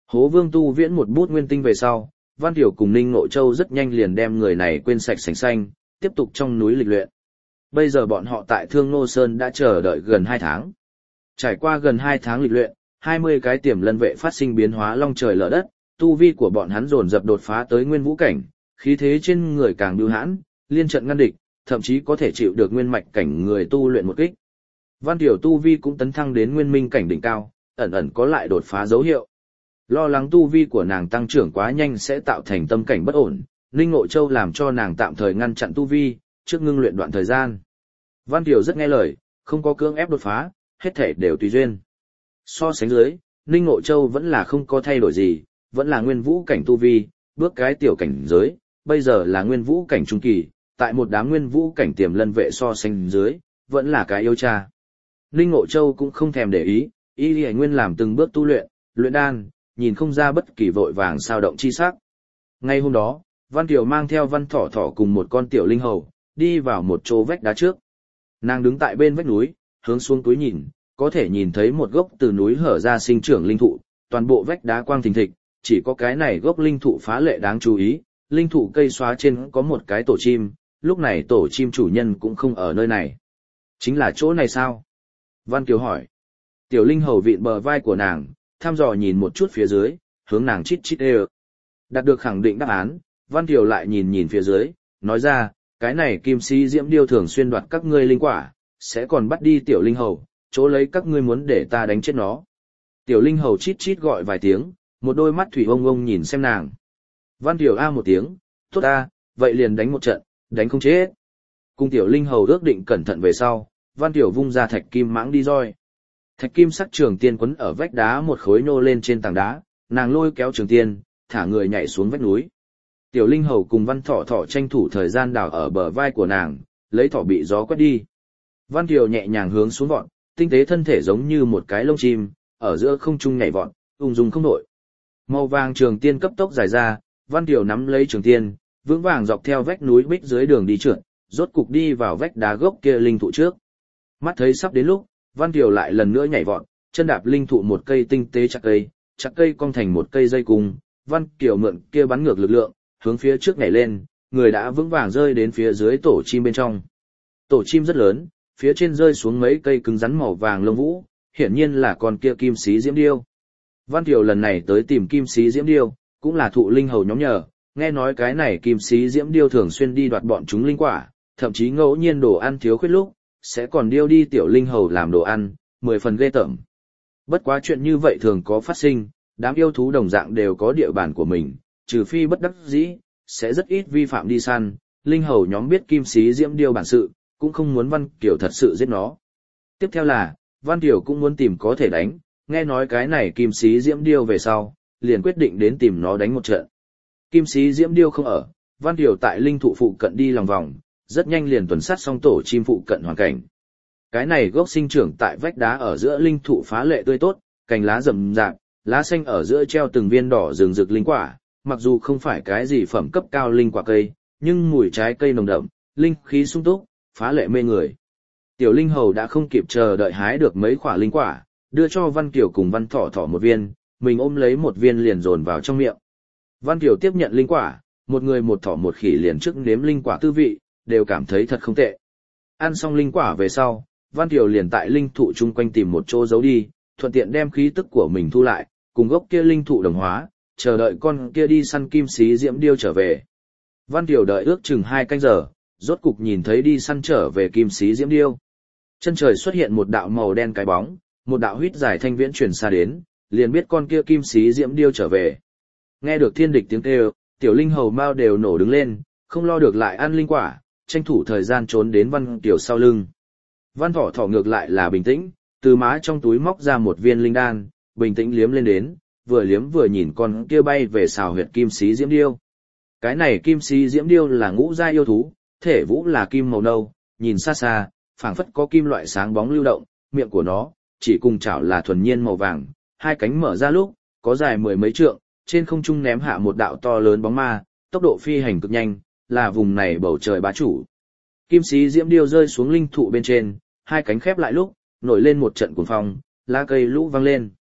Hố Vương tu viễn một bút nguyên tinh về sau, Văn Tiểu cùng Ninh Ngộ Châu rất nhanh liền đem người này quên sạch sành xanh, tiếp tục trong núi lịch luyện. Bây giờ bọn họ tại Thương Nô Sơn đã chờ đợi gần 2 tháng. Trải qua gần 2 tháng lịch luyện, 20 cái tiềm lân vệ phát sinh biến hóa long trời lở đất, tu vi của bọn hắn dồn dập đột phá tới nguyên vũ cảnh, khí thế trên người càng bưu hãn, liên trận ngăn địch, thậm chí có thể chịu được nguyên mạch cảnh người tu luyện một kích. Văn Tiểu tu vi cũng tấn thăng đến nguyên minh cảnh đỉnh cao, ẩn ẩn có lại đột phá dấu hiệu. Lo lắng tu vi của nàng tăng trưởng quá nhanh sẽ tạo thành tâm cảnh bất ổn, Ninh Ngộ Châu làm cho nàng tạm thời ngăn chặn tu vi, trước ngưng luyện đoạn thời gian. Văn Tiểu rất nghe lời, không có cưỡng ép đột phá, hết thể đều tùy duyên. So sánh dưới, Ninh Ngộ Châu vẫn là không có thay đổi gì, vẫn là nguyên vũ cảnh tu vi, bước cái tiểu cảnh giới, bây giờ là nguyên vũ cảnh trung kỳ, tại một đám nguyên vũ cảnh tiềm lân vệ so sánh dưới, vẫn là cái yêu cha. Ninh Ngộ Châu cũng không thèm để ý, y lì nguyên làm từng bước tu luyện, luyện đan, nhìn không ra bất kỳ vội vàng sao động chi sắc. Ngay hôm đó, Văn Tiểu mang theo Văn Thỏ Thỏ cùng một con tiểu linh hầu, đi vào một chỗ vách đá trước. Nàng đứng tại bên vách núi, hướng xuống túi nhìn, có thể nhìn thấy một gốc từ núi hở ra sinh trưởng linh thụ, toàn bộ vách đá quang thình thịch, chỉ có cái này gốc linh thụ phá lệ đáng chú ý, linh thụ cây xóa trên có một cái tổ chim, lúc này tổ chim chủ nhân cũng không ở nơi này. Chính là chỗ này sao? Văn Kiều hỏi. Tiểu linh hầu vịn bờ vai của nàng, thăm dò nhìn một chút phía dưới, hướng nàng chít chít ê. Đạt được khẳng định đáp án, Văn Kiều lại nhìn nhìn phía dưới, nói ra, cái này kim si diễm điêu thường xuyên đoạt các ngươi linh quả, sẽ còn bắt đi tiểu linh hầu, chỗ lấy các ngươi muốn để ta đánh chết nó. Tiểu linh hầu chít chít gọi vài tiếng, một đôi mắt thủy ông ông nhìn xem nàng. Văn Kiều a một tiếng, tốt ta, vậy liền đánh một trận, đánh không chết. Cùng tiểu linh hầu ước định cẩn thận về sau, Văn Kiều vung ra thạch kim mãng đi roi. Thạch kim sắc trường tiên quấn ở vách đá một khối nô lên trên tảng đá, nàng lôi kéo trường tiên, thả người nhảy xuống vách núi. Tiểu linh hầu cùng Văn Thỏ Thỏ tranh thủ thời gian đào ở bờ vai của nàng, lấy thỏ bị gió quét đi. Văn Kiều nhẹ nhàng hướng xuống vọt, tinh tế thân thể giống như một cái lông chim, ở giữa không trung nhảy vọt, ung dung không nổi. Màu vàng trường tiên cấp tốc dài ra, Văn Kiều nắm lấy trường tiên, vững vàng dọc theo vách núi bích dưới đường đi trượt, rốt cục đi vào vách đá gốc kia linh thụ trước. Mắt thấy sắp đến lúc, Văn Kiều lại lần nữa nhảy vọt, chân đạp linh thụ một cây tinh tế chặt cây cong thành một cây dây cung, Văn Kiều mượn kia bắn ngược lực lượng, hướng phía trước nhảy lên, người đã vững vàng rơi đến phía dưới tổ chim bên trong. Tổ chim rất lớn, phía trên rơi xuống mấy cây cứng rắn màu vàng lông vũ, hiển nhiên là con kia kim xí diễm điêu. Văn Kiều lần này tới tìm kim xí diễm điêu, cũng là thụ linh hầu nhóm nhờ, nghe nói cái này kim xí diễm điêu thường xuyên đi đoạt bọn chúng linh quả, thậm chí ngẫu nhiên đồ ăn thiếu khuyết lúc, sẽ còn điêu đi tiểu linh hầu làm đồ ăn, 10 phần ghê tởm. Bất quá chuyện như vậy thường có phát sinh, đám yêu thú đồng dạng đều có địa bàn của mình, trừ phi bất đắc dĩ, sẽ rất ít vi phạm đi săn, linh hầu nhóm biết kim xí diễm điêu bản sự, cũng không muốn Văn Kiều thật sự giết nó. Tiếp theo là, Văn Kiều cũng muốn tìm có thể đánh, nghe nói cái này kim xí diễm điêu về sau, liền quyết định đến tìm nó đánh một trận. Kim xí diễm điêu không ở, Văn Kiều tại linh thụ phụ cận đi lòng vòng, rất nhanh liền tuần sát xong tổ chim phụ cận hoàn cảnh. Cái này gốc sinh trưởng tại vách đá ở giữa linh thụ phá lệ tươi tốt, cành lá rậm rạp, lá xanh ở giữa treo từng viên đỏ rừng rực linh quả, mặc dù không phải cái gì phẩm cấp cao linh quả cây, nhưng mùi trái cây nồng đậm, linh khí sung túc, phá lệ mê người. Tiểu linh hầu đã không kịp chờ đợi hái được mấy quả linh quả, đưa cho Văn Kiều cùng Văn Thỏ Thỏ một viên, mình ôm lấy một viên liền dồn vào trong miệng. Văn Kiều tiếp nhận linh quả, một người một thỏ một khỉ liền trước nếm linh quả tư vị, đều cảm thấy thật không tệ. Ăn xong linh quả về sau, Văn Kiều liền tại linh thụ chung quanh tìm một chỗ giấu đi, thuận tiện đem khí tức của mình thu lại, cùng gốc kia linh thụ đồng hóa, chờ đợi con kia đi săn kim xí diễm điêu trở về. Văn Kiều đợi ước chừng 2 canh giờ, rốt cục nhìn thấy đi săn trở về kim xí diễm điêu. Chân trời xuất hiện một đạo màu đen cái bóng, một đạo huýt dài thanh viễn truyền xa đến, liền biết con kia kim xí diễm điêu trở về. Nghe được thiên địch tiếng kêu, tiểu linh hầu mao đều nổ đứng lên, không lo được lại ăn linh quả, tranh thủ thời gian trốn đến Văn Kiều sau lưng. Văn Thỏ Thỏ ngược lại là bình tĩnh, từ má trong túi móc ra một viên linh đan, bình tĩnh liếm lên đến, vừa liếm vừa nhìn con kia bay về xào huyệt kim xí diễm điêu. Cái này kim xí diễm điêu là ngũ giai yêu thú, thể vũ là kim màu nâu, nhìn xa xa, phảng phất có kim loại sáng bóng lưu động, miệng của nó chỉ cùng chảo là thuần nhiên màu vàng, hai cánh mở ra lúc có dài 10 mấy trượng, trên không trung ném hạ một đạo to lớn bóng ma, tốc độ phi hành cực nhanh, là vùng này bầu trời bá chủ. Kim xí diễm điêu rơi xuống linh thụ bên trên, hai cánh khép lại lúc nổi lên một trận cuồng phong, lá cây lũ vang lên.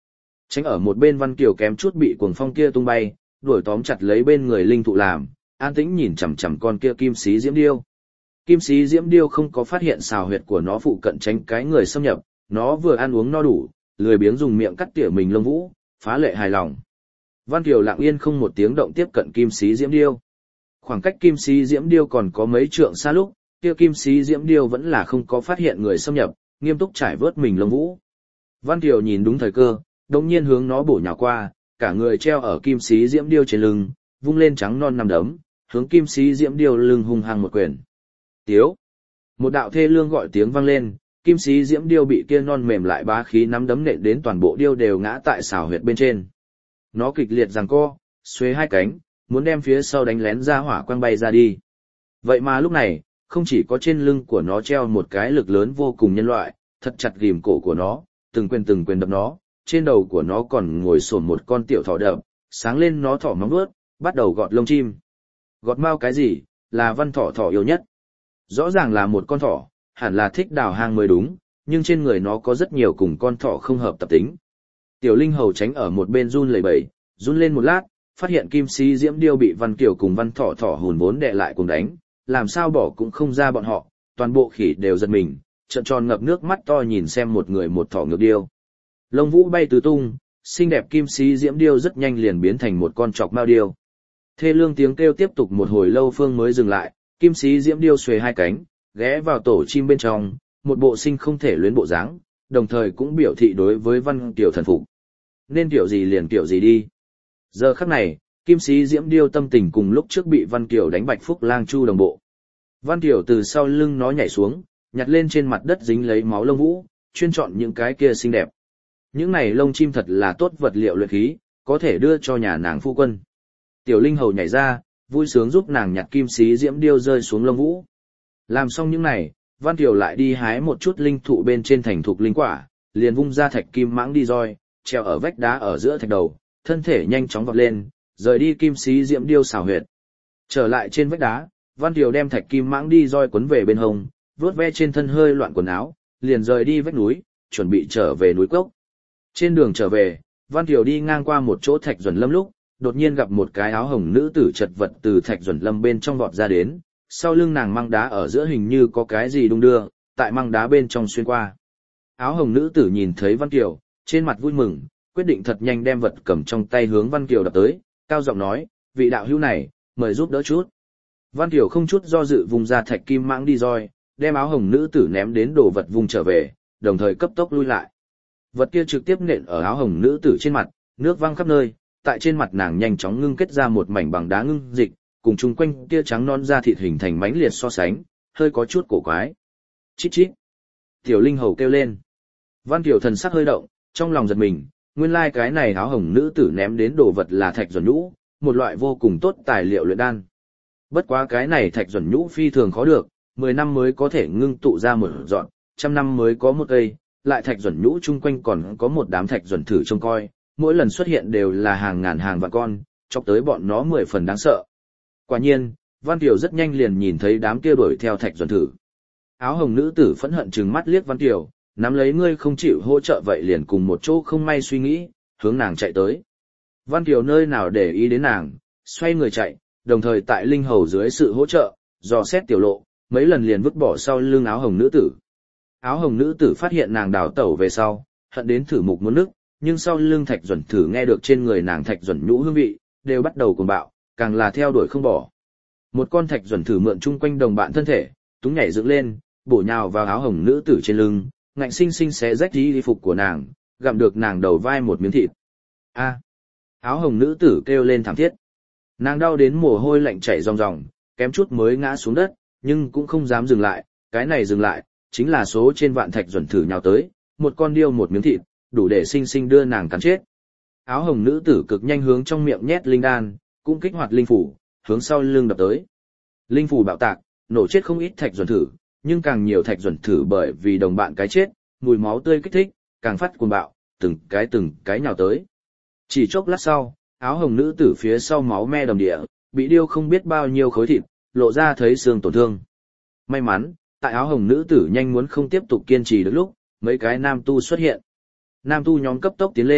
Tránh ở một bên Văn Kiều kém chút bị cuồng phong kia tung bay, đuổi tóm chặt lấy bên người linh thụ làm, an tĩnh nhìn chằm chằm con kia kim sĩ diễm điêu. Kim sĩ diễm điêu không có phát hiện xào huyệt của nó phụ cận tránh cái người xâm nhập, nó vừa ăn uống no đủ, lười biếng dùng miệng cắt tỉa mình lông vũ, phá lệ hài lòng. Văn Kiều lặng yên không một tiếng động tiếp cận kim sĩ diễm điêu. Khoảng cách kim sĩ diễm điêu còn có mấy trượng xa lúc, kia kim sĩ diễm điêu vẫn là không có phát hiện người xâm nhập, nghiêm túc trải vớt mình lông vũ. Văn Kiều nhìn đúng thời cơ, đồng nhiên hướng nó bổ nhào qua, cả người treo ở kim sĩ diễm điêu trên lưng, vung lên trắng non nằm đấm, hướng kim sĩ diễm điêu lưng hung hăng một quyền. Tiếu! Một đạo thê lương gọi tiếng vang lên, kim sĩ diễm điêu bị kia non mềm lại bá khí nắm đấm nện đến toàn bộ điêu đều ngã tại xào huyệt bên trên. Nó kịch liệt giằng co, xuê hai cánh, muốn đem phía sau đánh lén ra hỏa quang bay ra đi. Vậy mà lúc này, không chỉ có trên lưng của nó treo một cái lực lớn vô cùng nhân loại, thật chặt ghìm cổ của nó, từng quyền đập nó, trên đầu của nó còn ngồi xổm một con tiểu thỏ đập, sáng lên nó thỏ móng vuốt, bắt đầu gọt lông chim. Gọt mao cái gì, là Văn thỏ yêu nhất. Rõ ràng là một con thỏ, hẳn là thích đào hang mới đúng, nhưng trên người nó có rất nhiều cùng con thỏ không hợp tập tính. Tiểu Linh Hầu tránh ở một bên run lẩy bẩy, run lên một lát, phát hiện kim sĩ diễm điêu bị Văn Kiều cùng Văn thỏ hùn vốn đè lại cùng đánh, làm sao bỏ cũng không ra bọn họ, toàn bộ khỉ đều giật mình, trợn tròn ngập nước mắt to nhìn xem một người một thỏ ngược điêu. Lông vũ bay tứ tung, xinh đẹp kim sĩ diễm điêu rất nhanh liền biến thành một con chọc mao điêu. Thê lương tiếng kêu tiếp tục một hồi lâu phương mới dừng lại, kim sĩ diễm điêu xuề hai cánh, ghé vào tổ chim bên trong, một bộ sinh không thể luyến bộ dáng, đồng thời cũng biểu thị đối với Văn Kiều thần phục. Nên kiểu gì liền kiểu gì đi. Giờ khắc này, kim sĩ diễm điêu tâm tình cùng lúc trước bị Văn Kiều đánh Bạch Phúc Lang Chu đồng bộ. Văn Kiều từ sau lưng nó nhảy xuống, nhặt lên trên mặt đất dính lấy máu lông vũ, chuyên chọn những cái kia xinh đẹp. Những này lông chim thật là tốt vật liệu luyện khí, có thể đưa cho nhà nàng phu quân. Tiểu Linh Hầu nhảy ra, vui sướng giúp nàng nhặt kim sĩ diễm điêu rơi xuống lông vũ. Làm xong những này, Văn Kiều lại đi hái một chút linh thụ bên trên thành thục linh quả, liền vung ra thạch kim mãng đi roi, treo ở vách đá ở giữa thạch đầu, thân thể nhanh chóng vọt lên, rời đi kim sĩ diễm điêu xảo huyệt. Trở lại trên vách đá, Văn Kiều đem thạch kim mãng đi roi quấn về bên hông, vuốt ve trên thân hơi loạn quần áo, liền rời đi vách núi, chuẩn bị trở về núi cốc. Trên đường trở về, Văn Kiều đi ngang qua một chỗ thạch duẩn lâm lúc, đột nhiên gặp một cái áo hồng nữ tử chật vật từ thạch duẩn lâm bên trong vọt ra đến, sau lưng nàng măng đá ở giữa hình như có cái gì đung đưa, tại măng đá bên trong xuyên qua. Áo hồng nữ tử nhìn thấy Văn Kiều, trên mặt vui mừng, quyết định thật nhanh đem vật cầm trong tay hướng Văn Kiều đập tới, cao giọng nói, vị đạo hữu này, mời giúp đỡ chút. Văn Kiều không chút do dự vùng ra thạch kim mãng đi roi, đem áo hồng nữ tử ném đến đồ vật vùng trở về, đồng thời cấp tốc lui lại. Vật kia trực tiếp nện ở áo hồng nữ tử trên mặt, nước văng khắp nơi, tại trên mặt nàng nhanh chóng ngưng kết ra một mảnh bằng đá ngưng dịch, cùng chung quanh kia trắng non da thịt hình thành mánh liệt so sánh, hơi có chút cổ quái. Chít chít. Tiểu Linh Hầu kêu lên. Văn Kiều thần sắc hơi động, trong lòng giật mình, nguyên lai cái này áo hồng nữ tử ném đến đồ vật là thạch duẩn nhũ, một loại vô cùng tốt tài liệu luyện đan. Bất quá cái này thạch duẩn nhũ phi thường khó được, 10 năm mới có thể ngưng tụ ra một dọn, 100 năm mới có một cây, lại thạch duẩn nhũ chung quanh còn có một đám thạch duẩn thử trông coi, mỗi lần xuất hiện đều là hàng ngàn hàng vạn con, chọc tới bọn nó 10 phần đáng sợ. Quả nhiên, Văn Kiều rất nhanh liền nhìn thấy đám kia đuổi theo thạch duẩn thử. Áo hồng nữ tử phẫn hận trừng mắt liếc Văn Kiều, nắm lấy ngươi không chịu hỗ trợ vậy liền cùng một chỗ không may suy nghĩ, hướng nàng chạy tới. Văn Kiều nơi nào để ý đến nàng, xoay người chạy, đồng thời tại Linh Hầu dưới sự hỗ trợ, dò xét tiểu lộ, mấy lần liền vứt bỏ sau lưng áo hồng nữ tử. Áo hồng nữ tử phát hiện nàng đào tẩu về sau, hận đến thử mục muốn nức, nhưng sau lưng thạch duẩn thử nghe được trên người nàng thạch duẩn nhũ hương vị, đều bắt đầu cuồng bạo, càng là theo đuổi không bỏ. Một con thạch duẩn thử mượn chung quanh đồng bạn thân thể, túng nhảy dựng lên, bổ nhào vào áo hồng nữ tử trên lưng, ngạnh sinh sinh xé rách y phục của nàng, gặm được nàng đầu vai một miếng thịt. A! Áo hồng nữ tử kêu lên thảm thiết. Nàng đau đến mồ hôi lạnh chảy ròng ròng, kém chút mới ngã xuống đất, nhưng cũng không dám dừng lại, cái này dừng lại, chính là số trên vạn thạch duẩn thử nhào tới, một con điêu một miếng thịt, đủ để sinh sinh đưa nàng cắn chết. Áo hồng nữ tử cực nhanh hướng trong miệng nhét linh đan, cũng kích hoạt linh phủ, hướng sau lưng đập tới. Linh phủ bạo tạc, nổ chết không ít thạch duẩn thử, nhưng càng nhiều thạch duẩn thử bởi vì đồng bạn cái chết, mùi máu tươi kích thích, càng phát cuồng bạo, từng cái nhào tới. Chỉ chốc lát sau, áo hồng nữ tử phía sau máu me đầm địa, bị điêu không biết bao nhiêu khối thịt, lộ ra thấy xương tổn thương. May mắn, tại áo hồng nữ tử nhanh muốn không tiếp tục kiên trì được lúc, mấy cái nam tu xuất hiện. Nam tu nhóm cấp tốc tiến lên,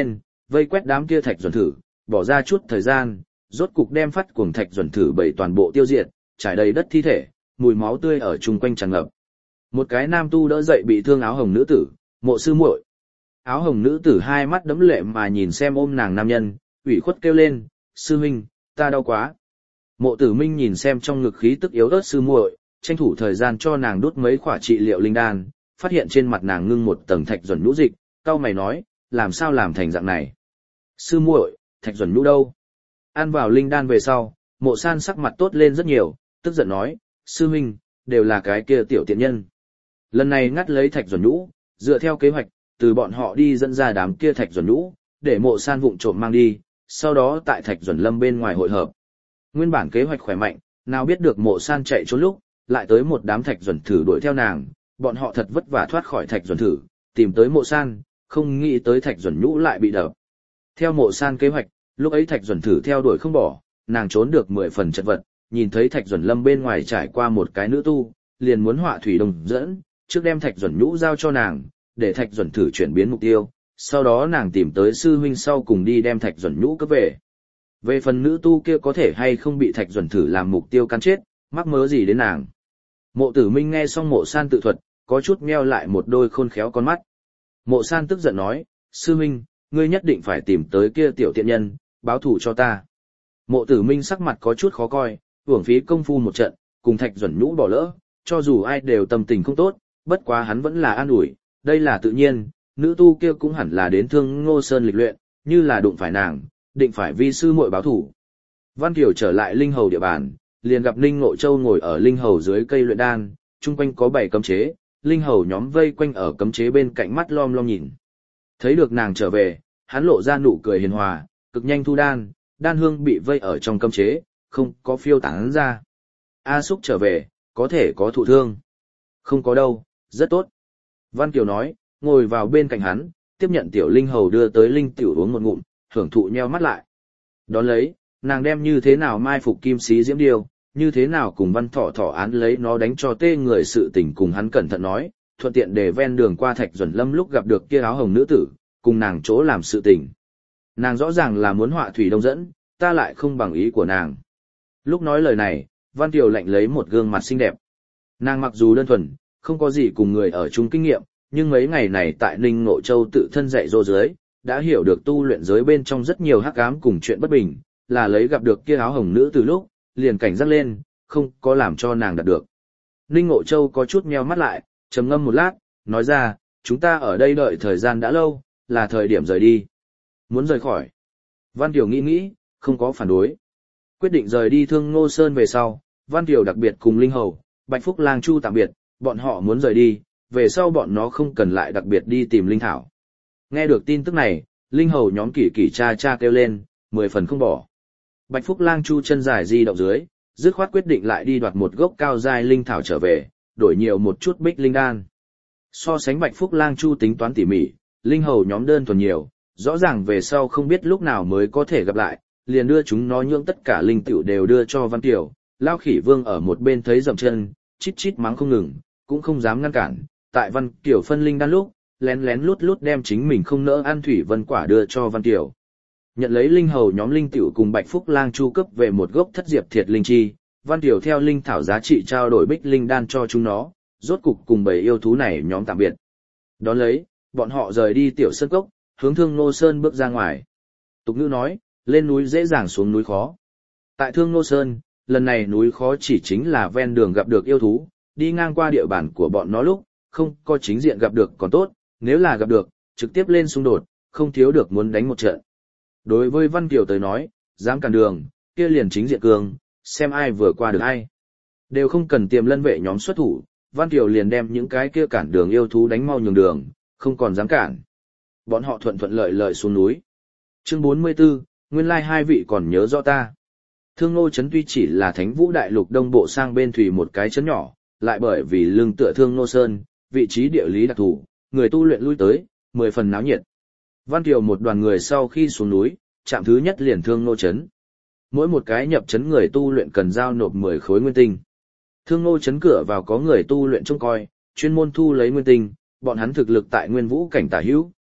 vây quét đám kia thạch duẩn thử, bỏ ra chút thời gian, rốt cục đem phát cuồng thạch duẩn thử bảy toàn bộ tiêu diệt, trải đầy đất thi thể, mùi máu tươi ở chung quanh tràn ngập. Một cái nam tu đỡ dậy bị thương áo hồng nữ tử, Mộ sư muội. Áo hồng nữ tử hai mắt đẫm lệ mà nhìn xem ôm nàng nam nhân, ủy khuất kêu lên, sư huynh, ta đau quá. Mộ Tử Minh nhìn xem trong ngực khí tức yếu ớt sư muội, tranh thủ thời gian cho nàng đút mấy khỏa trị liệu linh đan, phát hiện trên mặt nàng ngưng một tầng thạch duẩn nhũ dịch, cau mày nói, làm sao làm thành dạng này? Sư muội, thạch duẩn nhũ đâu? Ăn vào linh đan về sau, Mộ San sắc mặt tốt lên rất nhiều, tức giận nói, sư huynh, đều là cái kia tiểu tiện nhân. Lần này ngắt lấy thạch duẩn nhũ, dựa theo kế hoạch, từ bọn họ đi dẫn ra đám kia thạch duẩn nhũ, để Mộ San vụng trộm mang đi, sau đó tại thạch duẩn lâm bên ngoài hội hợp. Nguyên bản kế hoạch khỏe mạnh, nào biết được Mộ San chạy trốn lúc, lại tới một đám thạch duẩn thử đuổi theo nàng, bọn họ thật vất vả thoát khỏi thạch duẩn thử, tìm tới Mộ San, không nghĩ tới thạch duẩn nhũ lại bị đập. Theo Mộ San kế hoạch, lúc ấy thạch duẩn thử theo đuổi không bỏ, nàng trốn được 10 phần chật vật, nhìn thấy thạch duẩn lâm bên ngoài trải qua một cái nữ tu, liền muốn họa thủy đồng dẫn, trước đem thạch duẩn nhũ giao cho nàng, để thạch duẩn thử chuyển biến mục tiêu, sau đó nàng tìm tới sư huynh sau cùng đi đem thạch duẩn nhũ cướp về. Về phần nữ tu kia có thể hay không bị thạch duẩn thử làm mục tiêu cắn chết, mắc mớ gì đến nàng. Mộ Tử Minh nghe xong Mộ San tự thuật, có chút meo lại một đôi khôn khéo con mắt. Mộ San tức giận nói, sư huynh, ngươi nhất định phải tìm tới kia tiểu tiện nhân, báo thù cho ta. Mộ Tử Minh sắc mặt có chút khó coi, uổng phí công phu một trận, cùng thạch duẩn nhũ bỏ lỡ, cho dù ai đều tâm tình không tốt, bất quá hắn vẫn là an ủi, đây là tự nhiên, nữ tu kia cũng hẳn là đến Thương Ngô Sơn lịch luyện, như là đụng phải nàng, định phải vi sư muội báo thủ. Văn Kiều trở lại Linh Hầu địa bàn, liền gặp Ninh Ngộ Châu ngồi ở Linh Hầu dưới cây luyện đan, chung quanh có 7 cấm chế, Linh Hầu nhóm vây quanh ở cấm chế bên cạnh mắt lom lom nhìn. Thấy được nàng trở về, hắn lộ ra nụ cười hiền hòa, cực nhanh thu đan, đan hương bị vây ở trong cấm chế, không có phiêu tán ra. A Súc trở về, có thể có thụ thương. Không có đâu, rất tốt. Văn Kiều nói, ngồi vào bên cạnh hắn, tiếp nhận tiểu Linh Hầu đưa tới linh tiểu uống một ngụm, hưởng thụ nheo mắt lại. Đón lấy, nàng đem như thế nào mai phục kim sĩ diễm điêu, như thế nào cùng Văn Thỏ thỏ án lấy nó đánh cho tê người sự tình cùng hắn cẩn thận nói, thuận tiện để ven đường qua thạch duẩn lâm lúc gặp được kia áo hồng nữ tử, cùng nàng chỗ làm sự tình. Nàng rõ ràng là muốn họa thủy đông dẫn, ta lại không bằng ý của nàng. Lúc nói lời này, Văn Kiều lạnh lấy một gương mặt xinh đẹp. Nàng mặc dù đơn thuần, không có gì cùng người ở chung kinh nghiệm, nhưng mấy ngày này tại Ninh Ngộ Châu tự thân dạy dỗ dưới, đã hiểu được tu luyện giới bên trong rất nhiều hắc ám cùng chuyện bất bình, là lấy gặp được kia áo hồng nữ từ lúc, liền cảnh giác lên, không có làm cho nàng đạt được. Ninh Ngộ Châu có chút nheo mắt lại, trầm ngâm một lát, nói ra, chúng ta ở đây đợi thời gian đã lâu, là thời điểm rời đi. Muốn rời khỏi. Văn Kiều nghĩ nghĩ, không có phản đối. Quyết định rời đi Thương Ngô Sơn về sau, Văn Kiều đặc biệt cùng Linh Hầu, Bạch Phúc Lang Chu tạm biệt, bọn họ muốn rời đi, về sau bọn nó không cần lại đặc biệt đi tìm Linh Thảo. Nghe được tin tức này, Linh Hầu nhóm kỳ kỳ cha cha kêu lên, 10 phần không bỏ. Bạch Phúc Lang Chu chân dài di động dưới, dứt khoát quyết định lại đi đoạt một gốc cao giai linh thảo trở về, đổi nhiều một chút bích linh đan. So sánh Bạch Phúc Lang Chu tính toán tỉ mỉ, Linh Hầu nhóm đơn thuần nhiều, rõ ràng về sau không biết lúc nào mới có thể gặp lại, liền đưa chúng nó nhượng tất cả linh tiểu đều đưa cho Văn Kiều. Lao Khỉ Vương ở một bên thấy dậm chân, chít chít mắng không ngừng, cũng không dám ngăn cản. Tại Văn Kiều phân linh đan lúc, lén lén lút lút đem chính mình không nỡ ăn thủy vân quả đưa cho Văn Kiều. Nhận lấy Linh Hầu nhóm linh tiểu cùng Bạch Phúc Lang Chu cấp về một gốc thất diệp thiệt linh chi, Văn Kiều theo linh thảo giá trị trao đổi bích linh đan cho chúng nó, rốt cục cùng bầy yêu thú này nhóm tạm biệt. Đón lấy, bọn họ rời đi tiểu sơn cốc, hướng Thương Ngô Sơn bước ra ngoài. Tục ngữ nói, lên núi dễ dàng xuống núi khó. Tại Thương Ngô Sơn, lần này núi khó chỉ chính là ven đường gặp được yêu thú, đi ngang qua địa bàn của bọn nó lúc, không có chính diện gặp được còn tốt, nếu là gặp được, trực tiếp lên xung đột, không thiếu được muốn đánh một trận. Đối với Văn Kiều tới nói, dám cản đường, kia liền chính diện cường, xem ai vừa qua được ai. Đều không cần tiềm lân vệ nhóm xuất thủ, Văn Kiều liền đem những cái kia cản đường yêu thú đánh mau nhường đường, không còn dám cản. Bọn họ thuận thuận lợi lợi xuống núi. Chương 44, nguyên lai hai vị còn nhớ rõ ta. Thương Ngô Trấn tuy chỉ là Thánh Vũ Đại Lục đông bộ sang bên thủy một cái trấn nhỏ, lại bởi vì lưng tựa Thương Ngô Sơn, vị trí địa lý đặc thù, người tu luyện lui tới, 10 phần náo nhiệt. Văn Kiều một đoàn người sau khi xuống núi, chạm thứ nhất liền Thương Ngô Trấn. Mỗi một cái nhập trấn người tu luyện cần giao nộp 10 khối nguyên tinh. Thương Ngô Trấn cửa vào có người tu luyện trông coi, chuyên môn thu lấy nguyên tinh, bọn hắn thực lực tại nguyên vũ cảnh tả hữu,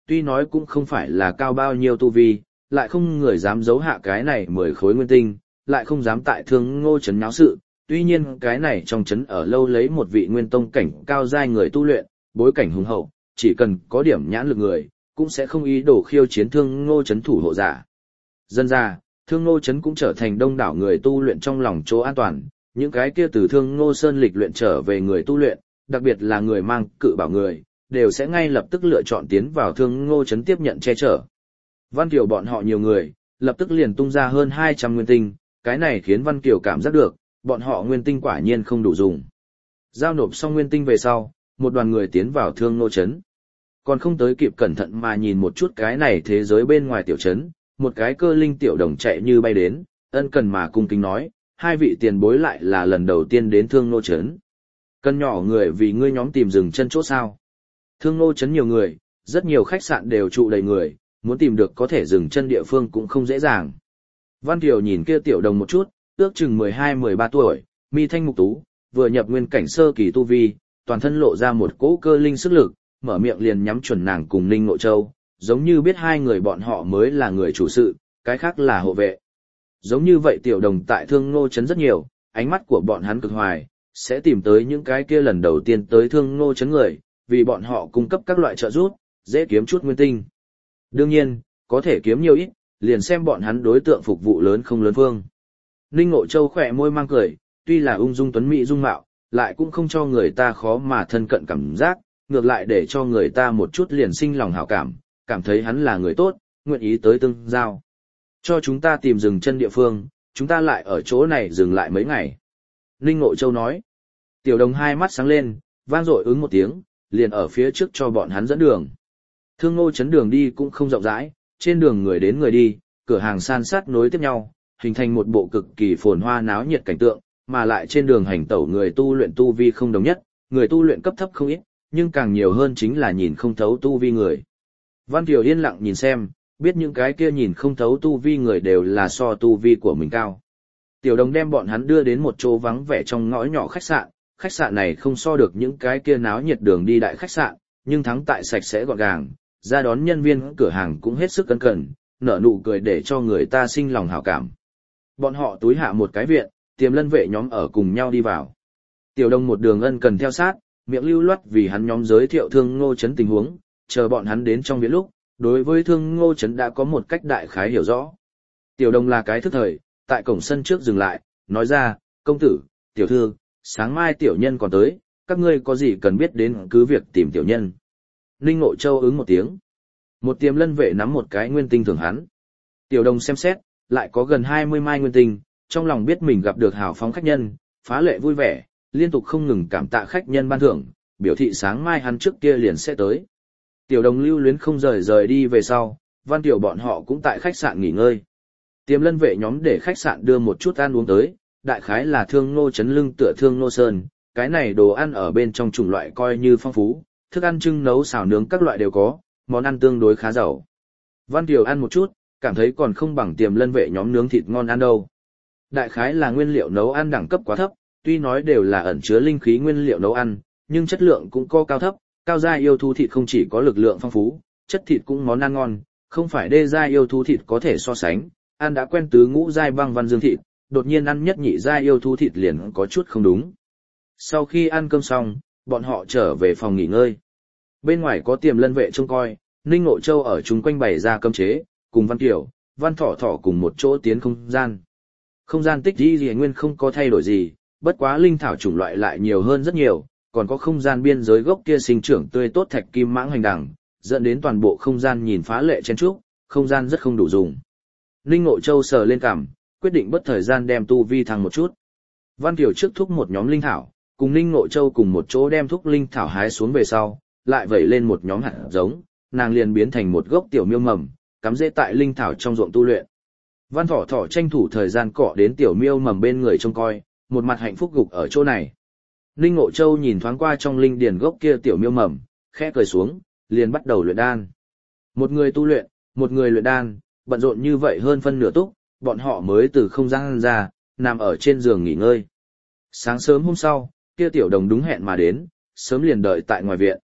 tuy nói cũng không phải là cao bao nhiêu tu vi, lại không người dám giấu hạ cái này 10 khối nguyên tinh, lại không dám tại Thương Ngô trấn náo sự. Tuy nhiên cái này trong trấn ở lâu lấy một vị nguyên tông cảnh cao giai người tu luyện, bối cảnh hùng hậu, chỉ cần có điểm nhãn lực người, cũng sẽ không ý đồ khiêu chiến Thương Ngô trấn thủ hộ giả. Dân ra, Thương Ngô trấn cũng trở thành đông đảo người tu luyện trong lòng chỗ an toàn, những cái kia từ Thương Ngô Sơn lịch luyện trở về người tu luyện, đặc biệt là người mang cự bảo người, đều sẽ ngay lập tức lựa chọn tiến vào Thương Ngô trấn tiếp nhận che chở. Văn Kiều bọn họ nhiều người, lập tức liền tung ra hơn 200 nguyên tinh, cái này khiến Văn Kiều cảm giác được, bọn họ nguyên tinh quả nhiên không đủ dùng. Giao nộp xong nguyên tinh về sau, một đoàn người tiến vào Thương Ngô trấn. Còn không tới kịp cẩn thận mà nhìn một chút cái này thế giới bên ngoài tiểu trấn, một cái cơ linh tiểu đồng chạy như bay đến, ân cần mà cung kính nói, hai vị tiền bối lại là lần đầu tiên đến Thương Ngô trấn. Cân nhỏ người vì ngươi nhóm tìm dừng chân chỗ sao? Thương Ngô trấn nhiều người, rất nhiều khách sạn đều trụ đầy người, muốn tìm được có thể dừng chân địa phương cũng không dễ dàng. Văn Kiều nhìn kia tiểu đồng một chút, ước chừng 12-13 tuổi, mi thanh mục tú, vừa nhập nguyên cảnh sơ kỳ tu vi, toàn thân lộ ra một cỗ cơ linh sức lực, mở miệng liền nhắm chuẩn nàng cùng Ninh Ngộ Châu, giống như biết hai người bọn họ mới là người chủ sự, cái khác là hộ vệ. Giống như vậy tiểu đồng tại Thương Ngô trấn rất nhiều, ánh mắt của bọn hắn cực hoài, sẽ tìm tới những cái kia lần đầu tiên tới Thương Ngô trấn người, vì bọn họ cung cấp các loại trợ giúp, dễ kiếm chút nguyên tinh. Đương nhiên, có thể kiếm nhiều ít, liền xem bọn hắn đối tượng phục vụ lớn không lớn phương. Ninh Ngộ Châu khỏe môi mang cười, tuy là ung dung tuấn mỹ dung mạo, lại cũng không cho người ta khó mà thân cận cảm giác, ngược lại để cho người ta một chút liền sinh lòng hảo cảm, cảm thấy hắn là người tốt, nguyện ý tới tương giao. Cho chúng ta tìm dừng chân địa phương, chúng ta lại ở chỗ này dừng lại mấy ngày. Ninh Ngộ Châu nói. Tiểu đồng hai mắt sáng lên, vang dội ứng một tiếng, liền ở phía trước cho bọn hắn dẫn đường. Thương Ngô trấn đường đi cũng không rộng rãi, trên đường người đến người đi, cửa hàng san sát nối tiếp nhau, hình thành một bộ cực kỳ phồn hoa náo nhiệt cảnh tượng, mà lại trên đường hành tẩu người tu luyện tu vi không đồng nhất, người tu luyện cấp thấp không ít, nhưng càng nhiều hơn chính là nhìn không thấu tu vi người. Văn Kiều yên lặng nhìn xem, biết những cái kia nhìn không thấu tu vi người đều là so tu vi của mình cao. Tiểu đồng đem bọn hắn đưa đến một chỗ vắng vẻ trong ngõ nhỏ khách sạn này không so được những cái kia náo nhiệt đường đi đại khách sạn, nhưng thắng tại sạch sẽ gọn gàng, ra đón nhân viên cửa hàng cũng hết sức cẩn cẩn, nở nụ cười để cho người ta sinh lòng hảo cảm. Bọn họ túi hạ một cái viện, Tiềm Lân vệ nhóm ở cùng nhau đi vào. Tiểu đồng một đường ân cần theo sát, miệng lưu loát vì hắn nhóm giới thiệu Thương Ngô trấn tình huống, chờ bọn hắn đến trong viện lúc, đối với Thương Ngô trấn đã có một cách đại khái hiểu rõ. Tiểu đồng là cái thức thời, tại cổng sân trước dừng lại, nói ra, công tử, tiểu thư, sáng mai tiểu nhân còn tới, các ngươi có gì cần biết đến cứ việc tìm tiểu nhân. Ninh Ngộ Châu ứng một tiếng. Một Tiềm Lân vệ nắm một cái nguyên tinh thưởng hắn. Tiểu đồng xem xét, lại có gần 20 mai nguyên tinh, trong lòng biết mình gặp được hào phóng khách nhân, phá lệ vui vẻ, liên tục không ngừng cảm tạ khách nhân ban thưởng, biểu thị sáng mai hắn trước kia liền sẽ tới. Tiểu đồng lưu luyến không rời đi về sau, Văn Tiểu bọn họ cũng tại khách sạn nghỉ ngơi. Tiềm Lân vệ nhóm để khách sạn đưa một chút ăn uống tới, đại khái là Thương Ngô trấn lưng tựa Thương Ngô Sơn, cái này đồ ăn ở bên trong chủng loại coi như phong phú, thức ăn trưng nấu xào nướng các loại đều có, món ăn tương đối khá giàu. Văn Tiểu ăn một chút, cảm thấy còn không bằng Tiềm Lân vệ nhóm nướng thịt ngon ăn đâu. Đại khái là nguyên liệu nấu ăn đẳng cấp quá thấp, tuy nói đều là ẩn chứa linh khí nguyên liệu nấu ăn, nhưng chất lượng cũng có cao thấp, cao gia yêu thú thịt không chỉ có lực lượng phong phú, chất thịt cũng món ăn ngon, không phải đê gia yêu thú thịt có thể so sánh, ăn đã quen tứ ngũ giai băng văn dương thịt, đột nhiên ăn nhất nhị giai yêu thú thịt liền có chút không đúng. Sau khi ăn cơm xong, bọn họ trở về phòng nghỉ ngơi. Bên ngoài có Tiềm Lân vệ trông coi, Ninh Ngộ Châu ở chung quanh bày ra cấm chế, cùng Văn Kiều, Văn Thỏ Thỏ cùng một chỗ tiến không gian. Không gian tích gì nguyên không có thay đổi gì, bất quá linh thảo chủng loại lại nhiều hơn rất nhiều, còn có không gian biên giới gốc kia sinh trưởng tươi tốt thạch kim mãng hành đằng, dẫn đến toàn bộ không gian nhìn phá lệ chen trúc, không gian rất không đủ dùng. Ninh Ngộ Châu sờ lên cằm, quyết định bất thời gian đem tu vi thăng một chút. Văn Kiều trước thúc một nhóm linh thảo, cùng Ninh Ngộ Châu cùng một chỗ đem thúc linh thảo hái xuống về sau, lại vẩy lên một nhóm hạt giống, nàng liền biến thành một gốc tiểu miêu mầm, cắm rễ tại linh thảo trong ruộng tu luyện. Văn Thỏ Thỏ tranh thủ thời gian cọ đến tiểu miêu mầm bên người trông coi, một mặt hạnh phúc gục ở chỗ này. Ninh Ngộ Châu nhìn thoáng qua trong linh điền gốc kia tiểu miêu mầm, khẽ cười xuống, liền bắt đầu luyện đan. Một người tu luyện, một người luyện đan, bận rộn như vậy hơn phân nửa túc, bọn họ mới từ không gian ra, nằm ở trên giường nghỉ ngơi. Sáng sớm hôm sau, kia tiểu đồng đúng hẹn mà đến, sớm liền đợi tại ngoài viện.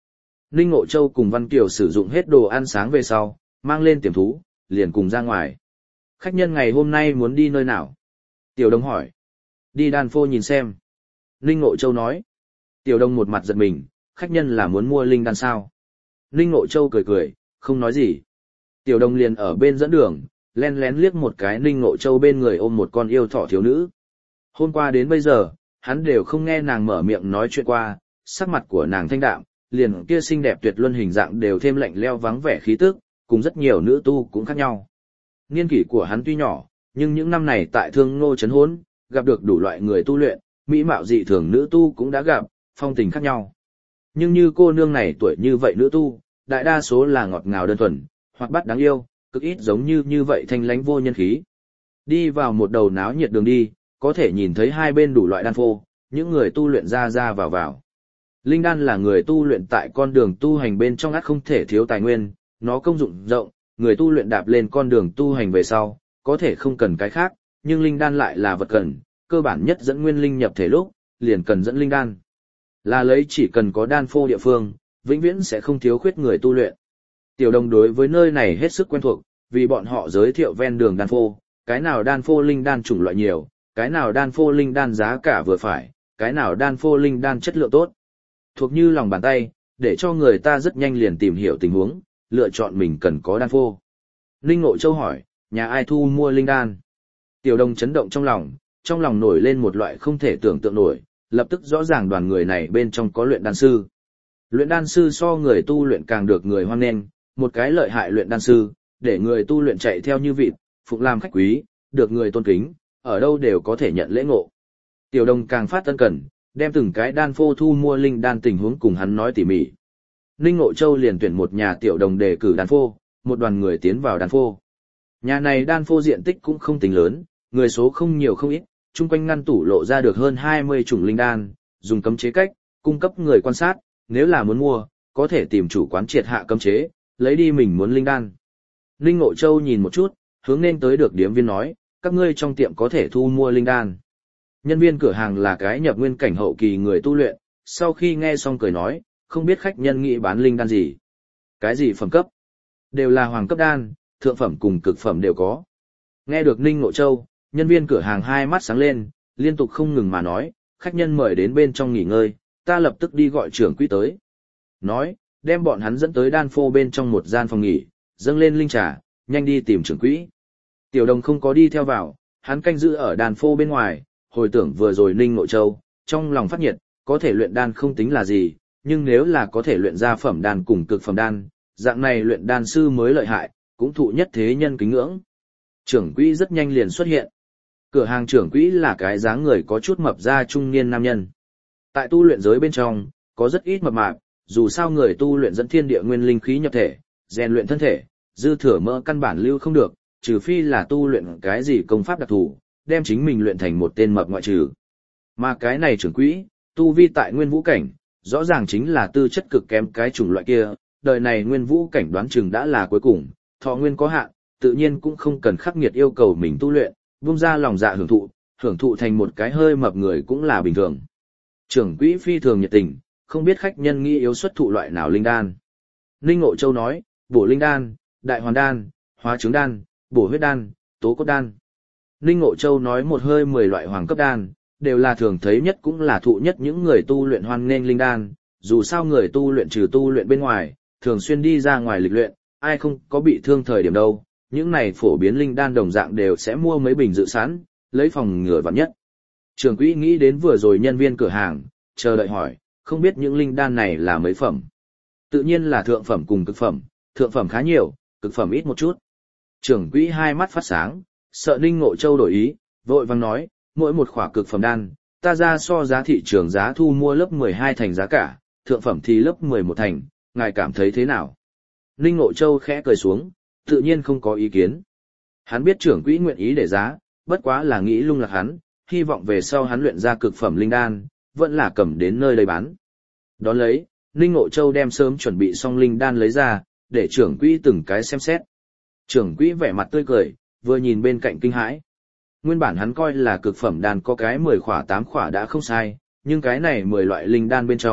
Ninh Ngộ Châu cùng Văn Kiều sử dụng hết đồ ăn sáng về sau, mang lên tiềm thú, liền cùng ra ngoài. Khách nhân ngày hôm nay muốn đi nơi nào? Tiểu Đông hỏi. Đi đan phô nhìn xem. Ninh Ngộ Châu nói. Tiểu Đông một mặt giật mình, khách nhân là muốn mua linh đan sao? Ninh Ngộ Châu cười cười, không nói gì. Tiểu Đông liền ở bên dẫn đường, len lén liếc một cái Ninh Ngộ Châu bên người ôm một con yêu thỏ thiếu nữ. Hôm qua đến bây giờ, hắn đều không nghe nàng mở miệng nói chuyện qua, sắc mặt của nàng thanh đạm, liền kia xinh đẹp tuyệt luân hình dạng đều thêm lạnh leo vắng vẻ khí tức, cùng rất nhiều nữ tu cũng khác nhau. Niên kỷ của hắn tuy nhỏ, nhưng những năm này tại Thương Ngô Trấn Hỗn, gặp được đủ loại người tu luyện, mỹ mạo dị thường nữ tu cũng đã gặp, phong tình khác nhau. Nhưng như cô nương này tuổi như vậy nữ tu, đại đa số là ngọt ngào đơn thuần, hoặc bắt đáng yêu, cực ít giống như vậy thanh lánh vô nhân khí. Đi vào một đầu náo nhiệt đường đi, có thể nhìn thấy hai bên đủ loại đan phô, những người tu luyện ra vào. Linh đan là người tu luyện tại con đường tu hành bên trong ắt không thể thiếu tài nguyên, nó công dụng rộng, người tu luyện đạp lên con đường tu hành về sau, có thể không cần cái khác, nhưng linh đan lại là vật cần, cơ bản nhất dẫn nguyên linh nhập thể lúc, liền cần dẫn linh đan. Là lấy chỉ cần có đan phô địa phương, vĩnh viễn sẽ không thiếu khuyết người tu luyện. Tiểu Đồng đối với nơi này hết sức quen thuộc, vì bọn họ giới thiệu ven đường đan phô, cái nào đan phô linh đan chủng loại nhiều, cái nào đan phô linh đan giá cả vừa phải, cái nào đan phô linh đan chất lượng tốt. Thuộc như lòng bàn tay, để cho người ta rất nhanh liền tìm hiểu tình huống, lựa chọn mình cần có đan phô. Ninh Ngộ Châu hỏi, nhà ai thu mua linh đan? Tiểu Đồng chấn động trong lòng nổi lên một loại không thể tưởng tượng nổi, lập tức rõ ràng đoàn người này bên trong có luyện đan sư. Luyện đan sư so người tu luyện càng được người hoan nghênh, một cái lợi hại luyện đan sư, để người tu luyện chạy theo như vịt, phụng làm khách quý, được người tôn kính, ở đâu đều có thể nhận lễ ngộ. Tiểu Đồng càng phát tân cần, đem từng cái đan phô thu mua linh đan tình huống cùng hắn nói tỉ mỉ. Ninh Ngộ Châu liền tuyển một nhà Tiểu Đồng đề cử đan phô, một đoàn người tiến vào đan phô. Nhà này đan phô diện tích cũng không tính lớn, người số không nhiều không ít, chung quanh ngăn tủ lộ ra được hơn 20 chủng linh đan, dùng cấm chế cách, cung cấp người quan sát, nếu là muốn mua, có thể tìm chủ quán triệt hạ cấm chế, lấy đi mình muốn linh đan. Ninh Ngộ Châu nhìn một chút, hướng nên tới được điếm viên nói, các ngươi trong tiệm có thể thu mua linh đan. Nhân viên cửa hàng là cái nhập nguyên cảnh hậu kỳ người tu luyện, sau khi nghe xong cười nói, không biết khách nhân nghĩ bán linh đan gì. Cái gì phẩm cấp? Đều là hoàng cấp đan, thượng phẩm cùng cực phẩm đều có. Nghe được Ninh Ngộ Châu, nhân viên cửa hàng hai mắt sáng lên, liên tục không ngừng mà nói, khách nhân mời đến bên trong nghỉ ngơi, ta lập tức đi gọi trưởng quỹ tới. Nói, đem bọn hắn dẫn tới đan phô bên trong một gian phòng nghỉ, dâng lên linh trà, nhanh đi tìm trưởng quỹ. Tiểu Đồng không có đi theo vào, hắn canh giữ ở đan phô bên ngoài, hồi tưởng vừa rồi Ninh Ngộ Châu, trong lòng phát nhiệt, có thể luyện đan không tính là gì, nhưng nếu là có thể luyện ra phẩm đan cùng cực phẩm đan, dạng này luyện đan sư mới lợi hại, cũng thụ nhất thế nhân kính ngưỡng. Trưởng quỹ rất nhanh liền xuất hiện. Cửa hàng trưởng quỹ là cái dáng người có chút mập ra trung niên nam nhân. Tại tu luyện giới bên trong, có rất ít mập mạp, dù sao người tu luyện dẫn thiên địa nguyên linh khí nhập thể, rèn luyện thân thể, dư thừa mỡ căn bản lưu không được, trừ phi là tu luyện cái gì công pháp đặc thù, đem chính mình luyện thành một tên mập ngoại trừ. Mà cái này trưởng quỹ, tu vi tại nguyên vũ cảnh, rõ ràng chính là tư chất cực kém cái chủng loại kia, đời này nguyên vũ cảnh đoán chừng đã là cuối cùng, thọ nguyên có hạn, tự nhiên cũng không cần khắc nghiệt yêu cầu mình tu luyện, vung ra lòng dạ hưởng thụ thành một cái hơi mập người cũng là bình thường. Trưởng quỹ phi thường nhiệt tình, không biết khách nhân nghĩ yếu xuất thụ loại nào linh đan. Ninh Ngộ Châu nói, bổ linh đan, đại hoàn đan, hóa trứng đan, bổ huyết đan, tố cốt đan. Ninh Ngộ Châu nói một hơi 10 loại hoàng cấp đan, đều là thường thấy nhất cũng là thụ nhất những người tu luyện hoan nghênh linh đan, dù sao người tu luyện trừ tu luyện bên ngoài, thường xuyên đi ra ngoài lịch luyện, ai không có bị thương thời điểm đâu, những này phổ biến linh đan đồng dạng đều sẽ mua mấy bình dự sẵn, lấy phòng ngừa vạn nhất. Trưởng quỹ nghĩ đến vừa rồi nhân viên cửa hàng, chờ đợi hỏi, không biết những linh đan này là mấy phẩm. Tự nhiên là thượng phẩm cùng cực phẩm, thượng phẩm khá nhiều, cực phẩm ít một chút. Trưởng quỹ hai mắt phát sáng, sợ Ninh Ngộ Châu đổi ý, vội vàng nói, mỗi một khỏa cực phẩm đan, ta ra so giá thị trường giá thu mua lớp 12 thành giá cả, thượng phẩm thì lớp 11 thành, ngài cảm thấy thế nào? Ninh Ngộ Châu khẽ cười xuống, tự nhiên không có ý kiến. Hắn biết trưởng quỹ nguyện ý để giá, bất quá là nghĩ lung lạc hắn, hy vọng về sau hắn luyện ra cực phẩm linh đan, vẫn là cầm đến nơi đây bán. Đón lấy, Ninh Ngộ Châu đem sớm chuẩn bị xong linh đan lấy ra, để trưởng quỹ từng cái xem xét. Trưởng quỹ vẻ mặt tươi cười, vừa nhìn bên cạnh kinh hãi. Nguyên bản hắn coi là cực phẩm đan có cái 10 khỏa 8 khỏa đã không sai, nhưng cái này 10 loại linh đan bên trong,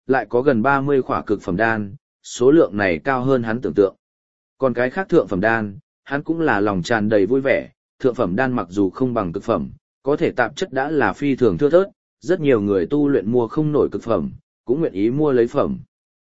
lại có gần 30 khỏa cực phẩm đan, số lượng này cao hơn hắn tưởng tượng. Còn cái khác thượng phẩm đan, hắn cũng là lòng tràn đầy vui vẻ, thượng phẩm đan mặc dù không bằng cực phẩm, có thể tạp chất đã là phi thường thưa thớt, rất nhiều người tu luyện mua không nổi cực phẩm, cũng nguyện ý mua lấy phẩm.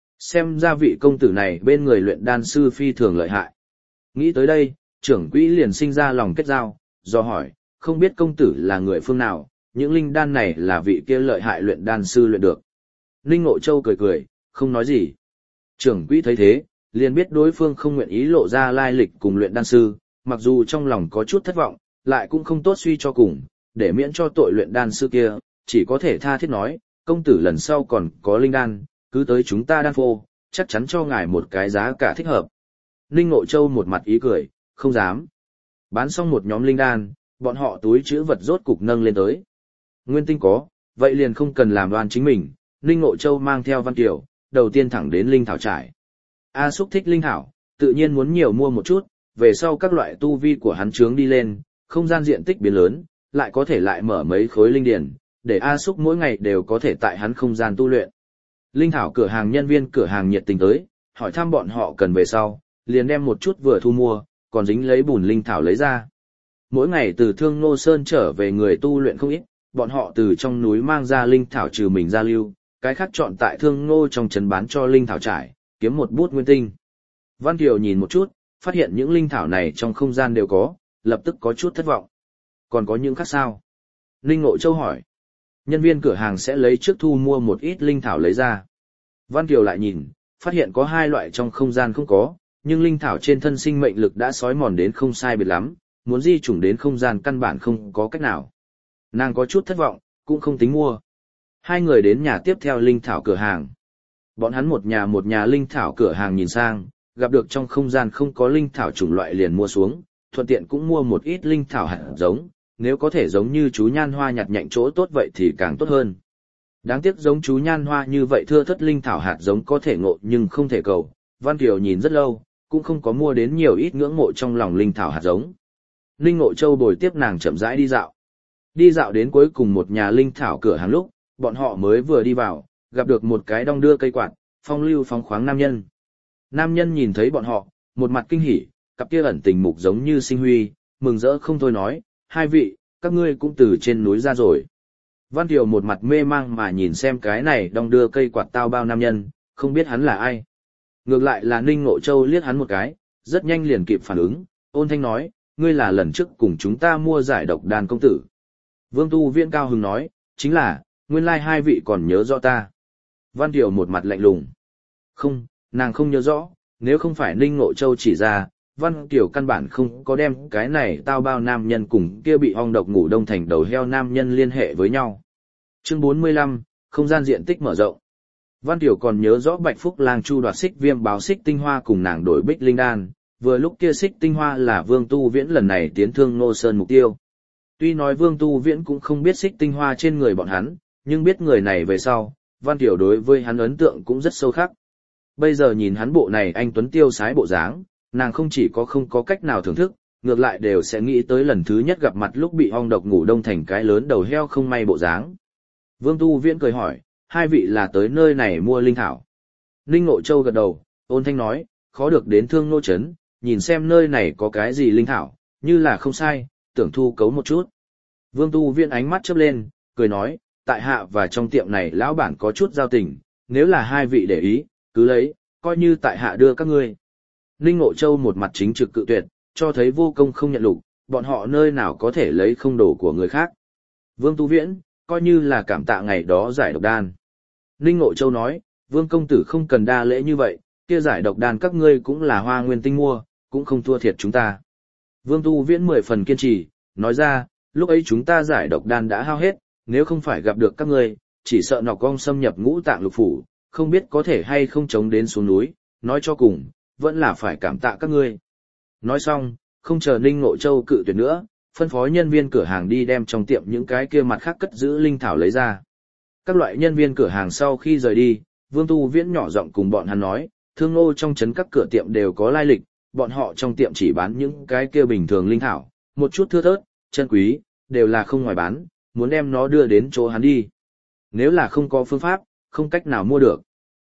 Xem ra vị công tử này bên người luyện đan sư phi thường lợi hại. Nghĩ tới đây, trưởng quỹ liền sinh ra lòng kết giao, do hỏi, không biết công tử là người phương nào, những linh đan này là vị kia lợi hại luyện đan sư luyện được. Ninh Ngộ Châu cười cười, không nói gì. Trưởng quỹ thấy thế, liền biết đối phương không nguyện ý lộ ra lai lịch cùng luyện đan sư, mặc dù trong lòng có chút thất vọng, lại cũng không tốt suy cho cùng, để miễn cho tội luyện đan sư kia, chỉ có thể tha thiết nói, công tử lần sau còn có linh đan, cứ tới chúng ta đan phô, chắc chắn cho ngài một cái giá cả thích hợp. Ninh Ngộ Châu một mặt ý cười, không dám. Bán xong một nhóm linh đan, bọn họ túi chữ vật rốt cục nâng lên tới. Nguyên tinh có, vậy liền không cần làm đoan chính mình, Ninh Ngộ Châu mang theo Văn Kiều, đầu tiên thẳng đến linh thảo trải. A Súc thích linh thảo, tự nhiên muốn nhiều mua một chút, về sau các loại tu vi của hắn trướng đi lên, không gian diện tích biến lớn, lại có thể lại mở mấy khối linh điển, để A Súc mỗi ngày đều có thể tại hắn không gian tu luyện. Linh thảo cửa hàng nhân viên cửa hàng nhiệt tình tới, hỏi thăm bọn họ cần về sau, liền đem một chút vừa thu mua, còn dính lấy bùn linh thảo lấy ra. Mỗi ngày từ Thương Nô Sơn trở về người tu luyện không ít, bọn họ từ trong núi mang ra linh thảo trừ mình ra lưu, cái khác chọn tại Thương Nô trong trấn bán cho linh thảo trải, kiếm một bút nguyên tinh. Văn Kiều nhìn một chút, phát hiện những linh thảo này trong không gian đều có, lập tức có chút thất vọng. Còn có những khác sao? Ninh Ngộ Châu hỏi. Nhân viên cửa hàng sẽ lấy trước thu mua một ít linh thảo lấy ra. Văn Kiều lại nhìn, phát hiện có hai loại trong không gian không có, nhưng linh thảo trên thân sinh mệnh lực đã sói mòn đến không sai biệt lắm, muốn di chủng đến không gian căn bản không có cách nào. Nàng có chút thất vọng, cũng không tính mua. Hai người đến nhà tiếp theo linh thảo cửa hàng. Bọn hắn một nhà linh thảo cửa hàng nhìn sang, gặp được trong không gian không có linh thảo chủng loại liền mua xuống, thuận tiện cũng mua một ít linh thảo hạt giống, nếu có thể giống như chú Nhan Hoa nhặt nhạnh chỗ tốt vậy thì càng tốt hơn. Đáng tiếc giống chú Nhan Hoa như vậy thưa thất linh thảo hạt giống có thể ngộ nhưng không thể cầu, Văn Kiều nhìn rất lâu, cũng không có mua đến nhiều ít ngưỡng mộ trong lòng linh thảo hạt giống. Ninh Ngộ Châu bồi tiếp nàng chậm rãi đi dạo. Đi dạo đến cuối cùng một nhà linh thảo cửa hàng lúc, bọn họ mới vừa đi vào, gặp được một cái đong đưa cây quạt, phong lưu phóng khoáng nam nhân. Nam nhân nhìn thấy bọn họ, một mặt kinh hỉ, cặp kia ẩn tình mục giống như sinh huy, mừng rỡ không thôi nói, hai vị, các ngươi cũng từ trên núi ra rồi. Văn Kiều một mặt mê mang mà nhìn xem cái này đong đưa cây quạt tao bao nam nhân, không biết hắn là ai. Ngược lại là Ninh Ngộ Châu liếc hắn một cái, rất nhanh liền kịp phản ứng, ôn thanh nói, ngươi là lần trước cùng chúng ta mua giải độc đan công tử. Vương Tu Viễn cao hứng nói, chính là, nguyên lai hai vị còn nhớ rõ ta. Văn Kiều một mặt lạnh lùng. Không, nàng không nhớ rõ, nếu không phải Ninh Ngộ Châu chỉ ra, Văn Kiều căn bản không có đem cái này tao bao nam nhân cùng kia bị ong độc ngủ đông thành đầu heo nam nhân liên hệ với nhau. Chương 45, không gian diện tích mở rộng. Văn Kiều còn nhớ rõ Bạch Phúc Lang Chu đoạt xích viêm báo xích tinh hoa cùng nàng đổi bích linh đan, vừa lúc kia xích tinh hoa là Vương Tu Viễn lần này tiến Thương Nô Sơn mục tiêu. Tuy nói Vương Tu Viễn cũng không biết xích tinh hoa trên người bọn hắn, nhưng biết người này về sau, Văn Kiều đối với hắn ấn tượng cũng rất sâu khắc. Bây giờ nhìn hắn bộ này anh tuấn tiêu sái bộ dáng, nàng không chỉ có không có cách nào thưởng thức, ngược lại đều sẽ nghĩ tới lần thứ nhất gặp mặt lúc bị ong độc ngủ đông thành cái lớn đầu heo không may bộ dáng. Vương Tu Viễn cười hỏi, hai vị là tới nơi này mua linh thảo. Ninh Ngộ Châu gật đầu, ôn thanh nói, khó được đến Thương Nô Trấn, nhìn xem nơi này có cái gì linh thảo, như là không sai, tưởng thu cấu một chút. Vương Tu Viễn ánh mắt chớp lên, cười nói, tại hạ và trong tiệm này lão bản có chút giao tình, nếu là hai vị để ý, cứ lấy, coi như tại hạ đưa các ngươi. Ninh Ngộ Châu một mặt chính trực cự tuyệt, cho thấy vô công không nhận lục, bọn họ nơi nào có thể lấy không đồ của người khác. Vương Tu Viễn, coi như là cảm tạ ngày đó giải độc đan. Ninh Ngộ Châu nói, Vương công tử không cần đa lễ như vậy, kia giải độc đan các ngươi cũng là hoa nguyên tinh mua, cũng không thua thiệt chúng ta. Vương Tu Viễn 10 phần kiên trì, nói ra, lúc ấy chúng ta giải độc đan đã hao hết, nếu không phải gặp được các ngươi, chỉ sợ nọc ong xâm nhập ngũ tạng lục phủ, không biết có thể hay không chống đến xuống núi, nói cho cùng, vẫn là phải cảm tạ các ngươi. Nói xong, không chờ Ninh Ngộ Châu cự tuyệt nữa, phân phó nhân viên cửa hàng đi đem trong tiệm những cái kia mặt khác cất giữ linh thảo lấy ra. Các loại nhân viên cửa hàng sau khi rời đi, Vương Tu Viễn nhỏ giọng cùng bọn hắn nói, Thương Nô trong trấn các cửa tiệm đều có lai lịch, bọn họ trong tiệm chỉ bán những cái kia bình thường linh thảo, một chút thưa thớt, chân quý, đều là không ngoài bán, muốn đem nó đưa đến chỗ hắn đi. Nếu là không có phương pháp, không cách nào mua được.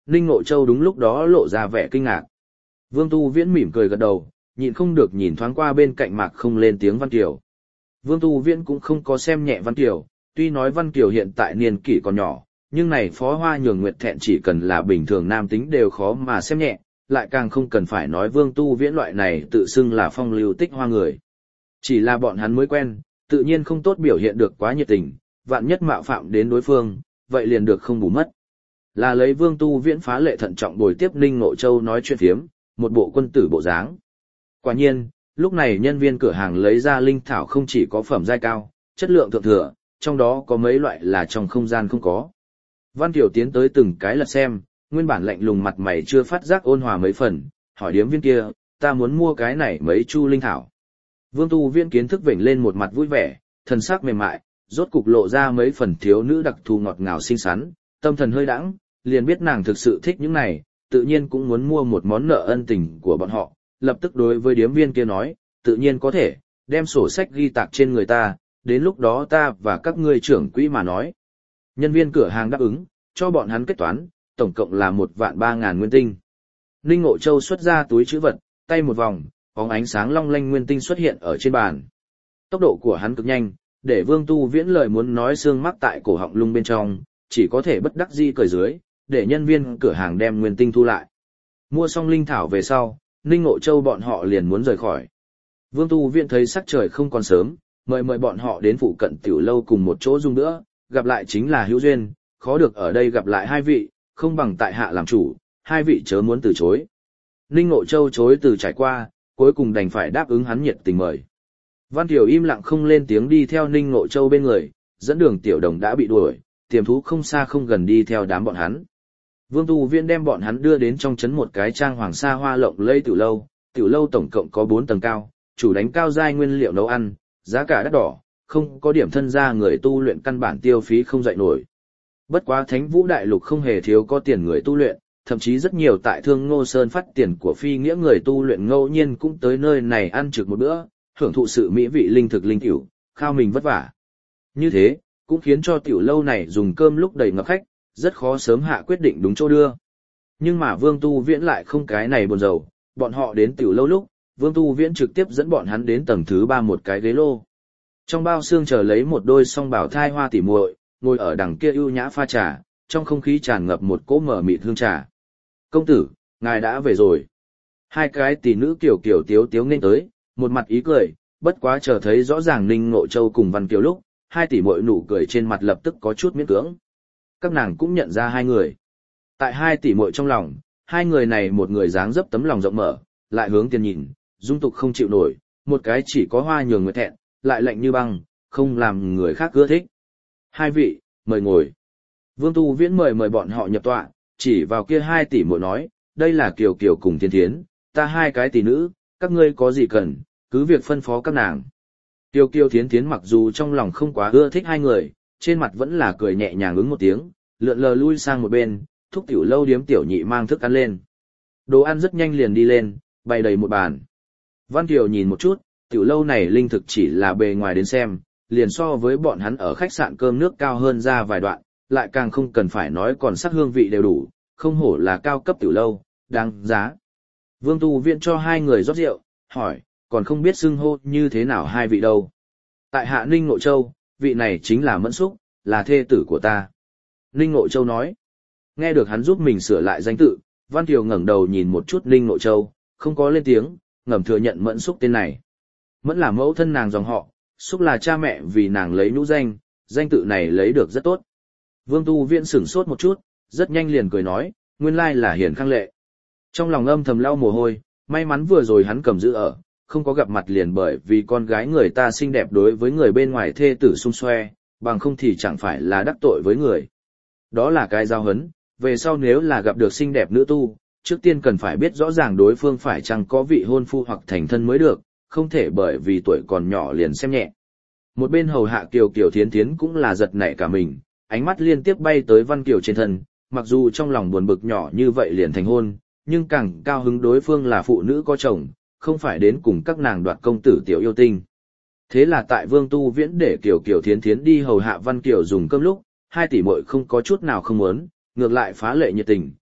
Ninh Ngộ Châu đúng lúc đó lộ ra vẻ kinh ngạc. Vương Tu Viễn mỉm cười gật đầu, nhịn không được nhìn thoáng qua bên cạnh Mạc không lên tiếng Văn Kiều. Vương Tu Viễn cũng không có xem nhẹ Văn Kiều, tuy nói Văn Kiều hiện tại niên kỷ còn nhỏ, nhưng này Phó Hoa Nhường Nguyệt Thẹn chỉ cần là bình thường nam tính đều khó mà xem nhẹ, lại càng không cần phải nói Vương Tu Viễn loại này tự xưng là phong lưu tích hoa người. Chỉ là bọn hắn mới quen, tự nhiên không tốt biểu hiện được quá nhiệt tình, vạn nhất mạo phạm đến đối phương, vậy liền được không bù mất. Là lấy Vương Tu Viễn phá lệ thận trọng bồi tiếp Ninh Ngộ Châu nói chuyện phiếm, một bộ quân tử bộ dáng. Quả nhiên, lúc này nhân viên cửa hàng lấy ra linh thảo không chỉ có phẩm giai cao, chất lượng thượng thừa, trong đó có mấy loại là trong không gian không có. Văn Tiểu tiến tới từng cái lật xem, nguyên bản lạnh lùng mặt mày chưa phát giác ôn hòa mấy phần, hỏi điếm viên kia, ta muốn mua cái này mấy chu linh thảo. Vương Tu Viễn kiến thức vểnh lên một mặt vui vẻ, thần sắc mềm mại, rốt cục lộ ra mấy phần thiếu nữ đặc thù ngọt ngào xinh xắn, tâm thần hơi đãng, liền biết nàng thực sự thích những này, tự nhiên cũng muốn mua một món nợ ân tình của bọn họ, lập tức đối với điếm viên kia nói, tự nhiên có thể, đem sổ sách ghi tạc trên người ta, đến lúc đó ta và các ngươi trưởng quỹ mà nói. Nhân viên cửa hàng đáp ứng, cho bọn hắn kết toán, tổng cộng là 1.300.000 nguyên tinh. Ninh Ngộ Châu xuất ra túi trữ vật, tay một vòng, bóng ánh sáng long lanh nguyên tinh xuất hiện ở trên bàn. Tốc độ của hắn cực nhanh, để Vương Tu Viễn lời muốn nói xương mắc tại cổ họng lung bên trong, chỉ có thể bất đắc dĩ cởi dưới, để nhân viên cửa hàng đem nguyên tinh thu lại. Mua xong linh thảo về sau, Ninh Ngộ Châu bọn họ liền muốn rời khỏi. Vương Tu Viễn thấy sắc trời không còn sớm, mời bọn họ đến phụ cận tiểu lâu cùng một chỗ dùng nữa, gặp lại chính là hữu duyên, khó được ở đây gặp lại hai vị, không bằng tại hạ làm chủ, hai vị chớ muốn từ chối. Ninh Ngộ Châu chối từ trải qua, cuối cùng đành phải đáp ứng hắn nhiệt tình mời. Văn Tiểu im lặng không lên tiếng đi theo Ninh Ngộ Châu bên người, dẫn đường Tiểu Đồng đã bị đuổi, tiềm thú không xa không gần đi theo đám bọn hắn. Vương Tu Viễn đem bọn hắn đưa đến trong trấn một cái trang hoàng sa hoa lộng lẫy tiểu lâu tổng cộng có 4 tầng cao, chủ đánh cao giai nguyên liệu nấu ăn, giá cả đắt đỏ, không có điểm thân gia người tu luyện căn bản tiêu phí không dậy nổi. Bất quá Thánh Vũ Đại Lục không hề thiếu có tiền người tu luyện, thậm chí rất nhiều tại Thương Ngô Sơn phát tiền của phi nghĩa người tu luyện ngẫu nhiên cũng tới nơi này ăn trực một bữa, hưởng thụ sự mỹ vị linh thực linh tiểu, khao mình vất vả. Như thế, cũng khiến cho tiểu lâu này dùng cơm lúc đầy ngập khách, rất khó sớm hạ quyết định đúng chỗ đưa. Nhưng mà Vương Tu Viễn lại không cái này buồn rầu, bọn họ đến tiểu lâu lúc, Vương Tu Viễn trực tiếp dẫn bọn hắn đến tầng thứ 3 một cái ghế lô. Trong bao xương chờ lấy một đôi song bảo thai hoa tỉ muội, ngồi ở đằng kia ưu nhã pha trà, trong không khí tràn ngập một cỗ mờ mịt hương trà. Công tử, ngài đã về rồi. Hai cái tỷ nữ kiểu kiểu tiếu tiếu nên tới, một mặt ý cười, bất quá chờ thấy rõ ràng Ninh Ngộ Châu cùng Văn Kiều lúc, hai tỷ muội nụ cười trên mặt lập tức có chút miễn cưỡng. Các nàng cũng nhận ra hai người. Tại hai tỷ muội trong lòng, hai người này một người dáng dấp tấm lòng rộng mở, lại hướng tiền nhìn, dung tục không chịu nổi, một cái chỉ có Hoa Nhường Nguyệt Thẹn, lại lạnh như băng, không làm người khác ưa thích. Hai vị, mời ngồi. Vương Tu Viễn mời bọn họ nhập tọa, chỉ vào kia hai tỷ muội nói, đây là Kiều Kiều cùng Thiên Thiến, ta hai cái tỷ nữ, các ngươi có gì cần, cứ việc phân phó các nàng. Kiều Kiều Thiến Thiến mặc dù trong lòng không quá ưa thích hai người, trên mặt vẫn là cười nhẹ nhàng ứng một tiếng, lượn lờ lui sang một bên, thúc tiểu lâu điếm tiểu nhị mang thức ăn lên. Đồ ăn rất nhanh liền đi lên, bày đầy một bàn. Văn Kiều nhìn một chút, tiểu lâu này linh thực chỉ là bề ngoài đến xem, liền so với bọn hắn ở khách sạn cơm nước cao hơn ra vài đoạn, lại càng không cần phải nói còn sắc hương vị đều đủ, không hổ là cao cấp tiểu lâu, đáng giá. Vương Tu Viễn cho hai người rót rượu, hỏi, còn không biết xưng hô như thế nào hai vị đâu. Tại hạ Ninh Ngộ Châu, vị này chính là Mẫn Xúc, là thê tử của ta. Ninh Ngộ Châu nói, nghe được hắn giúp mình sửa lại danh tự, Văn Kiều ngẩng đầu nhìn một chút Ninh Ngộ Châu, không có lên tiếng, ngầm thừa nhận Mẫn Xúc tên này. Mẫn là mẫu thân nàng dòng họ, Xúc là cha mẹ vì nàng lấy nhũ danh, danh tự này lấy được rất tốt. Vương Tu Viễn sửng sốt một chút, rất nhanh liền cười nói, nguyên lai là Hiền Khang Lệ. Trong lòng âm thầm lau mồ hôi, may mắn vừa rồi hắn cầm giữ ở, không có gặp mặt liền bởi vì con gái người ta xinh đẹp đối với người bên ngoài thê tử xung xoe, bằng không thì chẳng phải là đắc tội với người. Đó là cái giao hấn, về sau nếu là gặp được xinh đẹp nữ tu, trước tiên cần phải biết rõ ràng đối phương phải chăng có vị hôn phu hoặc thành thân mới được, không thể bởi vì tuổi còn nhỏ liền xem nhẹ. Một bên hầu hạ Kiều Kiều Thiến Thiến cũng là giật nảy cả mình, ánh mắt liên tiếp bay tới Văn Kiều trên thân, mặc dù trong lòng buồn bực nhỏ như vậy liền thành hôn, nhưng càng cao hứng đối phương là phụ nữ có chồng, không phải đến cùng các nàng đoạt công tử tiểu yêu tinh. Thế là tại Vương Tu Viễn để Kiều Kiều Thiến Thiến đi hầu hạ Văn Kiều dùng cơm lúc, hai tỷ muội không có chút nào không muốn, ngược lại phá lệ nhiệt tình,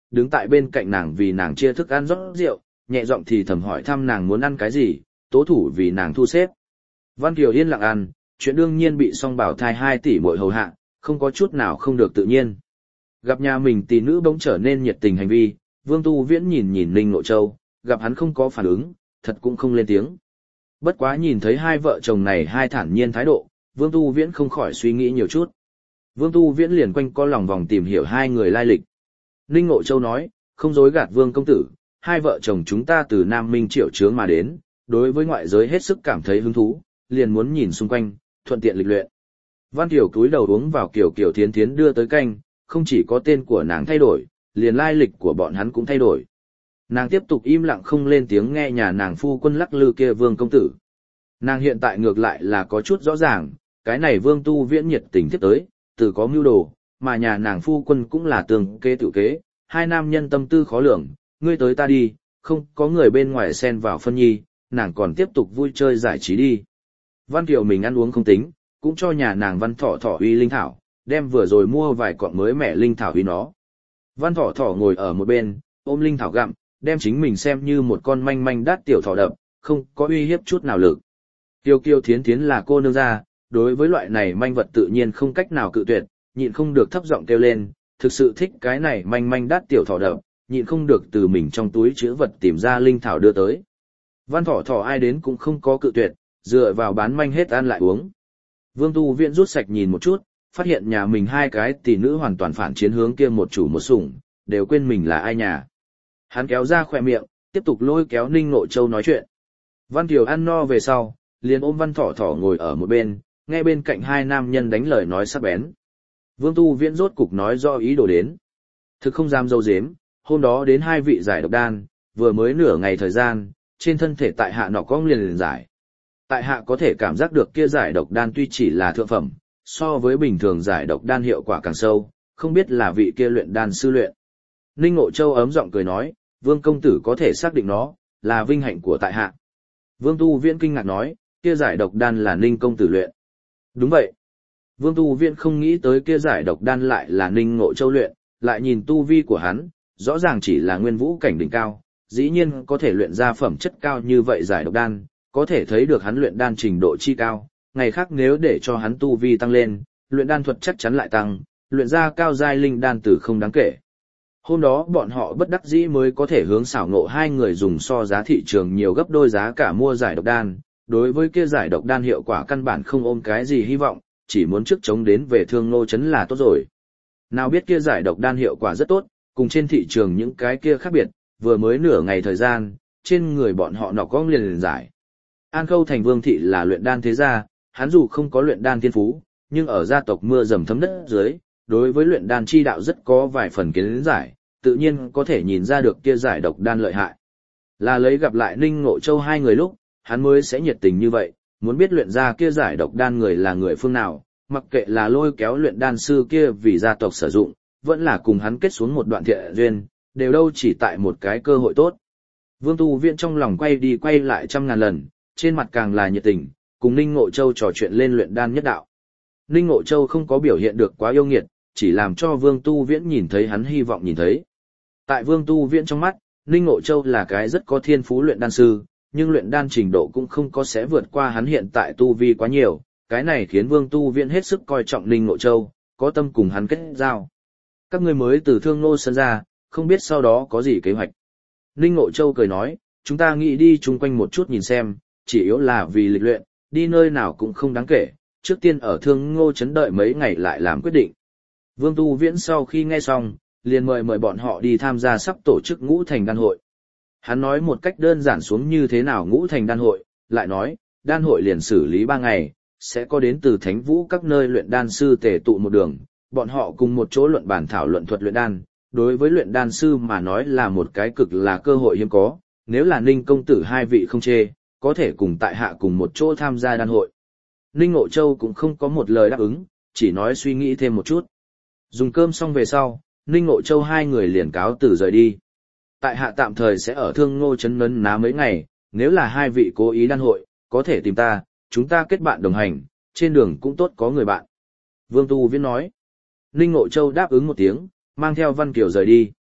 đứng tại bên cạnh nàng vì nàng chia thức ăn rót rượu, nhẹ giọng thì thầm hỏi thăm nàng muốn ăn cái gì, tố thủ vì nàng thu xếp. Văn Kiều yên lặng ăn, chuyện đương nhiên bị song bảo thai 2 tỷ muội hầu hạ, không có chút nào không được tự nhiên. Gặp nhà mình tỷ nữ bỗng trở nên nhiệt tình hành vi, Vương Tu Viễn nhìn nhìn Ninh Nội Châu, gặp hắn không có phản ứng, thật cũng không lên tiếng. Bất quá nhìn thấy hai vợ chồng này hai thản nhiên thái độ, Vương Tu Viễn không khỏi suy nghĩ nhiều chút. Vương Tu Viễn liền quanh co lòng vòng tìm hiểu hai người lai lịch. Ninh Nội Châu nói, không dối gạt Vương công tử, hai vợ chồng chúng ta từ Nam Minh Triệu Chướng mà đến, đối với ngoại giới hết sức cảm thấy hứng thú, liền muốn nhìn xung quanh, thuận tiện lịch luyện. Văn Kiều cúi đầu uống vào kiểu kiểu thiến thiến đưa tới canh, không chỉ có tên của nàng thay đổi, liền lai lịch của bọn hắn cũng thay đổi. Nàng tiếp tục im lặng không lên tiếng nghe nhà nàng phu quân lắc lư kia Vương công tử. Nàng hiện tại ngược lại là có chút rõ ràng, cái này Vương Tu Viễn nhiệt tình tiếp tới, từ có mưu đồ, mà nhà nàng phu quân cũng là tường kế tự kế, hai nam nhân tâm tư khó lường, ngươi tới ta đi, không có người bên ngoài xen vào phân nhi, nàng còn tiếp tục vui chơi giải trí đi. Văn Kiều mình ăn uống không tính, cũng cho nhà nàng Văn Thỏ Thỏ uy linh thảo, đem vừa rồi mua vài cọng mới mẻ linh thảo uy nó. Văn Thỏ Thỏ ngồi ở một bên, ôm linh thảo gặm, đem chính mình xem như một con manh manh đát tiểu thỏ đập, không có uy hiếp chút nào lực. Tiêu Kiêu Thiến Thiến là cô nương gia, đối với loại này manh vật tự nhiên không cách nào cự tuyệt, nhịn không được thấp giọng kêu lên, thực sự thích cái này manh manh đát tiểu thỏ đập, nhịn không được từ mình trong túi chứa vật tìm ra linh thảo đưa tới. Văn Thỏ Thỏ ai đến cũng không có cự tuyệt, dựa vào bán manh hết ăn lại uống. Vương Tu Viễn rút sạch nhìn một chút, phát hiện nhà mình hai cái tỷ nữ hoàn toàn phản chiến hướng kia một chủ một sủng, đều quên mình là ai nhà. Hắn kéo ra khỏe miệng, tiếp tục lôi kéo Ninh Nội Châu nói chuyện. Văn Kiều ăn no về sau, liền ôm Văn Thỏ Thỏ ngồi ở một bên, nghe bên cạnh hai nam nhân đánh lời nói sắc bén. Vương Tu Viễn rốt cục nói do ý đồ đến. Thực không dám dâu dếm, hôm đó đến hai vị giải độc đan, vừa mới nửa ngày thời gian, trên thân thể tại hạ nọ cong liền giải. Tại hạ có thể cảm giác được kia giải độc đan tuy chỉ là thượng phẩm, so với bình thường giải độc đan hiệu quả càng sâu, không biết là vị kia luyện đan sư luyện. Ninh Ngộ Châu ấm giọng cười nói, Vương công tử có thể xác định nó, là vinh hạnh của tại hạ. Vương Tu Viễn kinh ngạc nói, kia giải độc đan là Ninh công tử luyện. Đúng vậy. Vương Tu Viễn không nghĩ tới kia giải độc đan lại là Ninh Ngộ Châu luyện, lại nhìn tu vi của hắn, rõ ràng chỉ là nguyên vũ cảnh đỉnh cao, dĩ nhiên có thể luyện ra phẩm chất cao như vậy giải độc đan, có thể thấy được hắn luyện đan trình độ chi cao, ngày khác nếu để cho hắn tu vi tăng lên, luyện đan thuật chắc chắn lại tăng, luyện ra cao giai linh đan tử không đáng kể. Hôm đó bọn họ bất đắc dĩ mới có thể hướng xảo ngộ hai người dùng so giá thị trường nhiều gấp đôi giá cả mua giải độc đan, đối với kia giải độc đan hiệu quả căn bản không ôm cái gì hy vọng, chỉ muốn trước chống đến về Thương Nô trấn là tốt rồi. Nào biết kia giải độc đan hiệu quả rất tốt, cùng trên thị trường những cái kia khác biệt, vừa mới nửa ngày thời gian, trên người bọn họ nọ cong liền giải. An Khâu thành Vương thị là luyện đan thế gia, hắn dù không có luyện đan thiên phú, nhưng ở gia tộc mưa dầm thấm đất dưới, đối với luyện đan chi đạo rất có vài phần kiến giải, tự nhiên có thể nhìn ra được kia giải độc đan lợi hại. Là lấy gặp lại Ninh Ngộ Châu hai người lúc, hắn mới sẽ nhiệt tình như vậy, muốn biết luyện ra kia giải độc đan người là người phương nào, mặc kệ là lôi kéo luyện đan sư kia vì gia tộc sử dụng, vẫn là cùng hắn kết xuống một đoạn thiện duyên, đều đâu chỉ tại một cái cơ hội tốt. Vương Tu Viễn trong lòng quay đi quay lại trăm ngàn lần, trên mặt càng là nhiệt tình, cùng Ninh Ngộ Châu trò chuyện lên luyện đan nhất đạo. Ninh Ngộ Châu không có biểu hiện được quá yêu nghiệt, chỉ làm cho Vương Tu Viễn nhìn thấy hắn hy vọng nhìn thấy. Tại Vương Tu Viễn trong mắt, Ninh Ngộ Châu là cái rất có thiên phú luyện đan sư, nhưng luyện đan trình độ cũng không có sẽ vượt qua hắn hiện tại tu vi quá nhiều, cái này khiến Vương Tu Viễn hết sức coi trọng Ninh Ngộ Châu, có tâm cùng hắn kết giao. Các ngươi mới từ Thương Nô sân ra, không biết sau đó có gì kế hoạch. Ninh Ngộ Châu cười nói, chúng ta nghĩ đi chung quanh một chút nhìn xem, chỉ yếu là vì lịch luyện, đi nơi nào cũng không đáng kể, trước tiên ở Thương Ngô trấn đợi mấy ngày lại làm quyết định. Vương Tu Viễn sau khi nghe xong, liền mời bọn họ đi tham gia sắp tổ chức Ngũ Thành đan hội. Hắn nói một cách đơn giản xuống như thế nào Ngũ Thành đan hội, lại nói, đan hội liền xử lý 3 ngày, sẽ có đến từ Thánh Vũ các nơi luyện đan sư tề tụ một đường, bọn họ cùng một chỗ luận bàn thảo luận thuật luyện đan, đối với luyện đan sư mà nói là một cái cực là cơ hội hiếm có, nếu là Ninh công tử hai vị không chê, có thể cùng tại hạ cùng một chỗ tham gia đan hội. Ninh Ngộ Châu cũng không có một lời đáp ứng, chỉ nói suy nghĩ thêm một chút. Dùng cơm xong về sau, Ninh Ngộ Châu hai người liền cáo từ rời đi. Tại hạ tạm thời sẽ ở Thương Ngô trấn nấn ná mấy ngày, nếu là hai vị cố ý đan hội, có thể tìm ta, chúng ta kết bạn đồng hành, trên đường cũng tốt có người bạn. Vương Tu Viễn nói. Ninh Ngộ Châu đáp ứng một tiếng, mang theo Văn Kiều rời đi.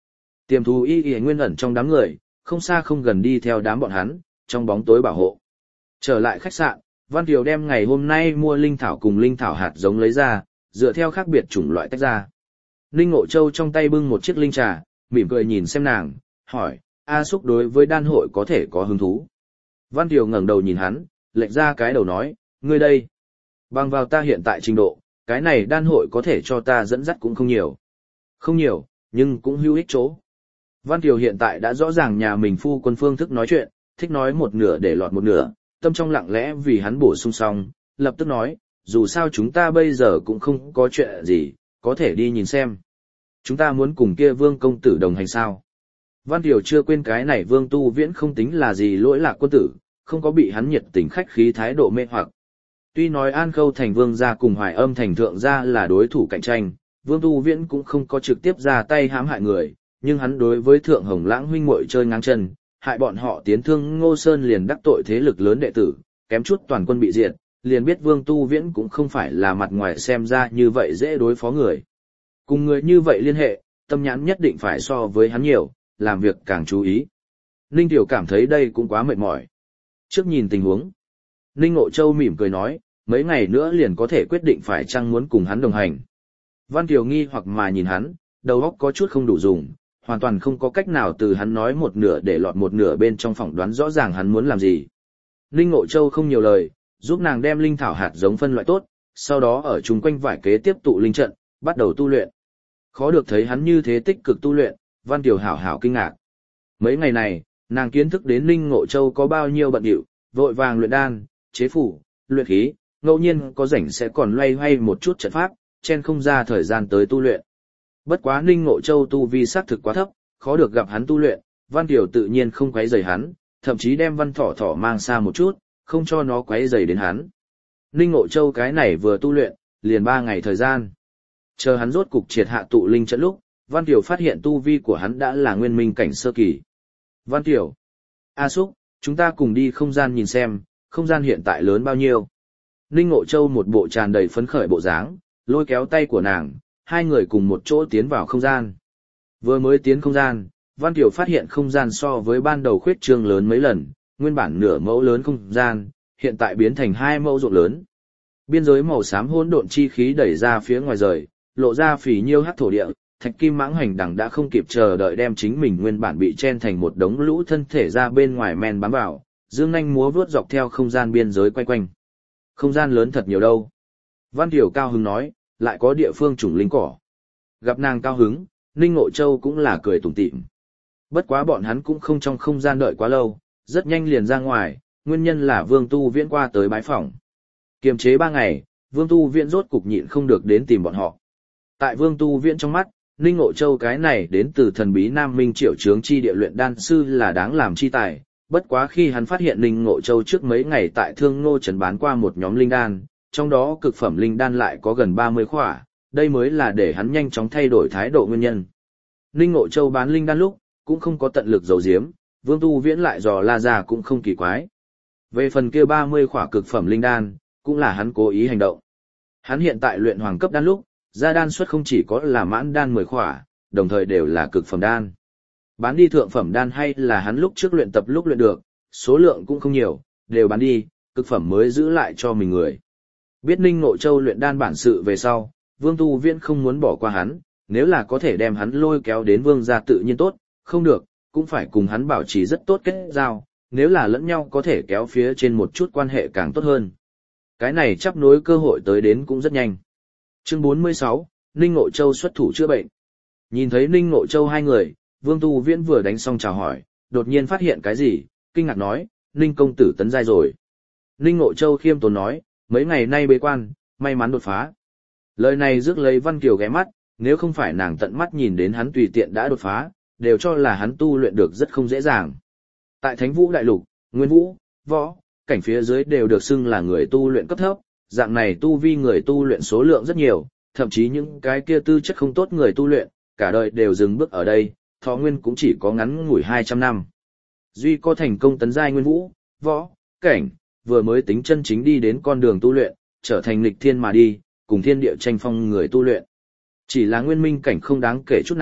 Tiềm thú y nguyên ẩn trong đám người, không xa không gần đi theo đám bọn hắn, trong bóng tối bảo hộ. Trở lại khách sạn, Văn Kiều đem ngày hôm nay mua linh thảo cùng linh thảo hạt giống lấy ra, dựa theo khác biệt chủng loại tách ra. Ninh Ngộ Châu trong tay bưng một chiếc linh trà, mỉm cười nhìn xem nàng, hỏi, A Súc đối với đan hội có thể có hứng thú. Văn Kiều ngẩng đầu nhìn hắn, lệch ra cái đầu nói, ngươi đây. Bằng vào ta hiện tại trình độ, cái này đan hội có thể cho ta dẫn dắt cũng không nhiều. Không nhiều, nhưng cũng hữu ích chỗ. Văn Kiều hiện tại đã rõ ràng nhà mình phu quân phương thức nói chuyện, thích nói một nửa để lọt một nửa, tâm trong lặng lẽ vì hắn bổ sung xong, lập tức nói, dù sao chúng ta bây giờ cũng không có chuyện gì, có thể đi nhìn xem. Chúng ta muốn cùng kia Vương công tử đồng hành sao? Văn Kiều chưa quên cái này Vương Tu Viễn không tính là gì lỗi lạc quân tử, không có bị hắn nhiệt tình khách khí thái độ mê hoặc. Tuy nói An Khâu thành Vương gia cùng Hoài Âm thành thượng gia là đối thủ cạnh tranh, Vương Tu Viễn cũng không có trực tiếp ra tay hãm hại người, nhưng hắn đối với Thượng Hồng Lãng huynh muội chơi ngang chân, hại bọn họ tiến thương Ngô Sơn liền đắc tội thế lực lớn đệ tử, kém chút toàn quân bị diệt, liền biết Vương Tu Viễn cũng không phải là mặt ngoài xem ra như vậy dễ đối phó người. Cùng người như vậy liên hệ, tâm nhãn nhất định phải so với hắn nhiều, làm việc càng chú ý. Ninh Tiểu cảm thấy đây cũng quá mệt mỏi. Trước nhìn tình huống, Ninh Ngộ Châu mỉm cười nói, mấy ngày nữa liền có thể quyết định phải chăng muốn cùng hắn đồng hành. Văn Kiều nghi hoặc mà nhìn hắn, đầu óc có chút không đủ dùng, hoàn toàn không có cách nào từ hắn nói một nửa để lọt một nửa bên trong phỏng đoán rõ ràng hắn muốn làm gì. Ninh Ngộ Châu không nhiều lời, giúp nàng đem linh thảo hạt giống phân loại tốt, sau đó ở chung quanh vải kế tiếp tụ linh trận, bắt đầu tu luyện. Khó được thấy hắn như thế tích cực tu luyện, Văn Kiều hảo hảo kinh ngạc. Mấy ngày này, nàng kiến thức đến Ninh Ngộ Châu có bao nhiêu bận rộn, vội vàng luyện đan, chế phủ, luyện khí, ngẫu nhiên có rảnh sẽ còn loay hoay một chút trận pháp, chen không ra thời gian tới tu luyện. Bất quá Ninh Ngộ Châu tu vi xác thực quá thấp, khó được gặp hắn tu luyện, Văn Kiều tự nhiên không quấy rầy hắn, thậm chí đem Văn Thỏ Thỏ mang xa một chút, không cho nó quấy rầy đến hắn. Ninh Ngộ Châu cái này vừa tu luyện, liền 3 ngày thời gian. Chờ hắn rốt cục triệt hạ tụ linh trận lúc, Văn Kiều phát hiện tu vi của hắn đã là nguyên minh cảnh sơ kỳ. Văn Kiều, A Súc, chúng ta cùng đi không gian nhìn xem, không gian hiện tại lớn bao nhiêu. Ninh Ngộ Châu một bộ tràn đầy phấn khởi bộ dáng, lôi kéo tay của nàng, hai người cùng một chỗ tiến vào không gian. Vừa mới tiến không gian, Văn Kiều phát hiện không gian so với ban đầu khuyết trương lớn mấy lần, nguyên bản nửa mẫu lớn không gian, hiện tại biến thành 2 mẫu rộng lớn. Biên giới màu xám hỗn độn chi khí đẩy ra phía ngoài rời, lộ ra phì nhiêu hắc thổ địa, Thạch Kim Mãng Hành Đằng đã không kịp chờ đợi đem chính mình nguyên bản bị chen thành một đống lũ thân thể ra bên ngoài men bám vào, dương nhanh múa vuốt dọc theo không gian biên giới quay quanh. Không gian lớn thật nhiều đâu. Văn Kiều cao hứng nói, lại có địa phương trùng linh cỏ. Gặp nàng cao hứng, Ninh Ngộ Châu cũng là cười tủm tỉm. Bất quá bọn hắn cũng không trong không gian đợi quá lâu, rất nhanh liền ra ngoài, nguyên nhân là Vương Tu Viễn qua tới bái phỏng. Kiềm chế 3 ngày, Vương Tu Viễn rốt cục nhịn không được đến tìm bọn họ. Tại Vương Tu Viễn trong mắt, Ninh Ngộ Châu cái này đến từ thần bí Nam Minh Triệu Chướng chi địa luyện đan sư là đáng làm chi tài. Bất quá khi hắn phát hiện Ninh Ngộ Châu trước mấy ngày tại Thương Ngô Trấn bán qua một nhóm linh đan, trong đó cực phẩm linh đan lại có gần 30 khỏa, đây mới là để hắn nhanh chóng thay đổi thái độ nguyên nhân. Ninh Ngộ Châu bán linh đan lúc, cũng không có tận lực giấu giếm, Vương Tu Viễn lại dò la ra cũng không kỳ quái. Về phần kia 30 khỏa cực phẩm linh đan, cũng là hắn cố ý hành động. Hắn hiện tại luyện hoàng cấp đan lúc, ra đan suất không chỉ có là mãn đan 10 khỏa, đồng thời đều là cực phẩm đan. Bán đi thượng phẩm đan hay là hắn lúc trước luyện tập lúc luyện được, số lượng cũng không nhiều, đều bán đi, cực phẩm mới giữ lại cho mình người. Biết Ninh Ngộ Châu luyện đan bản sự về sau, Vương Tu Viễn không muốn bỏ qua hắn, nếu là có thể đem hắn lôi kéo đến Vương gia tự nhiên tốt, không được, cũng phải cùng hắn bảo trì rất tốt kết giao, nếu là lẫn nhau có thể kéo phía trên một chút quan hệ càng tốt hơn. Cái này chắp nối cơ hội tới đến cũng rất nhanh. Chương 46, Ninh Ngộ Châu xuất thủ chữa bệnh. Nhìn thấy Ninh Ngộ Châu hai người, Vương Tu Viễn vừa đánh xong chào hỏi, đột nhiên phát hiện cái gì, kinh ngạc nói, Ninh công tử tấn giai rồi. Ninh Ngộ Châu khiêm tốn nói, mấy ngày nay bế quan, may mắn đột phá. Lời này rước lấy Văn Kiều ghé mắt, nếu không phải nàng tận mắt nhìn đến hắn tùy tiện đã đột phá, đều cho là hắn tu luyện được rất không dễ dàng. Tại Thánh Vũ Đại Lục, Nguyên Vũ, Võ, cảnh phía dưới đều được xưng là người tu luyện cấp thấp, dạng này tu vi người tu luyện số lượng rất nhiều, thậm chí những cái kia tư chất không tốt người tu luyện, cả đời đều dừng bước ở đây, thọ nguyên cũng chỉ có ngắn ngủi 200 năm. Duy có thành công tấn giai Nguyên Vũ, Võ, cảnh, vừa mới tính chân chính đi đến con đường tu luyện, trở thành nghịch thiên mà đi, cùng thiên địa tranh phong người tu luyện. Chỉ là nguyên minh cảnh không đáng kể chút nào,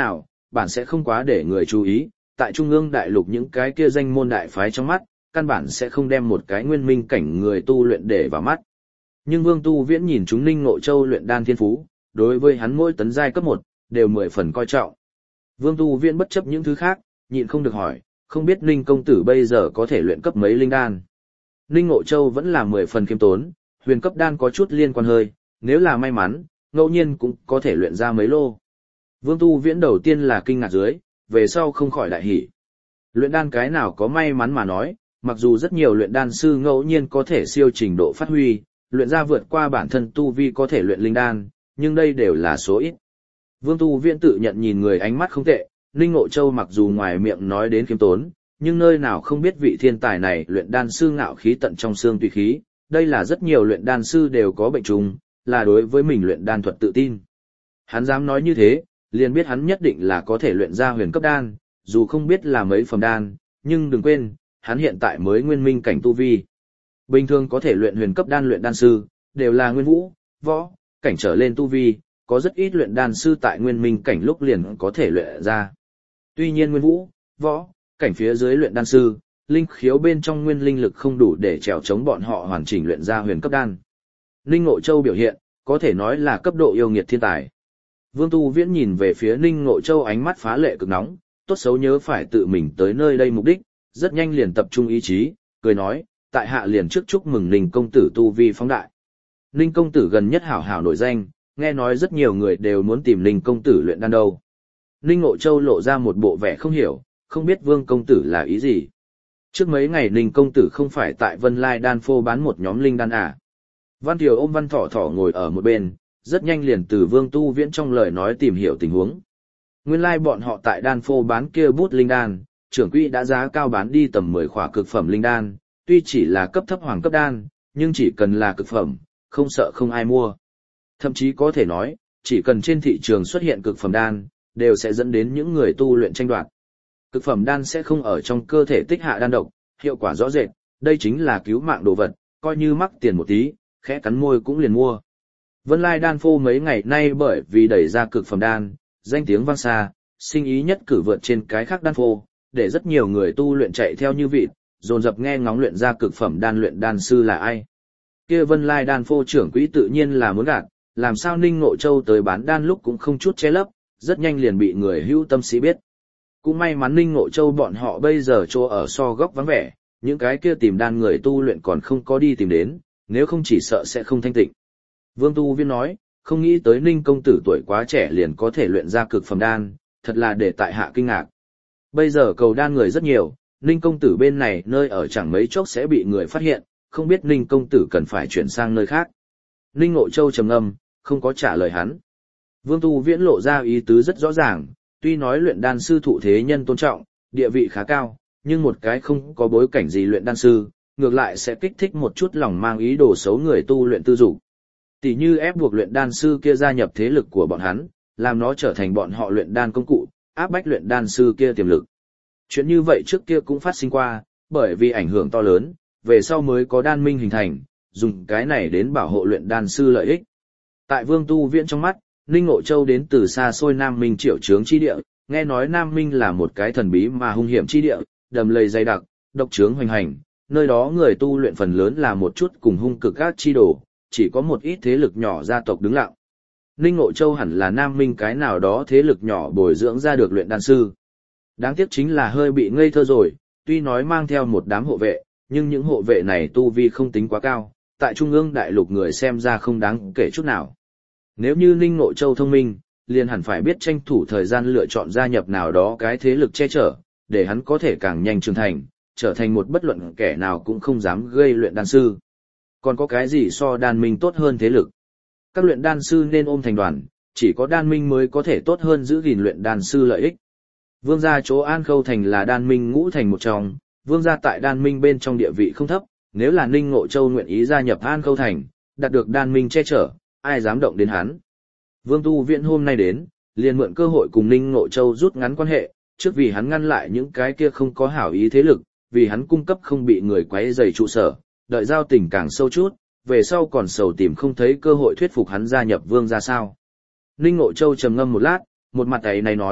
bản sẽ không quá để người chú ý, tại trung ương đại lục những cái kia danh môn đại phái trong mắt, căn bản sẽ không đem một cái nguyên minh cảnh người tu luyện để vào mắt. Nhưng Vương Tu Viễn nhìn chúng Ninh Ngộ Châu luyện đan thiên phú, đối với hắn mỗi tấn giai cấp 1, đều 10 phần coi trọng. Vương Tu Viễn bất chấp những thứ khác, nhịn không được hỏi, không biết Ninh công tử bây giờ có thể luyện cấp mấy linh đan. Ninh Ngộ Châu vẫn là 10 phần khiêm tốn, huyền cấp đan có chút liên quan hơi, nếu là may mắn, ngẫu nhiên cũng có thể luyện ra mấy lô. Vương Tu Viễn đầu tiên là kinh ngạc dưới, về sau không khỏi đại hỉ. Luyện đan cái nào có may mắn mà nói, mặc dù rất nhiều luyện đan sư ngẫu nhiên có thể siêu trình độ phát huy, luyện ra vượt qua bản thân tu vi có thể luyện linh đan, nhưng đây đều là số ít. Vương Tu Viễn tự nhận nhìn người ánh mắt không tệ, Ninh Ngộ Châu mặc dù ngoài miệng nói đến khiêm tốn, nhưng nơi nào không biết vị thiên tài này luyện đan sư ngạo khí tận trong xương tùy khí, đây là rất nhiều luyện đan sư đều có bệnh trùng, là đối với mình luyện đan thuật tự tin. Hắn dám nói như thế, liền biết hắn nhất định là có thể luyện ra huyền cấp đan, dù không biết là mấy phẩm đan, nhưng đừng quên, hắn hiện tại mới nguyên minh cảnh tu vi. Bình thường có thể luyện huyền cấp đan luyện đan sư, đều là nguyên vũ, võ, cảnh trở lên tu vi, có rất ít luyện đan sư tại nguyên minh cảnh lúc liền có thể luyện ra. Tuy nhiên nguyên vũ, võ, cảnh phía dưới luyện đan sư, linh khiếu bên trong nguyên linh lực không đủ để trèo chống bọn họ hoàn chỉnh luyện ra huyền cấp đan. Ninh Ngộ Châu biểu hiện, có thể nói là cấp độ yêu nghiệt thiên tài. Vương Tu Viễn nhìn về phía Ninh Ngộ Châu ánh mắt phá lệ cực nóng, tốt xấu nhớ phải tự mình tới nơi đây mục đích, rất nhanh liền tập trung ý chí, cười nói, tại hạ liền trước chúc mừng Ninh công tử tu vi phóng đại. Ninh công tử gần nhất hảo hảo nổi danh, nghe nói rất nhiều người đều muốn tìm Ninh công tử luyện đan đâu. Ninh Ngộ Châu lộ ra một bộ vẻ không hiểu, không biết Vương công tử là ý gì. Trước mấy ngày Ninh công tử không phải tại Vân Lai đan phô bán một nhóm linh đan à. Văn Kiều ôm Văn Thỏ Thỏ ngồi ở một bên, rất nhanh liền từ Vương Tu Viễn trong lời nói tìm hiểu tình huống. Nguyên lai bọn họ tại đan phô bán kia bút linh đan, trưởng quỹ đã giá cao bán đi tầm 10 khỏa cực phẩm linh đan, tuy chỉ là cấp thấp hoàng cấp đan, nhưng chỉ cần là cực phẩm, không sợ không ai mua. Thậm chí có thể nói, chỉ cần trên thị trường xuất hiện cực phẩm đan, đều sẽ dẫn đến những người tu luyện tranh đoạt. Cực phẩm đan sẽ không ở trong cơ thể tích hạ đan độc, hiệu quả rõ rệt, đây chính là cứu mạng đồ vật, coi như mắc tiền một tí, khẽ cắn môi cũng liền mua. Vân Lai đan phô mấy ngày nay bởi vì đẩy ra cực phẩm đan, danh tiếng vang xa, sinh ý nhất cử vượt trên cái khác đan phô, để rất nhiều người tu luyện chạy theo như vịt, dồn dập nghe ngóng luyện ra cực phẩm đan luyện đan sư là ai. Kia Vân Lai đan phô trưởng quỹ tự nhiên là muốn gạt, làm sao Ninh Ngộ Châu tới bán đan lúc cũng không chút che lấp, rất nhanh liền bị người hữu tâm sĩ biết. Cũng may mắn Ninh Ngộ Châu bọn họ bây giờ chỗ ở so góc vắng vẻ, những cái kia tìm đan người tu luyện còn không có đi tìm đến, nếu không chỉ sợ sẽ không thanh tịnh. Vương Tu Viễn nói, không nghĩ tới Ninh công tử tuổi quá trẻ liền có thể luyện ra cực phẩm đan, thật là để tại hạ kinh ngạc. Bây giờ cầu đan người rất nhiều, Ninh công tử bên này nơi ở chẳng mấy chốc sẽ bị người phát hiện, không biết Ninh công tử cần phải chuyển sang nơi khác. Ninh Ngộ Châu trầm ngâm, không có trả lời hắn. Vương Tu Viễn lộ ra ý tứ rất rõ ràng, tuy nói luyện đan sư thụ thế nhân tôn trọng, địa vị khá cao, nhưng một cái không có bối cảnh gì luyện đan sư, ngược lại sẽ kích thích một chút lòng mang ý đồ xấu người tu luyện tư dục. Tỷ như ép buộc luyện đan sư kia gia nhập thế lực của bọn hắn, làm nó trở thành bọn họ luyện đan công cụ, áp bách luyện đan sư kia tiềm lực. Chuyện như vậy trước kia cũng phát sinh qua, bởi vì ảnh hưởng to lớn, về sau mới có đan minh hình thành, dùng cái này đến bảo hộ luyện đan sư lợi ích. Tại Vương Tu Viễn trong mắt, Ninh Ngộ Châu đến từ xa xôi Nam Minh Triệu Chướng chi địa, nghe nói Nam Minh là một cái thần bí mà hung hiểm chi địa, đầm lầy dày đặc, độc chướng hoành hành, nơi đó người tu luyện phần lớn là một chút cùng hung cực các chi đồ, chỉ có một ít thế lực nhỏ gia tộc đứng lặng. Ninh Ngộ Châu hẳn là Nam Minh cái nào đó thế lực nhỏ bồi dưỡng ra được luyện đan sư. Đáng tiếc chính là hơi bị ngây thơ rồi, tuy nói mang theo một đám hộ vệ, nhưng những hộ vệ này tu vi không tính quá cao, tại Trung ương đại lục người xem ra không đáng kể chút nào. Nếu như Ninh Ngộ Châu thông minh, liền hẳn phải biết tranh thủ thời gian lựa chọn gia nhập nào đó cái thế lực che chở, để hắn có thể càng nhanh trưởng thành, trở thành một bất luận kẻ nào cũng không dám gây luyện đan sư. Còn có cái gì so đan minh tốt hơn thế lực? Các luyện đan sư nên ôm thành đoàn, chỉ có đan minh mới có thể tốt hơn giữ gìn luyện đan sư lợi ích. Vương gia chỗ An Khâu Thành là đan minh ngũ thành một trong, vương gia tại đan minh bên trong địa vị không thấp, nếu là Ninh Ngộ Châu nguyện ý gia nhập An Khâu Thành, đạt được đan minh che chở, ai dám động đến hắn. Vương Tu Viễn hôm nay đến, liền mượn cơ hội cùng Ninh Ngộ Châu rút ngắn quan hệ, trước vì hắn ngăn lại những cái kia không có hảo ý thế lực, vì hắn cung cấp không bị người quấy rầy trụ sở, đợi giao tình càng sâu chút, về sau còn sầu tìm không thấy cơ hội thuyết phục hắn gia nhập vương gia sao. Ninh Ngộ Châu trầm ngâm một lát, một mặt ấy này nói,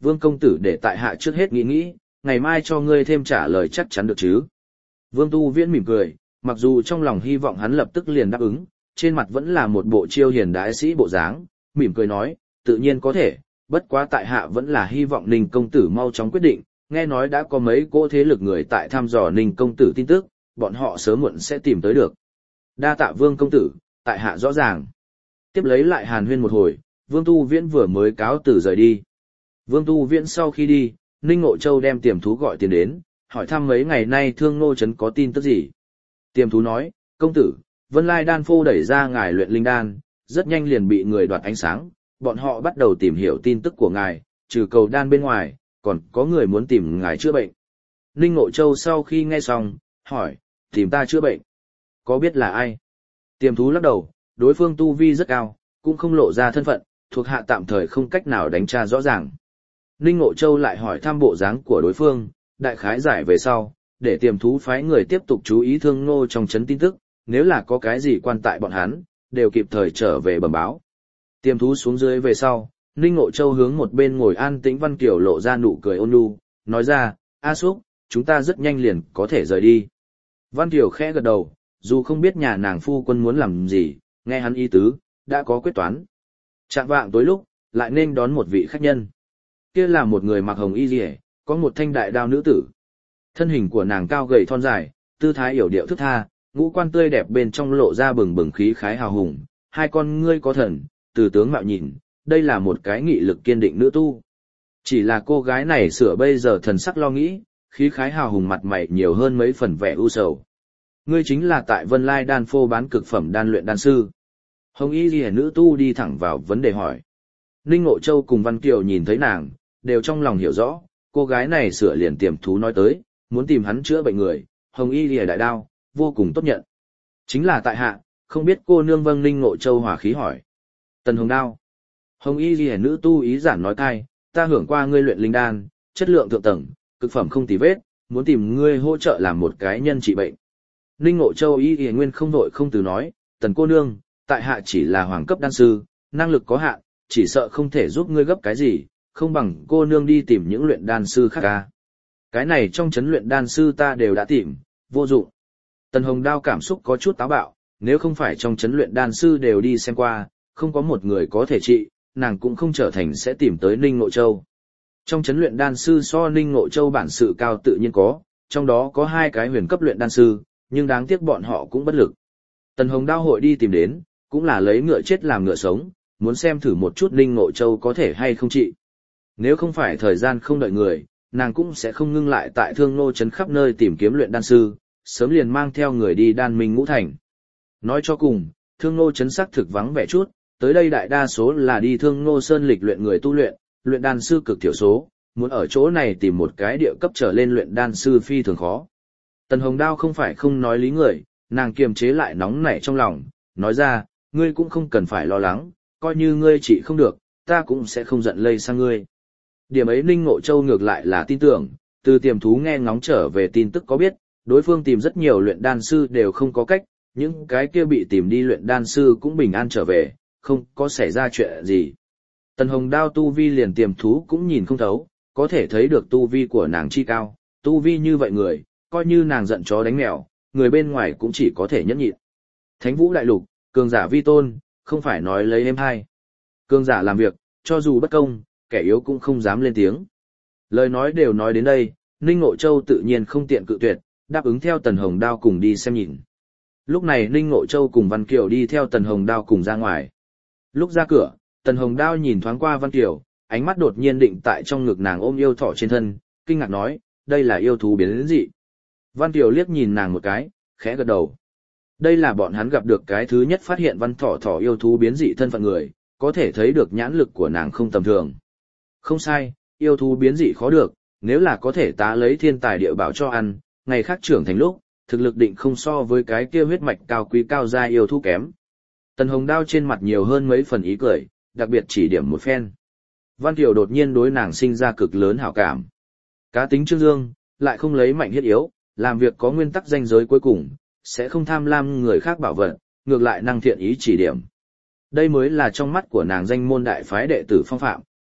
Vương công tử để tại hạ trước hết nghĩ, ngày mai cho ngươi thêm trả lời chắc chắn được chứ. Vương Tu Viễn mỉm cười, mặc dù trong lòng hy vọng hắn lập tức liền đáp ứng, trên mặt vẫn là một bộ chiêu hiền đái sĩ bộ dáng, mỉm cười nói, tự nhiên có thể, bất quá tại hạ vẫn là hy vọng Ninh công tử mau chóng quyết định, nghe nói đã có mấy cỗ thế lực người tại thăm dò Ninh công tử tin tức, bọn họ sớm muộn sẽ tìm tới được. Đa tạ Vương công tử, tại hạ rõ ràng. Tiếp lấy lại hàn huyên một hồi, Vương Tu Viễn vừa mới cáo từ rời đi. Vương Tu Viễn sau khi đi, Ninh Ngộ Châu đem Tiềm Thú gọi tiền đến, hỏi thăm mấy ngày nay Thương Nô trấn có tin tức gì. Tiềm Thú nói, công tử, Vân Lai Đan Phô đẩy ra ngài luyện linh đan, rất nhanh liền bị người đoạt ánh sáng, bọn họ bắt đầu tìm hiểu tin tức của ngài, trừ cầu đan bên ngoài, còn có người muốn tìm ngài chữa bệnh. Ninh Ngộ Châu sau khi nghe xong, hỏi, tìm ta chữa bệnh, có biết là ai? Tiềm Thú lắc đầu, đối phương tu vi rất cao, cũng không lộ ra thân phận, thuộc hạ tạm thời không cách nào đánh tra rõ ràng. Ninh Ngộ Châu lại hỏi thăm bộ dáng của đối phương, đại khái giải về sau, để Tiềm Thú phái người tiếp tục chú ý Thương Nô trong chấn tin tức, nếu là có cái gì quan tại bọn hắn, đều kịp thời trở về bẩm báo. Tiềm Thú xuống dưới về sau, Ninh Ngộ Châu hướng một bên ngồi an tĩnh Văn Kiều lộ ra nụ cười ôn nhu, nói ra, A Súc, chúng ta rất nhanh liền có thể rời đi. Văn Kiều khẽ gật đầu, dù không biết nhà nàng phu quân muốn làm gì, nghe hắn ý tứ, đã có quyết toán. Chạng vạng tối lúc, lại nên đón một vị khách nhân. Kia là một người mặc hồng y liễu, có một thanh đại đao nữ tử. Thân hình của nàng cao gầy thon dài, tư thái yểu điệu thức tha, ngũ quan tươi đẹp bên trong lộ ra bừng bừng khí khái hào hùng, hai con ngươi có thần, từ tướng mạo nhìn, đây là một cái nghị lực kiên định nữ tu. Chỉ là cô gái này sửa bây giờ thần sắc lo nghĩ, khí khái hào hùng mặt mày nhiều hơn mấy phần vẻ u sầu. Ngươi chính là tại Vân Lai Đan Phô bán cực phẩm đan luyện đan sư. Hồng y liễu nữ tu đi thẳng vào vấn đề hỏi. Ninh Ngộ Châu cùng Văn Kiều nhìn thấy nàng, đều trong lòng hiểu rõ, cô gái này sửa liền Tiềm Thú nói tới, muốn tìm hắn chữa bệnh người, Hồng y liễu đại đao, vô cùng tốt nhận. Chính là tại hạ, không biết cô nương. Vâng. Ninh Ngộ Châu hòa khí hỏi. Tần Hồng đao. Hồng y liễu nữ tu ý giản nói cai, ta hưởng qua ngươi luyện linh đan, chất lượng thượng tầng, cực phẩm không tì vết, muốn tìm ngươi hỗ trợ làm một cái nhân trị bệnh. Ninh Ngộ Châu y y nguyên không đội không từ nói, Tần cô nương, tại hạ chỉ là hoàng cấp đan sư, năng lực có hạn, chỉ sợ không thể giúp ngươi gấp cái gì, không bằng cô nương đi tìm những luyện đan sư khác ca. Cái này trong chấn luyện đan sư ta đều đã tìm, vô dụng. Tần Hồng Đao cảm xúc có chút táo bạo, nếu không phải trong chấn luyện đan sư đều đi xem qua, không có một người có thể trị, nàng cũng không trở thành sẽ tìm tới Ninh Ngộ Châu. Trong chấn luyện đan sư so Ninh Ngộ Châu bản sự cao tự nhiên có, trong đó có 2 cái huyền cấp luyện đan sư, nhưng đáng tiếc bọn họ cũng bất lực. Tần Hồng Đao hội đi tìm đến, cũng là lấy ngựa chết làm ngựa sống, muốn xem thử một chút Ninh Ngộ Châu có thể hay không trị. Nếu không phải thời gian không đợi người, nàng cũng sẽ không ngưng lại tại Thương Nô trấn khắp nơi tìm kiếm luyện đan sư, sớm liền mang theo người đi Đan Minh Ngũ Thành. Nói cho cùng, Thương Nô trấn xác thực vắng vẻ chút, tới đây đại đa số là đi Thương Nô Sơn lịch luyện người tu luyện đan sư cực thiểu số, muốn ở chỗ này tìm một cái địa cấp trở lên luyện đan sư phi thường khó. Tần Hồng Đao không phải không nói lý người, nàng kiềm chế lại nóng nảy trong lòng, nói ra, ngươi cũng không cần phải lo lắng, coi như ngươi trị không được, ta cũng sẽ không giận lây sang ngươi. Điểm ấy Ninh Ngộ Châu ngược lại là tin tưởng, từ Tiềm Thú nghe ngóng trở về tin tức có biết, đối phương tìm rất nhiều luyện đan sư đều không có cách, những cái kia bị tìm đi luyện đan sư cũng bình an trở về, không có xảy ra chuyện gì. Tần Hồng Đao tu vi liền Tiềm Thú cũng nhìn không thấu, có thể thấy được tu vi của nàng chi cao, tu vi như vậy người, coi như nàng giận chó đánh mèo, người bên ngoài cũng chỉ có thể nhẫn nhịn. Thánh Vũ Đại Lục, cường giả vi tôn, không phải nói lấy êm hay. Cường giả làm việc, cho dù bất công, kẻ yếu cũng không dám lên tiếng. Lời nói đều nói đến đây, Ninh Ngộ Châu tự nhiên không tiện cự tuyệt, đáp ứng theo Tần Hồng Đao cùng đi xem nhìn. Lúc này Ninh Ngộ Châu cùng Văn Kiều đi theo Tần Hồng Đao cùng ra ngoài. Lúc ra cửa, Tần Hồng Đao nhìn thoáng qua Văn Kiều, ánh mắt đột nhiên định tại trong ngực nàng ôm yêu thỏ trên thân, kinh ngạc nói, đây là yêu thú biến dị. Văn Kiều liếc nhìn nàng một cái, khẽ gật đầu. Đây là bọn hắn gặp được cái thứ nhất phát hiện Văn Thỏ yêu thú biến dị thân phận người, có thể thấy được nhãn lực của nàng không tầm thường. Không sai, yêu thú biến dị khó được, nếu là có thể tá lấy thiên tài địa bảo cho ăn, ngày khác trưởng thành lúc, thực lực định không so với cái kia huyết mạch cao quý cao gia yêu thú kém. Tần Hồng Đao trên mặt nhiều hơn mấy phần ý cười, đặc biệt chỉ điểm một phen. Văn Kiều đột nhiên đối nàng sinh ra cực lớn hảo cảm. Cá tính trương dương, lại không lấy mạnh hiết yếu, làm việc có nguyên tắc ranh giới cuối cùng, sẽ không tham lam người khác bảo vật, ngược lại năng thiện ý chỉ điểm. Đây mới là trong mắt của nàng danh môn đại phái đệ tử phong phạm,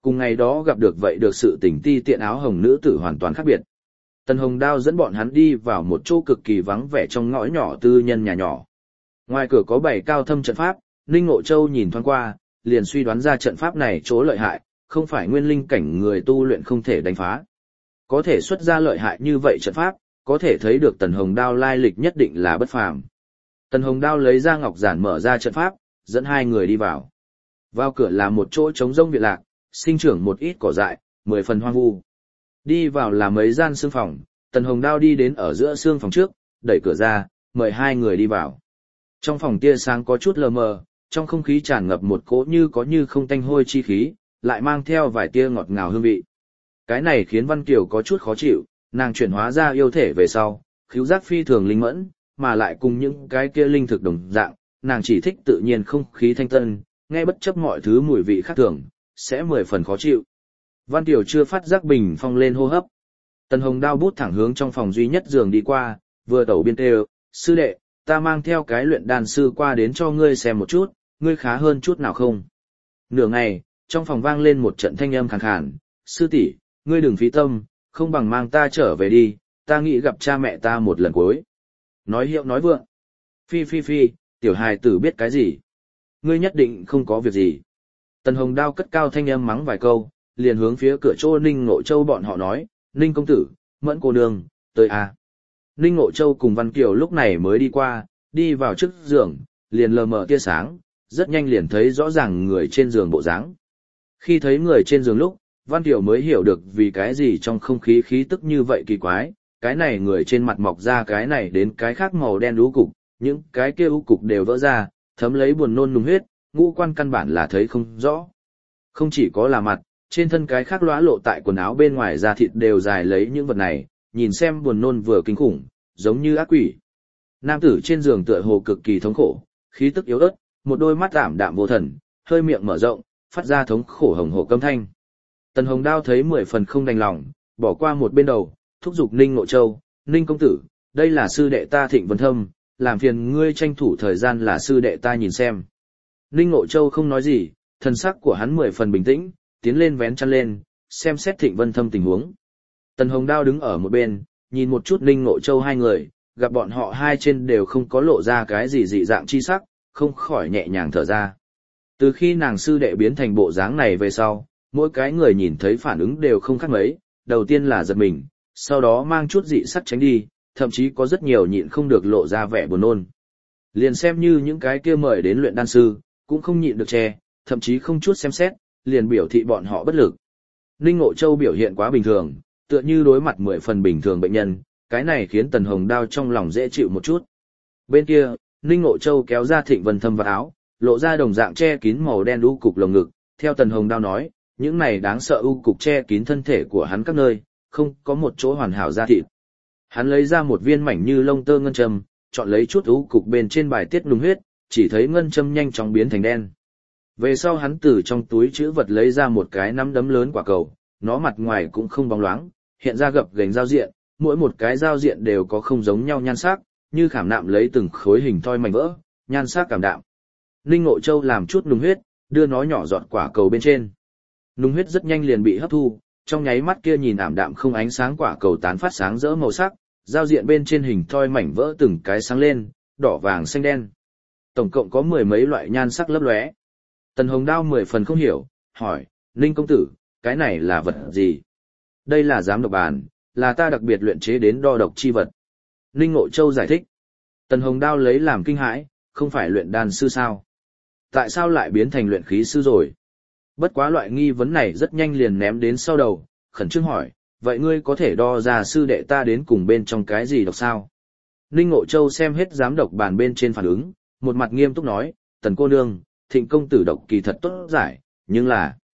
cùng ngày đó gặp được vậy được sự tình ti tiện áo hồng nữ tử hoàn toàn khác biệt. Tần Hồng Đao dẫn bọn hắn đi vào một chỗ cực kỳ vắng vẻ trong ngõ nhỏ tư nhân nhà nhỏ. Ngoài cửa có 7 cao thâm trận pháp, Ninh Ngộ Châu nhìn thoáng qua, liền suy đoán ra trận pháp này chỗ lợi hại, không phải nguyên linh cảnh người tu luyện không thể đánh phá. Có thể xuất ra lợi hại như vậy trận pháp, có thể thấy được Tần Hồng Đao lai lịch nhất định là bất phàm. Tần Hồng Đao lấy ra ngọc giản mở ra trận pháp, dẫn 2 người đi vào. Vào cửa là một chỗ trống rông viện lạc, sinh trưởng một ít cỏ dại, 10 phần hoang vu. Đi vào là mấy gian xương phòng, Tần Hồng Đao đi đến ở giữa xương phòng trước, đẩy cửa ra, mời 2 người đi vào. Trong phòng tia sáng có chút lờ mờ, trong không khí tràn ngập một cỗ như có như không tanh hôi chi khí, lại mang theo vài tia ngọt ngào hương vị. Cái này khiến Văn Kiều có chút khó chịu, nàng chuyển hóa ra yêu thể về sau, khứu giác phi thường linh mẫn, mà lại cùng những cái kia linh thực đồng dạng, nàng chỉ thích tự nhiên không khí thanh tân, nghe bất chấp mọi thứ mùi vị khác thường, sẽ 10 phần khó chịu. Văn Kiều chưa phát giác bình phong lên hô hấp. Tần Hồng Đao bút thẳng hướng trong phòng duy nhất giường đi qua, vừa tẩu biên kêu, sư đệ, ta mang theo cái luyện đan sư qua đến cho ngươi xem một chút, ngươi khá hơn chút nào không? Nửa ngày, trong phòng vang lên một trận thanh âm khàn khàn, sư tỷ, ngươi đừng phí tâm, không bằng mang ta trở về đi, ta nghĩ gặp cha mẹ ta một lần cuối. Nói hiệu nói vượng. Phi phi phi, tiểu hài tử biết cái gì? Ngươi nhất định không có việc gì. Tần Hồng Đao cất cao thanh âm mắng vài câu, liền hướng phía cửa chỗ Ninh Ngộ Châu bọn họ nói, Ninh công tử, Mẫn cô nương, tới à. Ninh Ngộ Châu cùng Văn Kiều lúc này mới đi qua, đi vào trước giường, liền lờ mờ tia sáng, rất nhanh liền thấy rõ ràng người trên giường bộ dáng. Khi thấy người trên giường lúc, Văn Kiều mới hiểu được vì cái gì trong không khí khí tức như vậy kỳ quái, cái này người trên mặt mọc ra cái này đến cái khác màu đen ú cục, những cái kia ú cục đều vỡ ra, thấm lấy buồn nôn nùng huyết, ngũ quan căn bản là thấy không rõ. Không chỉ có là mặt, trên thân cái khác lóa lộ tại quần áo bên ngoài da thịt đều dài lấy những vật này, nhìn xem buồn nôn vừa kinh khủng, giống như ác quỷ. Nam tử trên giường tựa hồ cực kỳ thống khổ, khí tức yếu ớt, một đôi mắt ảm đạm vô thần, hơi miệng mở rộng, phát ra thống khổ hồng hộc âm thanh. Tần Hồng Đao thấy 10 phần không đành lòng, bỏ qua một bên đầu, thúc giục Ninh Ngộ Châu, Ninh công tử, đây là sư đệ ta Thịnh Vân Thâm, làm phiền ngươi tranh thủ thời gian là sư đệ ta nhìn xem. Ninh Ngộ Châu không nói gì, thần sắc của hắn 10 phần bình tĩnh, tiến lên vén chăn lên, xem xét Thịnh Vân Thâm tình huống. Tần Hồng Đao đứng ở một bên, nhìn một chút Ninh Ngộ Châu 2 người, gặp bọn họ 2 trên đều không có lộ ra cái gì dị dạng chi sắc, không khỏi nhẹ nhàng thở ra. Từ khi nàng sư đệ biến thành bộ dáng này về sau, mỗi cái người nhìn thấy phản ứng đều không khác mấy, đầu tiên là giật mình, sau đó mang chút dị sắc tránh đi, thậm chí có rất nhiều nhịn không được lộ ra vẻ buồn nôn. Liền xem như những cái kia mời đến luyện đan sư, cũng không nhịn được che, thậm chí không chút xem xét, liền biểu thị bọn họ bất lực. Ninh Ngộ Châu biểu hiện quá bình thường, tựa như đối mặt 10 phần bình thường bệnh nhân, cái này khiến Tần Hồng Đao trong lòng dễ chịu một chút. Bên kia, Ninh Ngộ Châu kéo ra Thịnh Vân Thâm vào áo, lộ ra đồng dạng che kín màu đen u cục lồng ngực, theo Tần Hồng Đao nói, những này đáng sợ u cục che kín thân thể của hắn các nơi, không có một chỗ hoàn hảo da thịt. Hắn lấy ra một viên mảnh như lông tơ ngân châm, chọn lấy chút u cục bên trên bài tiết nung huyết, chỉ thấy ngân châm nhanh chóng biến thành đen. Về sau hắn từ trong túi trữ vật lấy ra một cái nắm đấm lớn quả cầu, nó mặt ngoài cũng không bóng loáng, hiện ra gập ghềnh giao diện, mỗi một cái giao diện đều có không giống nhau nhan sắc, như khảm nạm lấy từng khối hình thoi mảnh vỡ, nhan sắc cảm đạm. Ninh Ngộ Châu làm chút nung huyết, đưa nó nhỏ giọt quả cầu bên trên. Nung huyết rất nhanh liền bị hấp thu, trong nháy mắt kia nhìn ảm đạm không ánh sáng quả cầu tán phát sáng rỡ màu sắc, giao diện bên trên hình thoi mảnh vỡ từng cái sáng lên, đỏ vàng xanh đen. Tổng cộng có 10 mấy loại nhan sắc lấp lóe. Tần Hồng Đao 10 phần không hiểu, hỏi, Ninh công tử, cái này là vật gì? Đây là giám độc bàn, là ta đặc biệt luyện chế đến đo độc chi vật. Ninh Ngộ Châu giải thích. Tần Hồng Đao lấy làm kinh hãi, không phải luyện đan sư sao? Tại sao lại biến thành luyện khí sư rồi? Bất quá loại nghi vấn này rất nhanh liền ném đến sau đầu, khẩn trương hỏi, vậy ngươi có thể đo ra sư đệ ta đến cùng bên trong cái gì độc sao? Ninh Ngộ Châu xem hết giám độc bàn bên trên phản ứng, một mặt nghiêm túc nói, Tần cô nương, Thịnh công tử độc kỳ thật tốt giải, nhưng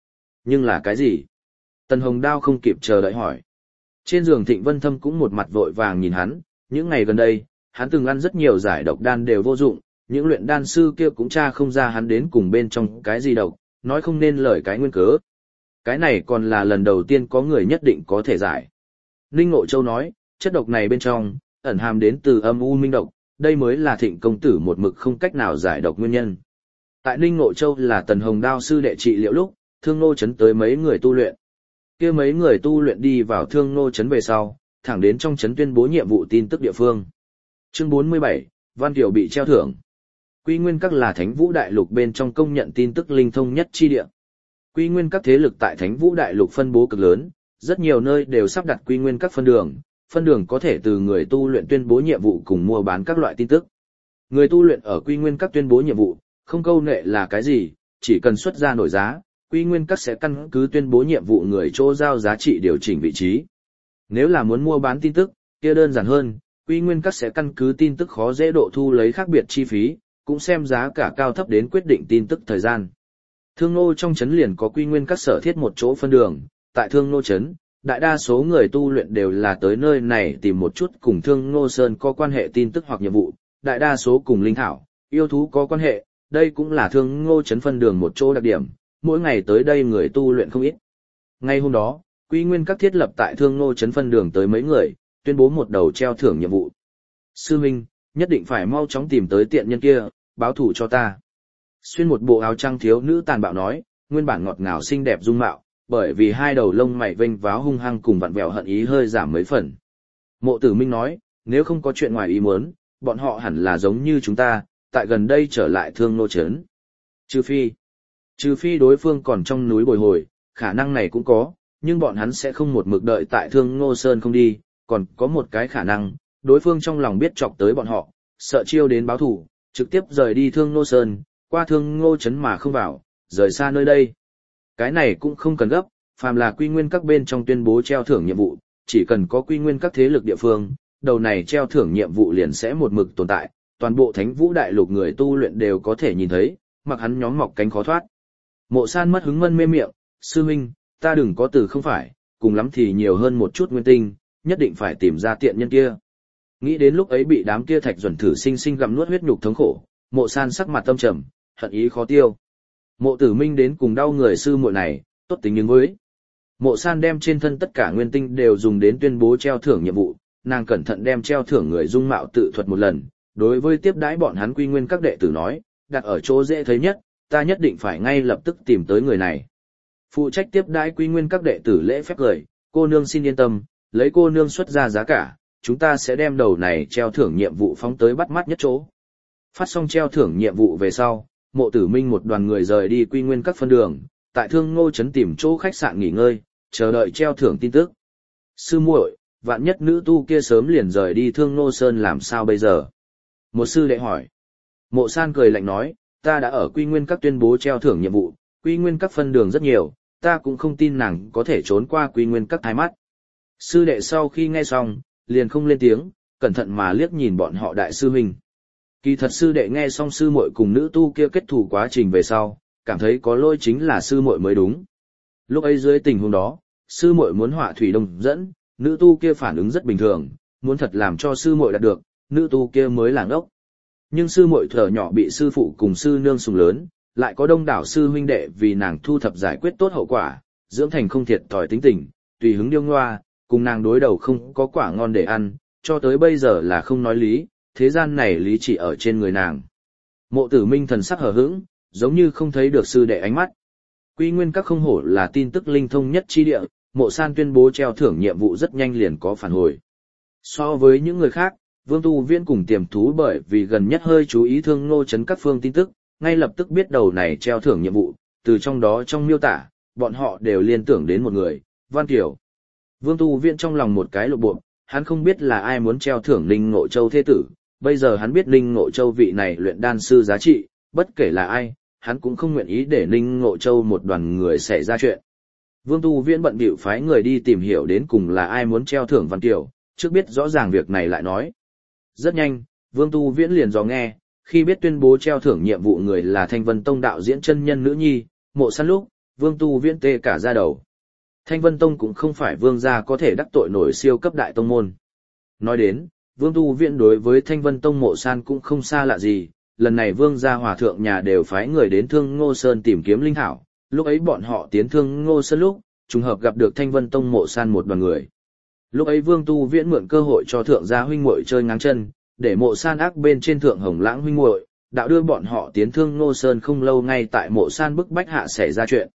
là cái gì? Tần Hồng Đao không kịp chờ đợi hỏi. Trên giường Thịnh Vân Thâm cũng một mặt vội vàng nhìn hắn, những ngày gần đây, hắn từng ăn rất nhiều giải độc đan đều vô dụng, những luyện đan sư kia cũng tra không ra hắn đến cùng bên trong cái gì độc, nói không nên lời cái nguyên cớ. Cái này còn là lần đầu tiên có người nhất định có thể giải. Ninh Ngộ Châu nói, chất độc này bên trong, ẩn hàm đến từ âm u minh độc, đây mới là Thịnh công tử một mực không cách nào giải độc nguyên nhân. Tại Ninh Ngộ Châu là Tần Hồng Đao sư đệ trị liệu lúc, Thương Nô trấn tới mấy người tu luyện. Kia mấy người tu luyện đi vào Thương Nô trấn về sau, thẳng đến trong trấn tuyên bố nhiệm vụ tin tức địa phương. Chương 47, Văn Tiểu bị treo thưởng. Quy Nguyên Các là Thánh Vũ Đại Lục bên trong công nhận tin tức linh thông nhất chi địa. Quy Nguyên Các thế lực tại Thánh Vũ Đại Lục phân bố cực lớn, rất nhiều nơi đều sắp đặt Quy Nguyên Các phân đường có thể từ người tu luyện tuyên bố nhiệm vụ cùng mua bán các loại tin tức. Người tu luyện ở Quy Nguyên Các tuyên bố nhiệm vụ, không câu nệ là cái gì, chỉ cần xuất ra nổi giá, Quy Nguyên Các sẽ căn cứ tuyên bố nhiệm vụ người chỗ giao giá trị điều chỉnh vị trí. Nếu là muốn mua bán tin tức, kia đơn giản hơn, Quy Nguyên Các sẽ căn cứ tin tức khó dễ độ thu lấy khác biệt chi phí, cũng xem giá cả cao thấp đến quyết định tin tức thời gian. Thương Nô trong trấn liền có Quy Nguyên Các sở thiết một chỗ phân đường, tại Thương Nô trấn, đại đa số người tu luyện đều là tới nơi này tìm một chút cùng Thương Nô Sơn có quan hệ tin tức hoặc nhiệm vụ, đại đa số cùng linh thảo, yêu thú có quan hệ, đây cũng là Thương Nô trấn phân đường một chỗ đặc điểm, mỗi ngày tới đây người tu luyện không ít. Ngay hôm đó, Quy Nguyên Các thiết lập tại Thương Nô trấn phân đường tới mấy người, tuyên bố một đầu treo thưởng nhiệm vụ. Sư huynh, nhất định phải mau chóng tìm tới tiện nhân kia, báo thù cho ta. Xuyên một bộ áo trắng thiếu nữ tàn bạo nói, nguyên bản ngọt ngào xinh đẹp dung mạo, bởi vì hai đầu lông mày vênh váo hung hăng cùng vặn vẹo hận ý hơi giảm mấy phần. Mộ Tử Minh nói, nếu không có chuyện ngoài ý muốn, bọn họ hẳn là giống như chúng ta, tại gần đây trở lại Thương Nô trấn. Trừ phi đối phương còn trong núi bồi hồi, khả năng này cũng có, nhưng bọn hắn sẽ không một mực đợi tại Thương Nô Sơn không đi, còn có một cái khả năng, đối phương trong lòng biết chọc tới bọn họ, sợ chiêu đến báo thù, trực tiếp rời đi Thương Nô Sơn, qua Thương Nô trấn mà không vào, rời xa nơi đây. Cái này cũng không cần gấp, phàm là Quy Nguyên Các bên trong tuyên bố treo thưởng nhiệm vụ, chỉ cần có Quy Nguyên Các thế lực địa phương, đầu này treo thưởng nhiệm vụ liền sẽ một mực tồn tại, toàn bộ Thánh Vũ Đại Lục người tu luyện đều có thể nhìn thấy, mặc hắn nhóm mọc cánh khó thoát. Mộ San mất hứng mân mê miệng, sư huynh, ta đừng có từ không phải, cùng lắm thì nhiều hơn một chút nguyên tinh, nhất định phải tìm ra tiện nhân kia. Nghĩ đến lúc ấy bị đám kia thạch duẩn thử sinh sinh gặm nuốt huyết nhục thống khổ, Mộ San sắc mặt tâm trầm, hận ý khó tiêu. Mộ Tử Minh đến cùng đau người sư muội này, tốt tính nhưng với. Mộ San đem trên thân tất cả nguyên tinh đều dùng đến tuyên bố treo thưởng nhiệm vụ, nàng cẩn thận đem treo thưởng người dung mạo tự thuật một lần, đối với tiếp đãi bọn hắn Quy Nguyên Các đệ tử nói, đặt ở chỗ dễ thấy nhất, ta nhất định phải ngay lập tức tìm tới người này. Phụ trách tiếp đãi Quy Nguyên Các đệ tử lễ phép cười, cô nương xin yên tâm, lấy cô nương xuất ra giá cả, chúng ta sẽ đem đầu này treo thưởng nhiệm vụ phóng tới bắt mắt nhất chỗ. Phát xong treo thưởng nhiệm vụ về sau, Mộ Tử Minh một đoàn người rời đi Quy Nguyên Các phân đường, tại Thương Nô trấn tìm chỗ khách sạn nghỉ ngơi, chờ đợi treo thưởng tin tức. Sư muội, vạn nhất nữ tu kia sớm liền rời đi Thương Nô Sơn làm sao bây giờ? Một sư đệ hỏi. Mộ San cười lạnh nói, ta đã ở Quy Nguyên Các tuyên bố treo thưởng nhiệm vụ, Quy Nguyên Các phân đường rất nhiều, ta cũng không tin nàng có thể trốn qua Quy Nguyên Các thái mắt. Sư đệ sau khi nghe xong, liền không lên tiếng, cẩn thận mà liếc nhìn bọn họ đại sư huynh. Kỳ thật sư đệ nghe xong sư muội cùng nữ tu kia kết thù quá trình về sau, cảm thấy có lỗi chính là sư muội mới đúng. Lúc ấy dưới tình huống đó, sư muội muốn họa thủy đồng dẫn, nữ tu kia phản ứng rất bình thường, muốn thật làm cho sư muội đạt được, nữ tu kia mới làng ốc. Nhưng sư muội thở nhỏ bị sư phụ cùng sư nương sủng lớn, lại có đông đảo sư huynh đệ vì nàng thu thập giải quyết tốt hậu quả, dưỡng thành không thiệt thòi tính tình, tùy hứng điêu ngoa, cùng nàng đối đầu không có quả ngon để ăn, cho tới bây giờ là không nói lý, thế gian này lý chỉ ở trên người nàng. Mộ Tử Minh thần sắc hờ hững, giống như không thấy được sư đệ ánh mắt. Quy Nguyên Các không hổ là tin tức linh thông nhất chi địa, Mộ San tuyên bố treo thưởng nhiệm vụ rất nhanh liền có phản hồi. So với những người khác, Vương Tu Viễn cùng Tiềm Thú bởi vì gần nhất hơi chú ý Thương Nô trấn các phương tin tức, ngay lập tức biết đầu này treo thưởng nhiệm vụ, từ trong đó trong miêu tả, bọn họ đều liên tưởng đến một người, Văn Kiều. Vương Tu Viễn trong lòng một cái lộ bộ, hắn không biết là ai muốn treo thưởng Ninh Ngộ Châu thế tử, bây giờ hắn biết Ninh Ngộ Châu vị này luyện đan sư giá trị, bất kể là ai, hắn cũng không nguyện ý để Ninh Ngộ Châu một đoàn người xảy ra chuyện. Vương Tu Viễn bận bịu phái người đi tìm hiểu đến cùng là ai muốn treo thưởng Văn Kiều, trước biết rõ ràng việc này lại nói. Rất nhanh, Vương Tu Viễn liền dò nghe, khi biết tuyên bố treo thưởng nhiệm vụ người là Thanh Vân Tông đạo diễn chân nhân nữ nhi, Mộ San lúc, Vương Tu Viễn tê cả da đầu. Thanh Vân Tông cũng không phải vương gia có thể đắc tội nổi siêu cấp đại tông môn. Nói đến, Vương Tu Viễn đối với Thanh Vân Tông Mộ San cũng không xa lạ gì, lần này vương gia hòa thượng nhà đều phái người đến Thương Ngô Sơn tìm kiếm linh thảo, lúc ấy bọn họ tiến Thương Ngô Sơn lúc, trùng hợp gặp được Thanh Vân Tông Mộ San một đoàn người. Lúc ấy Vương Tu Viễn mượn cơ hội cho thượng gia huynh muội chơi ngáng chân, để Mộ San ác bên trên thượng Hồng Lãng huynh muội, đạo đưa bọn họ tiến Thương Ngô Sơn không lâu ngay tại Mộ San bức bách hạ xảy ra chuyện.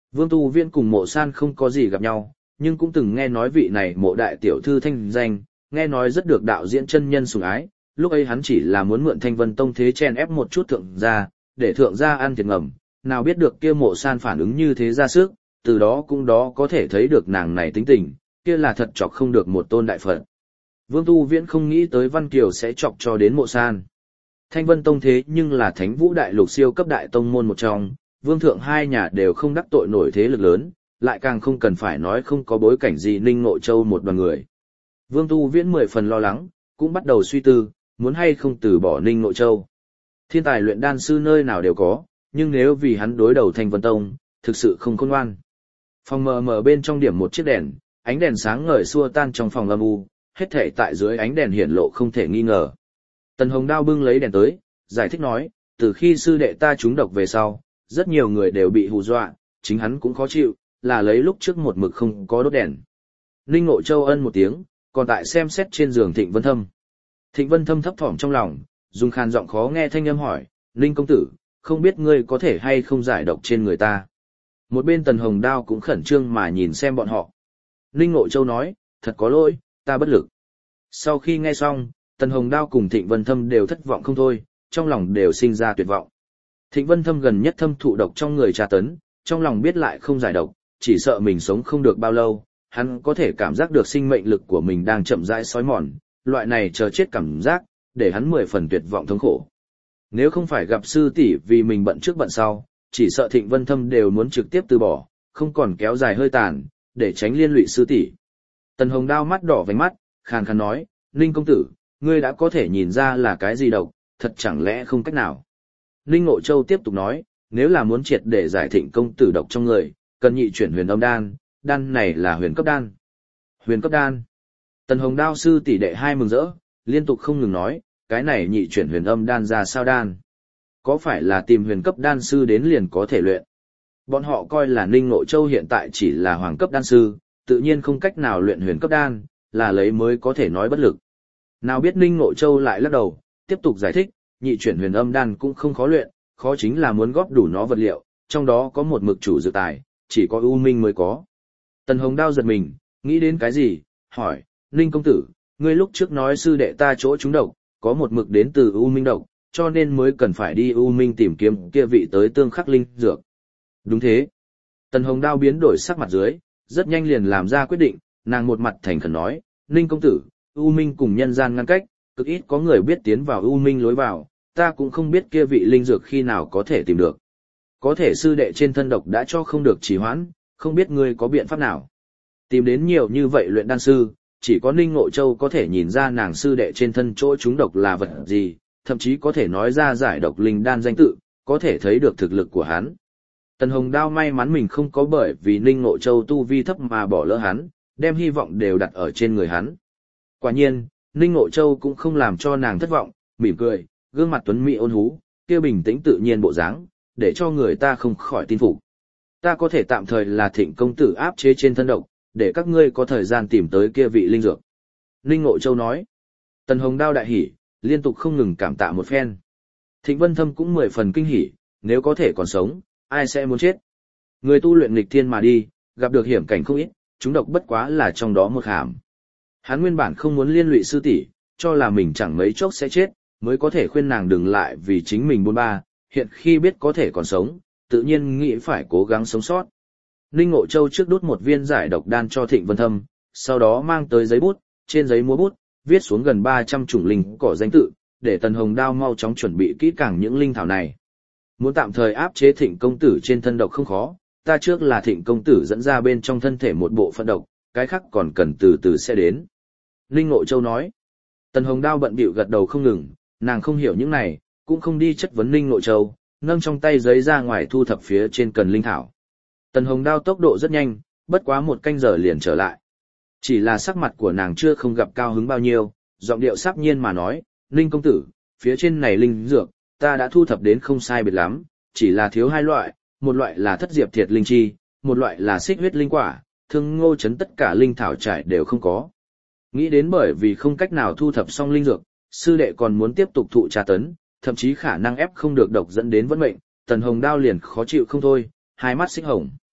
Vương Tu Viễn cùng Mộ San không có gì gặp nhau, nhưng cũng từng nghe nói vị này Mộ đại tiểu thư thanh danh, nghe nói rất được đạo diễn chân nhân sủng ái, lúc ấy hắn chỉ là muốn mượn Thanh Vân Tông thế chen ép một chút thượng gia, để thượng gia ăn thiệt ngầm, nào biết được kia Mộ San phản ứng như thế ra sức, từ đó cũng đó có thể thấy được nàng này tính tình, kia là thật chọc không được một tôn đại Phật. Vương Tu Viễn không nghĩ tới Văn Kiều sẽ chọc cho đến Mộ San. Thanh Vân Tông thế nhưng là Thánh Vũ Đại Lục siêu cấp đại tông môn một trong, vương thượng hai nhà đều không đắc tội nổi thế lực lớn, lại càng không cần phải nói không có bối cảnh gì Ninh Ngộ Châu một đoàn người. Vương Tu Viễn 10 phần lo lắng, cũng bắt đầu suy tư, muốn hay không từ bỏ Ninh Ngộ Châu. Thiên tài luyện đan sư nơi nào đều có, nhưng nếu vì hắn đối đầu Thanh Vân Tông, thực sự không khôn ngoan. Phòng mờ mờ bên trong điểm một chiếc đèn, ánh đèn sáng ngời xua tan trong phòng âm u, hết thảy tại dưới ánh đèn hiển lộ không thể nghi ngờ. Tần Hồng Đao bưng lấy đèn tới, giải thích nói, từ khi sư đệ ta trúng độc về sau, rất nhiều người đều bị hù dọa, chính hắn cũng khó chịu, là lấy lúc trước một mực không có đốt đèn. Ninh Ngộ Châu ân một tiếng, còn tại xem xét trên giường Thịnh Vân Thâm. Thịnh Vân Thâm thấp thỏm trong lòng, dùng khàn giọng khó nghe thanh âm hỏi, Ninh công tử, không biết ngươi có thể hay không giải độc trên người ta. Một bên Tần Hồng Đao cũng khẩn trương mà nhìn xem bọn họ. Ninh Ngộ Châu nói, thật có lỗi, ta bất lực. Sau khi nghe xong, Tần Hồng Đao cùng Thịnh Vân Thâm đều thất vọng không thôi, trong lòng đều sinh ra tuyệt vọng. Thịnh Vân Thâm gần nhất thâm thụ độc trong người tra tấn, trong lòng biết lại không giải độc, chỉ sợ mình sống không được bao lâu, hắn có thể cảm giác được sinh mệnh lực của mình đang chậm rãi xói mòn, loại này chờ chết cảm giác, để hắn 10 phần tuyệt vọng thống khổ. Nếu không phải gặp sư tỷ vì mình bận trước bận sau, chỉ sợ Thịnh Vân Thâm đều muốn trực tiếp từ bỏ, không còn kéo dài hơi tàn, để tránh liên lụy sư tỷ. Tần Hồng Đao mắt đỏ vành mắt, khàn khàn nói, Ninh công tử, ngươi đã có thể nhìn ra là cái gì độc, thật chẳng lẽ không cách nào. Ninh Ngộ Châu tiếp tục nói, nếu là muốn triệt để giải Thịnh công tử độc trong người, cần nhị chuyển huyền âm đan, đan này là huyền cấp đan. Huyền cấp đan. Tần Hồng Đao sư tỷ đệ hai mừng rỡ, liên tục không ngừng nói, cái này nhị chuyển huyền âm đan ra sao đan? Có phải là tìm huyền cấp đan sư đến liền có thể luyện? Bọn họ coi là Ninh Ngộ Châu hiện tại chỉ là hoàng cấp đan sư, tự nhiên không cách nào luyện huyền cấp đan, là lấy mới có thể nói bất lực. Nào biết Ninh Ngộ Châu lại lắc đầu, tiếp tục giải thích, nhị chuyển huyền âm đan cũng không khó luyện, khó chính là muốn góp đủ nó vật liệu, trong đó có một mực chủ dự tài, chỉ có U Minh mới có. Tần Hồng Đao giật mình, nghĩ đến cái gì, hỏi, Ninh công tử, ngươi lúc trước nói sư đệ ta chỗ trúng độc, có một mực đến từ U Minh độc, cho nên mới cần phải đi U Minh tìm kiếm kia vị tới tương khắc linh dược. Đúng thế. Tần Hồng Đao biến đổi sắc mặt dưới, rất nhanh liền làm ra quyết định, nàng một mặt thành khẩn nói, Ninh công tử, U Minh cùng nhân gian ngăn cách, cực ít có người biết tiến vào U Minh lối vào, ta cũng không biết kia vị linh dược khi nào có thể tìm được. Có thể sư đệ trên thân độc đã cho không được trì hoãn, không biết ngươi có biện pháp nào. Tìm đến nhiều như vậy luyện đan sư, chỉ có Ninh Ngộ Châu có thể nhìn ra nàng sư đệ trên thân chỗ chúng độc là vật gì, thậm chí có thể nói ra giải độc linh đan danh tự, có thể thấy được thực lực của hắn. Tần Hồng Đao may mắn mình không có bởi vì Ninh Ngộ Châu tu vi thấp mà bỏ lỡ hắn, đem hy vọng đều đặt ở trên người hắn. Quả nhiên, Ninh Ngộ Châu cũng không làm cho nàng thất vọng, mỉm cười, gương mặt tuấn mỹ ôn hú, kia bình tĩnh tự nhiên bộ dáng, để cho người ta không khỏi tin phục. Ta có thể tạm thời là Thịnh công tử áp chế trên thân độc, để các ngươi có thời gian tìm tới kia vị linh dược. Ninh Ngộ Châu nói. Tần Hồng Đao đại hỉ, liên tục không ngừng cảm tạ một phen. Thịnh Vân Thâm cũng 10 phần kinh hỉ, nếu có thể còn sống, ai sẽ muốn chết. Người tu luyện nghịch thiên mà đi, gặp được hiểm cảnh không ít, chúng độc bất quá là trong đó một hàm. Hắn nguyên bản không muốn liên lụy sư tỷ, cho là mình chẳng mấy chốc sẽ chết, mới có thể khuyên nàng đừng lại vì chính mình buôn ba, hiện khi biết có thể còn sống, tự nhiên nghĩ phải cố gắng sống sót. Ninh Ngộ Châu trước đút một viên giải độc đan cho Thịnh Vân Thâm, sau đó mang tới giấy bút, trên giấy múa bút, viết xuống gần 300 chủng linh cỏ danh tự, để Tần Hồng Đao mau chóng chuẩn bị kỹ càng những linh thảo này. Muốn tạm thời áp chế Thịnh công tử trên thân độc không khó, ta trước là Thịnh công tử dẫn ra bên trong thân thể một bộ phận độc, cái khác còn cần từ từ sẽ đến. Ninh Ngộ Châu nói. Tần Hồng Đao bận bịu gật đầu không ngừng, nàng không hiểu những này, cũng không đi chất vấn Ninh Ngộ Châu, nâng trong tay giấy ra ngoài thu thập phía trên cần linh thảo. Tần Hồng Đao tốc độ rất nhanh, bất quá 1 canh giờ liền trở lại. Chỉ là sắc mặt của nàng chưa không gặp cao hứng bao nhiêu, giọng điệu sắp nhiên mà nói, Ninh công tử, phía trên này linh dược, ta đã thu thập đến không sai biệt lắm, chỉ là thiếu 2 loại, một loại là thất diệp thiệt linh chi, một loại là xích huyết linh quả, thương ngô chấn tất cả linh thảo trải đều không có. Nghĩ đến bởi vì không cách nào thu thập xong linh dược, sư đệ còn muốn tiếp tục thụ tra tấn, thậm chí khả năng ép không được độc dẫn đến vận mệnh, Tần Hồng Đao liền khó chịu không thôi, hai mắt xích hồng.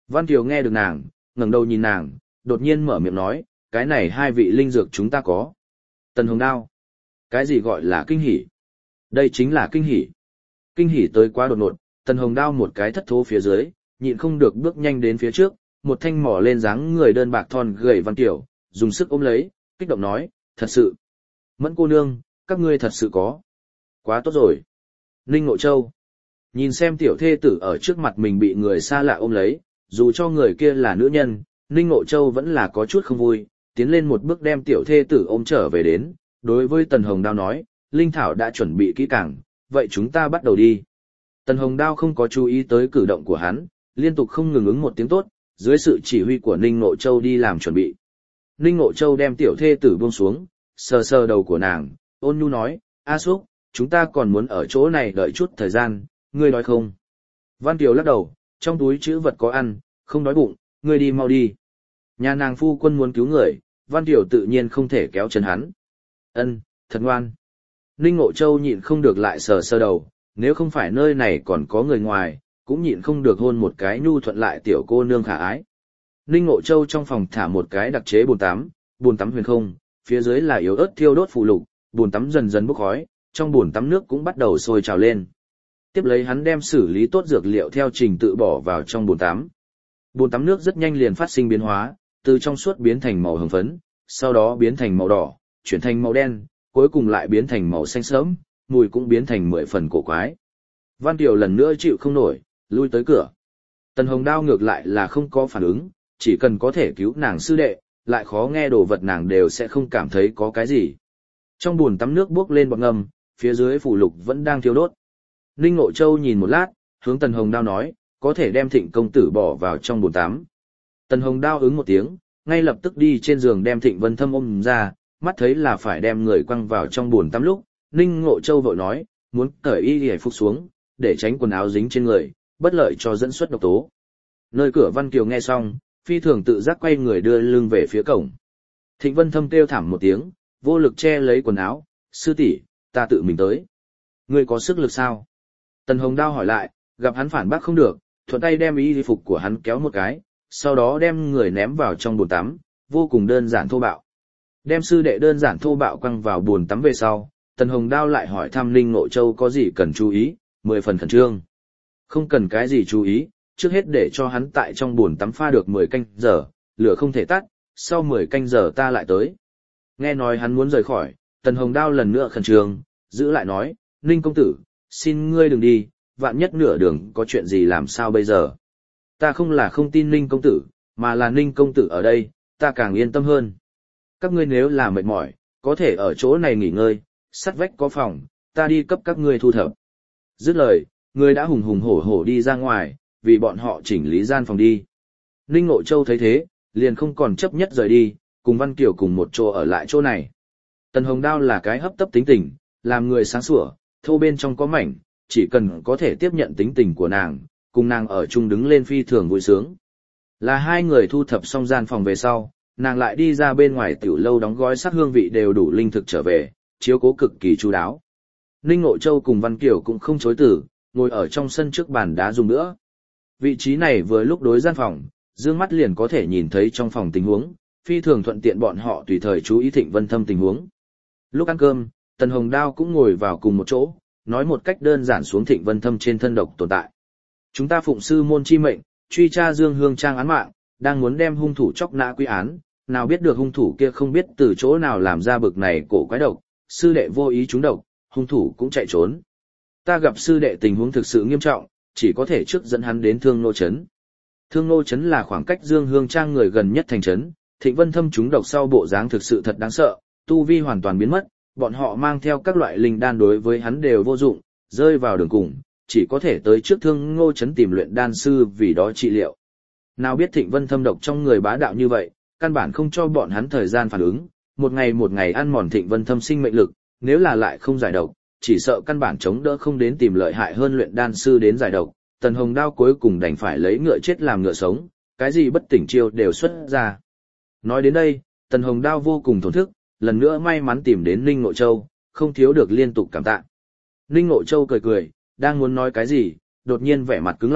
Văn Kiều nghe được nàng, ngẩng đầu nhìn nàng, đột nhiên mở miệng nói, cái này hai vị linh dược chúng ta có. Tần Hồng Đao. Cái gì gọi là kinh hỉ? Đây chính là kinh hỉ. Kinh hỉ tới quá đột ngột, Tần Hồng Đao một cái thất thố phía dưới, nhịn không được bước nhanh đến phía trước, một thanh mỏ lên dáng người đơn bạc thon gầy Văn Kiều, dùng sức ôm lấy, kích động nói, thật sự. Mẫn cô nương, các ngươi thật sự có. Quá tốt rồi. Ninh Ngộ Châu. Nhìn xem tiểu thê tử ở trước mặt mình bị người xa lạ ôm lấy, dù cho người kia là nữ nhân, Ninh Ngộ Châu vẫn là có chút không vui, tiến lên một bước đem tiểu thê tử ôm trở về đến, đối với Tần Hồng Đao nói, Linh Thảo đã chuẩn bị kỹ càng, vậy chúng ta bắt đầu đi. Tần Hồng Đao không có chú ý tới cử động của hắn, liên tục không ngừng ứng một tiếng tốt, dưới sự chỉ huy của Ninh Ngộ Châu đi làm chuẩn bị. Ninh Ngộ Châu đem tiểu thê tử buông xuống, sờ sờ đầu của nàng, ôn nhu nói, A Súc, chúng ta còn muốn ở chỗ này đợi chút thời gian, ngươi đói không? Văn Kiều lắc đầu, trong túi chữ vật có ăn, không đói bụng, ngươi đi mau đi. Nhà nàng phu quân muốn cứu người, Văn Kiều tự nhiên không thể kéo chân hắn. Ân, thật ngoan. Ninh Ngộ Châu nhịn không được lại sờ sờ đầu, nếu không phải nơi này còn có người ngoài, cũng nhịn không được hôn một cái nhu thuận lại tiểu cô nương khả ái. Ninh Ngộ Châu trong phòng thả một cái đặc chế bồn tắm huyền không, phía dưới là yếu ớt thiêu đốt phù lục, bồn tắm dần dần bốc khói, trong bồn tắm nước cũng bắt đầu sôi trào lên. Tiếp lấy hắn đem xử lý tốt dược liệu theo trình tự bỏ vào trong bồn tắm. Bồn tắm nước rất nhanh liền phát sinh biến hóa, từ trong suốt biến thành màu hồng phấn, sau đó biến thành màu đỏ, chuyển thành màu đen, cuối cùng lại biến thành màu xanh sẫm, mùi cũng biến thành 10 phần cổ quái. Văn Kiều lần nữa chịu không nổi, lui tới cửa. Tần Hồng Đao ngược lại là không có phản ứng, chỉ cần có thể cứu nàng sư đệ, lại khó nghe đồ vật nàng đều sẽ không cảm thấy có cái gì. Trong bồn tắm nước bốc lên bọt ngầm, phía dưới phủ lục vẫn đang thiêu đốt. Ninh Ngộ Châu nhìn một lát, hướng Tần Hồng Đao nói, có thể đem Thịnh công tử bỏ vào trong bồn tắm. Tần Hồng Đao ứng một tiếng, ngay lập tức đi trên giường đem Thịnh Vân Thâm ôm ra, mắt thấy là phải đem người quăng vào trong bồn tắm lúc, Ninh Ngộ Châu vội nói, muốn cởi y hề phục xuống, để tránh quần áo dính trên người, bất lợi cho dẫn xuất độc tố. Nơi cửa Văn Kiều nghe xong, phi thường tự giác quay người đưa lưng về phía cổng. Thịnh Vân Thâm kêu thảm một tiếng, vô lực che lấy quần áo, sư tỷ, ta tự mình tới. Ngươi có sức lực sao? Tần Hồng Đao hỏi lại, gặp hắn phản bác không được, thuận tay đem y phục của hắn kéo một cái, sau đó đem người ném vào trong bồn tắm, vô cùng đơn giản thô bạo. Đem sư đệ đơn giản thô bạo quăng vào bồn tắm về sau, Tần Hồng Đao lại hỏi thăm Ninh Ngộ Châu có gì cần chú ý, 10 phần khẩn trương. Không cần cái gì chú ý, trước hết để cho hắn tại trong bồn tắm pha được 10 canh giờ, lửa không thể tắt, sau 10 canh giờ ta lại tới. Nghe nói hắn muốn rời khỏi, Tần Hồng Đao lần nữa khẩn trương, giữ lại nói, Ninh công tử, xin ngươi đừng đi, vạn nhất nửa đường có chuyện gì làm sao bây giờ. Ta không là không tin Ninh công tử, mà là Ninh công tử ở đây, ta càng yên tâm hơn. Các ngươi nếu là mệt mỏi, có thể ở chỗ này nghỉ ngơi, sắt vách có phòng, ta đi cấp các ngươi thu thập. Dứt lời, người đã hùng hùng hổ hổ đi ra ngoài, vì bọn họ chỉnh lý gian phòng đi. Ninh Ngộ Châu thấy thế, liền không còn chấp nhất rời đi, cùng Văn Kiều cùng một chỗ ở lại chỗ này. Tần Hồng Đao là cái hấp tấp tính tình, làm người sáng sủa, thô bên trong có mảnh, chỉ cần có thể tiếp nhận tính tình của nàng, cùng nàng ở chung đứng lên phi thường vui sướng. Là hai người thu thập xong gian phòng về sau, nàng lại đi ra bên ngoài tiểu lâu đóng gói sắc hương vị đều đủ linh thực trở về, chiếu cố cực kỳ chu đáo. Ninh Ngộ Châu cùng Văn Kiều cũng không chối từ, ngồi ở trong sân trước bàn đá dùng nữa. Vị trí này vừa lúc đối gian phòng, dương mắt liền có thể nhìn thấy trong phòng tình huống, phi thường thuận tiện bọn họ tùy thời chú ý Thịnh Vân Thâm tình huống. Lúc ăn cơm, Tần Hồng Đao cũng ngồi vào cùng một chỗ, nói một cách đơn giản xuống Thịnh Vân Thâm trên thân độc tồn tại. Chúng ta phụng sư môn chi mệnh, truy tra Dương Hương Trang án mạng, đang muốn đem hung thủ chóc nã quy án, nào biết được hung thủ kia không biết từ chỗ nào làm ra bực này cổ quái độc, sư đệ vô ý trúng độc, hung thủ cũng chạy trốn. Ta gặp sư đệ tình huống thực sự nghiêm trọng, chỉ có thể trước dẫn hắn đến Thương Nô Trấn. Thương Nô Trấn là khoảng cách Dương Hương Trang người gần nhất thành trấn, Thịnh Vân Thâm trúng độc sau bộ dáng thực sự thật đáng sợ, tu vi hoàn toàn biến mất, bọn họ mang theo các loại linh đan đối với hắn đều vô dụng, rơi vào đường cùng, chỉ có thể tới trước Thương Nô Trấn tìm luyện đan sư vì đó trị liệu. Nào biết Thịnh Vân Thâm độc trong người bá đạo như vậy, căn bản không cho bọn hắn thời gian phản ứng, một ngày ăn mòn Thịnh Vân Thâm sinh mệnh lực, nếu là lại không giải độc, chỉ sợ căn bản chống đỡ không đến tìm lợi hại hơn luyện đan sư đến giải độc. Tần Hồng Đao cuối cùng đành phải lấy ngựa chết làm ngựa sống, cái gì bất tỉnh chiêu đều xuất ra. Nói đến đây, Tần Hồng Đao vô cùng thổn thức, lần nữa may mắn tìm đến Ninh Ngộ Châu, không thiếu được liên tục cảm tạ. Ninh Ngộ Châu cười cười, đang muốn nói cái gì, đột nhiên vẻ mặt cứng lại,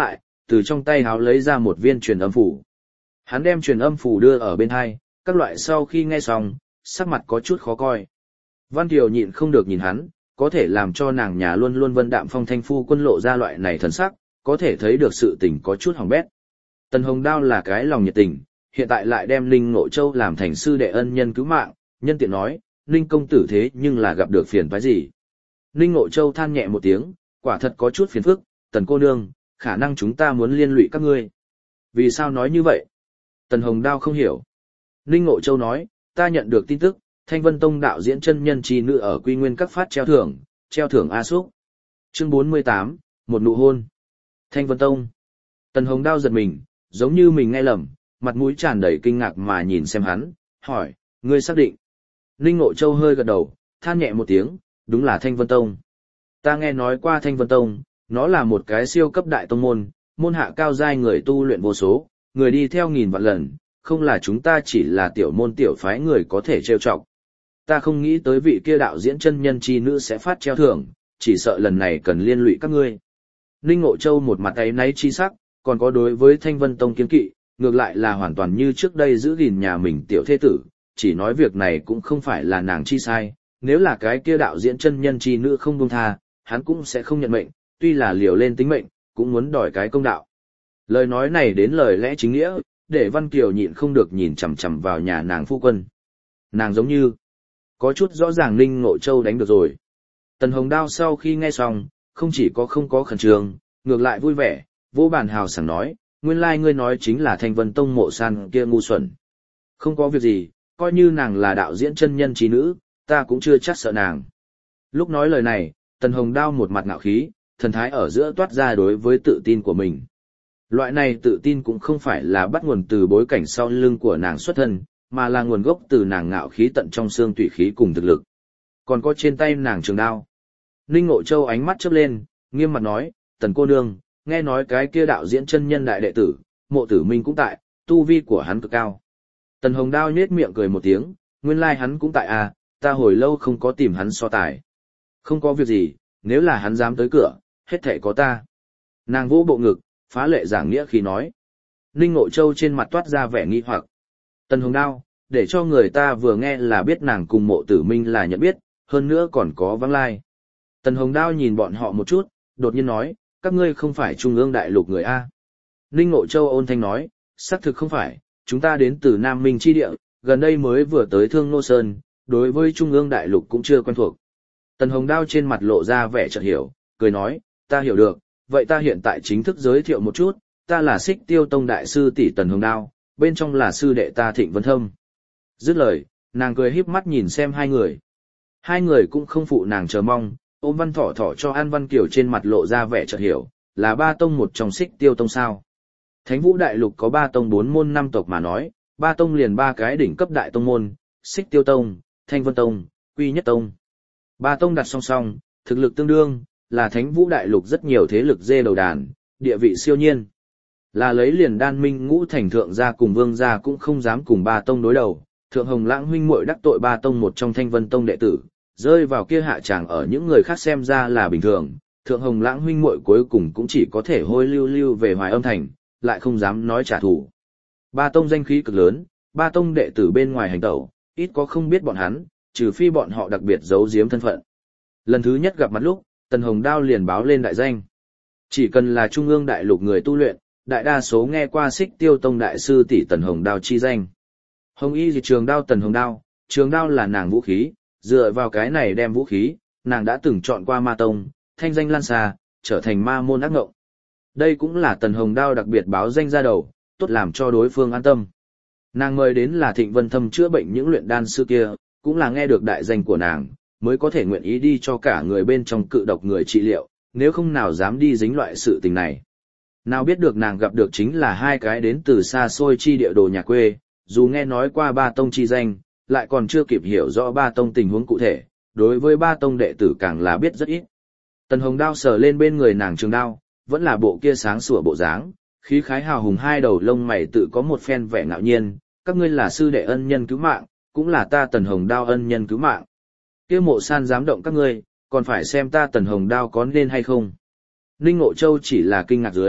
từ trong tay háo lấy ra một viên truyền âm phủ. Hắn đem truyền âm phủ đưa ở bên hai, các loại sau khi nghe xong, sắc mặt có chút khó coi. Văn Kiều nhịn không được nhìn hắn, có thể làm cho nàng nhà luôn luôn vân đạm phong thanh phu quân lộ ra loại này thần sắc, có thể thấy được sự tình có chút hỏng bét. Tần Hồng Đao là cái lòng nhiệt tình, hiện tại lại đem Ninh Ngộ Châu làm thành sư đệ ân nhân cứu mạng, nhân tiện nói, Ninh công tử thế nhưng là gặp được phiền toái gì. Ninh Ngộ Châu than nhẹ một tiếng, quả thật có chút phiền phức, Tần cô nương, khả năng chúng ta muốn liên lụy các ngươi. Vì sao nói như vậy? Tần Hồng Đao không hiểu. Ninh Ngộ Châu nói, ta nhận được tin tức, Thanh Vân Tông đạo diễn chân nhân chi nữ ở Quy Nguyên các phát treo thưởng A Súc. Chương 48, một nụ hôn. Thanh Vân Tông. Tần Hồng Đao giật mình, giống như mình nghe lầm, mặt mũi tràn đầy kinh ngạc mà nhìn xem hắn, hỏi, ngươi xác định. Ninh Ngộ Châu hơi gật đầu, than nhẹ một tiếng, đúng là Thanh Vân Tông. Ta nghe nói qua Thanh Vân Tông, nó là một cái siêu cấp đại tông môn, môn hạ cao giai người tu luyện vô số, người đi theo nghìn vạn lần, không là chúng ta chỉ là tiểu môn tiểu phái người có thể trêu chọc. Ta không nghĩ tới vị kia đạo diễn chân nhân chi nữ sẽ phát treo thưởng, chỉ sợ lần này cần liên lụy các ngươi. Ninh Ngộ Châu một mặt áy náy chi sắc, còn có đối với Thanh Vân Tông kiên kỵ, ngược lại là hoàn toàn như trước đây giữ gìn nhà mình tiểu thế tử, chỉ nói việc này cũng không phải là nàng chi sai, nếu là cái kia đạo diễn chân nhân chi nữ không buông tha, hắn cũng sẽ không nhận mệnh, tuy là liều lên tính mệnh, cũng muốn đòi cái công đạo. Lời nói này đến lời lẽ chính nghĩa, để Văn Kiều nhịn không được nhìn chằm chằm vào nhà nàng phu quân. Nàng giống như có chút rõ ràng Ninh Ngộ Châu đánh được rồi. Tần Hồng Đao sau khi nghe xong, không chỉ có không có khẩn trương, ngược lại vui vẻ, vô bàn hào sảng nói, nguyên lai ngươi nói chính là Thanh Vân Tông mộ san kia ngu xuẩn. Không có việc gì, coi như nàng là đạo diễn chân nhân trí nữ, ta cũng chưa chắc sợ nàng. Lúc nói lời này, Tần Hồng Đao một mặt ngạo khí, thần thái ở giữa toát ra đối với tự tin của mình. Loại này tự tin cũng không phải là bắt nguồn từ bối cảnh sau lưng của nàng xuất thân, mà là nguồn gốc từ nàng ngạo khí tận trong xương tủy khí cùng thực lực. Còn có trên tay nàng trường đao. Ninh Ngộ Châu ánh mắt chớp lên, nghiêm mặt nói, Tần cô nương, nghe nói cái kia đạo diễn chân nhân đại đệ tử, Mộ Tử Minh cũng tại, tu vi của hắn cực cao. Tần Hồng Đao nhếch miệng cười một tiếng, nguyên lai hắn cũng tại à, ta hồi lâu không có tìm hắn so tài. Không có việc gì, nếu là hắn dám tới cửa, hết thảy có ta. Nàng vỗ bộ ngực, phá lệ giảng nghĩa khi nói. Ninh Ngộ Châu trên mặt toát ra vẻ nghi hoặc. Tần Hồng Đao, để cho người ta vừa nghe là biết nàng cùng Mộ Tử Minh là nhận biết, hơn nữa còn có vắng lai. Tần Hồng Đao nhìn bọn họ một chút, đột nhiên nói, các ngươi không phải Trung ương đại lục người A. Ninh Ngộ Châu ôn thanh nói, xác thực không phải, chúng ta đến từ Nam Minh chi địa, gần đây mới vừa tới Thương Nô Sơn, đối với Trung ương đại lục cũng chưa quen thuộc. Tần Hồng Đao trên mặt lộ ra vẻ chợt hiểu, cười nói, ta hiểu được, vậy ta hiện tại chính thức giới thiệu một chút, ta là Xích Tiêu Tông đại sư tỷ Tần Hồng Đao, bên trong là sư đệ ta Thịnh Vân Thâm. Dứt lời, nàng cười híp mắt nhìn xem hai người. Hai người cũng không phụ nàng chờ mong, ôm Văn Thỏ Thỏ cho An Văn Kiều trên mặt lộ ra vẻ chợt hiểu, là ba tông một trong Xích Tiêu Tông sao. Thánh Vũ Đại Lục có ba tông bốn môn năm tộc mà nói, ba tông liền ba cái đỉnh cấp đại tông môn, Xích Tiêu Tông, Thanh Vân Tông, Quy Nhất Tông. Ba tông đặt song song, thực lực tương đương, là Thánh Vũ Đại Lục rất nhiều thế lực dê đầu đàn, địa vị siêu nhiên. Là lấy liền Đan Minh Ngũ Thành thượng gia cùng vương gia cũng không dám cùng ba tông đối đầu, Thượng Hồng Lãng huynh muội đắc tội ba tông một trong Thanh Vân Tông đệ tử, rơi vào kia hạ tràng ở những người khác xem ra là bình thường, Thượng Hồng Lãng huynh muội cuối cùng cũng chỉ có thể hôi lưu lưu về Hoài Âm Thành, lại không dám nói trả thù. Ba tông danh khí cực lớn, ba tông đệ tử bên ngoài hành tẩu, ít có không biết bọn hắn, trừ phi bọn họ đặc biệt giấu giếm thân phận. Lần thứ nhất gặp mặt lúc, Tần Hồng Đao liền báo lên đại danh. Chỉ cần là Trung ương đại lục người tu luyện, đại đa số nghe qua Xích Tiêu Tông đại sư tỷ Tần Hồng Đao chi danh. Hồng Y thì trường đao Tần Hồng Đao, trường đao là nàng vũ khí, dựa vào cái này đem vũ khí, nàng đã từng chọn qua ma tông, thanh danh lan xa, trở thành ma môn ác ngộng. Đây cũng là Tần Hồng Đao đặc biệt báo danh ra đầu, tốt làm cho đối phương an tâm. Nàng mời đến là Thịnh Vân Thâm chữa bệnh những luyện đan sư kia, cũng là nghe được đại danh của nàng, mới có thể nguyện ý đi cho cả người bên trong cự độc người trị liệu, nếu không nào dám đi dính loại sự tình này. Nào biết được nàng gặp được chính là hai cái đến từ xa xôi chi địa đồ nhà quê, dù nghe nói qua ba tông chi danh, lại còn chưa kịp hiểu rõ ba tông tình huống cụ thể, đối với ba tông đệ tử càng là biết rất ít. Tần Hồng Đao sờ lên bên người nàng trường đao, vẫn là bộ kia sáng sủa bộ dáng, khí khái hào hùng hai đầu lông mày tự có một phen vẻ ngạo nhiên, các ngươi là sư đệ ân nhân cứu mạng, cũng là ta Tần Hồng Đao ân nhân cứu mạng. Kia Mộ San dám động các ngươi, còn phải xem ta Tần Hồng Đao có nên hay không. Ninh Ngộ Châu chỉ là kinh ngạc dưới,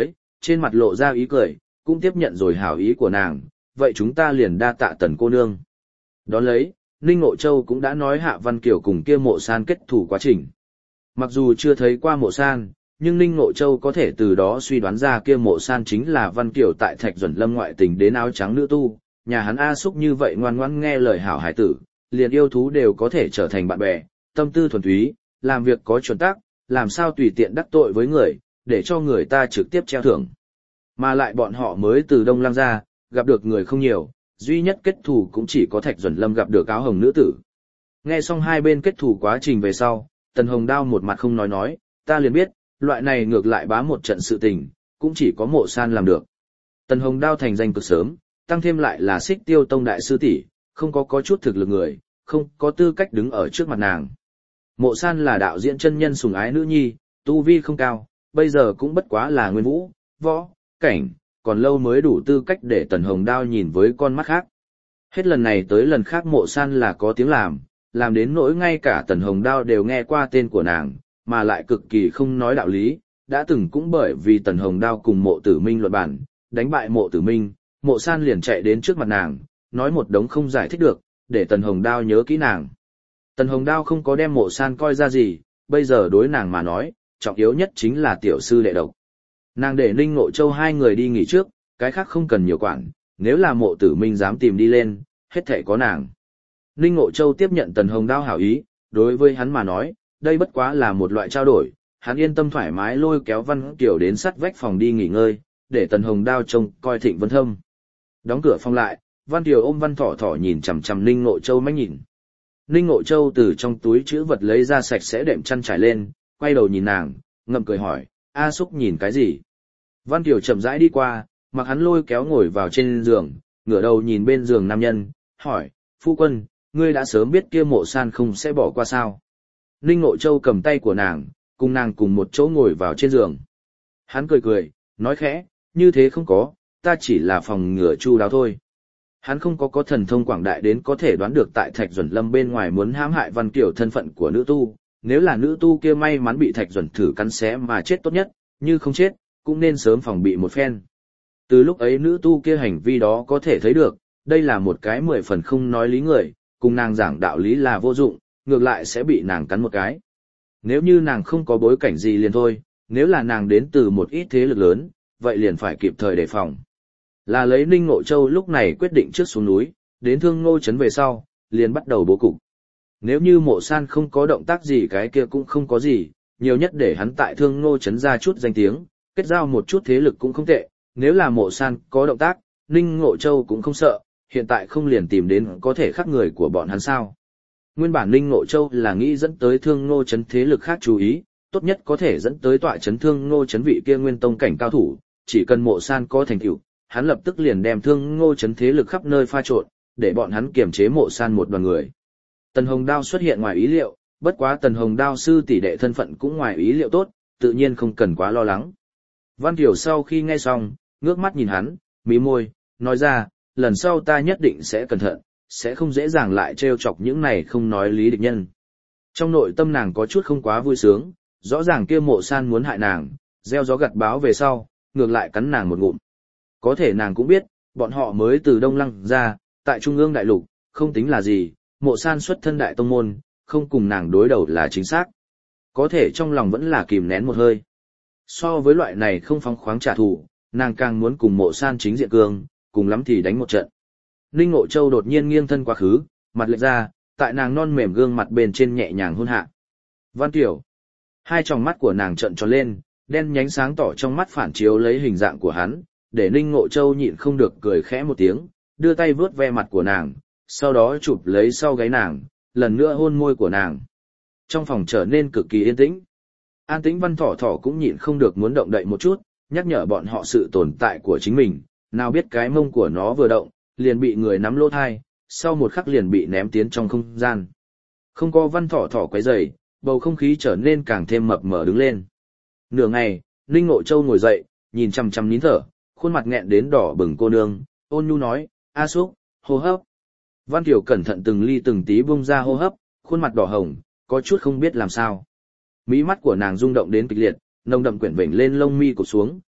trên mặt lộ ra ý cười, cũng tiếp nhận rồi hảo ý của nàng, vậy chúng ta liền đa tạ Tần cô nương. Đón lấy, Ninh Ngộ Châu cũng đã nói Hạ Văn Kiều cùng kia Mộ San kết thủ quá trình. Mặc dù chưa thấy qua Mộ San, nhưng Ninh Ngộ Châu có thể từ đó suy đoán ra kia Mộ San chính là Văn Kiều tại Thạch Duẩn Lâm ngoại tình đến áo trắng nữ tu, nhà hắn A Súc như vậy ngoan ngoãn nghe lời hảo hải tử, liền yêu thú đều có thể trở thành bạn bè, tâm tư thuần túy, làm việc có chuẩn tắc, làm sao tùy tiện đắc tội với người, để cho người ta trực tiếp treo thưởng. Mà lại bọn họ mới từ Đông Lăng ra, gặp được người không nhiều, duy nhất kết thù cũng chỉ có Thạch Duẩn Lâm gặp được áo hồng nữ tử. Nghe xong hai bên kết thù quá trình về sau, Tần Hồng Đao một mặt không nói, ta liền biết, loại này ngược lại bá một trận sự tình, cũng chỉ có Mộ San làm được. Tần Hồng Đao thành danh cực sớm, tăng thêm lại là Xích Tiêu Tông đại sư tỷ, không có chút thực lực người, không có tư cách đứng ở trước mặt nàng. Mộ San là đạo diễn chân nhân sủng ái nữ nhi, tu vi không cao, bây giờ cũng bất quá là nguyên vũ, võ, cảnh, còn lâu mới đủ tư cách để Tần Hồng Đao nhìn với con mắt khác. Hết lần này tới lần khác Mộ San là có tiếng làm đến nỗi ngay cả Tần Hồng Đao đều nghe qua tên của nàng, mà lại cực kỳ không nói đạo lý, đã từng cũng bởi vì Tần Hồng Đao cùng Mộ Tử Minh luận bản, đánh bại Mộ Tử Minh, Mộ San liền chạy đến trước mặt nàng, nói một đống không giải thích được, để Tần Hồng Đao nhớ kỹ nàng. Tần Hồng Đao không có đem Mộ San coi ra gì, bây giờ đối nàng mà nói, trọng yếu nhất chính là tiểu sư đệ độc. Nàng để Ninh Ngộ Châu hai người đi nghỉ trước, cái khác không cần nhiều quản, nếu là Mộ Tử Minh dám tìm đi lên, hết thảy có nàng. Ninh Ngộ Châu tiếp nhận Tần Hồng Đao hảo ý, đối với hắn mà nói, đây bất quá là một loại trao đổi, hắn yên tâm thoải mái lôi kéo Văn Kiều đến sát vách phòng đi nghỉ ngơi, để Tần Hồng Đao trông coi Thịnh Vân Thâm. Đóng cửa phòng lại, Văn Kiều ôm Văn Thỏ Thỏ nhìn chằm chằm Ninh Ngộ Châu mách nhìn. Ninh Ngộ Châu từ trong túi chữ vật lấy ra sạch sẽ đệm chăn trải lên, quay đầu nhìn nàng, ngậm cười hỏi, A Súc nhìn cái gì? Văn Kiều chậm rãi đi qua, mặc hắn lôi kéo ngồi vào trên giường, ngửa đầu nhìn bên giường nam nhân, hỏi, phu quân, ngươi đã sớm biết kia Mộ San không sẽ bỏ qua sao? Ninh Ngộ Châu cầm tay của nàng cùng một chỗ ngồi vào trên giường. Hắn cười, nói khẽ, như thế không có, ta chỉ là phòng ngừa chu đáo thôi. Hắn không có thần thông quảng đại đến có thể đoán được tại Thạch Duẩn Lâm bên ngoài muốn hãm hại Văn Kiều thân phận của nữ tu, nếu là nữ tu kia may mắn bị Thạch Duẩn thử cắn xé mà chết tốt nhất, như không chết, cũng nên sớm phòng bị một phen. Từ lúc ấy nữ tu kia hành vi đó có thể thấy được, đây là một cái 10 phần không nói lý người, cùng nàng giảng đạo lý là vô dụng, ngược lại sẽ bị nàng cắn một cái. Nếu như nàng không có bối cảnh gì liền thôi, nếu là nàng đến từ một ít thế lực lớn, vậy liền phải kịp thời đề phòng. Là lấy Ninh Ngộ Châu lúc này quyết định trước xuống núi, đến Thương Ngô Trấn về sau, liền bắt đầu bố cục. Nếu như Mộ San không có động tác gì cái kia cũng không có gì, nhiều nhất để hắn tại Thương Ngô Trấn ra chút danh tiếng, kết giao một chút thế lực cũng không tệ. Nếu là Mộ San có động tác, Ninh Ngộ Châu cũng không sợ, hiện tại không liền tìm đến có thể khắc người của bọn hắn sao. Nguyên bản Ninh Ngộ Châu là nghĩ dẫn tới Thương Ngô Trấn thế lực khác chú ý, tốt nhất có thể dẫn tới tọa trấn Thương Ngô Trấn vị kia nguyên tông cảnh cao thủ, chỉ cần Mộ San có thành tựu, hắn lập tức liền đem Thương Ngô Trấn thế lực khắp nơi pha trộn, để bọn hắn kiềm chế Mộ San một đoàn người. Tần Hồng Đao xuất hiện ngoài ý liệu, bất quá Tần Hồng Đao sư tỷ đệ thân phận cũng ngoài ý liệu tốt, tự nhiên không cần quá lo lắng. Văn Kiều sau khi nghe xong, ngước mắt nhìn hắn, mí môi, nói ra, lần sau ta nhất định sẽ cẩn thận, sẽ không dễ dàng lại trêu chọc những này không nói lý địch nhân. Trong nội tâm nàng có chút không quá vui sướng, rõ ràng kia Mộ San muốn hại nàng, gieo gió gặt báo về sau, ngược lại cắn nàng một ngụm. Có thể nàng cũng biết, bọn họ mới từ Đông Lăng ra, tại Trung ương đại lục, không tính là gì, Mộ San xuất thân đại tông môn, không cùng nàng đối đầu là chính xác. Có thể trong lòng vẫn là kìm nén một hơi. So với loại này không phóng khoáng trả thù, nàng càng muốn cùng Mộ San chính diện cương, cùng lắm thì đánh một trận. Ninh Ngộ Châu đột nhiên nghiêng thân quá khứ, mặt lệch ra, tại nàng non mềm gương mặt bên trên nhẹ nhàng hôn hạ. Văn Kiều. Hai tròng mắt của nàng trợn tròn lên, đen nhánh sáng tỏ trong mắt phản chiếu lấy hình dạng của hắn, để Ninh Ngộ Châu nhịn không được cười khẽ một tiếng, đưa tay vuốt ve mặt của nàng, sau đó chụp lấy sau gáy nàng, lần nữa hôn môi của nàng. Trong phòng trở nên cực kỳ yên tĩnh. An tĩnh Văn Thỏ Thỏ cũng nhịn không được muốn động đậy một chút, nhắc nhở bọn họ sự tồn tại của chính mình, nào biết cái mông của nó vừa động, liền bị người nắm lỗ thai, sau một khắc liền bị ném tiến trong không gian. Không có Văn Thỏ Thỏ quấy rầy, bầu không khí trở nên càng thêm mập mờ đứng lên. Nửa ngày, Ninh Ngộ Châu ngồi dậy, nhìn chằm chằm nín thở, khuôn mặt nghẹn đến đỏ bừng cô nương, ôn nhu nói, A Súc, hô hấp. Văn Kiều cẩn thận từng ly từng tí bung ra hô hấp, khuôn mặt đỏ hồng, có chút không biết làm sao. Mí mắt của nàng rung động đến kịch liệt, nồng đậm quyển vểnh lên lông mi cụp xuống,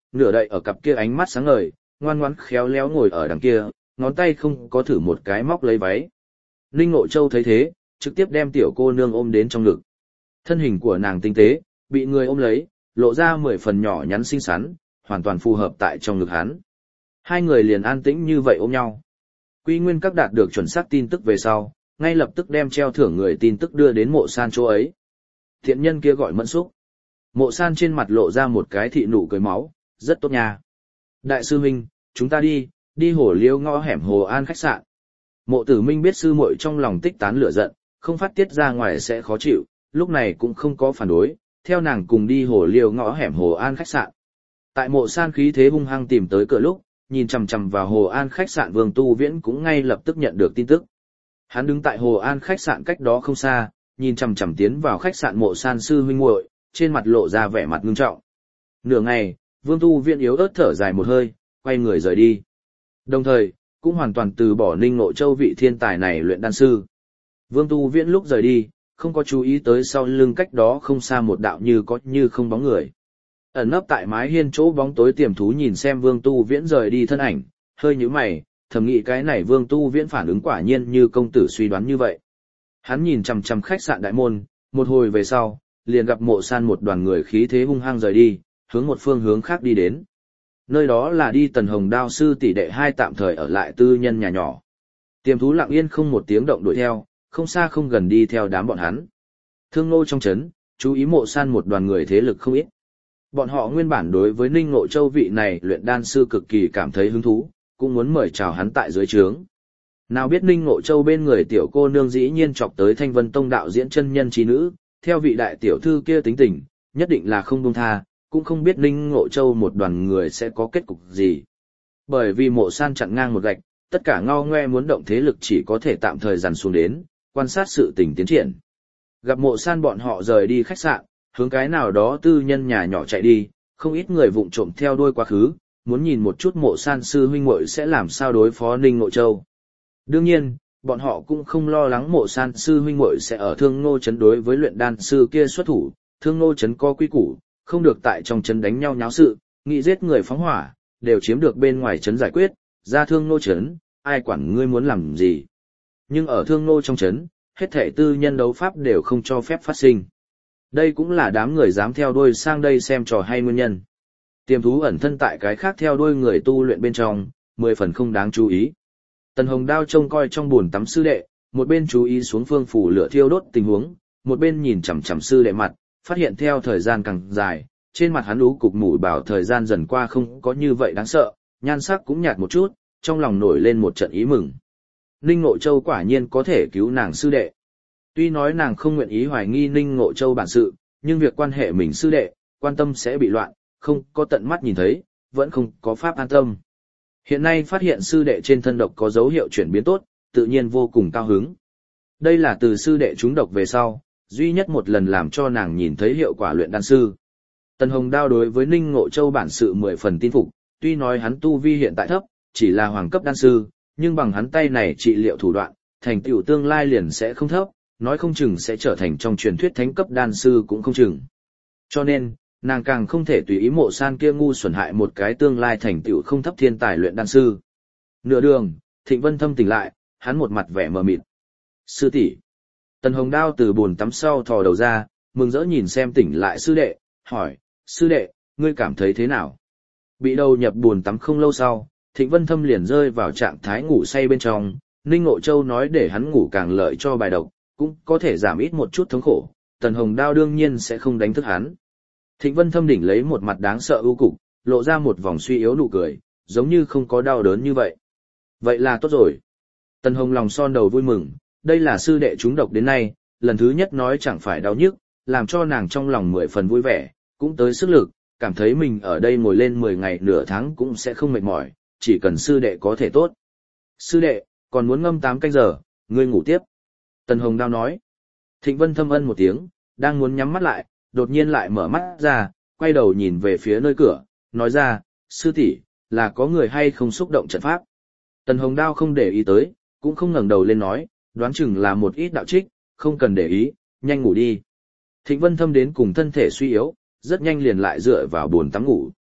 nửa đậy ở cặp kia ánh mắt sáng ngời, ngoan ngoãn khéo léo ngồi ở đằng kia, ngón tay không có thử một cái móc lấy váy. Ninh Ngộ Châu thấy thế, trực tiếp đem tiểu cô nương ôm đến trong ngực. Thân hình của nàng tinh tế, bị người ôm lấy, lộ ra 10 phần nhỏ nhắn xinh xắn, hoàn toàn phù hợp tại trong ngực hắn. Hai người liền an tĩnh như vậy ôm nhau. Quy Nguyên Các đạt được chuẩn xác tin tức về sau, ngay lập tức đem treo thưởng người tin tức đưa đến Mộ San chỗ ấy. Thiện nhân kia gọi Mẫn Xúc. Mộ San trên mặt lộ ra một cái thị nụ cười máu, rất tốt nha. Đại sư huynh, chúng ta đi Hồ Liêu ngõ hẻm Hồ An khách sạn. Mộ Tử Minh biết sư muội trong lòng tích tán lửa giận, không phát tiết ra ngoài sẽ khó chịu, lúc này cũng không có phản đối, theo nàng cùng đi Hồ Liêu ngõ hẻm Hồ An khách sạn. Tại Mộ San khí thế hung hăng tìm tới cửa lúc, nhìn chằm chằm vào Hồ An khách sạn Vương Tu Viễn cũng ngay lập tức nhận được tin tức. Hắn đứng tại Hồ An khách sạn cách đó không xa, nhìn chằm chằm tiến vào khách sạn Mộ San sư huynh muội, trên mặt lộ ra vẻ mặt ngưng trọng. Nửa ngày, Vương Tu Viễn yếu ớt thở dài một hơi, quay người rời đi. Đồng thời, cũng hoàn toàn từ bỏ Ninh Ngộ Châu vị thiên tài này luyện đan sư. Vương Tu Viễn lúc rời đi, không có chú ý tới sau lưng cách đó không xa một đạo như có như không bóng người. Ẩn nấp tại mái hiên chỗ bóng tối tiềm thú nhìn xem Vương Tu Viễn rời đi thân ảnh, hơi nhíu mày, thầm nghĩ cái này Vương Tu Viễn phản ứng quả nhiên như công tử suy đoán như vậy. Hắn nhìn chằm chằm khách sạn đại môn, một hồi về sau, liền gặp Mộ San một đoàn người khí thế hung hăng rời đi, hướng một phương hướng khác đi đến. Nơi đó là đi Tần Hồng Đao sư tỷ đệ hai tạm thời ở lại tư nhân nhà nhỏ. Tiềm thú lặng yên không một tiếng động đuổi theo, không xa không gần đi theo đám bọn hắn. Thương Nô trong trấn, chú ý Mộ San một đoàn người thế lực không ít. Bọn họ nguyên bản đối với Ninh Ngộ Châu vị này luyện đan sư cực kỳ cảm thấy hứng thú, cũng muốn mời chào hắn tại dưới trướng. Nào biết Ninh Ngộ Châu bên người tiểu cô nương dĩ nhiên chọc tới Thanh Vân Tông đạo diễn chân nhân trí nữ, theo vị đại tiểu thư kia tính tình, nhất định là không buông tha, cũng không biết Ninh Ngộ Châu một đoàn người sẽ có kết cục gì. Bởi vì Mộ San chặn ngang một gạch, tất cả ngao ngoe muốn động thế lực chỉ có thể tạm thời dằn xuống đến, quan sát sự tình tiến triển. Gặp Mộ San bọn họ rời đi khách sạn, hướng cái nào đó tư nhân nhà nhỏ chạy đi, không ít người vụng trộm theo đuôi quá khứ, muốn nhìn một chút Mộ San sư huynh muội sẽ làm sao đối phó Ninh Ngộ Châu. Đương nhiên, bọn họ cũng không lo lắng Mộ San sư huynh muội sẽ ở Thương Nô trấn đối với luyện đan sư kia xuất thủ, Thương Nô trấn có quy củ, không được tại trong trấn đánh nhau nháo sự, nghị giết người phóng hỏa, đều chiếm được bên ngoài trấn giải quyết, ra Thương Nô trấn, ai quản ngươi muốn làm gì. Nhưng ở Thương Nô trong trấn, hết thảy tư nhân đấu pháp đều không cho phép phát sinh. Đây cũng là đám người dám theo đuôi sang đây xem trò hay nguyên nhân. Tiềm thú ẩn thân tại cái khác theo đuôi người tu luyện bên trong, 10 phần không đáng chú ý. Tần Hồng Đao trông coi trong buồn tắm sư đệ, một bên chú ý xuống phương phủ lửa thiêu đốt tình huống, một bên nhìn chằm chằm sư đệ mặt, phát hiện theo thời gian càng dài, trên mặt hắn ú cục mũi bảo thời gian dần qua không có như vậy đáng sợ, nhan sắc cũng nhạt một chút, trong lòng nổi lên một trận ý mừng. Ninh Ngộ Châu quả nhiên có thể cứu nàng sư đệ. Tuy nói nàng không nguyện ý hoài nghi Ninh Ngộ Châu bản sự, nhưng việc quan hệ mình sư đệ, quan tâm sẽ bị loạn, không có tận mắt nhìn thấy, vẫn không có pháp an tâm. Hiện nay phát hiện sư đệ trên thân độc có dấu hiệu chuyển biến tốt, tự nhiên vô cùng cao hứng. Đây là từ sư đệ trúng độc về sau, duy nhất một lần làm cho nàng nhìn thấy hiệu quả luyện đan sư. Tần Hồng Đao đối với Ninh Ngộ Châu bản sự 10 phần tin phục, tuy nói hắn tu vi hiện tại thấp, chỉ là hoàng cấp đan sư, nhưng bằng hắn tay này trị liệu thủ đoạn, thành tựu tương lai liền sẽ không thấp, nói không chừng sẽ trở thành trong truyền thuyết thánh cấp đan sư cũng không chừng. Cho nên, nàng càng không thể tùy ý Mộ San kia ngu xuẩn hại một cái tương lai thành tựu không thấp thiên tài luyện đan sư. Nửa đường, Thịnh Vân Thâm tỉnh lại, hắn một mặt vẻ mờ mịt. Sư tỷ. Tần Hồng Đao từ bồn tắm sau thò đầu ra, mừng rỡ nhìn xem tỉnh lại sư đệ, hỏi, sư đệ, ngươi cảm thấy thế nào? Bị đầu nhập bồn tắm không lâu sau, Thịnh Vân Thâm liền rơi vào trạng thái ngủ say bên trong, Ninh Ngộ Châu nói để hắn ngủ càng lợi cho bài độc, cũng có thể giảm ít một chút thống khổ, Tần Hồng Đao đương nhiên sẽ không đánh thức hắn. Thịnh Vân Thâm đỉnh lấy một mặt đáng sợ ưu cục, lộ ra một vòng suy yếu nụ cười, giống như không có đau đớn như vậy. Vậy là tốt rồi. Tần Hồng lòng son đầu vui mừng, đây là sư đệ trúng độc đến nay, lần thứ nhất nói chẳng phải đau nhức, làm cho nàng trong lòng 10 phần vui vẻ, cũng tới sức lực, cảm thấy mình ở đây ngồi lên 10 ngày nửa tháng cũng sẽ không mệt mỏi, chỉ cần sư đệ có thể tốt. Sư đệ, còn muốn ngâm 8 canh giờ, ngươi ngủ tiếp. Tần Hồng Đao nói. Thịnh Vân Thâm ân một tiếng, đang muốn nhắm mắt lại, đột nhiên lại mở mắt ra, quay đầu nhìn về phía nơi cửa, nói ra, sư tỷ, là có người hay không xúc động trận pháp. Tần Hồng Đao không để ý tới, cũng không ngẩng đầu lên nói, đoán chừng là một ít đạo trích, không cần để ý, nhanh ngủ đi. Thịnh Vân Thâm đến cùng thân thể suy yếu, rất nhanh liền lại dựa vào buồn tắm ngủ.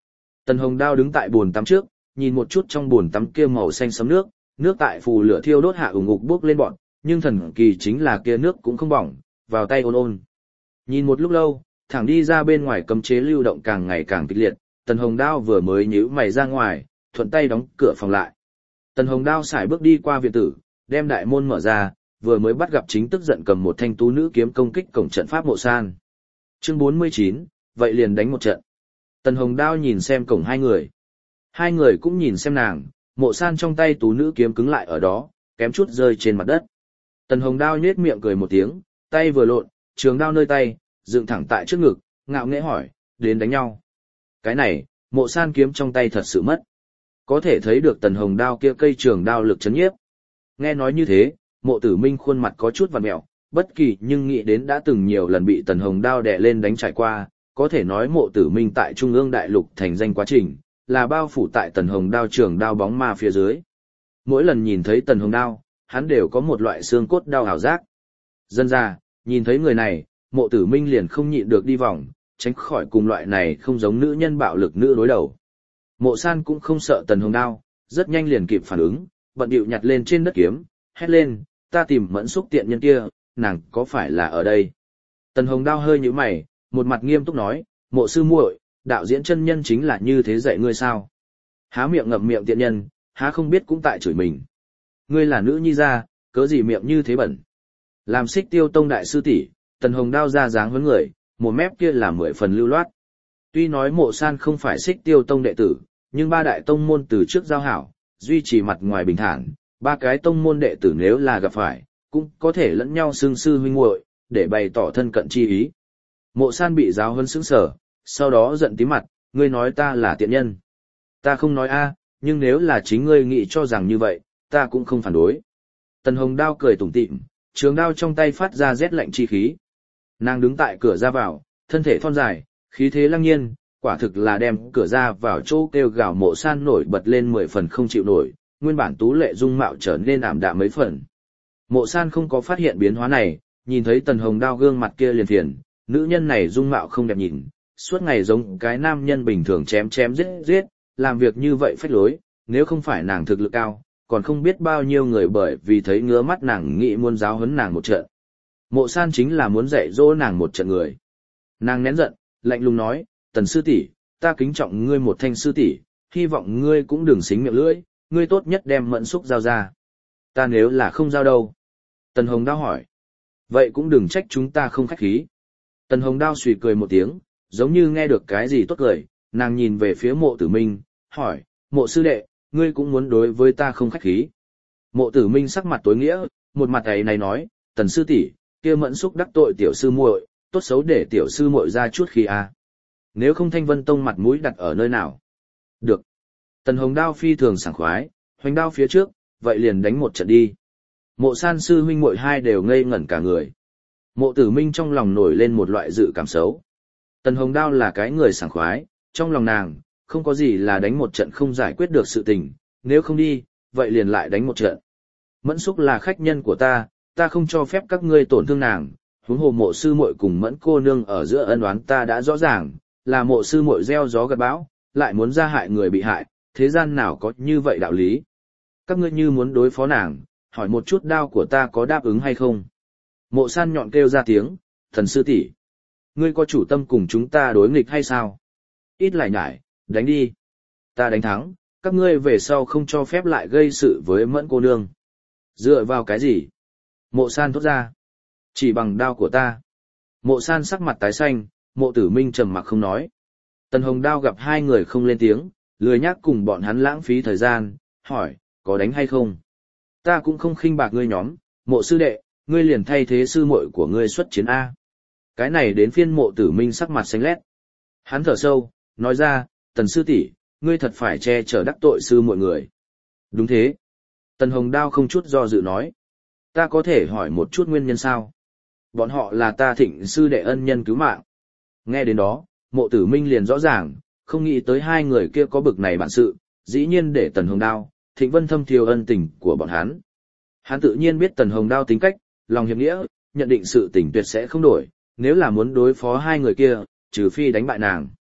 Tần Hồng Đao đứng tại bồn tắm trước, nhìn một chút trong bồn tắm kia màu xanh sẫm nước, nước tại phù lửa thiêu đốt hạ ủng ngục bốc lên bọn, nhưng thần kỳ chính là kia nước cũng không bỏng, vào tay ôn ôn. Nhìn một lúc lâu, thẳng đi ra bên ngoài cấm chế lưu động càng ngày càng kịch liệt, Tần Hồng Đao vừa mới nhíu mày ra ngoài, thuận tay đóng cửa phòng lại. Tần Hồng Đao sải bước đi qua viện tử, đem đại môn mở ra, vừa mới bắt gặp chính tức giận cầm một thanh tú nữ kiếm công kích cổng trận pháp Mộ San. Chương 49, vậy liền đánh một trận. Tần Hồng Đao nhìn xem cổng hai người. Hai người cũng nhìn xem nàng, Mộ San trong tay tú nữ kiếm cứng lại ở đó, kém chút rơi trên mặt đất. Tần Hồng Đao nhếch miệng cười một tiếng, tay vừa lộn, trường đao nơi tay, dựng thẳng tại trước ngực, ngạo nghễ hỏi, đến đánh nhau. Cái này, Mộ San kiếm trong tay thật sự mất. Có thể thấy được Tần Hồng Đao kia cây trường đao lực chấn nhiếp. Nghe nói như thế, Mộ Tử Minh khuôn mặt có chút vặn mẹo, bất kỳ nhưng nghĩ đến đã từng nhiều lần bị Tần Hồng Đao đè lên đánh trải qua, có thể nói Mộ Tử Minh tại Trung ương đại lục thành danh quá trình, là bao phủ tại Tần Hồng Đao trường đao bóng ma phía dưới. Mỗi lần nhìn thấy Tần Hồng Đao, hắn đều có một loại xương cốt đau hào giác. Dân ra, nhìn thấy người này, Mộ Tử Minh liền không nhịn được đi vòng, tránh khỏi cùng loại này không giống nữ nhân bạo lực nữ đối đầu. Mộ San cũng không sợ Tần Hồng Đao, rất nhanh liền kịp phản ứng, bận điệu nhặt lên trên đất kiếm, hét lên, ta tìm Mẫn Xúc tiện nhân kia, nàng có phải là ở đây? Tần Hồng Đao hơi nhíu mày, một mặt nghiêm túc nói, Mộ sư muội, đạo diễn chân nhân chính là như thế dạy ngươi sao? Há miệng ngậm miệng tiện nhân, há không biết cũng tại chửi mình. Ngươi là nữ nhi gia, cớ gì miệng như thế bẩn? Làm Xích Tiêu Tông đại sư tỷ, Tần Hồng Đao ra dáng với người, một mép kia là 10 phần lưu loát. Tuy nói Mộ San không phải Xích Tiêu Tông đệ tử, nhưng ba đại tông môn từ trước giao hảo, duy trì mặt ngoài bình thản, ba cái tông môn đệ tử nếu là gặp phải, cũng có thể lẫn nhau xưng sư huynh muội, để bày tỏ thân cận chi ý. Mộ San bị giáo huấn sững sờ, sau đó giận tím mặt, ngươi nói ta là tiện nhân. Ta không nói a, nhưng nếu là chính ngươi nghĩ cho rằng như vậy, ta cũng không phản đối. Tần Hồng Đao cười tủm tỉm, trường đao trong tay phát ra rét lạnh chi khí. Nàng đứng tại cửa ra vào, thân thể thon dài, khí thế lăng nhiên, quả thực là đem cửa ra vào chỗ kêu gào Mộ San nổi bật lên 10 phần không chịu nổi, nguyên bản tú lệ dung mạo trở nên ảm đạm mấy phần. Mộ San không có phát hiện biến hóa này, nhìn thấy Tần Hồng Đao gương mặt kia liền phiền, nữ nhân này dung mạo không đẹp nhìn, suốt ngày giống cái nam nhân bình thường chém chém giết giết, làm việc như vậy phách lối, nếu không phải nàng thực lực cao, còn không biết bao nhiêu người bởi vì thấy ngứa mắt nàng nghĩ muốn giáo huấn nàng một trận. Mộ San chính là muốn dạy dỗ nàng một trận người. Nàng nén giận, lạnh lùng nói, Tần sư tỷ, ta kính trọng ngươi một thanh sư tỷ, hy vọng ngươi cũng đừng xính miệng lưỡi, ngươi tốt nhất đem Mẫn Xúc giao ra. Ta nếu là không giao đâu? Tần Hồng Đao hỏi. Vậy cũng đừng trách chúng ta không khách khí. Tần Hồng Đao suy cười một tiếng, giống như nghe được cái gì tốt cười, nàng nhìn về phía Mộ Tử Minh, hỏi, Mộ sư đệ, ngươi cũng muốn đối với ta không khách khí. Mộ Tử Minh sắc mặt tối nghĩa, một mặt ấy này nói, Tần sư tỷ, kia Mẫn Xúc đắc tội tiểu sư muội, tốt xấu để tiểu sư muội ra chút khí a. Nếu không Thanh Vân Tông mặt mũi đặt ở nơi nào? Được. Tần Hồng Đao phi thường sảng khoái, hoành đao phía trước, vậy liền đánh một trận đi. Mộ San sư huynh muội hai đều ngây ngẩn cả người. Mộ Tử Minh trong lòng nổi lên một loại dự cảm xấu. Tần Hồng Đao là cái người sảng khoái, trong lòng nàng, không có gì là đánh một trận không giải quyết được sự tình, nếu không đi, vậy liền lại đánh một trận. Mẫn Xúc là khách nhân của ta không cho phép các ngươi tổn thương nàng, huống hồ Mộ sư muội cùng Mẫn cô nương ở giữa ân oán ta đã rõ ràng, là Mộ sư muội gieo gió gặt bão, lại muốn ra hại người bị hại, thế gian nào có như vậy đạo lý. Các ngươi như muốn đối phó nàng, hỏi một chút đao của ta có đáp ứng hay không. Mộ San nhọn kêu ra tiếng, Thần sư tỷ, ngươi có chủ tâm cùng chúng ta đối nghịch hay sao? Ít lại nhải, đánh đi. Ta đánh thắng, các ngươi về sau không cho phép lại gây sự với Mẫn cô nương. Dựa vào cái gì? Mộ San thốt ra. Chỉ bằng đao của ta. Mộ San sắc mặt tái xanh, Mộ Tử Minh trầm mặc không nói. Tần Hồng Đao gặp hai người không lên tiếng, lười nhác cùng bọn hắn lãng phí thời gian, hỏi, có đánh hay không? Ta cũng không khinh bạc ngươi nhóm, Mộ sư đệ, ngươi liền thay thế sư muội của ngươi xuất chiến A. Cái này đến phiên Mộ Tử Minh sắc mặt xanh lét. Hắn thở sâu, nói ra, Tần sư tỷ, ngươi thật phải che chở đắc tội sư muội người. Đúng thế. Tần Hồng Đao không chút do dự nói. Ta có thể hỏi một chút nguyên nhân sao? Bọn họ là ta Thịnh sư đệ ân nhân cứu mạng. Nghe đến đó, Mộ Tử Minh liền rõ ràng, không nghĩ tới hai người kia có bực này bản sự, dĩ nhiên để Tần Hồng Đao, Thịnh Vân thâm thiêu ân tình của bọn hắn. Hắn tự nhiên biết Tần Hồng Đao tính cách, lòng hiệp nghĩa, nhận định sự tình tuyệt sẽ không đổi, nếu là muốn đối phó hai người kia, trừ phi đánh bại nàng.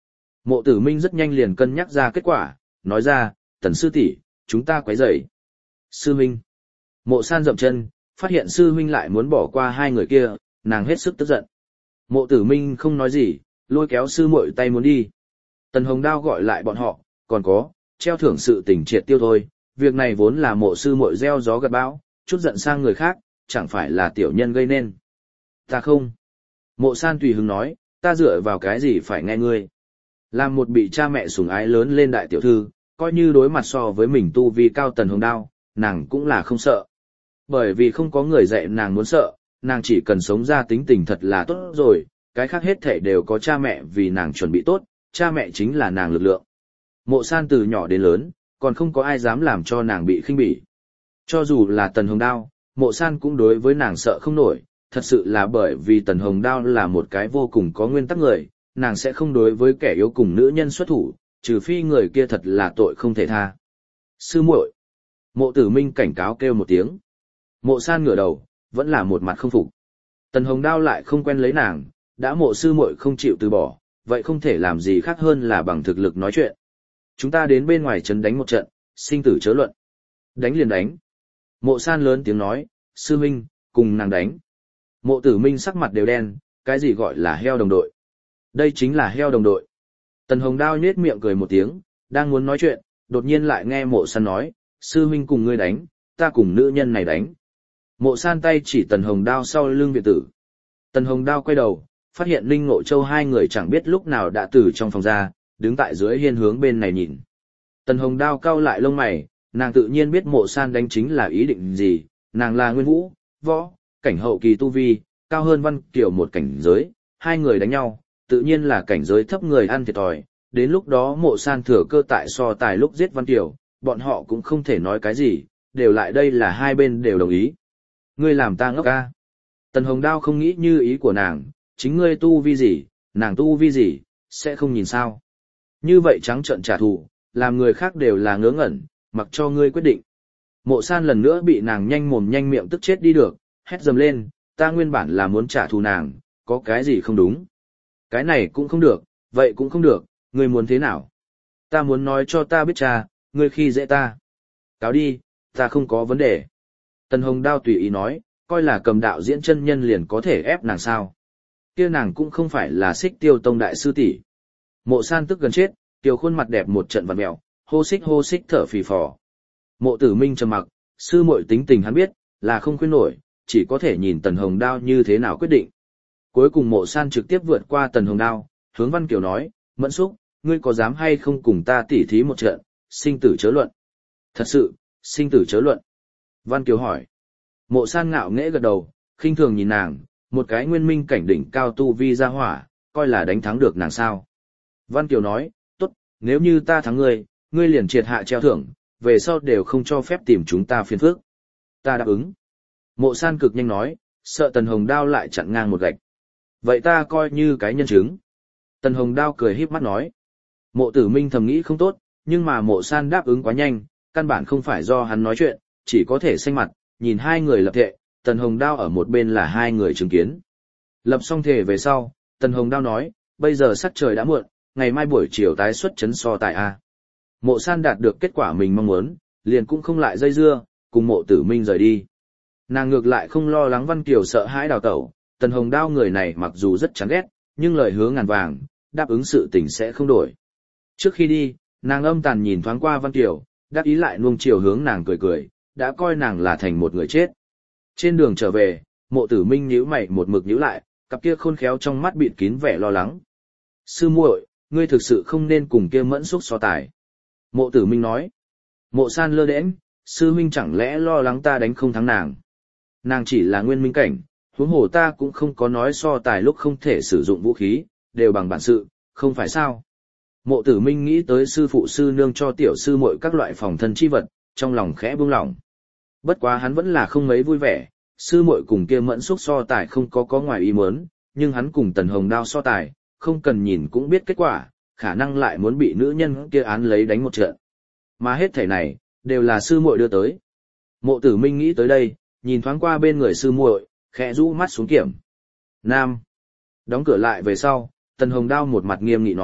Mộ Tử Minh rất nhanh liền cân nhắc ra kết quả, nói ra, Tần sư tỷ, chúng ta quấy rầy. Sư huynh. Mộ San dậm chân, phát hiện sư huynh lại muốn bỏ qua hai người kia, nàng hết sức tức giận. Mộ Tử Minh không nói gì, lôi kéo sư muội tay muốn đi. Tần Hồng Đao gọi lại bọn họ, còn có, treo thưởng sự tình triệt tiêu thôi, việc này vốn là mộ sư muội gieo gió gặt bão, chút giận sang người khác, chẳng phải là tiểu nhân gây nên. Ta không. Mộ San tùy hứng nói, ta dựa vào cái gì phải nghe ngươi. Làm một bị cha mẹ sủng ái lớn lên đại tiểu thư, coi như đối mặt so với mình tu vi cao Tần Hồng Đao, nàng cũng là không sợ. Bởi vì không có người dạy nàng muốn sợ, nàng chỉ cần sống ra tính tình thật là tốt rồi, cái khác hết thể đều có cha mẹ vì nàng chuẩn bị tốt, cha mẹ chính là nàng lực lượng. Mộ San từ nhỏ đến lớn, còn không có ai dám làm cho nàng bị khinh bỉ. Cho dù là Tần Hồng Đao, Mộ San cũng đối với nàng sợ không nổi, thật sự là bởi vì Tần Hồng Đao là một cái vô cùng có nguyên tắc người, nàng sẽ không đối với kẻ yếu cùng nữ nhân xuất thủ, trừ phi người kia thật là tội không thể tha. Sư muội. Mộ Tử Minh cảnh cáo kêu một tiếng. Mộ San ngửa đầu, vẫn là một mặt không phục. Tần Hồng Đao lại không quen lấy nàng, đã mộ sư muội không chịu từ bỏ, vậy không thể làm gì khác hơn là bằng thực lực nói chuyện. Chúng ta đến bên ngoài trấn đánh một trận, sinh tử chớ luận. Đánh liền đánh. Mộ San lớn tiếng nói, sư minh, cùng nàng đánh. Mộ Tử Minh sắc mặt đều đen, cái gì gọi là heo đồng đội? Đây chính là heo đồng đội. Tần Hồng Đao nhếch miệng cười một tiếng, đang muốn nói chuyện, đột nhiên lại nghe Mộ San nói, sư minh cùng ngươi đánh, ta cùng nữ nhân này đánh. Mộ San tay chỉ Tần Hồng Đao sau lưng viện tử. Tần Hồng Đao quay đầu, phát hiện Linh Ngộ Châu hai người chẳng biết lúc nào đã từ trong phòng ra, đứng tại dưới hiên hướng bên này nhìn. Tần Hồng Đao cau lại lông mày, nàng tự nhiên biết Mộ San đánh chính là ý định gì, nàng là Nguyên Vũ, võ, cảnh hậu kỳ tu vi, cao hơn Văn Kiều một cảnh giới, hai người đánh nhau, tự nhiên là cảnh giới thấp người ăn thiệt thòi, đến lúc đó Mộ San thừa cơ tại so tài lúc giết Văn Kiều, bọn họ cũng không thể nói cái gì, đều lại đây là hai bên đều đồng ý. Ngươi làm ta ngốc ca. Tần Hồng Đao không nghĩ như ý của nàng, chính ngươi tu vi gì, nàng tu vi gì, sẽ không nhìn sao. Như vậy trắng trợn trả thù, làm người khác đều là ngớ ngẩn, mặc cho ngươi quyết định. Mộ San lần nữa bị nàng nhanh mồm nhanh miệng tức chết đi được, hét dầm lên, ta nguyên bản là muốn trả thù nàng, có cái gì không đúng. Cái này cũng không được, vậy cũng không được, ngươi muốn thế nào? Ta muốn nói cho ta biết cha, ngươi khi dễ ta. Cáo đi, ta không có vấn đề. Tần Hồng Đao tùy ý nói, coi là cầm đạo diễn chân nhân liền có thể ép nàng sao. Kia nàng cũng không phải là Xích Tiêu Tông đại sư tỷ. Mộ San tức gần chết, tiểu khuôn mặt đẹp một trận vặn mèo, hô xích thở phì phò. Mộ Tử Minh trầm mặc, sư muội tính tình hắn biết, là không khuyên nổi, chỉ có thể nhìn Tần Hồng Đao như thế nào quyết định. Cuối cùng Mộ San trực tiếp vượt qua Tần Hồng Đao, hướng Văn Kiều nói, Mẫn Xúc, ngươi có dám hay không cùng ta tỉ thí một trận, sinh tử chớ luận. Thật sự, sinh tử chớ luận. Văn Kiều hỏi. Mộ San ngạo nghễ gật đầu, khinh thường nhìn nàng, một cái nguyên minh cảnh đỉnh cao tu vi ra hỏa, coi là đánh thắng được nàng sao. Văn Kiều nói, tốt, nếu như ta thắng ngươi, ngươi liền triệt hạ treo thưởng, về sau đều không cho phép tìm chúng ta phiền phức. Ta đáp ứng. Mộ San cực nhanh nói, sợ Tần Hồng Đao lại chặn ngang một gạch. Vậy ta coi như cái nhân chứng. Tần Hồng Đao cười híp mắt nói. Mộ Tử Minh thầm nghĩ không tốt, nhưng mà Mộ San đáp ứng quá nhanh, căn bản không phải do hắn nói chuyện, chỉ có thể xanh mặt, nhìn hai người lập thệ, Tần Hồng Đao ở một bên là hai người chứng kiến. Lập xong thề về sau, Tần Hồng Đao nói, bây giờ sắc trời đã muộn, ngày mai buổi chiều tái xuất chấn so tài A. Mộ San đạt được kết quả mình mong muốn, liền cũng không lại dây dưa, cùng Mộ Tử Minh rời đi. Nàng ngược lại không lo lắng Văn Kiều sợ hãi đào tẩu, Tần Hồng Đao người này mặc dù rất chán ghét, nhưng lời hứa ngàn vàng, đáp ứng sự tình sẽ không đổi. Trước khi đi, nàng âm tàn nhìn thoáng qua Văn Kiều, đáp ý lại nuông chiều hướng nàng cười cười, đã coi nàng là thành một người chết. Trên đường trở về, Mộ Tử Minh nhíu mày một mực nhíu lại, cặp kia khôn khéo trong mắt bịt kín vẻ lo lắng. Sư muội, ngươi thực sự không nên cùng kia Mẫn Xúc so tài. Mộ Tử Minh nói. Mộ San lơ đễnh, sư huynh chẳng lẽ lo lắng ta đánh không thắng nàng. Nàng chỉ là nguyên minh cảnh, huống hồ ta cũng không có nói so tài lúc không thể sử dụng vũ khí, đều bằng bản sự, không phải sao. Mộ Tử Minh nghĩ tới sư phụ sư nương cho tiểu sư muội các loại phòng thân chi vật, trong lòng khẽ buông lỏng. Bất quá hắn vẫn là không mấy vui vẻ, sư muội cùng kia Mẫn Xúc so tài không có ngoài ý muốn, nhưng hắn cùng Tần Hồng Đao so tài, không cần nhìn cũng biết kết quả, khả năng lại muốn bị nữ nhân kia án lấy đánh một trận. Mà hết thảy này, đều là sư muội đưa tới. Mộ Tử Minh nghĩ tới đây, nhìn thoáng qua bên người sư muội, khẽ rũ mắt xuống kiểm. Nam. Đóng cửa lại về sau, Tần Hồng Đao một mặt nghiêm nghị nói,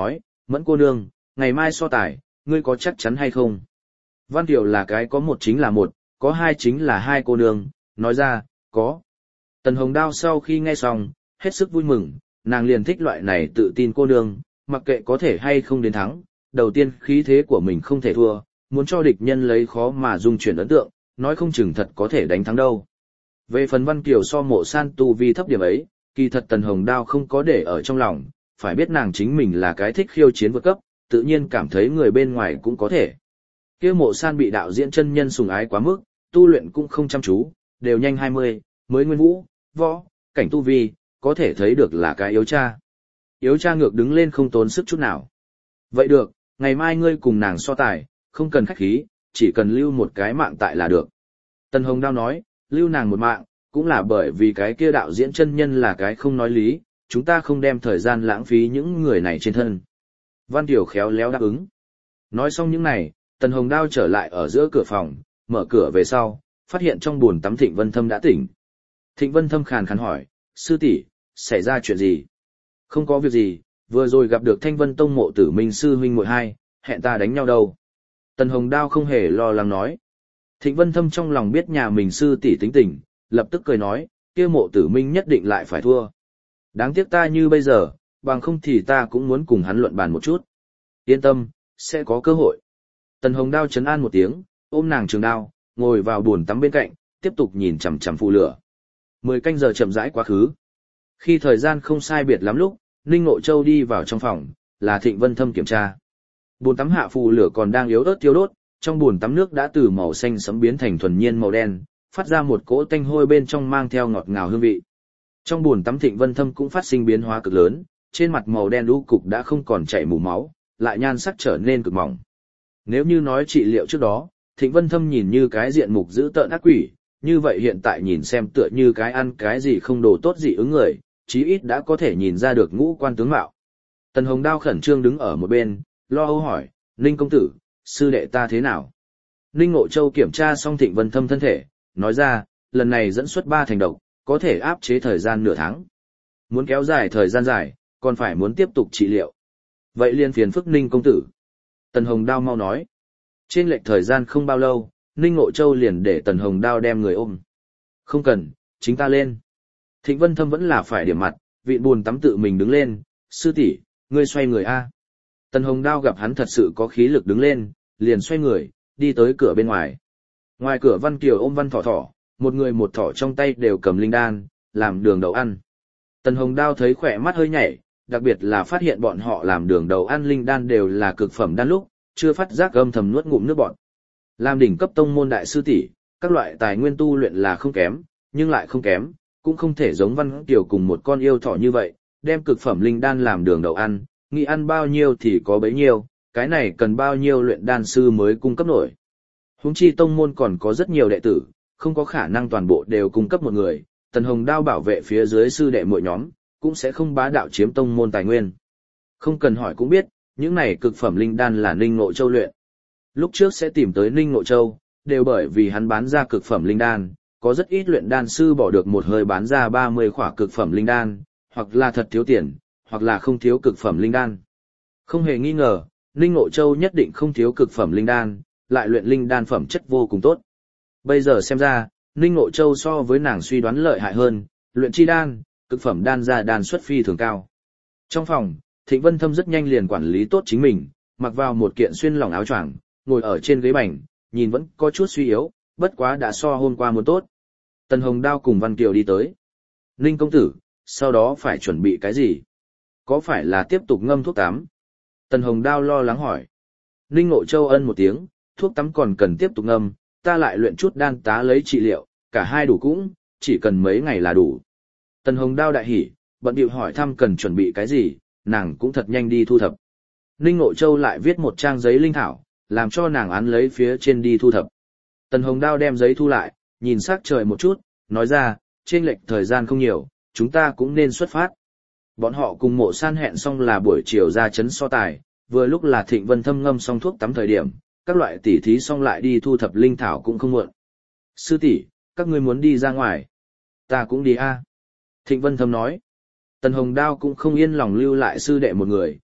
Mẫn cô nương, ngày mai so tài, ngươi có chắc chắn hay không? Văn Tiểu là cái có một chính là một, có hai chính là hai cô nương, nói ra, có. Tần Hồng Đao sau khi nghe xong, hết sức vui mừng, nàng liền thích loại này tự tin cô nương, mặc kệ có thể hay không đến thắng, đầu tiên khí thế của mình không thể thua, muốn cho địch nhân lấy khó mà dung chuyển ấn tượng, nói không chừng thật có thể đánh thắng đâu. Về phần Văn Kiều so Mộ San tu vi thấp điểm ấy, kỳ thật Tần Hồng Đao không có để ở trong lòng, phải biết nàng chính mình là cái thích khiêu chiến vượt cấp, tự nhiên cảm thấy người bên ngoài cũng có thể. Kia Mộ San bị đạo diễn chân nhân sủng ái quá mức, tu luyện cũng không chăm chú, đều nhanh 20, mới nguyên vũ, võ, cảnh tu vi, có thể thấy được là cái yếu cha. Yếu cha ngược đứng lên không tốn sức chút nào. Vậy được, ngày mai ngươi cùng nàng so tài, không cần khách khí, chỉ cần lưu một cái mạng tại là được. Tần Hồng Đao nói, lưu nàng một mạng, cũng là bởi vì cái kia đạo diễn chân nhân là cái không nói lý, chúng ta không đem thời gian lãng phí những người này trên thân. Văn Tiểu khéo léo đáp ứng. Nói xong những này, Tần Hồng Đao trở lại ở giữa cửa phòng, mở cửa về sau, phát hiện trong bồn tắm Thịnh Vân Thâm đã tỉnh. Thịnh Vân Thâm khàn khàn hỏi, sư tỷ, xảy ra chuyện gì? Không có việc gì, vừa rồi gặp được Thanh Vân Tông mộ tử minh sư huynh muội hai, hẹn ta đánh nhau đâu. Tần Hồng Đao không hề lo lắng nói. Thịnh Vân Thâm trong lòng biết nhà mình sư tỷ tính tình, lập tức cười nói, kia mộ tử minh nhất định lại phải thua. Đáng tiếc ta như bây giờ, bằng không thì ta cũng muốn cùng hắn luận bàn một chút. Yên tâm, sẽ có cơ hội. Tần Hồng Đao trấn an một tiếng, ôm nàng trường đao, ngồi vào bồn tắm bên cạnh, tiếp tục nhìn chằm chằm phù lửa. 10 canh giờ chậm rãi quá khứ. Khi thời gian không sai biệt lắm lúc, Ninh Ngộ Châu đi vào trong phòng, là Thịnh Vân Thâm kiểm tra. Bồn tắm hạ phù lửa còn đang yếu ớt thiêu đốt, trong bồn tắm nước đã từ màu xanh sẫm biến thành thuần nhiên màu đen, phát ra một cỗ tanh hôi bên trong mang theo ngọt ngào hương vị. Trong bồn tắm Thịnh Vân Thâm cũng phát sinh biến hóa cực lớn, trên mặt màu đen u cục đã không còn chảy mù máu, lại nhan sắc trở nên cực mỏng. Nếu như nói trị liệu trước đó, Thịnh Vân Thâm nhìn như cái diện mục dữ tợn ác quỷ, như vậy hiện tại nhìn xem tựa như cái ăn cái gì không đồ tốt gì ứng người, chí ít đã có thể nhìn ra được ngũ quan tướng mạo. Tần Hồng Đao khẩn trương đứng ở một bên, lo âu hỏi, Ninh công tử, sư đệ ta thế nào? Ninh Ngộ Châu kiểm tra xong Thịnh Vân Thâm thân thể, nói ra, lần này dẫn xuất 3 thành độc, có thể áp chế thời gian nửa tháng. Muốn kéo dài thời gian dài, còn phải muốn tiếp tục trị liệu. Vậy liên phiền phức Ninh công tử. Tần Hồng Đao mau nói. Trên lệch thời gian không bao lâu, Ninh Ngộ Châu liền để Tần Hồng Đao đem người ôm. Không cần, chính ta lên. Thịnh Vân Thâm vẫn là phải điểm mặt, vịn buồn tắm tự mình đứng lên, sư tỷ, ngươi xoay người a. Tần Hồng Đao gặp hắn thật sự có khí lực đứng lên, liền xoay người, đi tới cửa bên ngoài. Ngoài cửa Văn Kiều ôm Văn Thỏ Thỏ, một người một thỏ trong tay đều cầm linh đan, làm đường đầu ăn. Tần Hồng Đao thấy khỏe mắt hơi nhảy, đặc biệt là phát hiện bọn họ làm đường đầu ăn linh đan đều là cực phẩm đan lúc, chưa phát giác âm thầm nuốt ngụm nước bọt. Làm đỉnh cấp tông môn đại sư tỷ, các loại tài nguyên tu luyện là không kém, nhưng lại không kém, cũng không thể giống Văn Kiều cùng một con yêu thỏ như vậy, đem cực phẩm linh đan làm đường đầu ăn, nghĩ ăn bao nhiêu thì có bấy nhiêu, cái này cần bao nhiêu luyện đan sư mới cung cấp nổi. Huống chi tông môn còn có rất nhiều đệ tử, không có khả năng toàn bộ đều cung cấp một người, Tần Hồng Đao bảo vệ phía dưới sư đệ mỗi nhóm, cũng sẽ không bá đạo chiếm tông môn tài nguyên. Không cần hỏi cũng biết, những này cực phẩm linh đan là Ninh Ngộ Châu luyện. Lúc trước sẽ tìm tới Ninh Ngộ Châu, đều bởi vì hắn bán ra cực phẩm linh đan, có rất ít luyện đan sư bỏ được một hơi bán ra 30 khỏa cực phẩm linh đan, hoặc là thật thiếu tiền, hoặc là không thiếu cực phẩm linh đan. Không hề nghi ngờ, Ninh Ngộ Châu nhất định không thiếu cực phẩm linh đan, lại luyện linh đan phẩm chất vô cùng tốt. Bây giờ xem ra, Ninh Ngộ Châu so với nàng suy đoán lợi hại hơn, luyện chi đan, cực phẩm đan ra đan xuất phi thường cao. Trong phòng, Thịnh Vân Thâm rất nhanh liền quản lý tốt chính mình, mặc vào một kiện xuyên lỏng áo choàng, ngồi ở trên ghế bành, nhìn vẫn có chút suy yếu, bất quá đã so hôm qua muốn tốt. Tần Hồng Đao cùng Văn Kiều đi tới. Ninh công tử, sau đó phải chuẩn bị cái gì? Có phải là tiếp tục ngâm thuốc tắm? Tần Hồng Đao lo lắng hỏi. Ninh Ngộ Châu ân một tiếng, thuốc tắm còn cần tiếp tục ngâm, ta lại luyện chút đan tá lấy trị liệu, cả hai đủ cũng, chỉ cần mấy ngày là đủ. Tần Hồng Đao đại hỉ, bận điệu hỏi thăm cần chuẩn bị cái gì, nàng cũng thật nhanh đi thu thập. Ninh Ngộ Châu lại viết một trang giấy linh thảo, làm cho nàng án lấy phía trên đi thu thập. Tần Hồng Đao đem giấy thu lại, nhìn sắc trời một chút, nói ra, trên lệch thời gian không nhiều, chúng ta cũng nên xuất phát. Bọn họ cùng Mộ San hẹn xong là buổi chiều ra trấn so tài, vừa lúc là Thịnh Vân Thâm ngâm xong thuốc tắm thời điểm, các loại tỉ thí xong lại đi thu thập linh thảo cũng không muộn. Sư tỷ, các ngươi muốn đi ra ngoài. Ta cũng đi a. Thịnh Vân Thâm nói. Tần Hồng Đao cũng không yên lòng lưu lại sư đệ một người,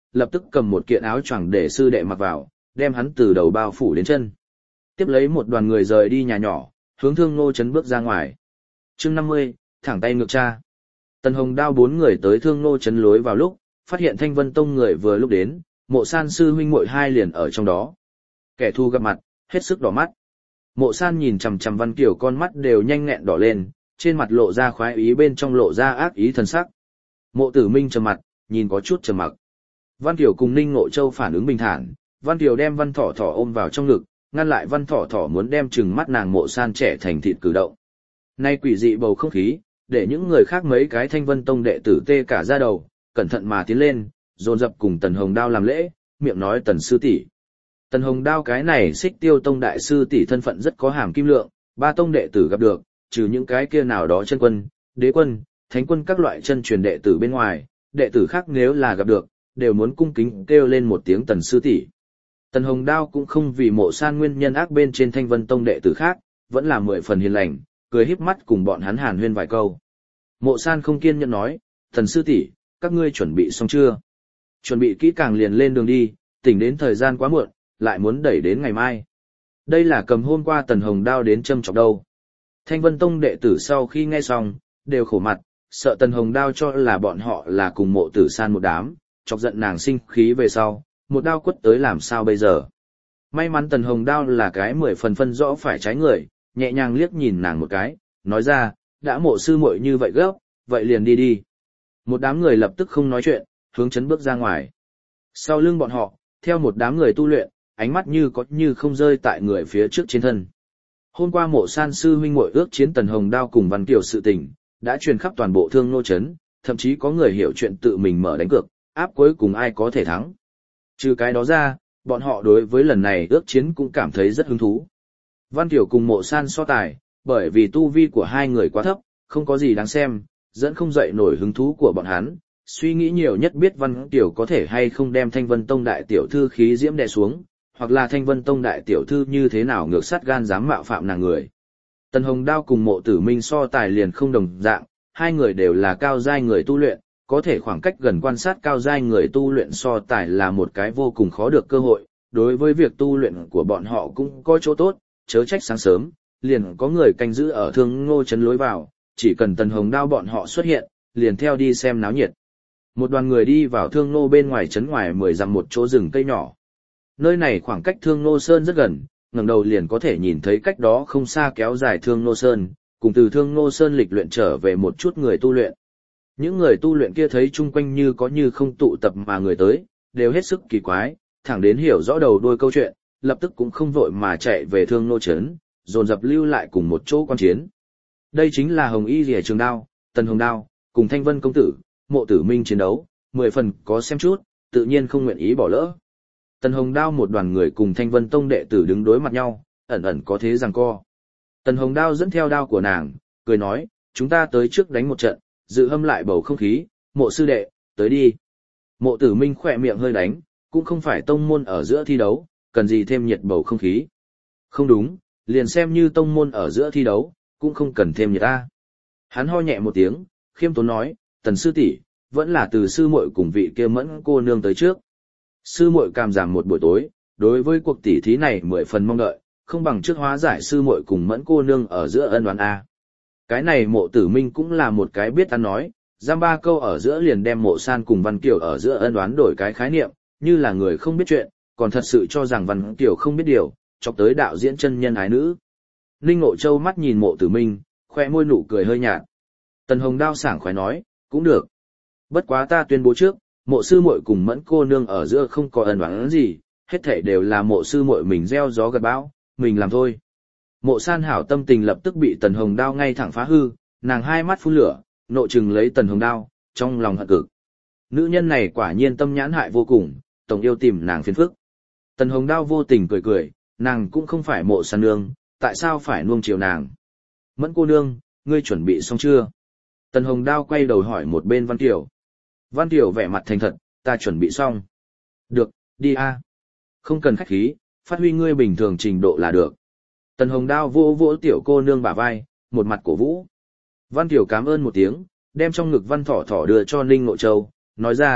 lập tức cầm một kiện áo choàng để sư đệ mặc vào, đem hắn từ đầu bao phủ đến chân. Tiếp lấy một đoàn người rời đi nhà nhỏ, hướng Thương Nô trấn bước ra ngoài. Chương 50, thẳng tay ngược cha. Tần Hồng Đao 4 người tới Thương Nô trấn lối vào lúc, phát hiện Thanh Vân Tông người vừa lúc đến, Mộ San sư huynh muội hai liền ở trong đó. Kẻ thù gặp mặt, hết sức đỏ mắt. Mộ San nhìn chằm chằm Văn Kiều, con mắt đều nhanh nghẹn đỏ lên, trên mặt lộ ra khoái ý, bên trong lộ ra ác ý thần sắc. Mộ Tử Minh trầm mặt, nhìn có chút trầm mặc. Văn Kiều cùng Ninh Ngộ Châu phản ứng bình thản, Văn Kiều đem Văn Thỏ Thỏ ôm vào trong ngực, ngăn lại Văn Thỏ Thỏ muốn đem trừng mắt nàng Mộ San trẻ thành thịt cử động. Nay quỷ dị bầu không khí, để những người khác mấy cái Thanh Vân Tông đệ tử tê cả da đầu, cẩn thận mà tiến lên, dồn dập cùng Tần Hồng Đao làm lễ, miệng nói Tần sư tỷ. Tần Hồng Đao cái này Xích Tiêu Tông đại sư tỷ thân phận rất có hàm kim lượng, ba tông đệ tử gặp được, trừ những cái kia nào đó chân quân, đế quân, thánh quân các loại chân truyền đệ tử bên ngoài, đệ tử khác nếu là gặp được, đều muốn cung kính kêu lên một tiếng Tần sư tỷ. Tần Hồng Đao cũng không vì Mộ San nguyên nhân ác bên trên Thanh Vân Tông đệ tử khác, vẫn là 10 phần hiền lành, cười híp mắt cùng bọn hắn hàn huyên vài câu. Mộ San không kiên nhẫn nói, Tần sư tỷ, các ngươi chuẩn bị xong chưa? Chuẩn bị kỹ càng liền lên đường đi, tỉnh đến thời gian quá muộn, lại muốn đẩy đến ngày mai. Đây là cầm hôm qua Tần Hồng Đao đến châm chọc đâu. Thanh Vân Tông đệ tử sau khi nghe xong, đều khổ mặt, sợ Tần Hồng Đao cho là bọn họ là cùng Mộ Tử San một đám, chọc giận nàng sinh khí về sau, một đao quất tới làm sao bây giờ. May mắn Tần Hồng Đao là cái 10 phần phân rõ phải trái người, nhẹ nhàng liếc nhìn nàng một cái, nói ra, đã Mộ sư muội như vậy gấp, vậy liền đi đi. Một đám người lập tức không nói chuyện, hướng chấn bước ra ngoài. Sau lưng bọn họ, theo một đám người tu luyện, ánh mắt như có như không rơi tại người phía trước trên thân. Hôm qua Mộ San sư huynh muội ước chiến Tần Hồng Đao cùng Văn Kiều sự tình, đã truyền khắp toàn bộ Thương Nô trấn, thậm chí có người hiểu chuyện tự mình mở đánh cược, áp cuối cùng ai có thể thắng. Trừ cái đó ra, bọn họ đối với lần này ước chiến cũng cảm thấy rất hứng thú. Văn Kiều cùng Mộ San so tài, bởi vì tu vi của hai người quá thấp, không có gì đáng xem, dẫn không dậy nổi hứng thú của bọn hắn. Suy nghĩ nhiều nhất biết Văn Kiều có thể hay không đem Thanh Vân Tông đại tiểu thư khí diễm đè xuống, hoặc là Thanh Vân Tông đại tiểu thư như thế nào ngược sát gan dám mạo phạm nàng người. Tần Hồng Đao cùng Mộ Tử Minh so tài liền không đồng dạng, hai người đều là cao giai người tu luyện, có thể khoảng cách gần quan sát cao giai người tu luyện so tài là một cái vô cùng khó được cơ hội, đối với việc tu luyện của bọn họ cũng có chỗ tốt, chớ trách sáng sớm, liền có người canh giữ ở Thương Ngô trấn lối vào, chỉ cần Tần Hồng Đao bọn họ xuất hiện, liền theo đi xem náo nhiệt. Một đoàn người đi vào Thương Ngô bên ngoài trấn ngoài 10 dặm một chỗ rừng cây nhỏ. Nơi này khoảng cách Thương Ngô Sơn rất gần, ngẩng đầu liền có thể nhìn thấy cách đó không xa kéo dài Thương Ngô Sơn, cùng từ Thương Ngô Sơn lịch luyện trở về một chút người tu luyện. Những người tu luyện kia thấy chung quanh như có như không tụ tập mà người tới, đều hết sức kỳ quái, thẳng đến hiểu rõ đầu đuôi câu chuyện, lập tức cũng không vội mà chạy về Thương Nô trấn, dồn dập lưu lại cùng một chỗ quan chiến. Đây chính là Hồng Y Liễu Trường Đao, Tần Hồng Đao, cùng Thanh Vân công tử, Mộ Tử Minh chiến đấu, 10 phần có xem chút, tự nhiên không nguyện ý bỏ lỡ. Tần Hồng Đao một đoàn người cùng Thanh Vân tông đệ tử đứng đối mặt nhau, ẩn ẩn có thế giằng co. Tần Hồng Đao dẫn theo đao của nàng, cười nói, chúng ta tới trước đánh một trận, dự hâm lại bầu không khí, Mộ sư đệ, tới đi. Mộ Tử Minh khỏe miệng hơi đánh, cũng không phải tông môn ở giữa thi đấu, cần gì thêm nhiệt bầu không khí. Không đúng, liền xem như tông môn ở giữa thi đấu, cũng không cần thêm nhiệt ta. Hắn ho nhẹ một tiếng, khiêm tốn nói, Tần sư tỷ, vẫn là từ sư muội cùng vị kia Mẫn cô nương tới trước. Sư muội càm giảm một buổi tối, đối với cuộc tỷ thí này 10 phần mong đợi, không bằng trước hóa giải sư muội cùng Mẫn cô nương ở giữa ân oán a. Cái này Mộ Tử Minh cũng là một cái biết ăn nói, giam 3 câu ở giữa liền đem Mộ San cùng Văn Kiều ở giữa ân oán đổi cái khái niệm, như là người không biết chuyện, còn thật sự cho rằng Văn Kiều không biết điều, chọc tới đạo diễn chân nhân ái nữ. Ninh Ngộ Châu mắt nhìn Mộ Tử Minh, khoe môi nụ cười hơi nhạt. Tần Hồng Đao sảng khoái nói, cũng được. Bất quá ta tuyên bố trước, Mộ sư muội cùng Mẫn cô nương ở giữa không có ân oán gì, hết thảy đều là Mộ sư muội mình gieo gió gặt bão, mình làm thôi. Mộ San hảo tâm tình lập tức bị Tần Hồng Đao ngay thẳng phá hư, nàng hai mắt phun lửa, nộ trừng lấy Tần Hồng Đao, trong lòng hận cực. Nữ nhân này quả nhiên tâm nhãn hại vô cùng, tổng yêu tìm nàng phiền phức. Tần Hồng Đao vô tình cười cười, nàng cũng không phải Mộ San nương, tại sao phải nuông chiều nàng? Mẫn cô nương, ngươi chuẩn bị xong chưa? Tần Hồng Đao quay đầu hỏi một bên Văn Kiều. Văn Kiều vẻ mặt thành thật, ta chuẩn bị xong. Được, đi a. Không cần khách khí, phát huy ngươi bình thường trình độ là được. Tần Hồng Đao vỗ vỗ tiểu cô nương bả vai, một mặt cổ vũ. Văn Kiều cảm ơn một tiếng, đem trong ngực Văn Thỏ Thỏ đưa cho Ninh Ngộ Châu, nói ra,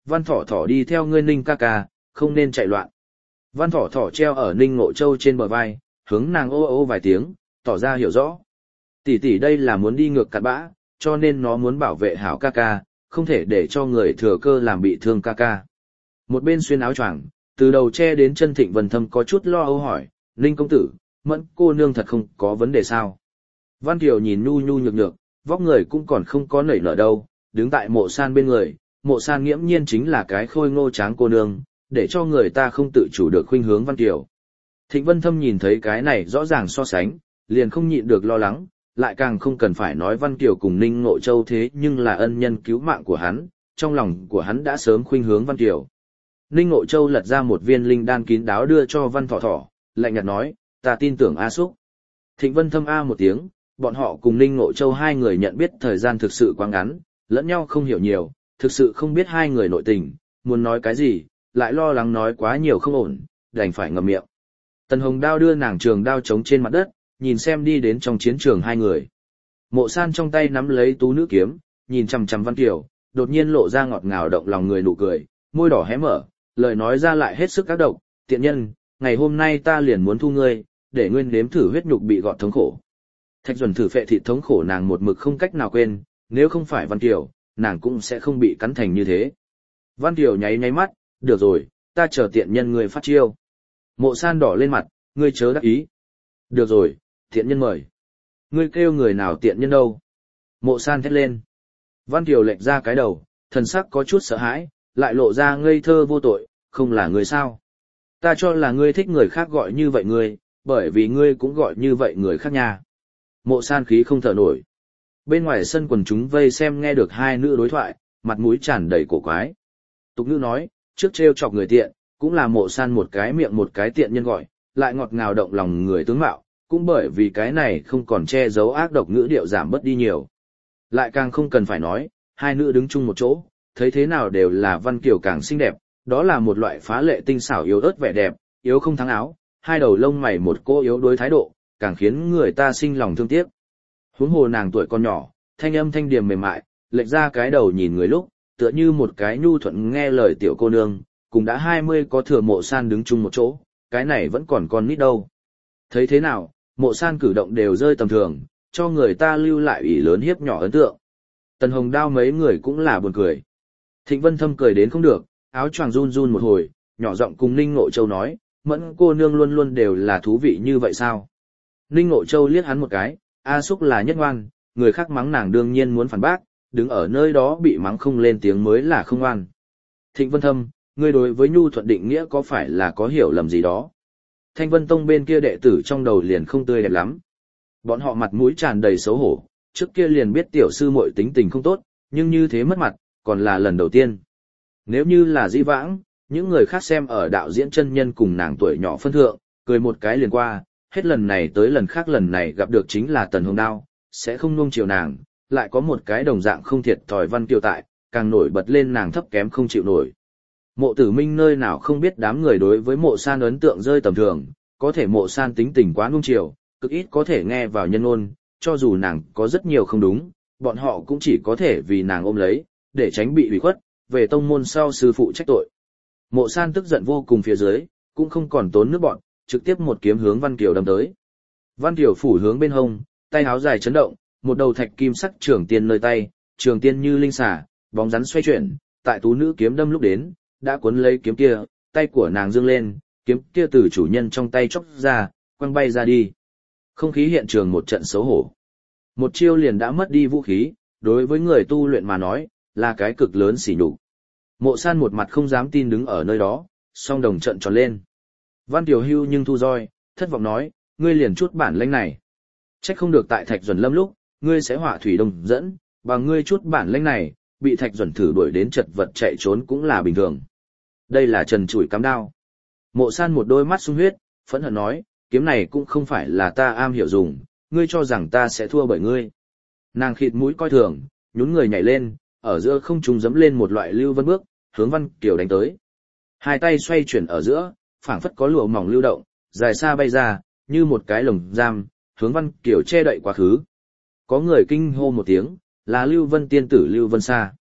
Văn Thỏ Thỏ đi theo ngươi Ninh ca ca, không nên chạy loạn. Văn Thỏ Thỏ treo ở Ninh Ngộ Châu trên bờ vai, hướng nàng ô ô vài tiếng, tỏ ra hiểu rõ. Tỷ tỷ đây là muốn đi ngược cặn bã, cho nên nó muốn bảo vệ hảo ca ca, không thể để cho người thừa cơ làm bị thương ca ca. Một bên xuyên áo choàng, từ đầu che đến chân Thịnh Vân Thâm có chút lo âu hỏi, Ninh công tử, Mẫn cô nương thật không có vấn đề sao? Văn Kiều nhìn nhu nhu nhược nhược, vóc người cũng còn không có nảy nở đâu, đứng tại Mộ San bên người, Mộ San nghiễm nhiên chính là cái khôi ngô tráng cô nương, để cho người ta không tự chủ được khuynh hướng Văn Kiều. Thịnh Vân Thâm nhìn thấy cái này rõ ràng so sánh, liền không nhịn được lo lắng, lại càng không cần phải nói Văn Kiều cùng Ninh Ngộ Châu thế nhưng là ân nhân cứu mạng của hắn, trong lòng của hắn đã sớm khuynh hướng Văn Kiều. Ninh Ngộ Châu lật ra một viên linh đan kín đáo đưa cho Văn Thỏ Thỏ, lạnh nhạt nói, ta tin tưởng A Súc. Thịnh Vân Thâm A một tiếng, bọn họ cùng Ninh Ngộ Châu hai người nhận biết thời gian thực sự quá ngắn, lẫn nhau không hiểu nhiều, thực sự không biết hai người nội tình, muốn nói cái gì, lại lo lắng nói quá nhiều không ổn, đành phải ngậm miệng. Tần Hồng Đao đưa nàng trường đao trống trên mặt đất, nhìn xem đi đến trong chiến trường hai người. Mộ San trong tay nắm lấy tú nữ kiếm, nhìn chằm chằm Văn Kiều, đột nhiên lộ ra ngọt ngào động lòng người nụ cười, môi đỏ hé mở, lời nói ra lại hết sức ác độc, tiện nhân, ngày hôm nay ta liền muốn thu ngươi, để ngươi nếm thử huyết nhục bị gọt thống khổ. Thạch Duẩn thử phệ thịt thống khổ nàng một mực không cách nào quên, nếu không phải Văn Kiều, nàng cũng sẽ không bị cắn thành như thế. Văn Kiều nháy nháy mắt, được rồi, ta chờ tiện nhân ngươi phát chiêu. Mộ San đỏ lên mặt, ngươi chớ đắc ý. Được rồi, tiện nhân mời. Ngươi kêu người nào tiện nhân đâu? Mộ San thét lên. Văn Kiều lệch ra cái đầu, thần sắc có chút sợ hãi, lại lộ ra ngây thơ vô tội, không là người sao? Ta cho là ngươi thích người khác gọi như vậy ngươi, bởi vì ngươi cũng gọi như vậy người khác nha. Mộ San khí không thở nổi. Bên ngoài sân quần chúng vây xem nghe được hai nữ đối thoại, mặt mũi tràn đầy cổ quái. Tục ngữ nói, trước trêu chọc người tiện, cũng là Mộ San một cái miệng một cái tiện nhân gọi, lại ngọt ngào động lòng người tướng mạo, cũng bởi vì cái này không còn che giấu ác độc ngữ điệu giảm bớt đi nhiều. Lại càng không cần phải nói, hai nữ đứng chung một chỗ, thấy thế nào đều là Văn Kiều càng xinh đẹp, đó là một loại phá lệ tinh xảo yếu ớt vẻ đẹp, yếu không thắng áo, hai đầu lông mày một cô yếu đối thái độ, càng khiến người ta sinh lòng thương tiếc. Huống hồ nàng tuổi còn nhỏ, thanh âm thanh điềm mềm mại, lệch ra cái đầu nhìn người lúc, tựa như một cái nhu thuận nghe lời tiểu cô nương, cùng đã 20 có thừa Mộ San đứng chung một chỗ, cái này vẫn còn con nít đâu. Thấy thế nào, Mộ San cử động đều rơi tầm thường, cho người ta lưu lại ủy lớn hiếp nhỏ ấn tượng. Tần Hồng Đao mấy người cũng là buồn cười. Thịnh Vân Thâm cười đến không được, áo choàng run run một hồi, nhỏ giọng cùng Ninh Ngộ Châu nói, Mẫn cô nương luôn luôn đều là thú vị như vậy sao? Ninh Ngộ Châu liếc hắn một cái, A Súc là nhất ngoan, người khác mắng nàng đương nhiên muốn phản bác, đứng ở nơi đó bị mắng không lên tiếng mới là không ngoan. Thịnh Vân Thâm, ngươi đối với nhu thuận định nghĩa có phải là có hiểu lầm gì đó? Thanh Vân Tông bên kia đệ tử trong đầu liền không tươi đẹp lắm. Bọn họ mặt mũi tràn đầy xấu hổ, trước kia liền biết tiểu sư muội tính tình không tốt, nhưng như thế mất mặt, còn là lần đầu tiên. Nếu như là dĩ vãng, những người khác xem ở đạo diễn chân nhân cùng nàng tuổi nhỏ phân thượng, cười một cái liền qua, hết lần này tới lần khác lần này gặp được chính là Tần Hồng Đao, sẽ không nuông chiều nàng, lại có một cái đồng dạng không thiệt thòi Văn Kiều tại, càng nổi bật lên nàng thấp kém không chịu nổi. Mộ Tử Minh nơi nào không biết đám người đối với Mộ San ấn tượng rơi tầm thường, có thể Mộ San tính tình quá nuông chiều, cực ít có thể nghe vào nhân ôn, cho dù nàng có rất nhiều không đúng, bọn họ cũng chỉ có thể vì nàng ôm lấy, để tránh bị ủy khuất, về tông môn sau sư phụ trách tội. Mộ San tức giận vô cùng phía dưới, cũng không còn tốn nước bọn, trực tiếp một kiếm hướng Văn Kiều đâm tới. Văn Kiều phủ hướng bên hông, tay áo dài chấn động, một đầu thạch kim sắc trường tiên nơi tay, trường tiên như linh xà, bóng rắn xoay chuyển, tại tú nữ kiếm đâm lúc đến, đã cuốn lấy kiếm kia, tay của nàng dương lên, kiếm kia từ chủ nhân trong tay chóc ra, quăng bay ra đi. Không khí hiện trường một trận xấu hổ. Một chiêu liền đã mất đi vũ khí, đối với người tu luyện mà nói, là cái cực lớn sỉ nhục. Mộ San một mặt không dám tin đứng ở nơi đó, song đồng trận tròn lên. Văn Kiều hưu nhưng thu roi, thất vọng nói, ngươi liền chút bản lĩnh này. Trách không được tại Thạch Duẩn lâm lúc, ngươi sẽ hỏa thủy đồng dẫn, bằng ngươi chút bản lĩnh này, bị Thạch Duẩn thử đuổi đến chật vật chạy trốn cũng là bình thường. Đây là trần trụi cắm đao. Mộ San một đôi mắt sung huyết, phẫn hận nói, kiếm này cũng không phải là ta am hiểu dùng, ngươi cho rằng ta sẽ thua bởi ngươi. Nàng khịt mũi coi thường, nhún người nhảy lên, ở giữa không trung giẫm lên một loại lưu vân bước, hướng Văn Kiều đánh tới. Hai tay xoay chuyển ở giữa, phảng phất có lụa mỏng lưu động, dài xa bay ra, như một cái lồng giam, hướng Văn Kiều che đậy quá khứ. Có người kinh hô một tiếng, là Lưu Vân tiên tử Lưu Vân Sa.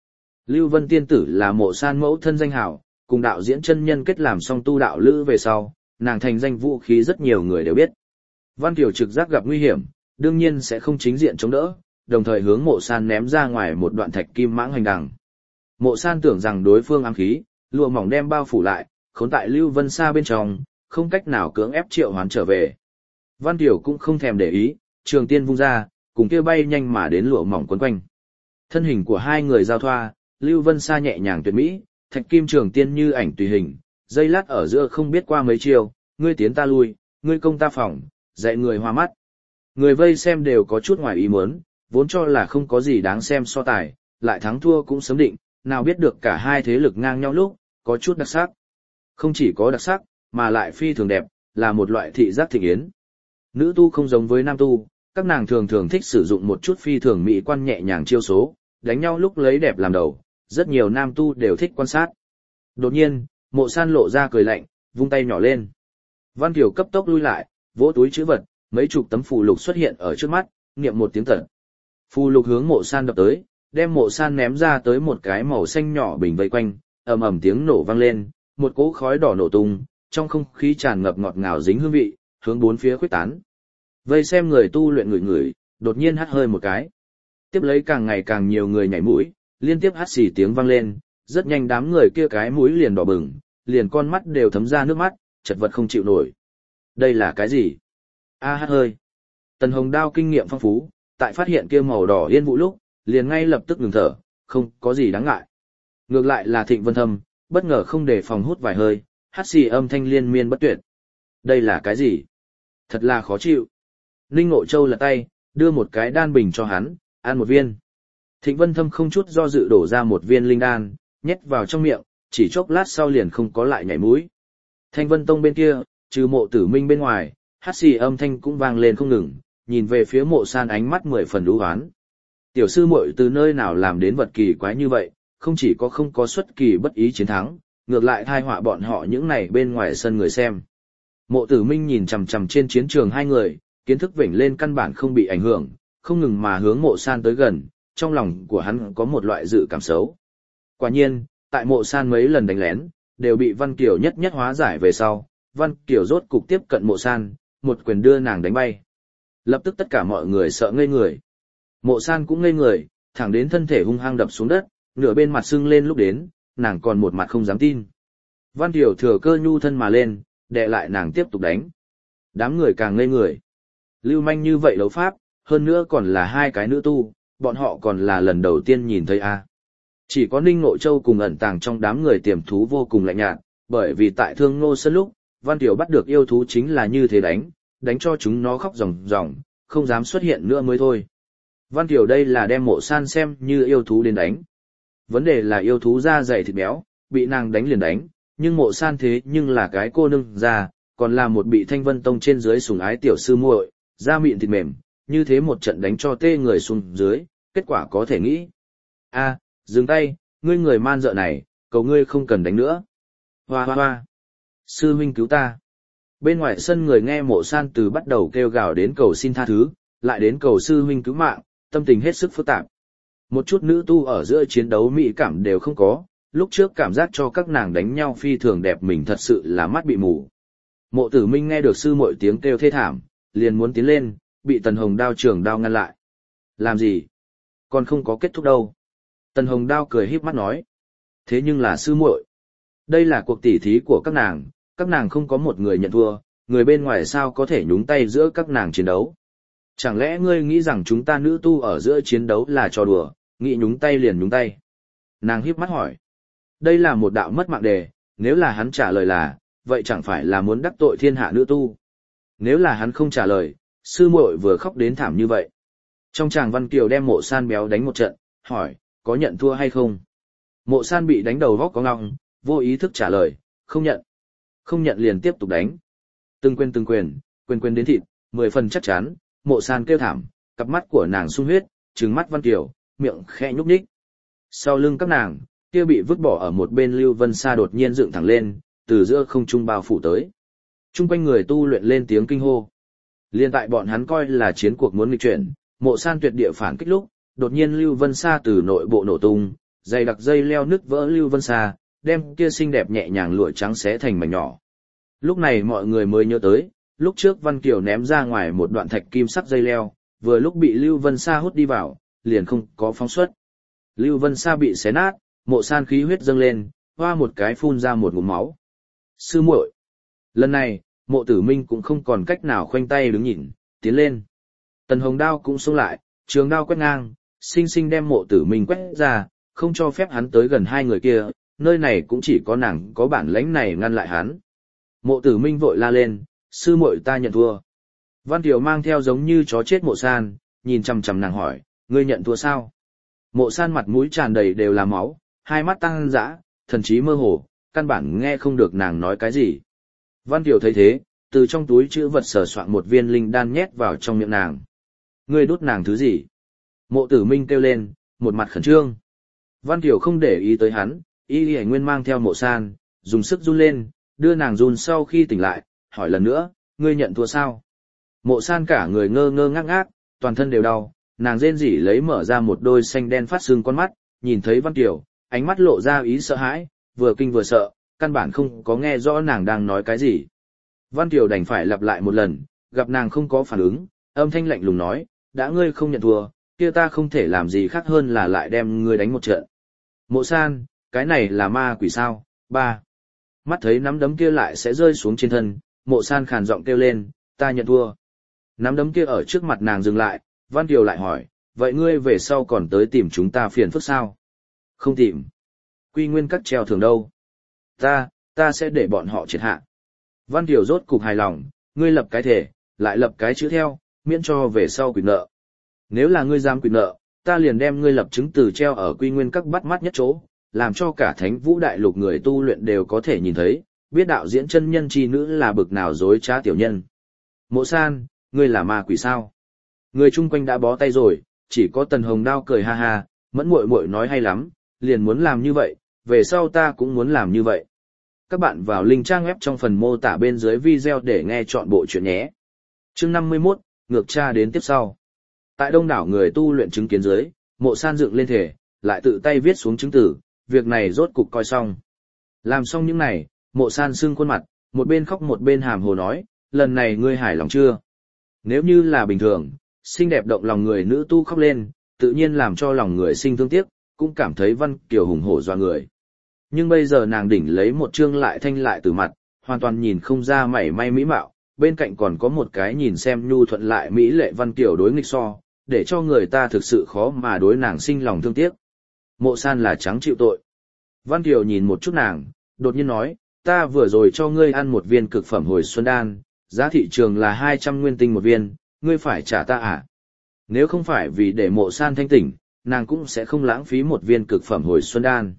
Lưu Vân tiên tử là Mộ San mẫu thân danh hảo, cùng đạo diễn chân nhân kết làm song tu đạo lữ về sau, nàng thành danh vũ khí rất nhiều người đều biết. Văn Kiều trực giác gặp nguy hiểm, đương nhiên sẽ không chính diện chống đỡ, đồng thời hướng Mộ San ném ra ngoài một đoạn thạch kim mãng hành đằng. Mộ San tưởng rằng đối phương ám khí, lụa mỏng đem bao phủ lại, khốn tại Lưu Vân Sa bên trong, không cách nào cưỡng ép triệu hoán trở về. Văn Kiều cũng không thèm để ý, trường tiên vung ra, cùng kia bay nhanh mà đến lụa mỏng quấn quanh. Thân hình của hai người giao thoa, Lưu Vân Sa nhẹ nhàng tuyệt mỹ, thạch kim trường tiên như ảnh tùy hình, dây lát ở giữa không biết qua mấy chiều, ngươi tiến ta lui, ngươi công ta phòng, dạy người hoa mắt. Người vây xem đều có chút ngoài ý muốn, vốn cho là không có gì đáng xem so tài, lại thắng thua cũng sớm định, nào biết được cả hai thế lực ngang nhau lúc, có chút đặc sắc. Không chỉ có đặc sắc, mà lại phi thường đẹp, là một loại thị giác thịnh yến. Nữ tu không giống với nam tu, các nàng thường thường thích sử dụng một chút phi thường mỹ quan nhẹ nhàng chiêu số, đánh nhau lúc lấy đẹp làm đầu, rất nhiều nam tu đều thích quan sát. Đột nhiên, Mộ San lộ ra cười lạnh, vung tay nhỏ lên. Văn Kiều cấp tốc lui lại, vỗ túi trữ vật, mấy chục tấm phù lục xuất hiện ở trước mắt, niệm một tiếng tận. Phù lục hướng Mộ San đập tới, đem Mộ San ném ra tới một cái màu xanh nhỏ bình vây quanh, ầm ầm tiếng nổ vang lên, một cỗ khói đỏ nổ tung, trong không khí tràn ngập ngọt ngào dính hương vị, hướng bốn phía khuếch tán. Vây xem người tu luyện ngửi, đột nhiên hắt hơi một cái. Tiếp lấy càng ngày càng nhiều người nhảy mũi, liên tiếp hắt xì tiếng vang lên, rất nhanh đám người kia cái mũi liền đỏ bừng, liền con mắt đều thấm ra nước mắt, chật vật không chịu nổi. Đây là cái gì? Hắt hơi. Tần Hồng Đao kinh nghiệm phong phú, tại phát hiện kia màu đỏ yên vụ lúc, liền ngay lập tức ngừng thở, không có gì đáng ngại. Ngược lại là Thịnh Vân Thâm, bất ngờ không đề phòng hút vài hơi, hắt xì âm thanh liên miên bất tuyệt. Đây là cái gì? Thật là khó chịu. Ninh Ngộ Châu lật tay, đưa một cái đan bình cho hắn, ăn một viên. Thịnh Vân Thâm không chút do dự đổ ra một viên linh đan, nhét vào trong miệng, chỉ chốc lát sau liền không có lại nhảy mũi. Thanh Vân Tông bên kia, trừ Mộ Tử Minh bên ngoài, hát xì âm thanh cũng vang lên không ngừng, nhìn về phía Mộ San ánh mắt 10 phần đú hoán. Tiểu sư muội từ nơi nào làm đến vật kỳ quái như vậy, không chỉ có không có xuất kỳ bất ý chiến thắng, ngược lại thai họa bọn họ những này bên ngoài sân người xem. Mộ Tử Minh nhìn chằm chằm trên chiến trường hai người, kiến thức vểnh lên căn bản không bị ảnh hưởng, không ngừng mà hướng Mộ San tới gần, trong lòng của hắn có một loại dự cảm xấu. Quả nhiên, tại Mộ San mấy lần đánh lén, đều bị Văn Kiều nhất nhất hóa giải về sau, Văn Kiều rốt cục tiếp cận Mộ San, một quyền đưa nàng đánh bay. Lập tức tất cả mọi người sợ ngây người. Mộ San cũng ngây người, thẳng đến thân thể hung hăng đập xuống đất, nửa bên mặt sưng lên lúc đến, nàng còn một mặt không dám tin. Văn Kiều thừa cơ nhu thân mà lên, đè lại nàng tiếp tục đánh. Đám người càng ngây người. Lưu manh như vậy đấu pháp, hơn nữa còn là hai cái nữ tu, bọn họ còn là lần đầu tiên nhìn thấy a. Chỉ có Ninh Ngộ Châu cùng ẩn tàng trong đám người tiềm thú vô cùng lạnh nhạt, bởi vì tại Thương Ngô Sơn lúc, Văn Kiều bắt được yêu thú chính là như thế đánh cho chúng nó khóc ròng ròng, không dám xuất hiện nữa mới thôi. Văn Kiều đây là đem Mộ San xem như yêu thú đến đánh. Vấn đề là yêu thú da dày thịt béo, bị nàng đánh liền đánh, nhưng Mộ San thế nhưng là cái cô nương già, còn là một bị Thanh Vân Tông trên dưới sủng ái tiểu sư muội, da mịn thịt mềm, như thế một trận đánh cho tê người xuống dưới, kết quả có thể nghĩ. Dừng tay, ngươi người man dợ này, cầu ngươi không cần đánh nữa. Hoa hoa hoa. Sư huynh cứu ta. Bên ngoài sân người nghe Mộ San từ bắt đầu kêu gào đến cầu xin tha thứ, lại đến cầu sư huynh cứu mạng, tâm tình hết sức phức tạp. Một chút nữ tu ở giữa chiến đấu mỹ cảm đều không có, lúc trước cảm giác cho các nàng đánh nhau phi thường đẹp mình thật sự là mắt bị mù. Mộ Tử Minh nghe được sư muội tiếng kêu thê thảm, liền muốn tiến lên, bị Tần Hồng Đao trường đao ngăn lại. Làm gì? Còn không có kết thúc đâu. Tần Hồng Đao cười híp mắt nói. Thế nhưng là sư muội. Đây là cuộc tỉ thí của các nàng không có một người nhận thua, người bên ngoài sao có thể nhúng tay giữa các nàng chiến đấu. Chẳng lẽ ngươi nghĩ rằng chúng ta nữ tu ở giữa chiến đấu là trò đùa, nghĩ nhúng tay liền nhúng tay. Nàng híp mắt hỏi. Đây là một đạo mất mạng đề, nếu là hắn trả lời là, vậy chẳng phải là muốn đắc tội thiên hạ nữ tu. Nếu là hắn không trả lời, sư muội vừa khóc đến thảm như vậy. Trong chàng Văn Kiều đem Mộ San béo đánh một trận, hỏi, có nhận thua hay không? Mộ San bị đánh đầu vóc có ngọng, vô ý thức trả lời, không nhận. Không nhận liền tiếp tục đánh. Từng quyền đến thịt, 10 phần chắc chắn, Mộ San kêu thảm, cặp mắt của nàng sung huyết, trừng mắt Văn Kiều, miệng khẽ nhúc nhích. Sau lưng các nàng, kia bị vứt bỏ ở một bên Lưu Vân Sa đột nhiên dựng thẳng lên, từ giữa không trung bao phủ tới. Trung quanh người tu luyện lên tiếng kinh hô. Liên tại bọn hắn coi là chiến cuộc muốn nghịch chuyển, Mộ San tuyệt địa phản kích lúc, đột nhiên Lưu Vân Sa từ nội bộ nổ tung, dày đặc dây leo nứt vỡ Lưu Vân Sa, đem kia xinh đẹp nhẹ nhàng lụa trắng xé thành mảnh nhỏ. Lúc này mọi người mới nhớ tới, lúc trước Văn Kiều ném ra ngoài một đoạn thạch kim sắc dây leo, vừa lúc bị Lưu Vân Sa hút đi vào, liền không có phóng xuất. Lưu Vân Sa bị xé nát, Mộ San khí huyết dâng lên, hoa một cái phun ra một ngụm máu. Sư muội. Lần này, Mộ Tử Minh cũng không còn cách nào khoanh tay đứng nhìn, tiến lên. Tần Hồng Đao cũng xông lại, trường đao quét ngang, sinh sinh đem Mộ Tử Minh quét ra, không cho phép hắn tới gần hai người kia, nơi này cũng chỉ có nàng có bản lãnh này ngăn lại hắn. Mộ Tử Minh vội la lên, sư muội ta nhận thua. Văn Kiều mang theo giống như chó chết Mộ San, nhìn chằm chằm nàng hỏi, ngươi nhận thua sao? Mộ San mặt mũi tràn đầy đều là máu, hai mắt tăng dã, thần trí mơ hồ, căn bản nghe không được nàng nói cái gì. Văn Kiều thấy thế, từ trong túi chữ vật sờ soạn một viên linh đan nhét vào trong miệng nàng. Ngươi đút nàng thứ gì? Mộ Tử Minh kêu lên, một mặt khẩn trương. Văn Kiều không để ý tới hắn, Y Hải Nguyên mang theo Mộ San, dùng sức run lên, đưa nàng run sau khi tỉnh lại, hỏi lần nữa, ngươi nhận thua sao? Mộ San cả người ngơ ngơ ngác ngác, toàn thân đều đau, nàng rên rỉ lấy mở ra một đôi xanh đen phát sưng con mắt, nhìn thấy Văn Kiều, ánh mắt lộ ra ý sợ hãi, vừa kinh vừa sợ, căn bản không có nghe rõ nàng đang nói cái gì. Văn Kiều đành phải lặp lại một lần, gặp nàng không có phản ứng, âm thanh lạnh lùng nói, đã ngươi không nhận thua, kia ta không thể làm gì khác hơn là lại đem ngươi đánh một trận. Mộ San, cái này là ma quỷ sao? Ba. Mắt thấy nắm đấm kia lại sẽ rơi xuống trên thân, Mộ San khàn giọng kêu lên, ta nhận thua. Nắm đấm kia ở trước mặt nàng dừng lại, Văn Kiều lại hỏi, vậy ngươi về sau còn tới tìm chúng ta phiền phức sao? Không tìm. Quy Nguyên Các treo thưởng đâu? Ta sẽ để bọn họ triệt hạ. Văn Kiều rốt cục hài lòng, ngươi lập cái thể, lại lập cái chữ theo, miễn cho về sau quỵt nợ. Nếu là ngươi dám quỵt nợ, ta liền đem ngươi lập chứng từ treo ở Quy Nguyên Các bắt mắt nhất chỗ, làm cho cả Thánh Vũ Đại Lục người tu luyện đều có thể nhìn thấy, biết đạo diễn chân nhân chi nữ là bực nào dối trá tiểu nhân. Mộ San, ngươi là ma quỷ sao? Người chung quanh đã bó tay rồi, chỉ có Tần Hồng Đao cười ha ha, Mẫn muội muội nói hay lắm, liền muốn làm như vậy, về sau ta cũng muốn làm như vậy. Các bạn vào link trang web trong phần mô tả bên dưới video để nghe chọn bộ chuyện nhé. Chương 51, ngược tra đến tiếp sau. Tại đông đảo người tu luyện chứng kiến dưới, Mộ San dựng lên thể, lại tự tay viết xuống chứng tử, việc này rốt cục coi xong. Làm xong những này, Mộ San sưng khuôn mặt, một bên khóc một bên hàm hồ nói, lần này ngươi hài lòng chưa? Nếu như là bình thường, xinh đẹp động lòng người nữ tu khóc lên, tự nhiên làm cho lòng người sinh thương tiếc, cũng cảm thấy Văn Kiều hùng hổ doa người. Nhưng bây giờ nàng đỉnh lấy một trương lại thanh lại từ mặt, hoàn toàn nhìn không ra mảy may mỹ mạo, bên cạnh còn có một cái nhìn xem nhu thuận lại mỹ lệ Văn Kiều đối nghịch so, để cho người ta thực sự khó mà đối nàng sinh lòng thương tiếc. Mộ San là trắng chịu tội. Văn Kiều nhìn một chút nàng, đột nhiên nói, ta vừa rồi cho ngươi ăn một viên cực phẩm hồi xuân đan, giá thị trường là 200 nguyên tinh một viên, ngươi phải trả ta à? Nếu không phải vì để Mộ San thanh tỉnh, nàng cũng sẽ không lãng phí một viên cực phẩm hồi xuân đan.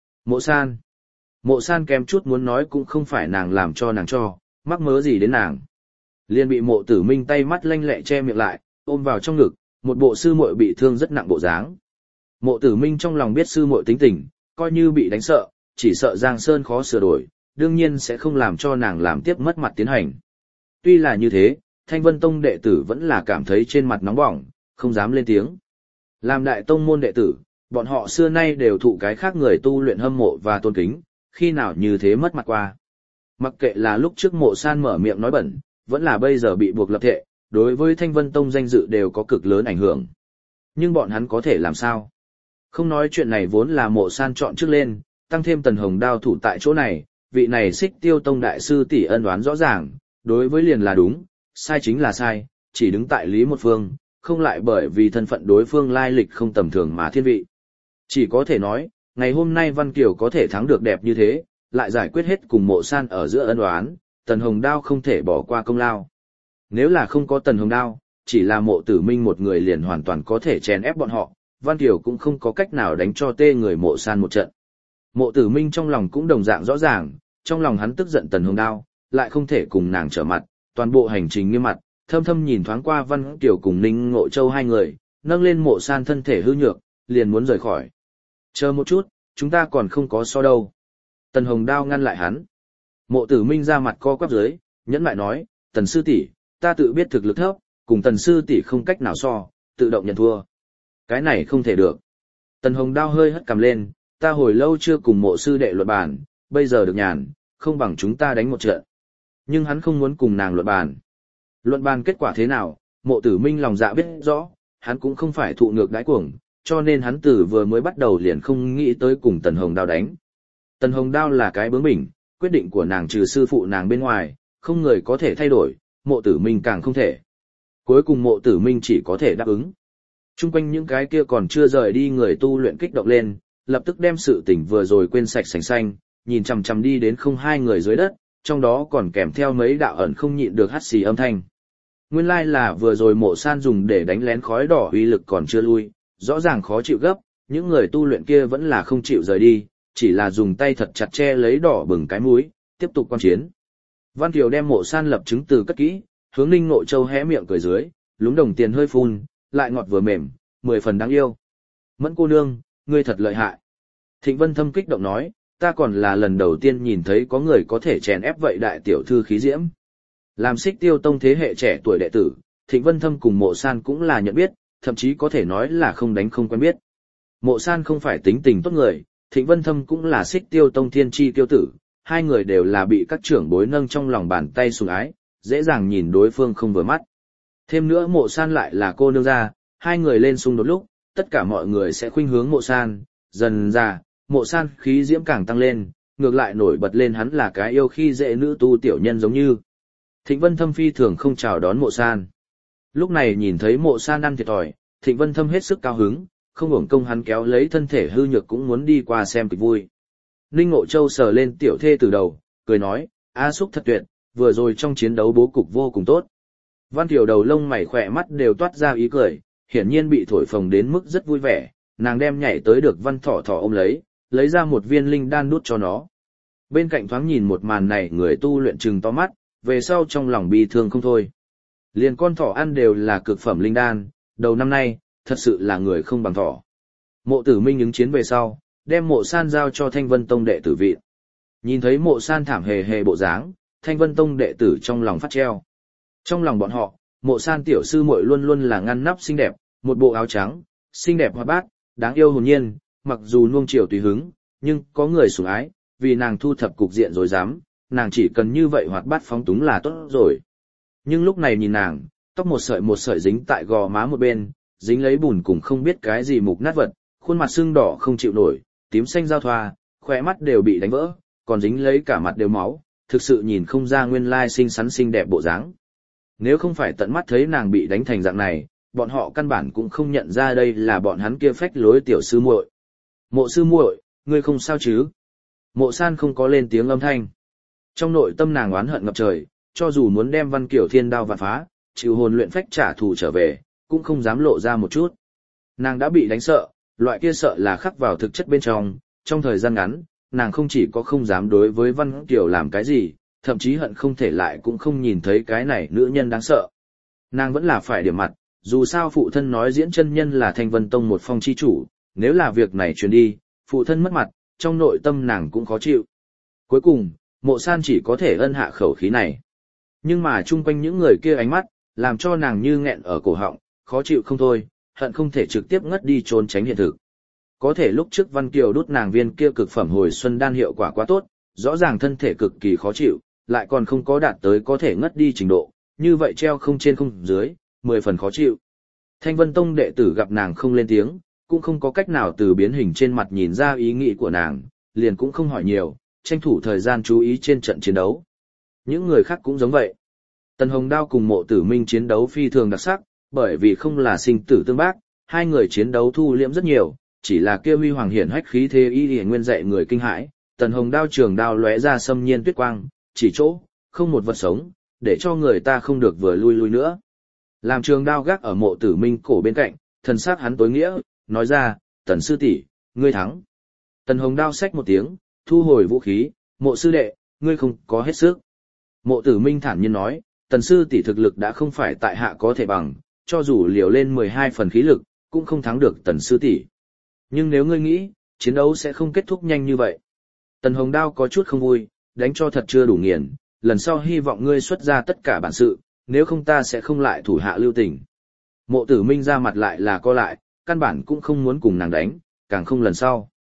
Mộ San kém chút muốn nói cũng không phải nàng làm cho nàng cho, mắc mớ gì đến nàng. Liền bị Mộ Tử Minh tay mắt lanh lẹ che miệng lại, ôm vào trong ngực, một bộ sư muội bị thương rất nặng bộ dáng. Mộ Tử Minh trong lòng biết sư muội tính tình, coi như bị đánh sợ, chỉ sợ Giang Sơn khó sửa đổi, đương nhiên sẽ không làm cho nàng làm tiếp mất mặt tiến hành. Tuy là như thế, Thanh Vân Tông đệ tử vẫn là cảm thấy trên mặt nóng bỏng, không dám lên tiếng. Làm đại tông môn đệ tử, bọn họ xưa nay đều thụ cái khác người tu luyện hâm mộ và tôn kính, khi nào như thế mất mặt qua. Mặc kệ là lúc trước Mộ San mở miệng nói bẩn, vẫn là bây giờ bị buộc lập thệ, đối với Thanh Vân Tông danh dự đều có cực lớn ảnh hưởng. Nhưng bọn hắn có thể làm sao? Không nói chuyện này vốn là Mộ San chọn trước lên, tăng thêm Tần Hồng Đao thủ tại chỗ này, vị này Xích Tiêu Tông đại sư tỷ ân oán rõ ràng, đối với liền là đúng, sai chính là sai, chỉ đứng tại lý một phương, không lại bởi vì thân phận đối phương lai lịch không tầm thường mà thiên vị. Chỉ có thể nói, ngày hôm nay Văn Kiều có thể thắng được đẹp như thế, lại giải quyết hết cùng Mộ San ở giữa ân oán, Tần Hồng Đao không thể bỏ qua công lao. Nếu là không có Tần Hồng Đao, chỉ là Mộ Tử Minh một người liền hoàn toàn có thể chèn ép bọn họ, Văn Kiều cũng không có cách nào đánh cho tê người Mộ San một trận. Mộ Tử Minh trong lòng cũng đồng dạng rõ ràng, trong lòng hắn tức giận Tần Hồng Đao, lại không thể cùng nàng trở mặt, toàn bộ hành trình nghiêm mặt, thâm thâm nhìn thoáng qua Văn Kiều cùng Ninh Ngộ Châu hai người, nâng lên Mộ San thân thể hư nhược, liền muốn rời khỏi. Chờ một chút, chúng ta còn không có so đâu. Tần Hồng Đao ngăn lại hắn. Mộ Tử Minh ra mặt co quắp dưới, nhẫn lại nói, Tần sư tỷ, ta tự biết thực lực thấp, cùng Tần sư tỷ không cách nào so, tự động nhận thua. Cái này không thể được. Tần Hồng Đao hơi hất cằm lên, ta hồi lâu chưa cùng mộ sư đệ luận bàn, bây giờ được nhàn, không bằng chúng ta đánh một trận. Nhưng hắn không muốn cùng nàng luận bàn. Luận bàn kết quả thế nào, mộ tử minh lòng dạ biết rõ, hắn cũng không phải thụ ngược đãi cuồng, cho nên hắn từ vừa mới bắt đầu liền không nghĩ tới cùng Tần Hồng Đao đánh. Tần Hồng Đao là cái bướng bỉnh, quyết định của nàng trừ sư phụ nàng bên ngoài, không người có thể thay đổi, mộ tử minh càng không thể. Cuối cùng mộ tử minh chỉ có thể đáp ứng. Trung quanh những cái kia còn chưa rời đi người tu luyện kích động lên, lập tức đem sự tình vừa rồi quên sạch sành xanh, nhìn chằm chằm đi đến không hai người dưới đất, trong đó còn kèm theo mấy đạo ẩn không nhịn được hắt xì âm thanh. Nguyên lai là vừa rồi mộ san dùng để đánh lén khói đỏ uy lực còn chưa lui, rõ ràng khó chịu gấp, những người tu luyện kia vẫn là không chịu rời đi, chỉ là dùng tay thật chặt che lấy đỏ bừng cái mũi, tiếp tục quan chiến. Văn Kiều đem mộ san lập chứng từ cất kỹ, hướng Ninh Ngộ Châu hé miệng cười dưới, lúng đồng tiền hơi phun, lại ngọt vừa mềm, 10 phần đáng yêu. Mẫn cô nương, ngươi thật lợi hại. Thịnh Vân Thâm kích động nói, ta còn là lần đầu tiên nhìn thấy có người có thể chèn ép vậy đại tiểu thư khí diễm. Làm Xích Tiêu Tông thế hệ trẻ tuổi đệ tử, Thịnh Vân Thâm cùng Mộ San cũng là nhận biết, thậm chí có thể nói là không đánh không quen biết. Mộ San không phải tính tình tốt người, Thịnh Vân Thâm cũng là Xích Tiêu Tông thiên chi tiêu tử, hai người đều là bị các trưởng bối nâng trong lòng bàn tay sủng ái, dễ dàng nhìn đối phương không vừa mắt. Thêm nữa Mộ San lại là cô nương gia, hai người lên xung đột lúc, tất cả mọi người sẽ khuynh hướng Mộ San, dần ra, Mộ San khí diễm càng tăng lên, ngược lại nổi bật lên hắn là cái yêu khi dễ nữ tu tiểu nhân giống như. Thịnh Vân Thâm phi thường không chào đón Mộ San. Lúc này nhìn thấy Mộ San ăn thiệt thòi, Thịnh Vân Thâm hết sức cao hứng, không uổng công hắn kéo lấy thân thể hư nhược cũng muốn đi qua xem kịch vui. Ninh Ngộ Châu sờ lên tiểu thê từ đầu, cười nói, A Súc thật tuyệt, vừa rồi trong chiến đấu bố cục vô cùng tốt. Văn Kiều đầu lông mày khỏe mắt đều toát ra ý cười, hiển nhiên bị thổi phồng đến mức rất vui vẻ, nàng đem nhảy tới được Văn Thỏ Thỏ ôm lấy ra một viên linh đan đút cho nó. Bên cạnh thoáng nhìn một màn này người tu luyện trừng to mắt, về sau trong lòng bi thương không thôi. Liền con thỏ ăn đều là cực phẩm linh đan, đầu năm nay, thật sự là người không bằng thỏ. Mộ Tử Minh ứng chiến về sau, đem Mộ San giao cho Thanh Vân Tông đệ tử vị. Nhìn thấy Mộ San thảm hề hề bộ dáng, Thanh Vân Tông đệ tử trong lòng phát treo. Trong lòng bọn họ, Mộ San tiểu sư muội luôn luôn là ngăn nắp xinh đẹp, một bộ áo trắng, xinh đẹp hoạt bát, đáng yêu hồn nhiên, mặc dù nuông chiều tùy hứng, nhưng có người sủng ái, vì nàng thu thập cục diện rồi dám, nàng chỉ cần như vậy hoạt bát phóng túng là tốt rồi. Nhưng lúc này nhìn nàng, tóc một sợi dính tại gò má một bên, dính lấy bùn cùng không biết cái gì mục nát vật, khuôn mặt sưng đỏ không chịu nổi, tím xanh giao thoa, khóe mắt đều bị đánh vỡ, còn dính lấy cả mặt đều máu, thực sự nhìn không ra nguyên lai xinh xắn xinh đẹp bộ dáng. Nếu không phải tận mắt thấy nàng bị đánh thành dạng này, bọn họ căn bản cũng không nhận ra đây là bọn hắn kia phách lối tiểu sư muội. Mộ sư muội, ngươi không sao chứ? Mộ San không có lên tiếng âm thanh. Trong nội tâm nàng oán hận ngập trời, cho dù muốn đem Văn Kiều thiên đao vạn phá, chịu hồn luyện phách trả thù trở về, cũng không dám lộ ra một chút. Nàng đã bị đánh sợ, loại kia sợ là khắc vào thực chất bên trong thời gian ngắn, nàng không chỉ có không dám đối với Văn Kiều làm cái gì, thậm chí hận không thể lại cũng không nhìn thấy cái này nữ nhân đáng sợ. Nàng vẫn là phải điểm mặt, dù sao phụ thân nói diễn chân nhân là Thanh Vân Tông một phong chi chủ, nếu là việc này truyền đi, phụ thân mất mặt, trong nội tâm nàng cũng khó chịu. Cuối cùng, Mộ San chỉ có thể ân hạ khẩu khí này. Nhưng mà chung quanh những người kia ánh mắt, làm cho nàng như nghẹn ở cổ họng, khó chịu không thôi, hận không thể trực tiếp ngất đi trốn tránh hiện thực. Có thể lúc trước Văn Kiều đút nàng viên kia cực phẩm hồi xuân đan hiệu quả quá tốt, rõ ràng thân thể cực kỳ khó chịu, lại còn không có đạt tới có thể ngất đi trình độ, như vậy treo không trên không dưới, 10 phần khó chịu. Thanh Vân Tông đệ tử gặp nàng không lên tiếng, cũng không có cách nào từ biến hình trên mặt nhìn ra ý nghĩ của nàng, liền cũng không hỏi nhiều, tranh thủ thời gian chú ý trên trận chiến đấu. Những người khác cũng giống vậy. Tần Hồng Đao cùng Mộ Tử Minh chiến đấu phi thường đặc sắc, bởi vì không là sinh tử tương bác, hai người chiến đấu thu liễm rất nhiều, chỉ là kia huy hoàng hiển hách khí thế y y nguyên dạy người kinh hãi. Tần Hồng Đao trường đao lóe ra xâm nhiên tuyết quang, chỉ chỗ, không một vật sống, để cho người ta không được vừa lui nữa. Làm trường đao gác ở Mộ Tử Minh cổ bên cạnh, thần sắc hắn tối nghĩa, nói ra, Tần sư tỷ, ngươi thắng. Tần Hồng Đao xách một tiếng, thu hồi vũ khí, Mộ sư đệ, ngươi không có hết sức. Mộ Tử Minh thản nhiên nói, Tần sư tỷ thực lực đã không phải tại hạ có thể bằng, cho dù liều lên 12 phần khí lực, cũng không thắng được Tần sư tỷ. Nhưng nếu ngươi nghĩ, chiến đấu sẽ không kết thúc nhanh như vậy. Tần Hồng Đao có chút không vui, đánh cho thật chưa đủ nghiền, lần sau hy vọng ngươi xuất ra tất cả bản sự, nếu không ta sẽ không lại thủ hạ lưu tình. Mộ Tử Minh ra mặt lại là co lại, căn bản cũng không muốn cùng nàng đánh, càng không lần sau.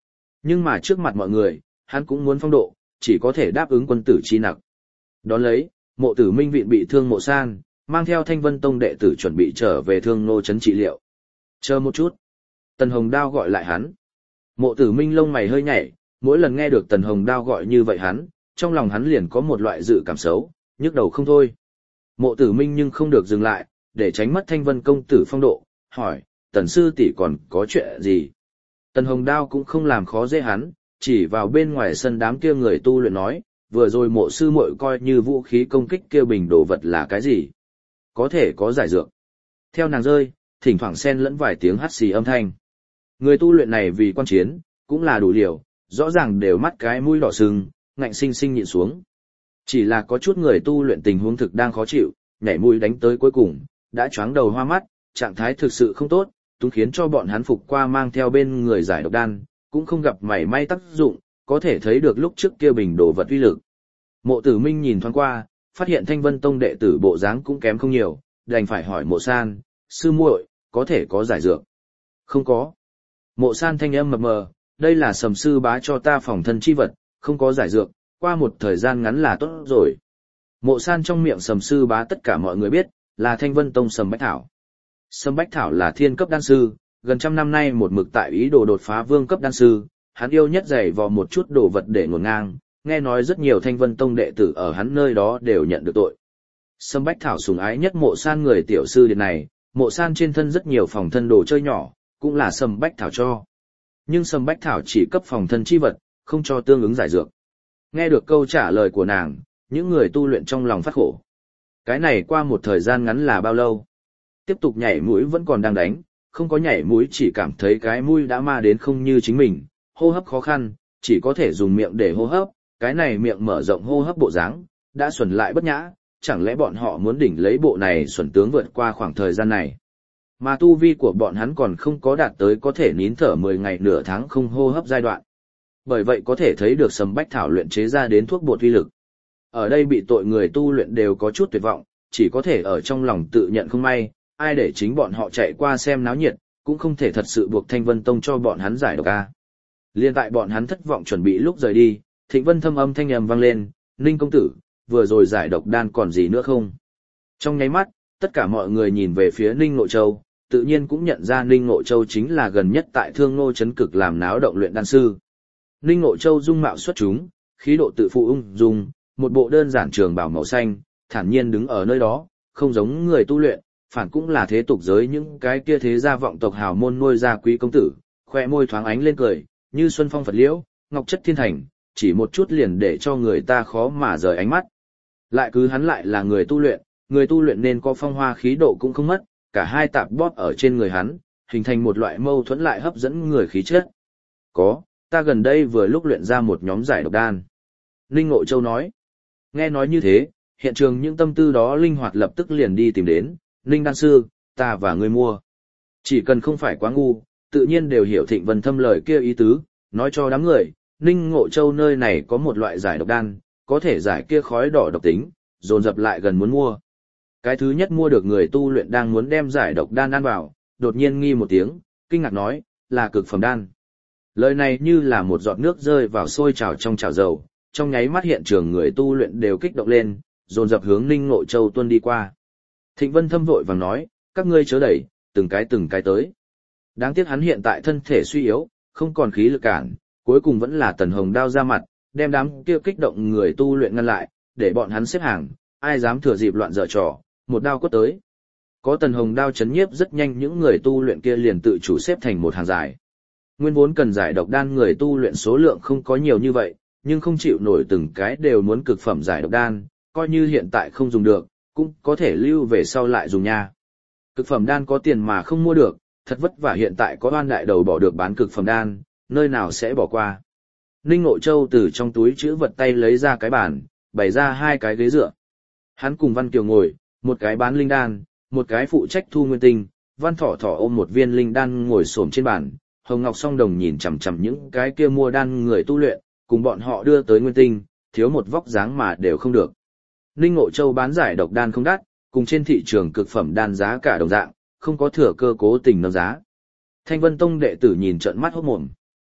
Nhưng mà trước mặt mọi người, hắn cũng muốn phong độ, chỉ có thể đáp ứng quân tử chi nặc. Đón lấy, Mộ Tử Minh viện bị thương Mộ San, mang theo Thanh Vân Tông đệ tử chuẩn bị trở về Thương Nô trấn trị liệu. Chờ một chút. Tần Hồng Đao gọi lại hắn. Mộ Tử Minh lông mày hơi nhảy, mỗi lần nghe được Tần Hồng Đao gọi như vậy hắn, trong lòng hắn liền có một loại dự cảm xấu, nhức đầu không thôi. Mộ Tử Minh nhưng không được dừng lại, để tránh mất Thanh Vân công tử phong độ, hỏi, Tần sư tỷ còn có chuyện gì? Tần Hồng Đao cũng không làm khó dễ hắn, chỉ vào bên ngoài sân đám kia người tu luyện nói, vừa rồi Mộ sư muội coi như vũ khí công kích kia bình đồ vật là cái gì? Có thể có giải dược. Theo nàng rơi, thỉnh thoảng xen lẫn vài tiếng hắt xì âm thanh. Người tu luyện này vì quan chiến, cũng là đủ liều, rõ ràng đều mắt cái mũi đỏ sưng, ngạnh sinh sinh nhịn xuống. Chỉ là có chút người tu luyện tình huống thực đang khó chịu, nhảy mũi đánh tới cuối cùng, đã choáng đầu hoa mắt, trạng thái thực sự không tốt, cũng khiến cho bọn hắn phục qua mang theo bên người giải độc đan, cũng không gặp mảy may tác dụng, có thể thấy được lúc trước kia bình đồ vật uy lực. Mộ Tử Minh nhìn thoáng qua, phát hiện Thanh Vân Tông đệ tử bộ dáng cũng kém không nhiều, đành phải hỏi Mộ San, sư muội, có thể có giải dược? Không có. Mộ San thanh âm mập mờ, đây là Sầm sư bá cho ta phòng thân chi vật, không có giải dược, qua một thời gian ngắn là tốt rồi. Mộ San trong miệng Sầm sư bá tất cả mọi người biết, là Thanh Vân Tông Sầm Bách Thảo. Sầm Bách Thảo là thiên cấp đan sư, gần trăm năm nay một mực tại ý đồ đột phá vương cấp đan sư, hắn yêu nhất giày vò một chút đồ vật để ngổn ngang, nghe nói rất nhiều Thanh Vân Tông đệ tử ở hắn nơi đó đều nhận được tội. Sầm Bách Thảo sủng ái nhất Mộ San người tiểu sư điện này, Mộ San trên thân rất nhiều phòng thân đồ chơi nhỏ, cũng là Sầm Bách Thảo cho. Nhưng Sầm Bách Thảo chỉ cấp phòng thân chi vật, không cho tương ứng giải dược. Nghe được câu trả lời của nàng, những người tu luyện trong lòng phát khổ. Cái này qua một thời gian ngắn là bao lâu? Tiếp tục nhảy mũi vẫn còn đang đánh, không có nhảy mũi chỉ cảm thấy cái mũi đã ma đến không như chính mình, hô hấp khó khăn, chỉ có thể dùng miệng để hô hấp, cái này miệng mở rộng hô hấp bộ dáng, đã xuẩn lại bất nhã, chẳng lẽ bọn họ muốn đỉnh lấy bộ này xuẩn tướng vượt qua khoảng thời gian này. Mà tu vi của bọn hắn còn không có đạt tới có thể nín thở 10 ngày nửa tháng không hô hấp giai đoạn. Bởi vậy có thể thấy được Sầm Bách Thảo luyện chế ra đến thuốc bột uy lực. Ở đây bị tội người tu luyện đều có chút tuyệt vọng, chỉ có thể ở trong lòng tự nhận không may, ai để chính bọn họ chạy qua xem náo nhiệt, cũng không thể thật sự buộc Thanh Vân Tông cho bọn hắn giải độc a. Liên tại bọn hắn thất vọng chuẩn bị lúc rời đi, Thịnh Vân Thâm âm thanh ầm vang lên, "Ninh công tử, vừa rồi giải độc đan còn gì nữa không?" Trong nháy mắt, tất cả mọi người nhìn về phía Ninh Ngộ Châu, tự nhiên cũng nhận ra Ninh Ngộ Châu chính là gần nhất tại Thương Nô trấn cực làm náo động luyện đan sư. Ninh Ngộ Châu dung mạo xuất chúng, khí độ tự phụ ung dung, một bộ đơn giản trường bào màu xanh, thản nhiên đứng ở nơi đó, không giống người tu luyện, phản cũng là thế tục giới những cái kia thế gia vọng tộc hào môn nuôi ra quý công tử, khoe môi thoáng ánh lên cười, như xuân phong Phật liễu, ngọc chất thiên thành, chỉ một chút liền để cho người ta khó mà rời ánh mắt. Lại cứ hắn lại là người tu luyện nên có phong hoa khí độ cũng không mất, cả hai tạp bóp ở trên người hắn, hình thành một loại mâu thuẫn lại hấp dẫn người khí chất. Có, ta gần đây vừa lúc luyện ra một nhóm giải độc đan. Ninh Ngộ Châu nói. Nghe nói như thế, hiện trường những tâm tư đó linh hoạt lập tức liền đi tìm đến, Ninh đan sư, ta và ngươi mua. Chỉ cần không phải quá ngu, tự nhiên đều hiểu Thịnh Vân Thâm lời kia ý tứ, nói cho đám người, Ninh Ngộ Châu nơi này có một loại giải độc đan, có thể giải kia khói đỏ độc tính, dồn dập lại gần muốn mua. Cái thứ nhất mua được người tu luyện đang muốn đem giải độc đan ăn vào, đột nhiên nghi một tiếng, kinh ngạc nói, là cực phẩm đan. Lời này như là một giọt nước rơi vào sôi trào trong chảo dầu, trong nháy mắt hiện trường người tu luyện đều kích động lên, dồn dập hướng Ninh Ngộ Châu tuân đi qua. Thịnh Vân Thâm vội vàng nói, các ngươi chớ đẩy, từng cái tới. Đáng tiếc hắn hiện tại thân thể suy yếu, không còn khí lực cản, cuối cùng vẫn là Tần Hồng Đao ra mặt, đem đám kia kích động người tu luyện ngăn lại, để bọn hắn xếp hàng, ai dám thừa dịp loạn dở trò, một đao quất tới. Có Tần Hồng Đao chấn nhiếp rất nhanh những người tu luyện kia liền tự chủ xếp thành một hàng dài. Nguyên vốn cần giải độc đan người tu luyện số lượng không có nhiều như vậy, nhưng không chịu nổi từng cái đều muốn cực phẩm giải độc đan, coi như hiện tại không dùng được, cũng có thể lưu về sau lại dùng nha. Cực phẩm đan có tiền mà không mua được, thật vất vả hiện tại có oan đại đầu bỏ được bán cực phẩm đan, nơi nào sẽ bỏ qua. Ninh Ngộ Châu từ trong túi trữ vật tay lấy ra cái bàn, bày ra hai cái ghế dựa. Hắn cùng Văn Kiều ngồi, một cái bán linh đan, một cái phụ trách thu nguyên tinh, Văn Thỏ Thỏ ôm một viên linh đan ngồi xổm trên bàn, Hồng Ngọc Song Đồng nhìn chằm chằm những cái kia mua đan người tu luyện, cùng bọn họ đưa tới nguyên tinh, thiếu một vóc dáng mà đều không được. Ninh Ngộ Châu bán giải độc đan không đắt, cùng trên thị trường cực phẩm đan giá cả đồng dạng, không có thừa cơ cố tình nâng giá. Thanh Vân Tông đệ tử nhìn trợn mắt hốt mồm.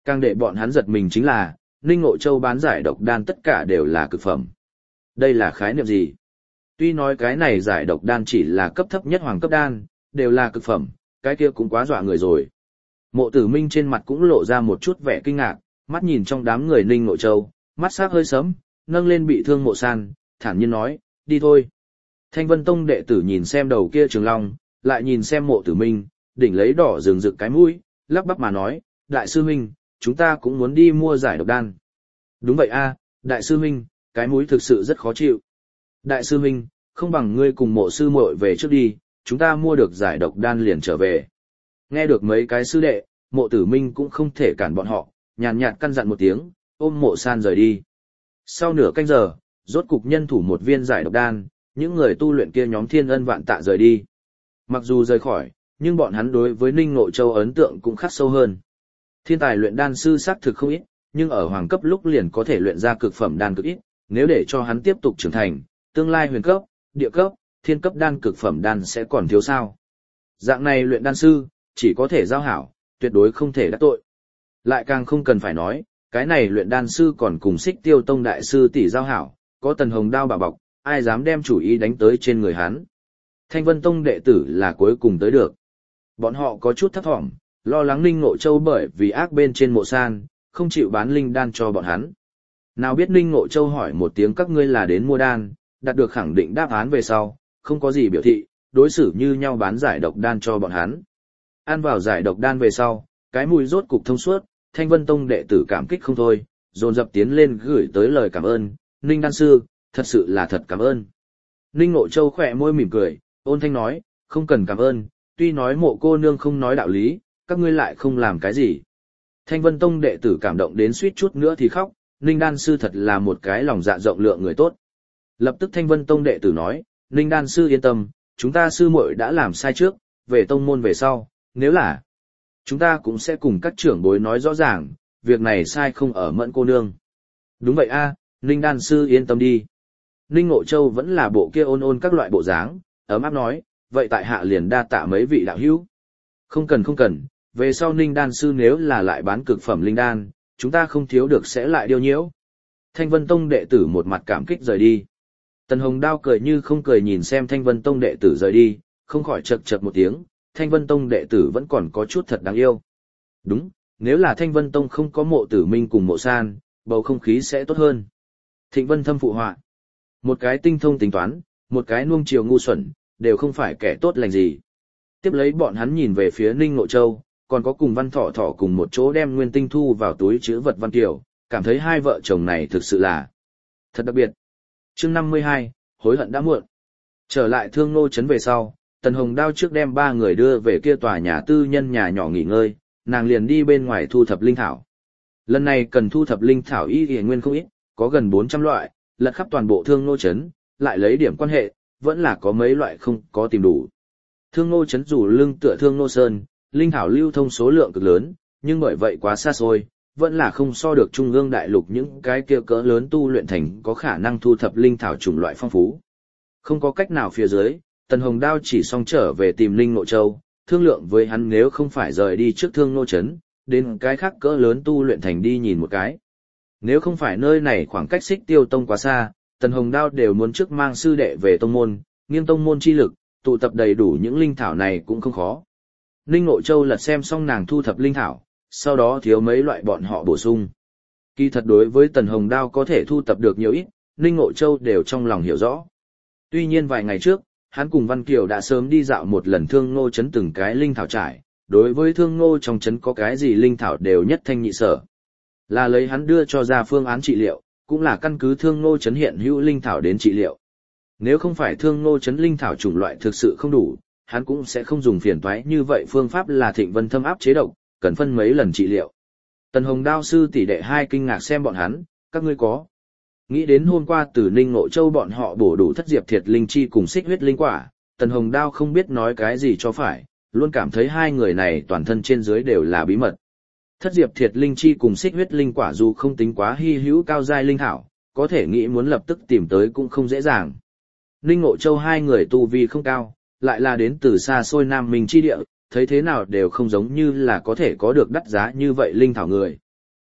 Càng để bọn hắn giật mình chính là, Ninh Ngộ Châu bán giải độc đan tất cả đều là cực phẩm. Đây là khái niệm gì? Tuy nói cái này giải độc đan chỉ là cấp thấp nhất hoàng cấp đan, đều là cực phẩm, cái kia cũng quá dọa người rồi. Mộ Tử Minh trên mặt cũng lộ ra một chút vẻ kinh ngạc, mắt nhìn trong đám người Ninh Ngộ Châu, mắt sắc hơi sớm, nâng lên bị thương Mộ San, thản nhiên nói, đi thôi. Thanh Vân Tông đệ tử nhìn xem đầu kia Trường Long, lại nhìn xem Mộ Tử Minh, đỉnh lấy đỏ rừng rực cái mũi, lắp bắp mà nói, đại sư huynh, chúng ta cũng muốn đi mua giải độc đan. Đúng vậy a, đại sư huynh, cái mũi thực sự rất khó chịu. Đại sư huynh, không bằng ngươi cùng Mộ sư muội về trước đi, chúng ta mua được giải độc đan liền trở về. Nghe được mấy cái sư đệ, Mộ Tử Minh cũng không thể cản bọn họ, nhàn nhạt căn dặn một tiếng, ôm Mộ San rời đi. Sau nửa canh giờ, rốt cục nhân thủ một viên giải độc đan, những người tu luyện kia nhóm thiên ân vạn tạ rời đi. Mặc dù rời khỏi, nhưng bọn hắn đối với Ninh Ngộ Châu ấn tượng cũng khắc sâu hơn. Thiên tài luyện đan sư xác thực không ít, nhưng ở hoàng cấp lúc liền có thể luyện ra cực phẩm đan cực ít, nếu để cho hắn tiếp tục trưởng thành, tương lai huyền cấp, địa cấp, thiên cấp đan cực phẩm đan sẽ còn thiếu sao. Dạng này luyện đan sư, chỉ có thể giao hảo, tuyệt đối không thể đắc tội. Lại càng không cần phải nói, cái này luyện đan sư còn cùng Xích Tiêu Tông đại sư tỷ giao hảo, có Tần Hồng đao bảo bọc, ai dám đem chủ ý đánh tới trên người hắn. Thanh Vân Tông đệ tử là cuối cùng tới được. Bọn họ có chút thấp thỏm, lo lắng Ninh Ngộ Châu bởi vì ác bên trên Mộ San, không chịu bán linh đan cho bọn hắn. Nào biết Ninh Ngộ Châu hỏi một tiếng các ngươi là đến mua đan, đạt được khẳng định đáp án về sau, không có gì biểu thị, đối xử như nhau bán giải độc đan cho bọn hắn. Ăn vào giải độc đan về sau, cái mùi rốt cục thông suốt, Thanh Vân Tông đệ tử cảm kích không thôi, dồn dập tiến lên gửi tới lời cảm ơn, Ninh đan sư, thật sự là thật cảm ơn. Ninh Ngộ Châu khỏe môi mỉm cười, ôn thanh nói, không cần cảm ơn, tuy nói Mộ cô nương không nói đạo lý, các ngươi lại không làm cái gì. Thanh Vân Tông đệ tử cảm động đến suýt chút nữa thì khóc, Ninh đan sư thật là một cái lòng dạ rộng lượng người tốt. Lập tức Thanh Vân Tông đệ tử nói, Ninh đan sư yên tâm, chúng ta sư muội đã làm sai trước, về tông môn về sau, nếu là chúng ta cũng sẽ cùng các trưởng bối nói rõ ràng, việc này sai không ở Mẫn cô nương. Đúng vậy a, Ninh đan sư yên tâm đi. Ninh Ngộ Châu vẫn là bộ kia ôn ôn các loại bộ dáng, ấm áp nói, vậy tại hạ liền đa tạ mấy vị đạo hữu. Không cần, về sau Ninh đan sư nếu là lại bán cực phẩm linh đan, chúng ta không thiếu được sẽ lại điêu nhiễu. Thanh Vân Tông đệ tử một mặt cảm kích rời đi. Tần Hồng Đao cười như không cười nhìn xem Thanh Vân Tông đệ tử rời đi, không khỏi chậc chậc một tiếng, Thanh Vân Tông đệ tử vẫn còn có chút thật đáng yêu. Đúng, nếu là Thanh Vân Tông không có Mộ Tử Minh cùng Mộ San, bầu không khí sẽ tốt hơn. Thịnh Vân Thâm phụ họa. Một cái tinh thông tính toán, một cái nuông chiều ngu xuẩn, đều không phải kẻ tốt lành gì. Tiếp lấy bọn hắn nhìn về phía Ninh Ngộ Châu, còn có cùng Văn Thọ Thọ cùng một chỗ đem nguyên tinh thu vào túi chữ vật Văn Kiều, cảm thấy hai vợ chồng này thực sự là thật đặc biệt. Chương 52, hối hận đã muộn. Trở lại Thương Nô trấn về sau, Tần Hồng Đao trước đem ba người đưa về kia tòa nhà tư nhân nhà nhỏ nghỉ ngơi, nàng liền đi bên ngoài thu thập linh thảo. Lần này cần thu thập linh thảo y nguyên không ít, có gần 400 loại, lật khắp toàn bộ Thương Nô trấn, lại lấy điểm quan hệ, vẫn là có mấy loại không có tìm đủ. Thương Nô trấn dù lưng tựa Thương Nô Sơn, linh thảo lưu thông số lượng cực lớn, nhưng bởi vậy quá xa xôi, vẫn là không so được trung ương đại lục những cái kia cỡ lớn tu luyện thành có khả năng thu thập linh thảo chủng loại phong phú. Không có cách nào phía dưới, Tần Hồng Đao chỉ xong trở về tìm Ninh Ngộ Châu, thương lượng với hắn nếu không phải rời đi trước Thương Nô trấn, đến cái khác cỡ lớn tu luyện thành đi nhìn một cái. Nếu không phải nơi này khoảng cách Xích Tiêu Tông quá xa, Tần Hồng Đao đều muốn trước mang sư đệ về tông môn, nghiêng tông môn chi lực, tụ tập đầy đủ những linh thảo này cũng không khó. Ninh Ngộ Châu lật xem xong nàng thu thập linh thảo, sau đó thiếu mấy loại bọn họ bổ sung. Kỳ thật đối với Tần Hồng Đao có thể thu thập được nhiều ít, Ninh Ngộ Châu đều trong lòng hiểu rõ. Tuy nhiên vài ngày trước, hắn cùng Văn Kiều đã sớm đi dạo một lần Thương Nô trấn từng cái linh thảo trải, đối với Thương Nô trong trấn có cái gì linh thảo đều nhất thanh nhị sở. Là lấy hắn đưa cho ra phương án trị liệu, cũng là căn cứ Thương Nô trấn hiện hữu linh thảo đến trị liệu. Nếu không phải Thương Nô trấn linh thảo chủng loại thực sự không đủ, hắn cũng sẽ không dùng phiền toái như vậy, phương pháp là Thịnh Vân Thâm áp chế độc, cần phân mấy lần trị liệu. Tần Hồng Đao sư tỷ đệ hai kinh ngạc xem bọn hắn, các ngươi có nghĩ đến hôm qua từ Ninh Ngộ Châu bọn họ bổ đủ thất diệp thiệt linh chi cùng xích huyết linh quả. Tần Hồng Đao không biết nói cái gì cho phải, luôn cảm thấy hai người này toàn thân trên dưới đều là bí mật. Thất diệp thiệt linh chi cùng xích huyết linh quả dù không tính quá hy hữu cao giai linh thảo, có thể nghĩ muốn lập tức tìm tới cũng không dễ dàng. Ninh Ngộ Châu hai người tu vi không cao, lại là đến từ xa xôi Nam Minh chi địa, thấy thế nào đều không giống như là có thể có được đắt giá như vậy linh thảo người.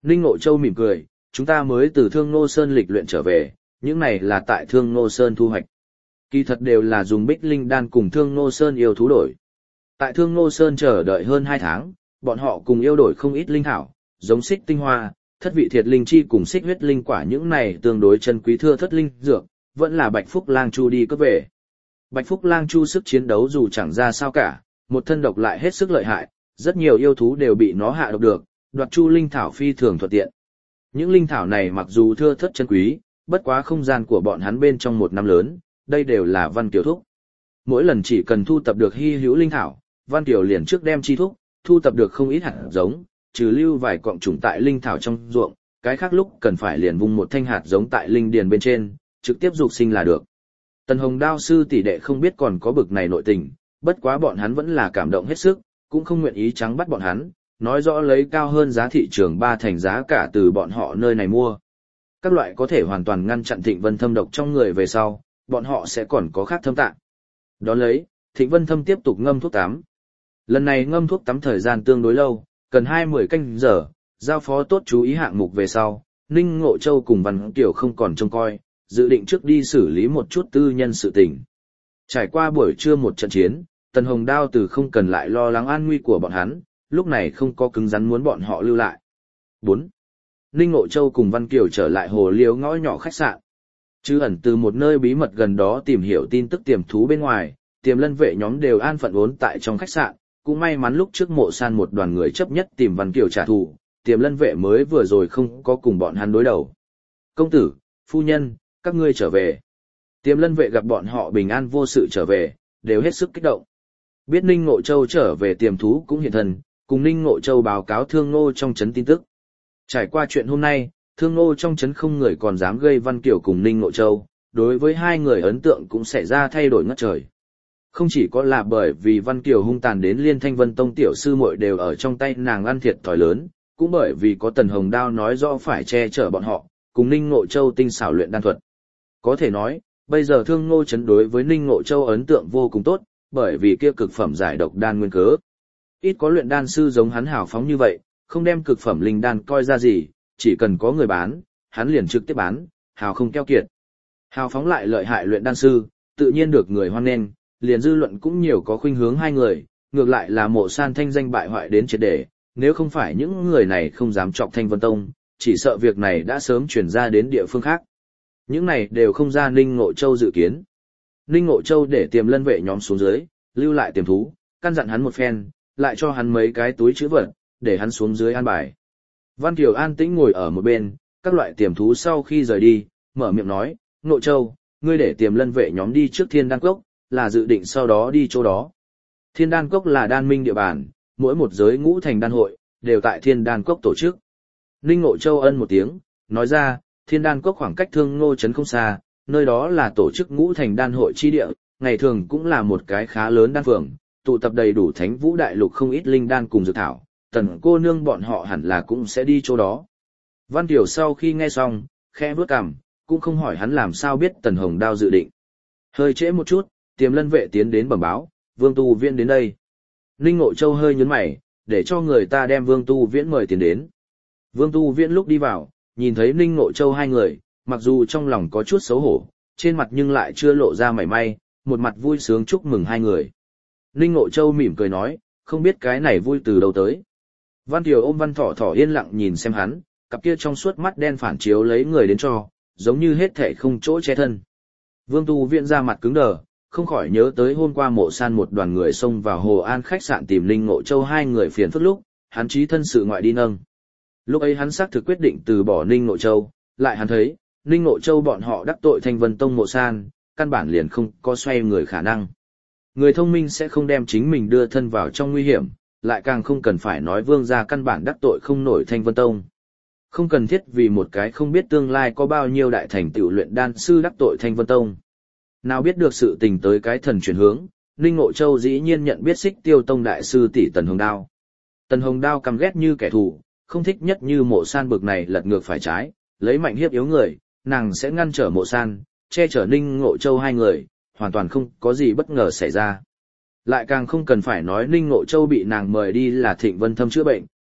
Ninh Ngộ Châu mỉm cười, chúng ta mới từ Thương Nô Sơn lịch luyện trở về, những này là tại Thương Nô Sơn thu hoạch. Kỳ thật đều là dùng Bích Linh đan cùng Thương Nô Sơn yêu thú đổi. Tại Thương Nô Sơn chờ đợi hơn 2 tháng, bọn họ cùng yêu đổi không ít linh thảo, giống xích tinh hoa, thất vị thiệt linh chi cùng xích huyết linh quả, những này tương đối chân quý thưa thất linh dược, vẫn là Bạch Phúc Lang Chu đi cướp về. Bạch Phúc Lang Chu sức chiến đấu dù chẳng ra sao cả, một thân độc lại hết sức lợi hại, rất nhiều yêu thú đều bị nó hạ độc được, đoạt chu linh thảo phi thường thuận tiện. Những linh thảo này mặc dù thưa thất chân quý, bất quá không gian của bọn hắn bên trong một năm lớn, đây đều là Văn Kiều thúc. Mỗi lần chỉ cần thu tập được hy hữu linh thảo, Văn Kiều liền trước đem chi thúc, thu tập được không ít hạt giống, trừ lưu vài cọng trùng tại linh thảo trong ruộng, cái khác lúc cần phải liền vung một thanh hạt giống tại linh điền bên trên, trực tiếp dục sinh là được. Tần Hồng Đao sư tỷ đệ không biết còn có bực này nội tình, bất quá bọn hắn vẫn là cảm động hết sức, cũng không nguyện ý trắng bắt bọn hắn, nói rõ lấy cao hơn giá thị trường 3 thành giá cả từ bọn họ nơi này mua. Các loại có thể hoàn toàn ngăn chặn Thịnh Vân Thâm độc trong người về sau, bọn họ sẽ còn có khác thâm tạng. Đón lấy, Thịnh Vân Thâm tiếp tục ngâm thuốc tắm. Lần này ngâm thuốc tắm thời gian tương đối lâu, cần 20 canh giờ, giao phó tốt chú ý hạng mục về sau, Ninh Ngộ Châu cùng Văn Kiều không còn trông coi, dự định trước đi xử lý một chút tư nhân sự tình. Trải qua buổi trưa một trận chiến, Tần Hồng Đao từ không cần lại lo lắng an nguy của bọn hắn, lúc này không có cứng rắn muốn bọn họ lưu lại. 4. Ninh Ngộ Châu cùng Văn Kiều trở lại hồ liếu ngõ nhỏ khách sạn. Chứ ẩn từ một nơi bí mật gần đó tìm hiểu tin tức tiềm thú bên ngoài, Tiềm Lân vệ nhóm đều an phận vốn tại trong khách sạn, cũng may mắn lúc trước Mộ San một đoàn người chấp nhất tìm Văn Kiều trả thù, Tiềm Lân vệ mới vừa rồi không có cùng bọn hắn đối đầu. Công tử, phu nhân, các ngươi trở về. Tiềm Lân vệ gặp bọn họ bình an vô sự trở về, đều hết sức kích động. Biết Ninh Ngộ Châu trở về tiềm thú cũng hiện thân, cùng Ninh Ngộ Châu báo cáo Thương Nô trong trấn tin tức. Trải qua chuyện hôm nay, Thương Nô trong trấn không người còn dám gây Văn Kiều cùng Ninh Ngộ Châu, đối với hai người ấn tượng cũng xảy ra thay đổi ngất trời. Không chỉ có là bởi vì Văn Kiều hung tàn đến liên Thanh Vân Tông tiểu sư muội đều ở trong tay nàng ăn thiệt thòi lớn, cũng bởi vì có Tần Hồng Đao nói rõ phải che chở bọn họ, cùng Ninh Ngộ Châu tinh xảo luyện đan thuật. Có thể nói, bây giờ Thương Nô trấn đối với Ninh Ngộ Châu ấn tượng vô cùng tốt, bởi vì kia cực phẩm giải độc đan nguyên cớ. Ít có luyện đan sư giống hắn hào phóng như vậy, không đem cực phẩm linh đan coi ra gì, chỉ cần có người bán, hắn liền trực tiếp bán, hào không keo kiệt. Hào phóng lại lợi hại luyện đan sư, tự nhiên được người hoan nghênh, liền dư luận cũng nhiều có khuynh hướng hai người, ngược lại là Mộ San thanh danh bại hoại đến triệt để, nếu không phải những người này không dám chọc Thanh Vân Tông, chỉ sợ việc này đã sớm chuyển ra đến địa phương khác. Những này đều không ra Ninh Ngộ Châu dự kiến. Ninh Ngộ Châu để Tiềm Lân vệ nhóm xuống dưới, lưu lại tiềm thú, căn dặn hắn một phen, lại cho hắn mấy cái túi trữ vật, để hắn xuống dưới an bài. Văn Kiều an tĩnh ngồi ở một bên, các loại tiềm thú sau khi rời đi, mở miệng nói, Ngộ Châu, ngươi để Tiềm Lân vệ nhóm đi trước Thiên Đan Cốc, là dự định sau đó đi chỗ đó. Thiên Đan Cốc là đan minh địa bàn, mỗi một giới ngũ thành đan hội, đều tại Thiên Đan Cốc tổ chức. Ninh Ngộ Châu ân một tiếng, nói ra, Thiên Đan Cốc khoảng cách Thương Nô trấn không xa, nơi đó là tổ chức ngũ thành đan hội chi địa, ngày thường cũng là một cái khá lớn đan phường, tụ tập đầy đủ Thánh Vũ Đại Lục không ít linh đan cùng dược thảo, Tần cô nương bọn họ hẳn là cũng sẽ đi chỗ đó. Văn Kiều sau khi nghe xong, khẽ vuốt cằm, cũng không hỏi hắn làm sao biết Tần Hồng Đao dự định. Hơi trễ một chút, Tiềm Lân vệ tiến đến bẩm báo, Vương Tu Viễn đến đây. Ninh Ngộ Châu hơi nhướng mày, để cho người ta đem Vương Tu Viễn mời tiến đến. Vương Tu Viễn lúc đi vào, nhìn thấy Ninh Ngộ Châu hai người, mặc dù trong lòng có chút xấu hổ, trên mặt nhưng lại chưa lộ ra mảy may, một mặt vui sướng chúc mừng hai người. Ninh Ngộ Châu mỉm cười nói, không biết cái này vui từ đâu tới. Văn Kiều ôm Văn Thỏ Thỏ yên lặng nhìn xem hắn, cặp kia trong suốt mắt đen phản chiếu lấy người đến cho, giống như hết thảy không chỗ che thân. Vương Tu Viễn ra mặt cứng đờ, không khỏi nhớ tới hôm qua Mộ San một đoàn người xông vào Hồ An khách sạn tìm Ninh Ngộ Châu hai người phiền phức lúc, hắn chí thân sự ngoại đi nâng. Lúc ấy hắn xác thực quyết định từ bỏ Ninh Ngộ Châu, lại hắn thấy, Ninh Ngộ Châu bọn họ đắc tội Thanh Vân Tông Mộ San, căn bản liền không có xoay người khả năng. Người thông minh sẽ không đem chính mình đưa thân vào trong nguy hiểm, lại càng không cần phải nói Vương gia căn bản đắc tội không nổi Thanh Vân Tông. Không cần thiết vì một cái không biết tương lai có bao nhiêu đại thành tựu luyện đan sư đắc tội Thanh Vân Tông. Nào biết được sự tình tới cái thần chuyển hướng, Ninh Ngộ Châu dĩ nhiên nhận biết Xích Tiêu Tông đại sư tỷ Tần Hồng Đao. Tần Hồng Đao căm ghét như kẻ thù, không thích nhất như Mộ San bực này lật ngược phải trái, lấy mạnh hiếp yếu người, nàng sẽ ngăn trở Mộ San, che chở Ninh Ngộ Châu hai người, hoàn toàn không có gì bất ngờ xảy ra. Lại càng không cần phải nói Ninh Ngộ Châu bị nàng mời đi là Thịnh Vân Thâm chữa bệnh,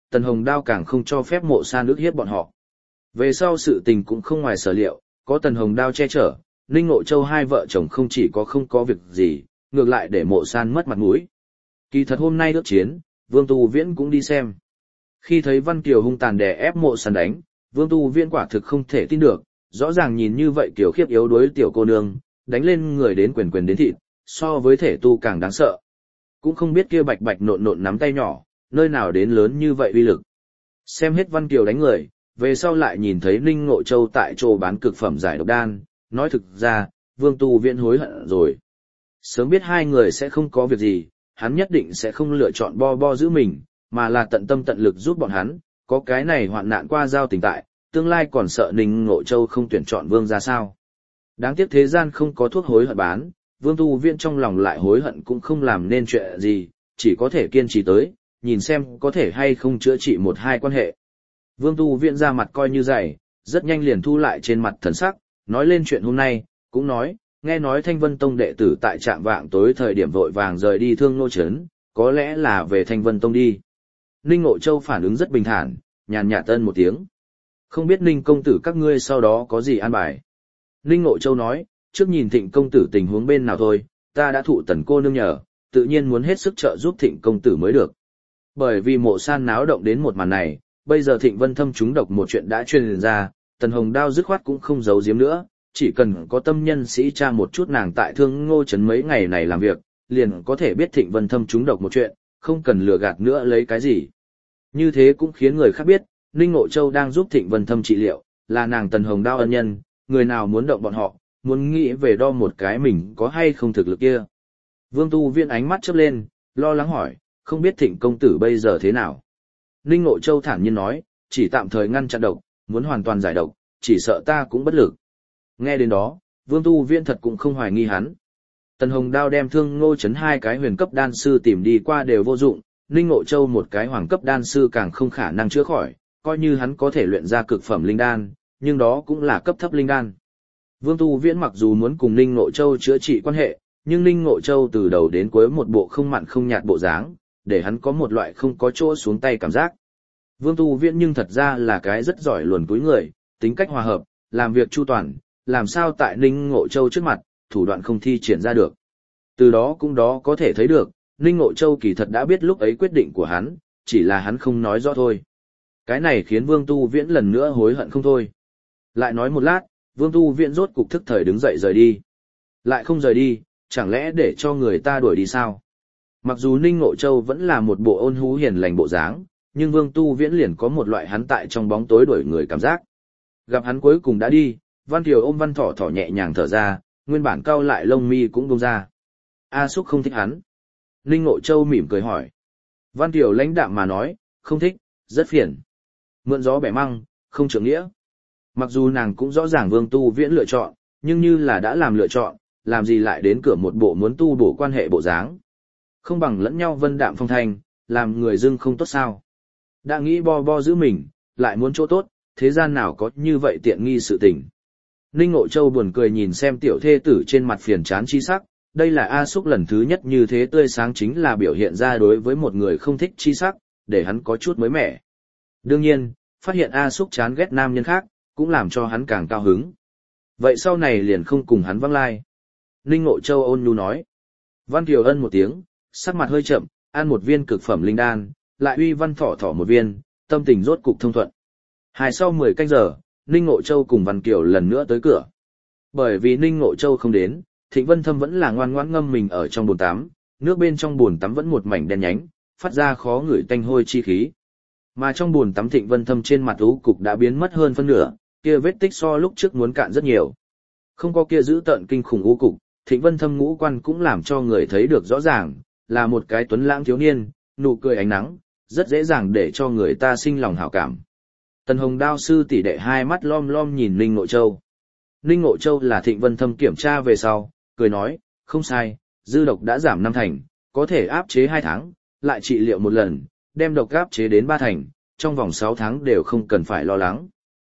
Tần Hồng Đao càng không cho phép Mộ San ức hiếp bọn họ. Về sau sự tình cũng không ngoài sở liệu, có Tần Hồng Đao che chở, Ninh Ngộ Châu hai vợ chồng không chỉ có không có việc gì, ngược lại để Mộ San mất mặt mũi. Kỳ thật hôm nay ước chiến, Vương Tu Viễn cũng đi xem. Khi thấy Văn Kiều hung tàn đè ép Mộ San đánh, Vương Tu Viễn quả thực không thể tin được, rõ ràng nhìn như vậy Kiều khiếp yếu đuối tiểu cô nương, đánh lên người đến quyền quyền đến thịt, so với thể tu càng đáng sợ. Cũng không biết kia bạch bạch nộn nộn nắm tay nhỏ, nơi nào đến lớn như vậy uy lực. Xem hết Văn Kiều đánh người, về sau lại nhìn thấy Ninh Ngộ Châu tại chỗ bán cực phẩm giải độc đan, nói thực ra, Vương Tu Viễn hối hận rồi. Sớm biết hai người sẽ không có việc gì, hắn nhất định sẽ không lựa chọn bo giữ mình, mà là tận tâm tận lực giúp bọn hắn, có cái này hoạn nạn qua giao tình tại, tương lai còn sợ Ninh Ngộ Châu không tuyển chọn Vương ra sao. Đáng tiếc thế gian không có thuốc hối hận bán, Vương Tu Viễn trong lòng lại hối hận cũng không làm nên chuyện gì, chỉ có thể kiên trì tới, nhìn xem có thể hay không chữa trị một hai quan hệ. Vương Tu Viễn ra mặt coi như dày, rất nhanh liền thu lại trên mặt thần sắc, nói lên chuyện hôm nay, cũng nói, nghe nói Thanh Vân Tông đệ tử tại trạm vạng tối thời điểm vội vàng rời đi Thương Nô Trấn, có lẽ là về Thanh Vân Tông đi. Ninh Ngộ Châu phản ứng rất bình thản, nhàn nhạt tân một tiếng. Không biết Ninh công tử các ngươi sau đó có gì an bài. Ninh Ngộ Châu nói, trước nhìn Thịnh công tử tình huống bên nào thôi, ta đã thụ Tần cô nương nhờ, tự nhiên muốn hết sức trợ giúp Thịnh công tử mới được. Bởi vì Mộ San náo động đến một màn này, bây giờ Thịnh Vân Thâm trúng độc một chuyện đã truyền ra, Tần Hồng Đao dứt khoát cũng không giấu giếm nữa, chỉ cần có tâm nhân sĩ tra một chút nàng tại Thương Ngô Trấn mấy ngày này làm việc, liền có thể biết Thịnh Vân Thâm trúng độc một chuyện, không cần lừa gạt nữa lấy cái gì. Như thế cũng khiến người khác biết, Ninh Ngộ Châu đang giúp Thịnh Vân Thâm trị liệu, là nàng Tần Hồng Đao ân nhân, người nào muốn động bọn họ, muốn nghĩ về đo một cái mình có hay không thực lực kia. Vương Tu Viễn ánh mắt chớp lên, lo lắng hỏi, không biết Thịnh công tử bây giờ thế nào. Ninh Ngộ Châu thản nhiên nói, chỉ tạm thời ngăn chặn độc, muốn hoàn toàn giải độc, chỉ sợ ta cũng bất lực. Nghe đến đó, Vương Tu Viễn thật cũng không hoài nghi hắn. Tần Hồng Đao đem Thương Ngô Trấn hai cái huyền cấp đan sư tìm đi qua đều vô dụng, Ninh Ngộ Châu một cái hoàng cấp đan sư càng không khả năng chữa khỏi, coi như hắn có thể luyện ra cực phẩm linh đan, nhưng đó cũng là cấp thấp linh đan. Vương Tu Viễn mặc dù muốn cùng Ninh Ngộ Châu chữa trị quan hệ, nhưng Ninh Ngộ Châu từ đầu đến cuối một bộ không mặn không nhạt bộ dáng, để hắn có một loại không có chỗ xuống tay cảm giác. Vương Tu Viễn nhưng thật ra là cái rất giỏi luồn túi người, tính cách hòa hợp, làm việc chu toàn, làm sao tại Ninh Ngộ Châu trước mặt, thủ đoạn không thi triển ra được. Từ đó cũng đó có thể thấy được, Ninh Ngộ Châu kỳ thật đã biết lúc ấy quyết định của hắn, chỉ là hắn không nói rõ thôi. Cái này khiến Vương Tu Viễn lần nữa hối hận không thôi. Lại nói một lát, Vương Tu Viễn rốt cục thức thời đứng dậy rời đi. Lại không rời đi, chẳng lẽ để cho người ta đuổi đi sao? Mặc dù Ninh Ngộ Châu vẫn là một bộ ôn hú hiền lành bộ dáng, nhưng Vương Tu Viễn liền có một loại hắn tại trong bóng tối đuổi người cảm giác. Gặp hắn cuối cùng đã đi, Văn Kiều ôm Văn Thỏ Thỏ nhẹ nhàng thở ra, nguyên bản cau lại lông mi cũng buông ra. A Súc không thích hắn. Ninh Ngộ Châu mỉm cười hỏi. Văn Kiều lãnh đạm mà nói, không thích, rất phiền. Mượn gió bẻ măng, không trưởng nghĩa. Mặc dù nàng cũng rõ ràng Vương Tu Viễn lựa chọn, nhưng như là đã làm lựa chọn, làm gì lại đến cửa một bộ muốn tu bổ quan hệ bộ dáng. Không bằng lẫn nhau vân đạm phong thanh, làm người dưng không tốt sao. Đã nghĩ bo giữ mình, lại muốn chỗ tốt, thế gian nào có như vậy tiện nghi sự tình. Ninh Ngộ Châu buồn cười nhìn xem tiểu thê tử trên mặt phiền chán chi sắc, đây là A Súc lần thứ nhất như thế tươi sáng chính là biểu hiện ra đối với một người không thích chi sắc, để hắn có chút mới mẻ. Đương nhiên, phát hiện A Súc chán ghét nam nhân khác, cũng làm cho hắn càng cao hứng. Vậy sau này liền không cùng hắn vắng lai. Ninh Ngộ Châu ôn nhu nói. Văn Kiều ân một tiếng, sắc mặt hơi chậm, ăn một viên cực phẩm linh đan, lại uy Văn Thỏ Thỏ một viên, tâm tình rốt cục thông thuận. Sau 10 canh giờ, Ninh Ngộ Châu cùng Văn Kiều lần nữa tới cửa. Bởi vì Ninh Ngộ Châu không đến, Thịnh Vân Thâm vẫn là ngoan ngoãn ngâm mình ở trong bồn tắm, nước bên trong bồn tắm vẫn một mảnh đen nhánh, phát ra khó ngửi tanh hôi chi khí. Mà trong bồn tắm Thịnh Vân Thâm trên mặt u cục đã biến mất hơn phân nửa, kia vết tích so lúc trước muốn cạn rất nhiều. Không có kia giữ tợn kinh khủng u cục, Thịnh Vân Thâm ngũ quan cũng làm cho người thấy được rõ ràng, là một cái tuấn lãng thiếu niên, nụ cười ánh nắng, rất dễ dàng để cho người ta sinh lòng hảo cảm. Tần Hồng Đao sư tỷ đệ hai mắt lom lom nhìn Ninh Ngộ Châu. Ninh Ngộ Châu là Thịnh Vân Thâm kiểm tra về sau, cười nói, không sai, dư độc đã giảm 5 thành, có thể áp chế 2 tháng, lại trị liệu một lần, đem độc áp chế đến 3 thành, trong vòng 6 tháng đều không cần phải lo lắng.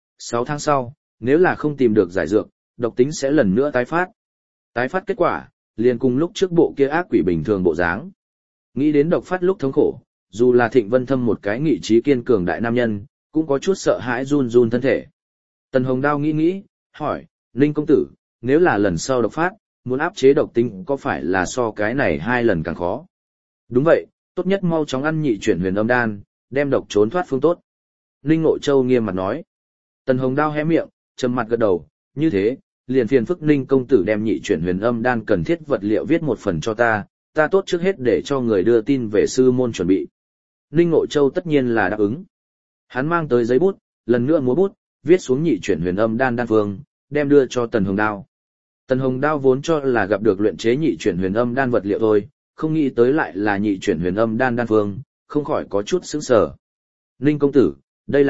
6 tháng sau, nếu là không tìm được giải dược, độc tính sẽ lần nữa tái phát. Tái phát kết quả, liền cùng lúc trước bộ kia ác quỷ bình thường bộ dáng. Nghĩ đến độc phát lúc thống khổ, dù là Thịnh Vân Thâm một cái nghị trí kiên cường đại nam nhân, cũng có chút sợ hãi run run thân thể. Tần Hồng Đao nghĩ nghĩ, hỏi, Ninh công tử, nếu là lần sau độc phát, muốn áp chế độc tính có phải là so cái này 2 lần càng khó? Đúng vậy, tốt nhất mau chóng ăn nhị chuyển huyền âm đan, đem độc trốn thoát phương tốt. Ninh Ngộ Châu nghiêm mặt nói. Tần Hồng Đao hé miệng, trầm mặt gật đầu, như thế, liền phiền phức Ninh công tử đem nhị chuyển huyền âm đan cần thiết vật liệu viết một phần cho ta tốt trước hết để cho người đưa tin về sư môn chuẩn bị. Ninh Ngộ Châu tất nhiên là đáp ứng. Hắn mang tới giấy bút, lần nữa múa bút, viết xuống nhị chuyển huyền âm đan phương, đem đưa cho Tần Hồng Đao. Tần Hồng Đao vốn cho là gặp được luyện chế nhị chuyển huyền âm đan vật liệu thôi, không nghĩ tới lại là nhị chuyển huyền âm đan phương, không khỏi có chút sững sờ. Ninh công tử, đây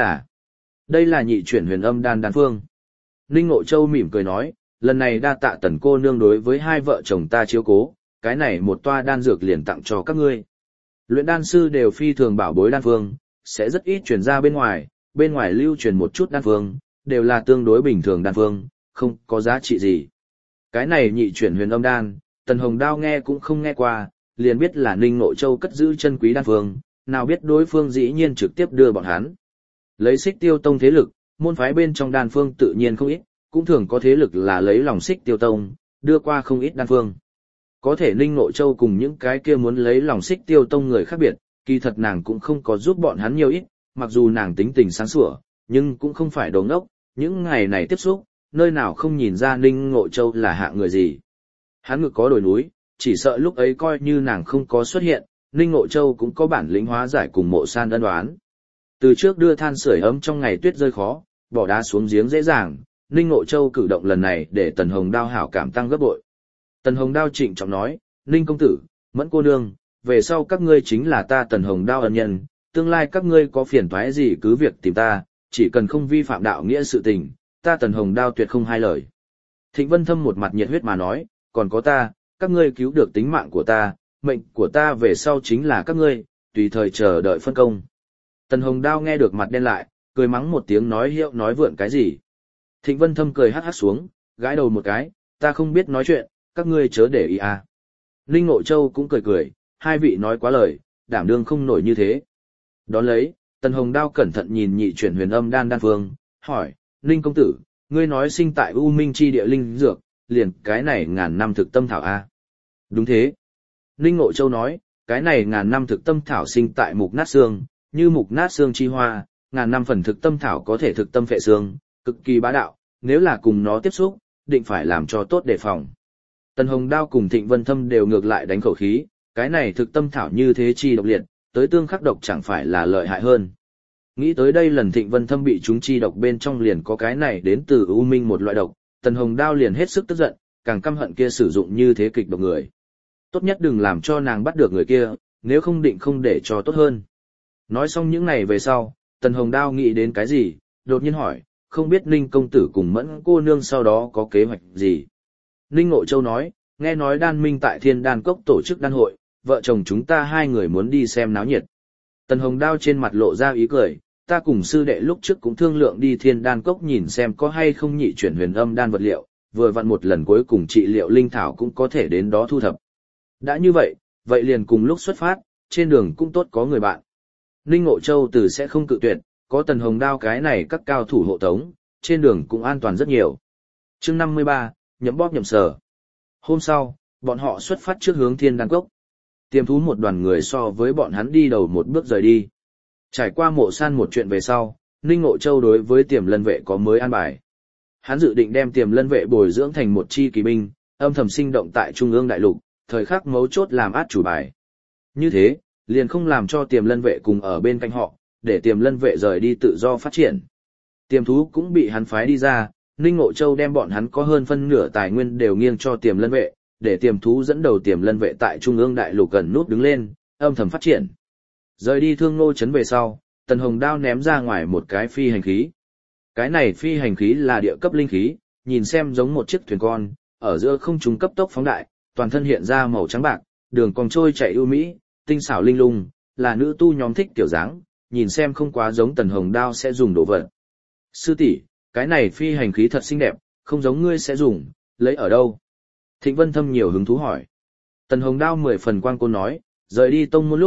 là nhị chuyển huyền âm đan phương. Ninh Ngộ Châu mỉm cười nói, lần này đa tạ Tần cô nương đối với 2 vợ chồng ta chiếu cố, cái này một toa đan dược liền tặng cho các ngươi. Luyện đan sư đều phi thường bảo bối đan phương, sẽ rất ít truyền ra bên ngoài lưu truyền một chút đan phương, đều là tương đối bình thường đan phương, không có giá trị gì. Cái này nhị chuyển huyền âm đan, Tần Hồng Đao nghe cũng không nghe qua, liền biết là Ninh Ngộ Châu cất giữ chân quý đan phương, nào biết đối phương dĩ nhiên trực tiếp đưa bọn hắn. Lấy Xích Tiêu Tông thế lực, môn phái bên trong đan phương tự nhiên không ít, cũng thường có thế lực là lấy lòng Xích Tiêu Tông, đưa qua không ít đan phương. Có thể Ninh Ngộ Châu cùng những cái kia muốn lấy lòng Xích Tiêu Tông người khác biệt, kỳ thật nàng cũng không có giúp bọn hắn nhiều ít, mặc dù nàng tính tình sáng sủa, nhưng cũng không phải đồ ngốc, những ngày này tiếp xúc, nơi nào không nhìn ra Ninh Ngộ Châu là hạ người gì. Hắn ngực có đồi núi, chỉ sợ lúc ấy coi như nàng không có xuất hiện, Ninh Ngộ Châu cũng có bản lĩnh hóa giải cùng Mộ San ân oán. Từ trước đưa than sưởi ấm trong ngày tuyết rơi khó, bỏ đá xuống giếng dễ dàng, Ninh Ngộ Châu cử động lần này để Tần Hồng Đao hảo cảm tăng gấp bội. Tần Hồng Đao trịnh trọng nói, Ninh công tử, Mẫn cô nương, về sau các ngươi chính là ta Tần Hồng Đao ân nhân, tương lai các ngươi có phiền toái gì cứ việc tìm ta, chỉ cần không vi phạm đạo nghĩa sự tình, ta Tần Hồng Đao tuyệt không hai lời. Thịnh Vân Thâm một mặt nhiệt huyết mà nói, còn có ta, các ngươi cứu được tính mạng của ta, mệnh của ta về sau chính là các ngươi, tùy thời chờ đợi phân công. Tần Hồng Đao nghe được mặt đen lại, cười mắng một tiếng nói hiệu nói vượn cái gì. Thịnh Vân Thâm cười hắc hắc xuống, gãi đầu một cái, ta không biết nói chuyện, các ngươi chớ để ý à. Ninh Ngộ Châu cũng cười cười, 2 vị nói quá lời, đảm đương không nổi như thế. Đón lấy, Tần Hồng Đao cẩn thận nhìn nhị chuyển huyền âm đan phương, hỏi, Ninh công tử, ngươi nói sinh tại U Minh chi địa linh dược, liền cái này ngàn năm thực tâm thảo a? Đúng thế. Ninh Ngộ Châu nói, cái này ngàn năm thực tâm thảo sinh tại mục nát xương, như mục nát xương chi hoa, ngàn năm phần thực tâm thảo có thể thực tâm phệ xương, cực kỳ bá đạo, nếu là cùng nó tiếp xúc, định phải làm cho tốt đề phòng. Tần Hồng Đao cùng Thịnh Vân Thâm đều ngược lại đánh khẩu khí, cái này thực tâm thảo như thế chi độc liệt, tới tương khắc độc chẳng phải là lợi hại hơn. Nghĩ tới đây lần Thịnh Vân Thâm bị chúng chi độc bên trong liền có cái này đến từ U Minh một loại độc, Tần Hồng Đao liền hết sức tức giận, càng căm hận kia sử dụng như thế kịch độc người. Tốt nhất đừng làm cho nàng bắt được người kia, nếu không định không để cho tốt hơn. Nói xong những này về sau, Tần Hồng Đao nghĩ đến cái gì, đột nhiên hỏi, không biết Ninh công tử cùng Mẫn cô nương sau đó có kế hoạch gì. Ninh Ngộ Châu nói, nghe nói Đan Minh tại Thiên Đan Cốc tổ chức đan hội, vợ chồng chúng ta 2 người muốn đi xem náo nhiệt. Tần Hồng Đao trên mặt lộ ra ý cười, ta cùng sư đệ lúc trước cũng thương lượng đi Thiên Đan Cốc nhìn xem có hay không nhị chuyển huyền âm đan vật liệu, vừa vặn một lần cuối cùng trị liệu linh thảo cũng có thể đến đó thu thập. Đã như vậy, vậy liền cùng lúc xuất phát, trên đường cũng tốt có người bạn. Ninh Ngộ Châu từ sẽ không cự tuyệt, có Tần Hồng Đao cái này các cao thủ hộ tống, trên đường cũng an toàn rất nhiều. Chương 53, nhậm bóp nhậm sờ. Hôm sau, bọn họ xuất phát trước hướng Thiên Đan Cốc. Tiềm thú một đoàn người so với bọn hắn đi đầu một bước rời đi. Trải qua Mộ San một chuyện về sau, Ninh Ngộ Châu đối với Tiềm Lân vệ có mới an bài. Hắn dự định đem Tiềm Lân vệ bồi dưỡng thành một chi kỳ binh, âm thầm sinh động tại Trung ương đại lục, thời khắc mấu chốt làm át chủ bài. Như thế, liền không làm cho Tiềm Lân vệ cùng ở bên cạnh họ, để Tiềm Lân vệ rời đi tự do phát triển. Tiềm thú cũng bị hắn phái đi ra, Ninh Ngộ Châu đem bọn hắn có hơn phân nửa tài nguyên đều nghiêng cho Tiềm Lân vệ, để Tiềm thú dẫn đầu Tiềm Lân vệ tại Trung ương đại lục gần nút đứng lên, âm thầm phát triển. Rời đi Thương Nô trấn về sau, Tần Hồng Đao ném ra ngoài một cái phi hành khí. Cái này phi hành khí là địa cấp linh khí, nhìn xem giống một chiếc thuyền con, ở giữa không trung cấp tốc phóng đại, toàn thân hiện ra màu trắng bạc, đường cong trôi chạy ưu mỹ, tinh xảo linh lung, là nữ tu nhóm thích tiểu dáng, nhìn xem không quá giống Tần Hồng Đao sẽ dùng đồ vật. Sư tỷ, cái này phi hành khí thật xinh đẹp, không giống ngươi sẽ dùng, lấy ở đâu? Thịnh Vân Thâm nhiều hứng thú hỏi. Tần Hồng Đao 10 phần quang côn nói, rời đi tông môn lúc,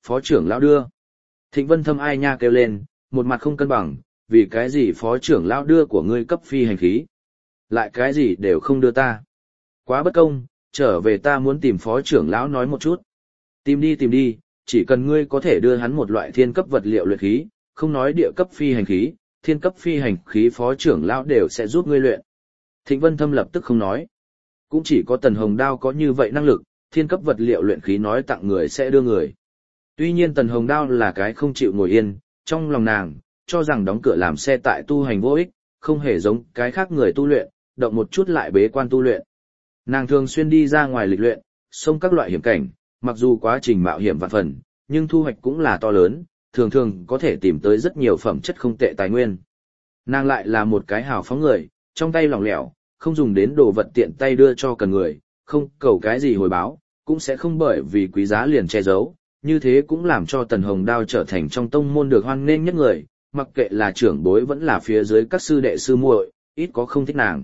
Phó trưởng lão đưa. Thịnh Vân Thâm ai nha kêu lên, một mặt không cân bằng, vì cái gì phó trưởng lão đưa của ngươi cấp phi hành khí. Lại cái gì đều không đưa ta. Quá bất công, trở về ta muốn tìm phó trưởng lão nói một chút. Tìm đi, chỉ cần ngươi có thể đưa hắn một loại thiên cấp vật liệu luyện khí, không nói địa cấp phi hành khí, thiên cấp phi hành khí phó trưởng lão đều sẽ giúp ngươi luyện. Thịnh Vân Thâm lập tức không nói. Cũng chỉ có Tần Hồng Đao có như vậy năng lực, thiên cấp vật liệu luyện khí nói tặng người sẽ đưa người. Tuy nhiên Tần Hồng Đao là cái không chịu ngồi yên, trong lòng nàng, cho rằng đóng cửa làm xe tại tu hành vô ích, không hề giống cái khác người tu luyện, động một chút lại bế quan tu luyện. Nàng thường xuyên đi ra ngoài lịch luyện, xông các loại hiểm cảnh, mặc dù quá trình mạo hiểm vạn phần, nhưng thu hoạch cũng là to lớn, thường thường có thể tìm tới rất nhiều phẩm chất không tệ tài nguyên. Nàng lại là một cái hào phóng người, trong tay lỏng lẻo, không dùng đến đồ vật tiện tay đưa cho cần người, không cầu cái gì hồi báo, cũng sẽ không bởi vì quý giá liền che giấu, như thế cũng làm cho Tần Hồng Đao trở thành trong tông môn được hoan nghênh nhất người, mặc kệ là trưởng bối vẫn là phía dưới các sư đệ sư muội, ít có không thích nàng.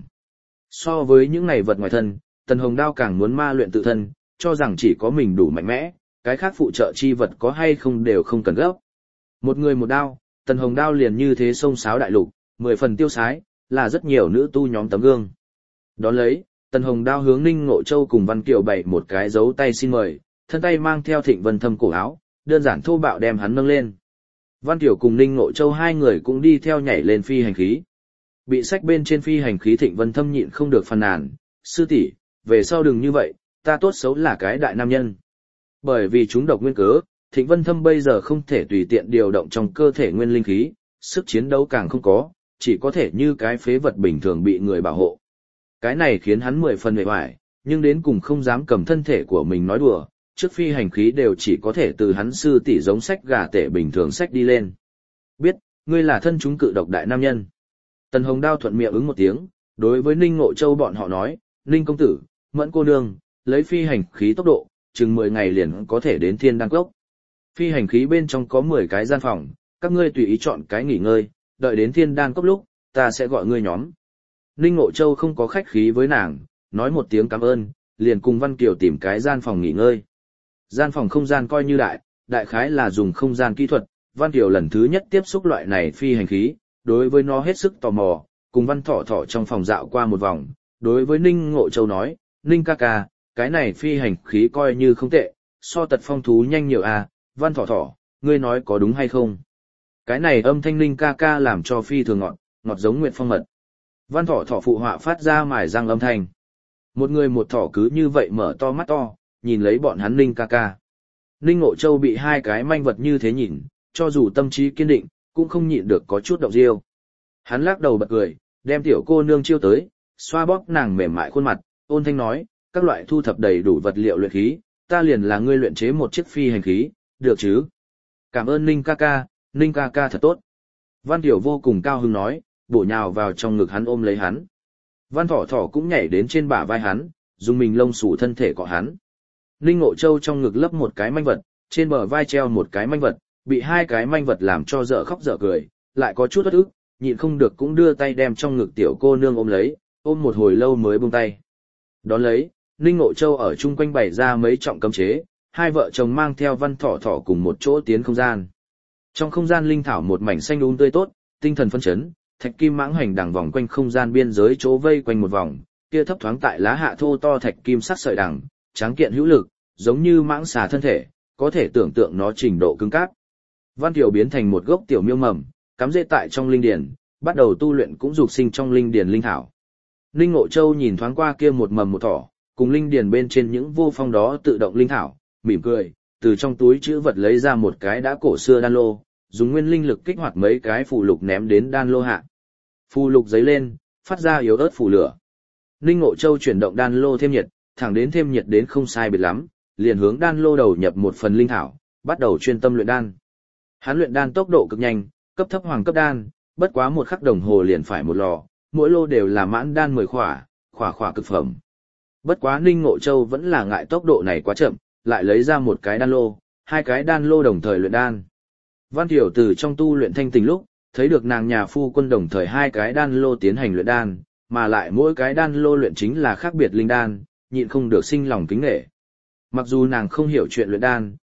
So với những này vật ngoài thân, Tần Hồng Đao càng muốn ma luyện tự thân, cho rằng chỉ có mình đủ mạnh mẽ, cái khác phụ trợ chi vật có hay không đều không cần gấp. Một người một đao, Tần Hồng Đao liền như thế xông xáo đại lục, 10 phần tiêu sái, là rất nhiều nữ tu nhóm tấm gương. Đón lấy, Tần Hồng Đao hướng Ninh Ngộ Châu cùng Văn Kiều bày một cái dấu tay xin mời, thân tay mang theo Thịnh Vân Thâm cổ áo, đơn giản thô bạo đem hắn nâng lên. Văn Kiều cùng Ninh Ngộ Châu hai người cũng đi theo nhảy lên phi hành khí. Bị sách bên trên phi hành khí Thịnh Vân Thâm nhịn không được phàn nàn, sư tỷ, về sau đừng như vậy, ta tốt xấu là cái đại nam nhân. Bởi vì chúng độc nguyên cớ, Thịnh Vân Thâm bây giờ không thể tùy tiện điều động trong cơ thể nguyên linh khí, sức chiến đấu càng không có, chỉ có thể như cái phế vật bình thường bị người bảo hộ. Cái này khiến hắn 10 phần mệt mỏi, nhưng đến cùng không dám cầm thân thể của mình nói đùa, trước phi hành khí đều chỉ có thể từ hắn sư tỷ giống sách gà tể bình thường sách đi lên. Biết, ngươi là thân chúng cự độc đại nam nhân. Tần Hồng Đao thuận miệng ứng một tiếng, đối với Ninh Ngộ Châu bọn họ nói, Ninh công tử, Mẫn cô nương, lấy phi hành khí tốc độ, chừng 10 ngày liền có thể đến Thiên Đan Cốc. Phi hành khí bên trong có 10 cái gian phòng, các ngươi tùy ý chọn cái nghỉ ngơi, đợi đến Thiên Đan Cốc lúc, ta sẽ gọi ngươi nhóm. Ninh Ngộ Châu không có khách khí với nàng, nói một tiếng cảm ơn, liền cùng Văn Kiều tìm cái gian phòng nghỉ ngơi. Gian phòng không gian coi như đại khái là dùng không gian kỹ thuật, Văn Kiều lần thứ nhất tiếp xúc loại này phi hành khí, đối với nó hết sức tò mò, cùng Văn Thỏ Thỏ trong phòng dạo qua một vòng, đối với Ninh Ngộ Châu nói, Ninh ca ca, cái này phi hành khí coi như không tệ, so tật phong thú nhanh nhiều à, Văn Thỏ Thỏ, ngươi nói có đúng hay không? Cái này âm thanh Ninh ca ca làm cho phi thường ngọt giống nguyệt phong mật. Văn Thỏ Thỏ phụ họa phát ra mài răng âm thanh. Một người một thỏ cứ như vậy mở to mắt to, nhìn lấy bọn hắn Ninh ca ca. Ninh Ngộ Châu bị hai cái manh vật như thế nhìn, cho dù tâm trí kiên định, cũng không nhịn được có chút động diêu. Hắn lắc đầu bật cười, đem tiểu cô nương chiêu tới, xoa bóp nàng mềm mại khuôn mặt, ôn thanh nói, các loại thu thập đầy đủ vật liệu luyện khí, ta liền là ngươi luyện chế một chiếc phi hành khí, được chứ? Cảm ơn Ninh ca ca thật tốt. Văn Tiểu vô cùng cao hứng nói, bổ nhào vào trong ngực hắn ôm lấy hắn. Văn Thỏ Thỏ cũng nhảy đến trên bả vai hắn, dùng mình lông xù thân thể cọ hắn. Ninh Ngộ Châu trong ngực lấp một cái manh vật, trên bờ vai treo một cái manh vật, bị hai cái manh vật làm cho dở khóc dở cười, lại có chút uất ức, nhịn không được cũng đưa tay đem trong ngực tiểu cô nương ôm lấy, ôm một hồi lâu mới buông tay. Đón lấy, Ninh Ngộ Châu ở chung quanh bày ra mấy trọng cấm chế, hai vợ chồng mang theo Văn Thỏ Thỏ cùng một chỗ tiến không gian. Trong không gian linh thảo một mảnh xanh tươi tốt, tinh thần phấn chấn, thạch kim mãng hành đằng vòng quanh không gian biên giới chỗ vây quanh một vòng, kia thấp thoáng tại lá hạ thô to thạch kim sắc sợi đằng, tráng kiện hữu lực, giống như mãng xà thân thể, có thể tưởng tượng nó trình độ cứng cáp. Văn Kiều biến thành một gốc tiểu miêu mầm, cắm rễ tại trong linh điển, bắt đầu tu luyện cũng dục sinh trong linh điển linh thảo. Ninh Ngộ Châu nhìn thoáng qua kia một mầm một thỏ, cùng linh điển bên trên những vô phong đó tự động linh thảo, mỉm cười, từ trong túi trữ vật lấy ra một cái đã cổ xưa đan lô, dùng nguyên linh lực kích hoạt mấy cái phù lục ném đến đan lô hạ. Phù lục giấy lên, phát ra yếu ớt phù lửa. Ninh Ngộ Châu chuyển động đan lô thêm nhiệt, thẳng đến thêm nhiệt đến không sai biệt lắm, liền hướng đan lô đầu nhập một phần linh thảo, bắt đầu chuyên tâm luyện đan. Hắn luyện đan tốc độ cực nhanh, cấp thấp hoàng cấp đan, bất quá một khắc đồng hồ liền phải một lò, mỗi lô đều là mãn đan 10 khỏa cực phẩm. Bất quá Ninh Ngộ Châu vẫn là ngại tốc độ này quá chậm, lại lấy ra một cái đan lô, hai cái đan lô đồng thời luyện đan. Văn Tiểu từ trong tu luyện thanh tình lúc, thấy được nàng nhà phu quân đồng thời hai cái đan lô tiến hành luyện đan, mà lại mỗi cái đan lô luyện chính là khác biệt linh đan, nhịn không được sinh lòng kính nể. Mặc dù nàng không hiểu chuyện luyện đan,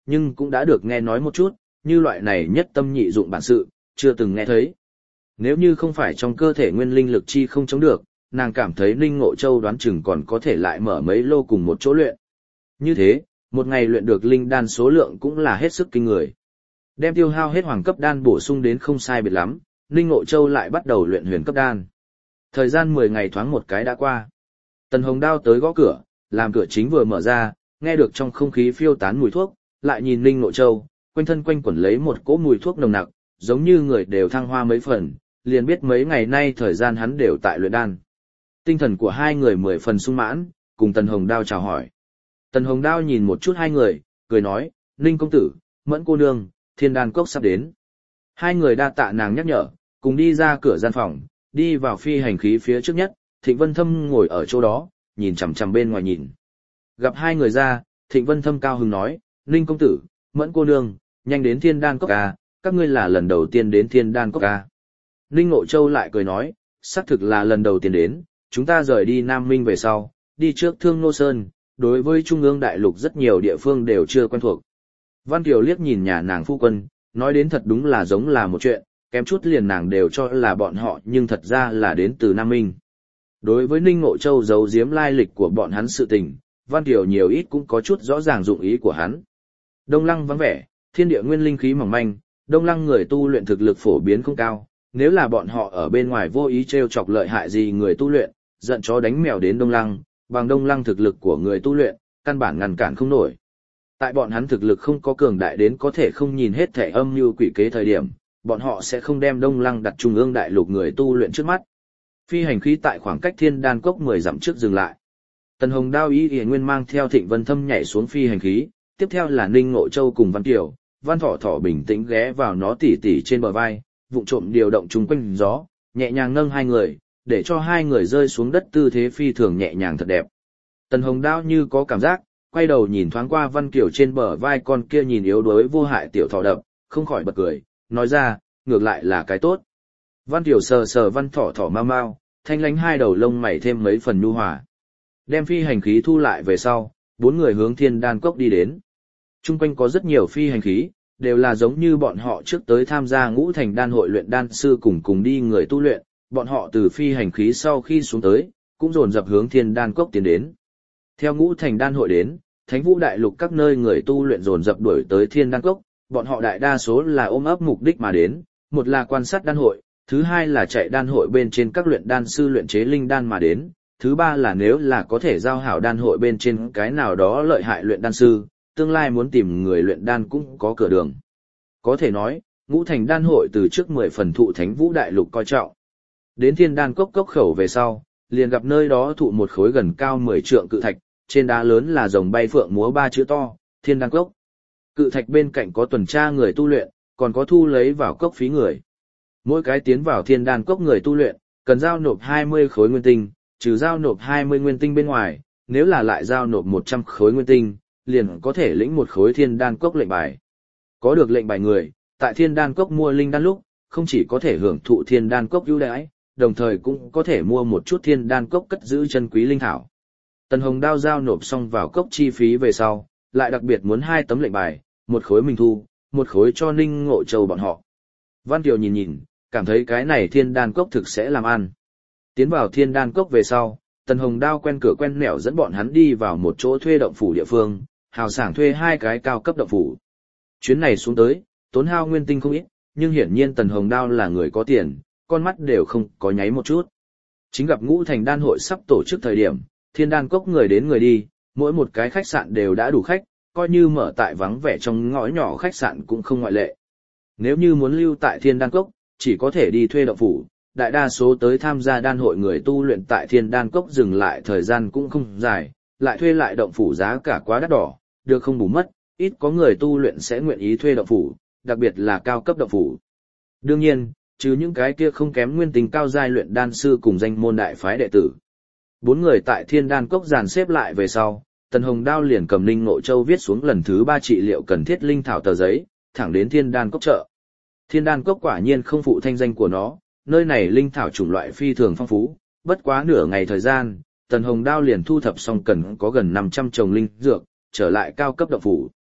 nhưng cũng đã được nghe nói một chút, như loại này nhất tâm nhị dụng bản sự, chưa từng nghe thấy. Nếu như không phải trong cơ thể nguyên linh lực chi không chống được, nàng cảm thấy Ninh Ngộ Châu đoán chừng còn có thể lại mở mấy lô cùng một chỗ luyện. Như thế, một ngày luyện được linh đan số lượng cũng là hết sức kinh người. Đem tiêu hao hết hoàng cấp đan bổ sung đến không sai biệt lắm, Ninh Ngộ Châu lại bắt đầu luyện huyền cấp đan. Thời gian 10 ngày thoáng một cái đã qua. Tần Hồng Đao tới gõ cửa, làm cửa chính vừa mở ra, nghe được trong không khí phiêu tán mùi thuốc, lại nhìn Ninh Ngộ Châu, quanh thân quanh quẩn lấy một cỗ mùi thuốc nồng nặc, giống như người đều thăng hoa mấy phần, liền biết mấy ngày nay thời gian hắn đều tại luyện đan. Tinh thần của hai người 10 phần sung mãn, cùng Tần Hồng Đao chào hỏi. Tần Hồng Đao nhìn một chút hai người, cười nói, Ninh công tử, Mẫn cô nương, Thiên Đan Cốc sắp đến. Hai người đa tạ nàng nhắc nhở, cùng đi ra cửa gian phòng, đi vào phi hành khí phía trước nhất, Thịnh Vân Thâm ngồi ở chỗ đó, nhìn chằm chằm bên ngoài nhìn. Gặp hai người ra, Thịnh Vân Thâm cao hứng nói, Ninh công tử, Mẫn cô nương, nhanh đến Thiên Đan Cốc à, các ngươi là lần đầu tiên đến Thiên Đan Cốc à. Ninh Ngộ Châu lại cười nói, xác thực là lần đầu tiên đến, chúng ta rời đi Nam Minh về sau, đi trước Thương Nô Sơn, đối với Trung ương đại lục rất nhiều địa phương đều chưa quen thuộc. Văn Kiều liếc nhìn nhà nàng phu quân, nói đến thật đúng là giống là một chuyện, kém chút liền nàng đều cho là bọn họ nhưng thật ra là đến từ Nam Minh. Đối với Ninh Ngộ Châu giấu giếm lai lịch của bọn hắn sự tình, Văn Kiều nhiều ít cũng có chút rõ ràng dụng ý của hắn. Đông Lăng vắng vẻ, thiên địa nguyên linh khí mỏng manh, Đông Lăng người tu luyện thực lực phổ biến không cao, nếu là bọn họ ở bên ngoài vô ý trêu chọc lợi hại gì người tu luyện, giận chó đánh mèo đến Đông Lăng, bằng Đông Lăng thực lực của người tu luyện, căn bản ngăn cản không nổi. Tại bọn hắn thực lực không có cường đại đến có thể không nhìn hết thể âm mưu quỷ kế thời điểm, bọn họ sẽ không đem Đông Lăng đặt trung ương đại lục người tu luyện trước mắt. Phi hành khí tại khoảng cách Thiên Đan Cốc 10 dặm trước dừng lại. Tần Hồng Đao ý Y Nguyên mang theo Thịnh Vân Thâm nhảy xuống phi hành khí, tiếp theo là Ninh Ngộ Châu cùng Văn Kiều, Văn Thỏ Thỏ bình tĩnh ghé vào nó tỉ tỉ trên bờ vai, vụng trộm điều động chung quanh gió, nhẹ nhàng nâng hai người, để cho hai người rơi xuống đất tư thế phi thường nhẹ nhàng thật đẹp. Tần Hồng Đao như có cảm giác, quay đầu nhìn thoáng qua Văn Kiều trên bờ vai con kia nhìn yếu đuối vô hại tiểu thỏ đập, không khỏi bật cười, nói ra, ngược lại là cái tốt. Văn Kiều sờ sờ Văn Thỏ Thỏ mau mau, thanh lánh hai đầu lông mày thêm mấy phần nhu hòa. Đem phi hành khí thu lại về sau, bốn người hướng Thiên Đan Cốc đi đến. Trung quanh có rất nhiều phi hành khí, đều là giống như bọn họ trước tới tham gia Ngũ Thành Đan hội luyện đan sư cùng đi người tu luyện, bọn họ từ phi hành khí sau khi xuống tới, cũng dồn dập hướng Thiên Đan Cốc tiến đến. Theo Ngũ Thành Đan hội đến, Thánh Vũ Đại Lục các nơi người tu luyện dồn dập đuổi tới Thiên Đan Cốc, bọn họ đại đa số là ôm ấp mục đích mà đến, một là quan sát đan hội, thứ hai là chạy đan hội bên trên các luyện đan sư luyện chế linh đan mà đến, thứ ba là nếu là có thể giao hảo đan hội bên trên cái nào đó lợi hại luyện đan sư, tương lai muốn tìm người luyện đan cũng có cửa đường. Có thể nói, Ngũ Thành Đan hội từ trước 10 phần thụ Thánh Vũ Đại Lục coi trọng. Đến Thiên Đan Cốc cốc khẩu về sau, liền gặp nơi đó thụ một khối gần cao 10 trượng cự thạch, trên đá lớn là rồng bay phượng múa 3 chữ to, Thiên Đan Cốc. Cự thạch bên cạnh có tuần tra người tu luyện, còn có thu lấy vào cốc phí người. Mỗi cái tiến vào Thiên Đan Cốc người tu luyện, cần giao nộp 20 khối nguyên tinh, trừ giao nộp 20 nguyên tinh bên ngoài, nếu là lại giao nộp 100 khối nguyên tinh, liền có thể lĩnh một khối Thiên Đan Cốc lệnh bài. Có được lệnh bài người, tại Thiên Đan Cốc mua linh đan lúc, không chỉ có thể hưởng thụ Thiên Đan Cốc ưu đãi, đồng thời cũng có thể mua một chút Thiên Đan Cốc cất giữ chân quý linh thảo. Tần Hồng Đao giao nộp xong vào cốc chi phí về sau, lại đặc biệt muốn 2 tấm lệnh bài, một khối mình thu, một khối cho Ninh Ngộ Châu bọn họ. Văn Kiều nhìn nhìn, cảm thấy cái này Thiên Đan Cốc thực sẽ làm ăn. Tiến vào Thiên Đan Cốc về sau, Tần Hồng Đao quen cửa quen nẻo dẫn bọn hắn đi vào một chỗ thuê động phủ địa phương, hào sảng thuê 2 cái cao cấp động phủ. Chuyến này xuống tới, tốn hao nguyên tinh không ít, nhưng hiển nhiên Tần Hồng Đao là người có tiền, con mắt đều không có nháy một chút. Chính gặp Ngũ Thành Đan hội sắp tổ chức thời điểm, Thiên Đan Cốc người đến người đi, mỗi một cái khách sạn đều đã đủ khách, coi như mở tại vắng vẻ trong ngõ nhỏ khách sạn cũng không ngoại lệ. Nếu như muốn lưu tại Thiên Đan Cốc, chỉ có thể đi thuê động phủ, đại đa số tới tham gia đan hội người tu luyện tại Thiên Đan Cốc dừng lại thời gian cũng không dài, lại thuê lại động phủ giá cả quá đắt đỏ, được không bù mất, ít có người tu luyện sẽ nguyện ý thuê động phủ, đặc biệt là cao cấp động phủ. Đương nhiên, trừ những cái kia không kém nguyên tình cao giai luyện đan sư cùng danh môn đại phái đệ tử. 4 người tại Thiên Đan Cốc dàn xếp lại về sau, Tần Hồng Đao liền cầm Ninh Ngộ Châu viết xuống lần thứ 3 trị liệu cần thiết linh thảo tờ giấy, thẳng đến Thiên Đan Cốc chợ. Thiên Đan Cốc quả nhiên không phụ thanh danh của nó, nơi này linh thảo chủng loại phi thường phong phú, bất quá nửa ngày thời gian, Tần Hồng Đao liền thu thập xong cần có gần 500 chồng linh dược, trở lại cao cấp động phủ.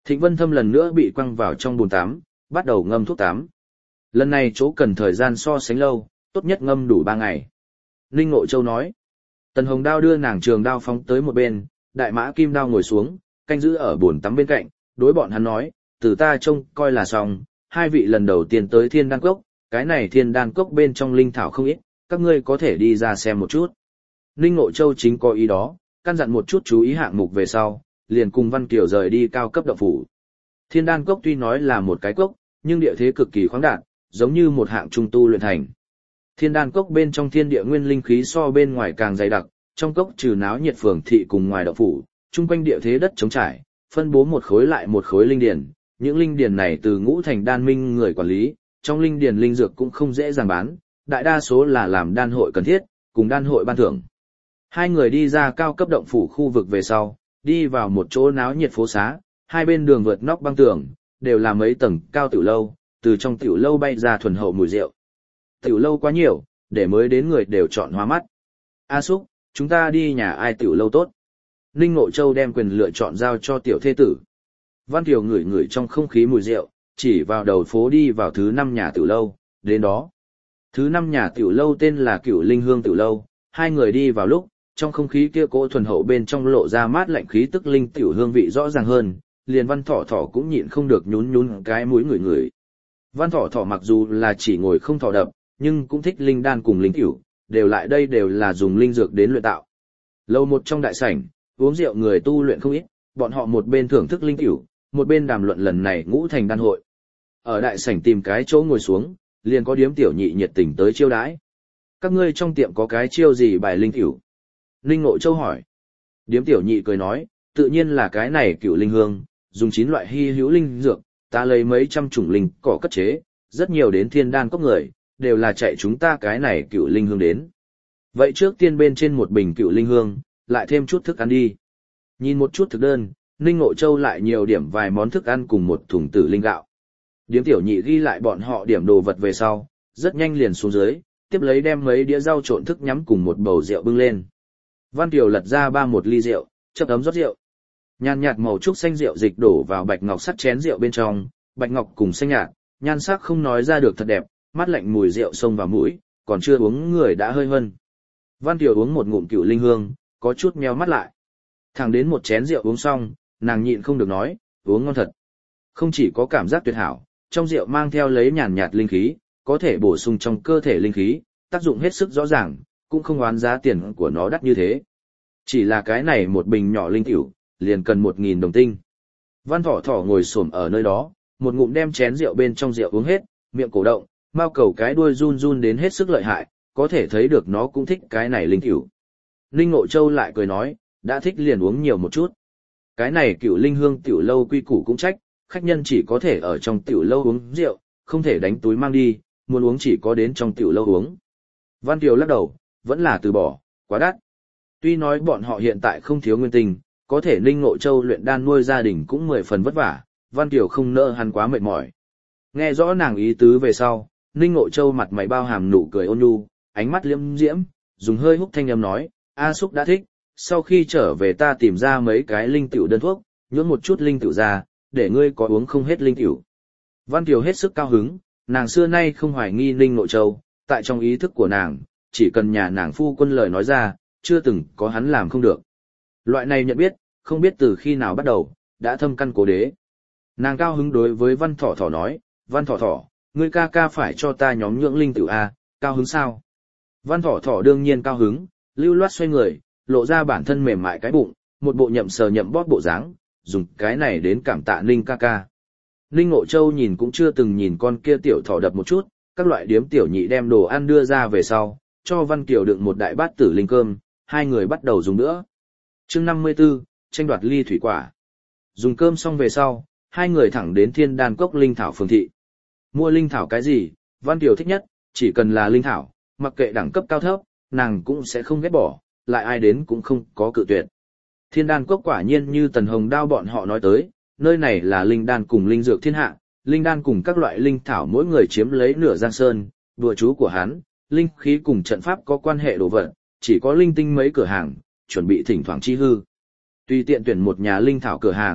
Thịnh Vân Thâm lần nữa bị quăng vào trong bồn tắm, bắt đầu ngâm thuốc tắm. Lần này chỗ cần thời gian so sánh lâu, tốt nhất ngâm đủ 3 ngày. Ninh Ngộ Châu nói. Tần Hồng Đao đưa nàng trường đao phóng tới một bên, Đại Mã Kim Đao ngồi xuống, canh giữ ở bồn tắm bên cạnh, đối bọn hắn nói, từ ta trông coi là xong, hai vị lần đầu tiên tới Thiên Đan Cốc, cái này Thiên Đan Cốc bên trong linh thảo không ít, các ngươi có thể đi ra xem một chút. Ninh Ngộ Châu chính có ý đó, căn dặn một chút chú ý hạng mục về sau, liền cùng Văn Kiều rời đi cao cấp động phủ. Thiên Đan Cốc tuy nói là một cái cốc, nhưng địa thế cực kỳ khoáng đạt, giống như một hạng trung tu luyện thành. Thiên Đan Cốc bên trong thiên địa nguyên linh khí so bên ngoài càng dày đặc, trong cốc trừ náo nhiệt phường thị cùng ngoài động phủ, chung quanh địa thế đất trống trải, phân bố một khối lại một khối linh điền. Những linh điền này từ Ngũ Thành Đan Minh người quản lý, trong linh điền linh dược cũng không dễ dàng bán, đại đa số là làm đan hội cần thiết, cùng đan hội ban thưởng. Hai người đi ra cao cấp động phủ khu vực về sau, đi vào một chỗ náo nhiệt phố xá, hai bên đường vượt nóc băng tường, đều là mấy tầng cao tiểu lâu, từ trong tiểu lâu bay ra thuần hậu mùi rượu. Tiểu lâu quá nhiều, để mới đến người đều chọn hoa mắt. A Súc, chúng ta đi nhà ai tiểu lâu tốt? Ninh Ngộ Châu đem quyền lựa chọn giao cho tiểu thê tử. Văn Kiều ngửi ngửi trong không khí mùi rượu, chỉ vào đầu phố đi vào thứ 5 nhà tiểu lâu, đến đó. Thứ 5 nhà tiểu lâu tên là Cửu Linh Hương tiểu lâu, hai người đi vào lúc, trong không khí kia cỗ thuần hậu bên trong lộ ra mát lạnh khí tức linh tiểu hương vị rõ ràng hơn, liền Văn Thỏ Thỏ cũng nhịn không được nhún nhún cái mũi ngửi ngửi. Văn Thỏ Thỏ mặc dù là chỉ ngồi không thỏ đập, nhưng cũng thích linh đan cùng linh tiểu, đều lại đây đều là dùng linh dược đến luyện tạo. Lâu một trong đại sảnh, uống rượu người tu luyện không ít, bọn họ một bên thưởng thức linh tiểu, một bên đàm luận lần này Ngũ Thành đan hội. Ở đại sảnh tìm cái chỗ ngồi xuống, liền có điếm tiểu nhị nhiệt tình tới chiêu đãi. Các ngươi trong tiệm có cái chiêu gì bài linh tiểu? Ninh Ngộ Châu hỏi. Điếm tiểu nhị cười nói, tự nhiên là cái này Cửu Linh Hương, dùng 9 loại hy hữu linh dược, ta lấy mấy trăm chủng linh cỏ cất chế, rất nhiều đến Thiên Đan Cốc người, đều là chạy chúng ta cái này Cửu Linh Hương đến. Vậy trước tiên bên trên một bình Cửu Linh Hương, lại thêm chút thức ăn đi. Nhìn một chút thực đơn, Ninh Ngộ Châu lại nhiều điểm vài món thức ăn cùng một thùng tử linh gạo. Điếm tiểu nhị ghi lại bọn họ điểm đồ vật về sau, rất nhanh liền xuống dưới, tiếp lấy đem mấy đĩa rau trộn thức nhắm cùng một bầu rượu bưng lên. Văn Kiều lật ra một ly rượu, chậm ấm rót rượu. Nhàn nhạt màu trúc xanh rượu dịch đổ vào bạch ngọc sắt chén rượu bên trong, bạch ngọc cùng xanh nhạt, nhan sắc không nói ra được thật đẹp, mát lạnh mùi rượu xông vào mũi, còn chưa uống người đã hơi hân. Văn Kiều uống một ngụm Cửu Linh Hương, có chút meo mắt lại. Thẳng đến một chén rượu uống xong, nàng nhịn không được nói, uống ngon thật. Không chỉ có cảm giác tuyệt hảo, trong rượu mang theo lấy nhàn nhạt linh khí, có thể bổ sung trong cơ thể linh khí, tác dụng hết sức rõ ràng, cũng không oán giá tiền của nó đắt như thế. Chỉ là cái này một bình nhỏ linh tiểu, liền cần 1.000 đồng tinh. Văn Thỏ Thỏ ngồi xổm ở nơi đó, một ngụm đem chén rượu bên trong rượu uống hết, miệng cổ động, mao cầu cái đuôi run run đến hết sức lợi hại, có thể thấy được nó cũng thích cái này linh tiểu. Ninh Ngộ Châu lại cười nói, đã thích liền uống nhiều một chút. Cái này Cửu Linh Hương tiểu lâu quy củ cũng trách, khách nhân chỉ có thể ở trong tiểu lâu uống rượu, không thể đánh túi mang đi, muốn uống chỉ có đến trong tiểu lâu uống. Văn Kiều lắc đầu, vẫn là từ bỏ, quá đắt. Tuy nói bọn họ hiện tại không thiếu nguyên tinh, có thể Ninh Ngộ Châu luyện đan nuôi gia đình cũng 10 phần vất vả, Văn Kiều không nỡ hắn quá mệt mỏi. Nghe rõ nàng ý tứ về sau, Ninh Ngộ Châu mặt mày bao hàm nụ cười ôn nhu, ánh mắt liêm diễm, dùng hơi húc thanh âm nói, A Súc đã thích, sau khi trở về ta tìm ra mấy cái linh tiểu đơn thuốc, nhưỡng một chút linh tiểu ra, để ngươi có uống không hết linh tiểu. Văn Kiều hết sức cao hứng, nàng xưa nay không hoài nghi Ninh Ngộ Châu, tại trong ý thức của nàng, chỉ cần nhà nàng phu quân lời nói ra, chưa từng có hắn làm không được. Loại này nhận biết, không biết từ khi nào bắt đầu, đã thâm căn cố đế. Nàng cao hứng đối với Văn Thỏ Thỏ nói, Văn Thỏ Thỏ, ngươi ca ca phải cho ta nhóm nhưỡng linh tiểu A, cao hứng sao? Văn Thỏ Thỏ đương nhiên cao hứng, lưu loát xoay người, lộ ra bản thân mềm mại cái bụng, một bộ nhậm sờ nhậm bóp bộ dáng, dùng cái này đến cảm tạ Ninh ca ca. Ninh Ngộ Châu nhìn cũng chưa từng nhìn con kia tiểu thỏ đập một chút, các loại điếm tiểu nhị đem đồ ăn đưa ra về sau, cho Văn Kiều đựng một đại bát tử linh cơm, hai người bắt đầu dùng nữa. Chương 54, tranh đoạt ly thủy quả. Dùng cơm xong về sau, hai người thẳng đến Thiên Đan Cốc linh thảo phường thị. Mua linh thảo cái gì, Văn Kiều thích nhất, chỉ cần là linh thảo, mặc kệ đẳng cấp cao thấp, nàng cũng sẽ không ghét bỏ, lại ai đến cũng không có cự tuyệt. Thiên Đan Cốc quả nhiên như Tần Hồng Đao bọn họ nói tới, nơi này là linh đan cùng linh dược thiên hạ, linh đan cùng các loại linh thảo mỗi người chiếm lấy nửa giang sơn, đùa chú của hắn, linh khí cùng trận pháp có quan hệ đồ vật, chỉ có linh tinh mấy cửa hàng, chuẩn bị thỉnh thoảng chi hư. Tùy tiện tuyển một nhà linh thảo cửa hàng,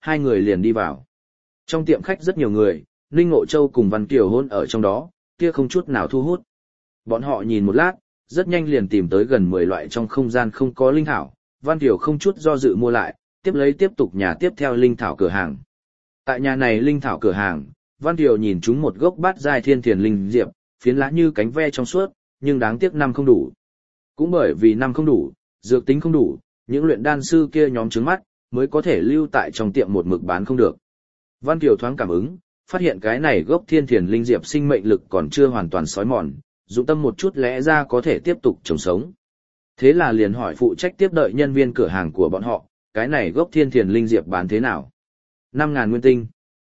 hai người liền đi vào. Trong tiệm khách rất nhiều người, Ninh Ngộ Châu cùng Văn Kiều hôn ở trong đó, kia không chút nào thu hút. Bọn họ nhìn một lát, rất nhanh liền tìm tới gần 10 loại trong không gian không có linh thảo, Văn Kiều không chút do dự mua lại, tiếp lấy tiếp tục nhà tiếp theo linh thảo cửa hàng. Tại nhà này linh thảo cửa hàng, Văn Kiều nhìn chúng một gốc bát giai thiên thiền linh diệp, phiến lá như cánh ve trong suốt, nhưng đáng tiếc năm không đủ. Cũng bởi vì năm không đủ, dược tính không đủ, những luyện đan sư kia nhóm trứng mắt, mới có thể lưu tại trong tiệm một mực bán không được. Văn Kiều thoáng cảm ứng, phát hiện cái này gốc thiên thiền linh diệp sinh mệnh lực còn chưa hoàn toàn xói mòn, dụng tâm một chút lẽ ra có thể tiếp tục trồng sống. Thế là liền hỏi phụ trách tiếp đợi nhân viên cửa hàng của bọn họ, cái này gốc thiên thiền linh diệp bán thế nào? 5.000 nguyên tinh.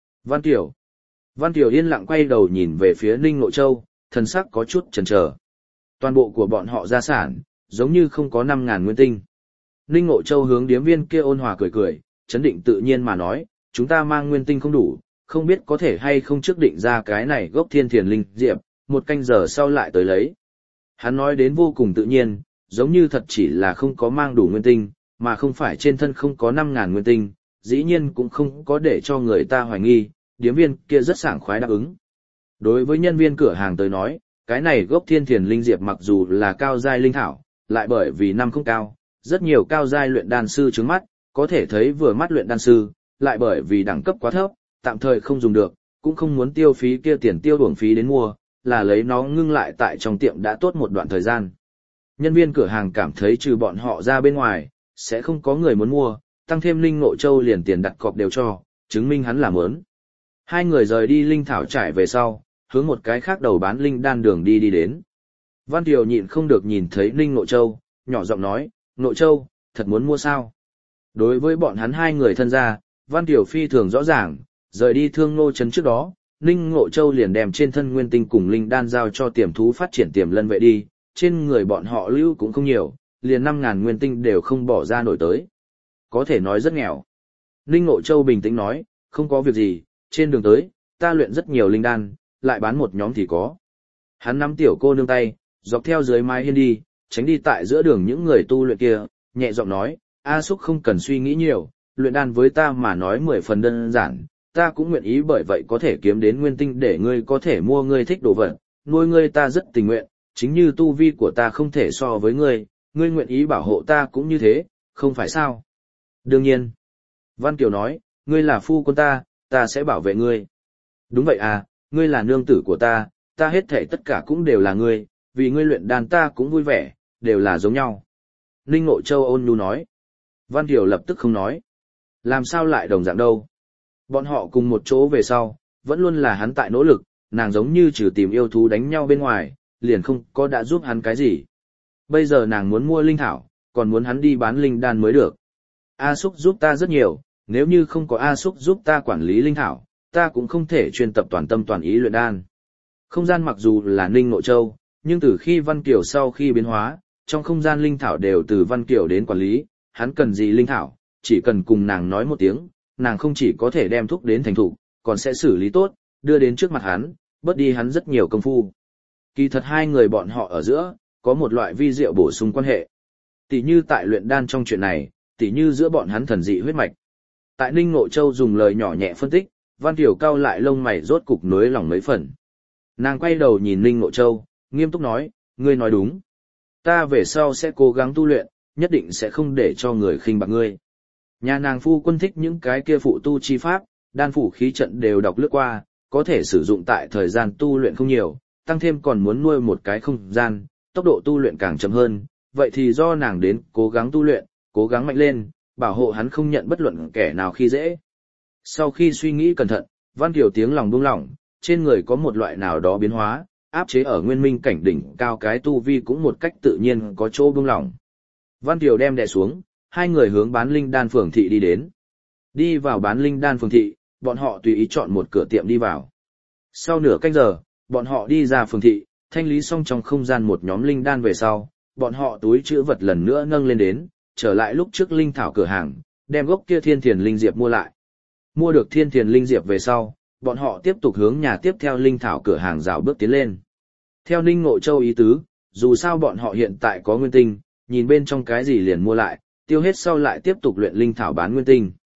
Văn Kiều yên lặng quay đầu nhìn về phía Ninh Ngộ Châu, thần sắc có chút chần chờ. Toàn bộ của bọn họ gia sản, giống như không có 5.000 nguyên tinh. Ninh Ngộ Châu hướng điếm viên kia ôn hòa cười cười, chấn định tự nhiên mà nói, chúng ta mang nguyên tinh không đủ, không biết có thể hay không trước định ra cái này gốc thiên thiền linh diệp, một canh giờ sau lại tới lấy. Hắn nói đến vô cùng tự nhiên, giống như thật chỉ là không có mang đủ nguyên tinh, mà không phải trên thân không có 5.000 nguyên tinh, dĩ nhiên cũng không có để cho người ta hoài nghi, điếm viên kia rất sảng khoái đáp ứng. Đối với nhân viên cửa hàng tới nói, cái này gốc thiên thiền linh diệp mặc dù là cao giai linh thảo, lại bởi vì năm không cao, rất nhiều cao giai luyện đan sư trứng mắt, có thể thấy vừa mắt luyện đan sư, lại bởi vì đẳng cấp quá thấp, tạm thời không dùng được, cũng không muốn tiêu phí kia tiền tiêu uổng phí đến mua, là lấy nó ngưng lại tại trong tiệm đã tốt một đoạn thời gian. Nhân viên cửa hàng cảm thấy trừ bọn họ ra bên ngoài, sẽ không có người muốn mua, tăng thêm Ninh Ngộ Châu liền tiền đặt cọc đều cho, chứng minh hắn là mớn. Hai người rời đi linh thảo trải về sau, hướng một cái khác đầu bán linh đan đường đi đến. Văn Kiều nhịn không được nhìn thấy Ninh Ngộ Châu, nhỏ giọng nói, Ngộ Châu, thật muốn mua sao? Đối với bọn hắn hai người thân gia, Văn Kiều phi thường rõ ràng, rời đi Thương Nô trấn trước đó, Ninh Ngộ Châu liền đem trên thân nguyên tinh cùng linh đan giao cho tiềm thú phát triển tiềm lân vệ đi, trên người bọn họ lưu cũng không nhiều, liền 5.000 nguyên tinh đều không bỏ ra nổi tới. Có thể nói rất nghèo. Ninh Ngộ Châu bình tĩnh nói, không có việc gì, trên đường tới, ta luyện rất nhiều linh đan, lại bán một nhóm thì có. Hắn nắm tiểu cô nương tay, dọc theo dưới mái hiên đi, tránh đi tại giữa đường những người tu luyện kia, nhẹ giọng nói, A Súc không cần suy nghĩ nhiều, luyện đan với ta mà nói 10 phần đơn giản, ta cũng nguyện ý bởi vậy có thể kiếm đến nguyên tinh để ngươi có thể mua ngươi thích đồ vật, nuôi ngươi ta rất tình nguyện, chính như tu vi của ta không thể so với ngươi, ngươi nguyện ý bảo hộ ta cũng như thế, không phải sao? Đương nhiên. Văn Kiều nói, ngươi là phu quân ta sẽ bảo vệ ngươi. Đúng vậy à, ngươi là nương tử của ta hết thảy tất cả cũng đều là ngươi, vì ngươi luyện đan ta cũng vui vẻ, đều là giống nhau. Ninh Ngộ Châu ôn nhu nói. Văn Kiều lập tức không nói. Làm sao lại đồng dạng đâu? Bọn họ cùng một chỗ về sau, vẫn luôn là hắn tại nỗ lực, nàng giống như trừ tìm yêu thú đánh nhau bên ngoài, liền không có đã giúp hắn cái gì. Bây giờ nàng muốn mua linh thảo, còn muốn hắn đi bán linh đan mới được. A Súc giúp ta rất nhiều, nếu như không có A Súc giúp ta quản lý linh thảo, ta cũng không thể chuyên tập toàn tâm toàn ý luyện đan. Không gian mặc dù là Ninh Ngộ Châu, nhưng từ khi Văn Kiều sau khi biến hóa, trong không gian linh thảo đều từ Văn Kiều đến quản lý, hắn cần gì linh thảo, chỉ cần cùng nàng nói một tiếng, nàng không chỉ có thể đem thuốc đến thành thủ, còn sẽ xử lý tốt, đưa đến trước mặt hắn, bớt đi hắn rất nhiều công phu. Kỳ thật hai người bọn họ ở giữa, có một loại vi diệu bổ sung quan hệ. Tỷ như tại luyện đan trong chuyện này, tỷ như giữa bọn hắn thần dị huyết mạch. Tại Ninh Ngộ Châu dùng lời nhỏ nhẹ phân tích, Văn Kiều cau lại lông mày rốt cục nối lòng mấy phần. Nàng quay đầu nhìn Ninh Ngộ Châu, nghiêm túc nói, ngươi nói đúng. Ta về sau sẽ cố gắng tu luyện, nhất định sẽ không để cho người khinh bạc ngươi. Nhà nàng phu quân thích những cái kia phụ tu chi pháp, đan phủ khí trận đều đọc lướt qua, có thể sử dụng tại thời gian tu luyện không nhiều, tăng thêm còn muốn nuôi một cái không gian, tốc độ tu luyện càng chậm hơn, vậy thì do nàng đến cố gắng tu luyện, cố gắng mạnh lên, bảo hộ hắn không nhận bất luận kẻ nào khi dễ. Sau khi suy nghĩ cẩn thận, Văn Kiều tiếng lòng buông lỏng, trên người có một loại nào đó biến hóa, áp chế ở nguyên minh cảnh đỉnh cao cái tu vi cũng một cách tự nhiên có chỗ buông lỏng. Văn Kiều đem đè xuống, hai người hướng bán linh đan phường thị đi đến. Đi vào bán linh đan phường thị, bọn họ tùy ý chọn một cửa tiệm đi vào. Sau nửa canh giờ, bọn họ đi ra phường thị, thanh lý xong trong không gian một nhóm linh đan về sau, bọn họ túi trữ vật lần nữa nâng lên đến, trở lại lúc trước linh thảo cửa hàng, đem gốc kia thiên thiền linh diệp mua lại. Mua được thiên thiền linh diệp về sau, bọn họ tiếp tục hướng nhà tiếp theo linh thảo cửa hàng rào bước tiến lên. Theo Ninh Ngộ Châu ý tứ, dù sao bọn họ hiện tại có nguyên tinh, nhìn bên trong cái gì liền mua lại, tiêu hết sau lại tiếp tục luyện linh thảo bán nguyên tinh.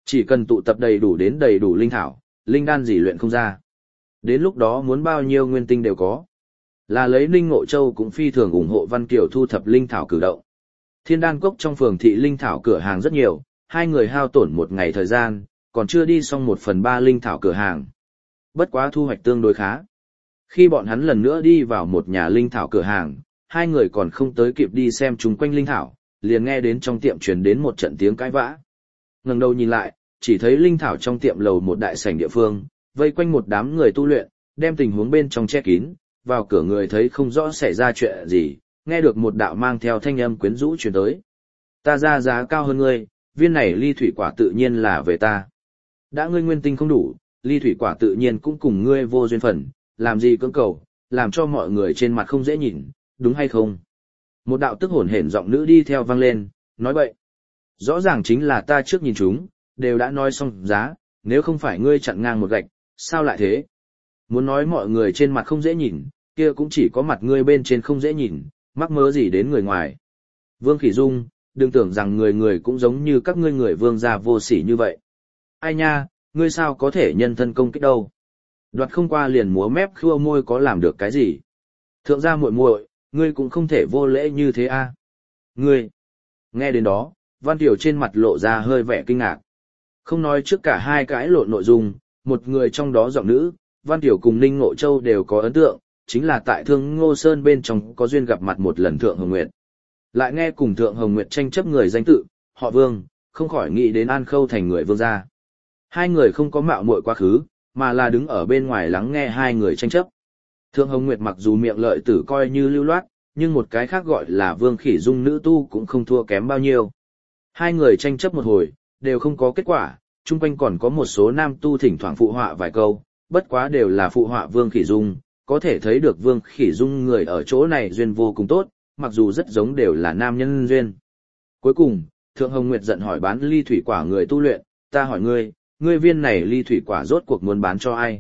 Chỉ cần tụ tập đầy đủ linh thảo, linh đan gì luyện không ra. Đến lúc đó muốn bao nhiêu nguyên tinh đều có. Là lấy Ninh Ngộ Châu cũng phi thường ủng hộ Văn Kiều thu thập linh thảo cử động. Thiên Đan Cốc trong phường thị linh thảo cửa hàng rất nhiều, hai người hao tổn một ngày thời gian, còn chưa đi xong 1/3 linh thảo cửa hàng. Bất quá thu hoạch tương đối khá. Khi bọn hắn lần nữa đi vào một nhà linh thảo cửa hàng, hai người còn không tới kịp đi xem chung quanh linh thảo, liền nghe đến trong tiệm truyền đến một trận tiếng cãi vã. Ngẩng đầu nhìn lại, chỉ thấy linh thảo trong tiệm lầu một đại sảnh địa phương, vây quanh một đám người tu luyện, đem tình huống bên trong che kín, vào cửa người thấy không rõ xảy ra chuyện gì, nghe được một đạo mang theo thanh âm quyến rũ truyền tới. Ta ra giá cao hơn ngươi, viên này ly thủy quả tự nhiên là về ta. Đã ngươi nguyên tinh không đủ, ly thủy quả tự nhiên cũng cùng ngươi vô duyên phận, làm gì cưỡng cầu, làm cho mọi người trên mặt không dễ nhìn, đúng hay không? Một đạo tức hổn hển giọng nữ đi theo vang lên, nói bậy. Rõ ràng chính là ta trước nhìn chúng, đều đã nói xong giá, nếu không phải ngươi chặn ngang một gạch, sao lại thế? Muốn nói mọi người trên mặt không dễ nhìn, kia cũng chỉ có mặt ngươi bên trên không dễ nhìn, mắc mớ gì đến người ngoài. Vương Khỉ Dung, đừng tưởng rằng người người cũng giống như các ngươi người vương gia vô sỉ như vậy. Ai nha, ngươi sao có thể nhân thân công kích đâu? Đoạt không qua liền múa mép khua môi có làm được cái gì? Thượng gia muội muội, ngươi cũng không thể vô lễ như thế a. Ngươi. Nghe đến đó, Văn Tiểu trên mặt lộ ra hơi vẻ kinh ngạc. Không nói trước cả hai cãi lộn nội dung, một người trong đó giọng nữ, Văn Tiểu cùng Ninh Ngộ Châu đều có ấn tượng, chính là tại Thương Ngô Sơn bên trong có duyên gặp mặt một lần Thượng Hồng Nguyệt. Lại nghe cùng Thượng Hồng Nguyệt tranh chấp người danh tự, họ Vương, không khỏi nghĩ đến An Khâu thành người Vương gia. Hai người không có mạo muội quá khứ, mà là đứng ở bên ngoài lắng nghe hai người tranh chấp. Thượng Hồng Nguyệt mặc dù miệng lợi tử coi như lưu loát, nhưng một cái khác gọi là Vương Khỉ Dung nữ tu cũng không thua kém bao nhiêu. Hai người tranh chấp một hồi, đều không có kết quả, chung quanh còn có một số nam tu thỉnh thoảng phụ họa vài câu, bất quá đều là phụ họa Vương Khỉ Dung, có thể thấy được Vương Khỉ Dung người ở chỗ này duyên vô cùng tốt, mặc dù rất giống đều là nam nhân duyên. Cuối cùng, Thượng Hồng Nguyệt giận hỏi bán ly thủy quả người tu luyện, ta hỏi ngươi viên này ly thủy quả rốt cuộc muốn bán cho ai?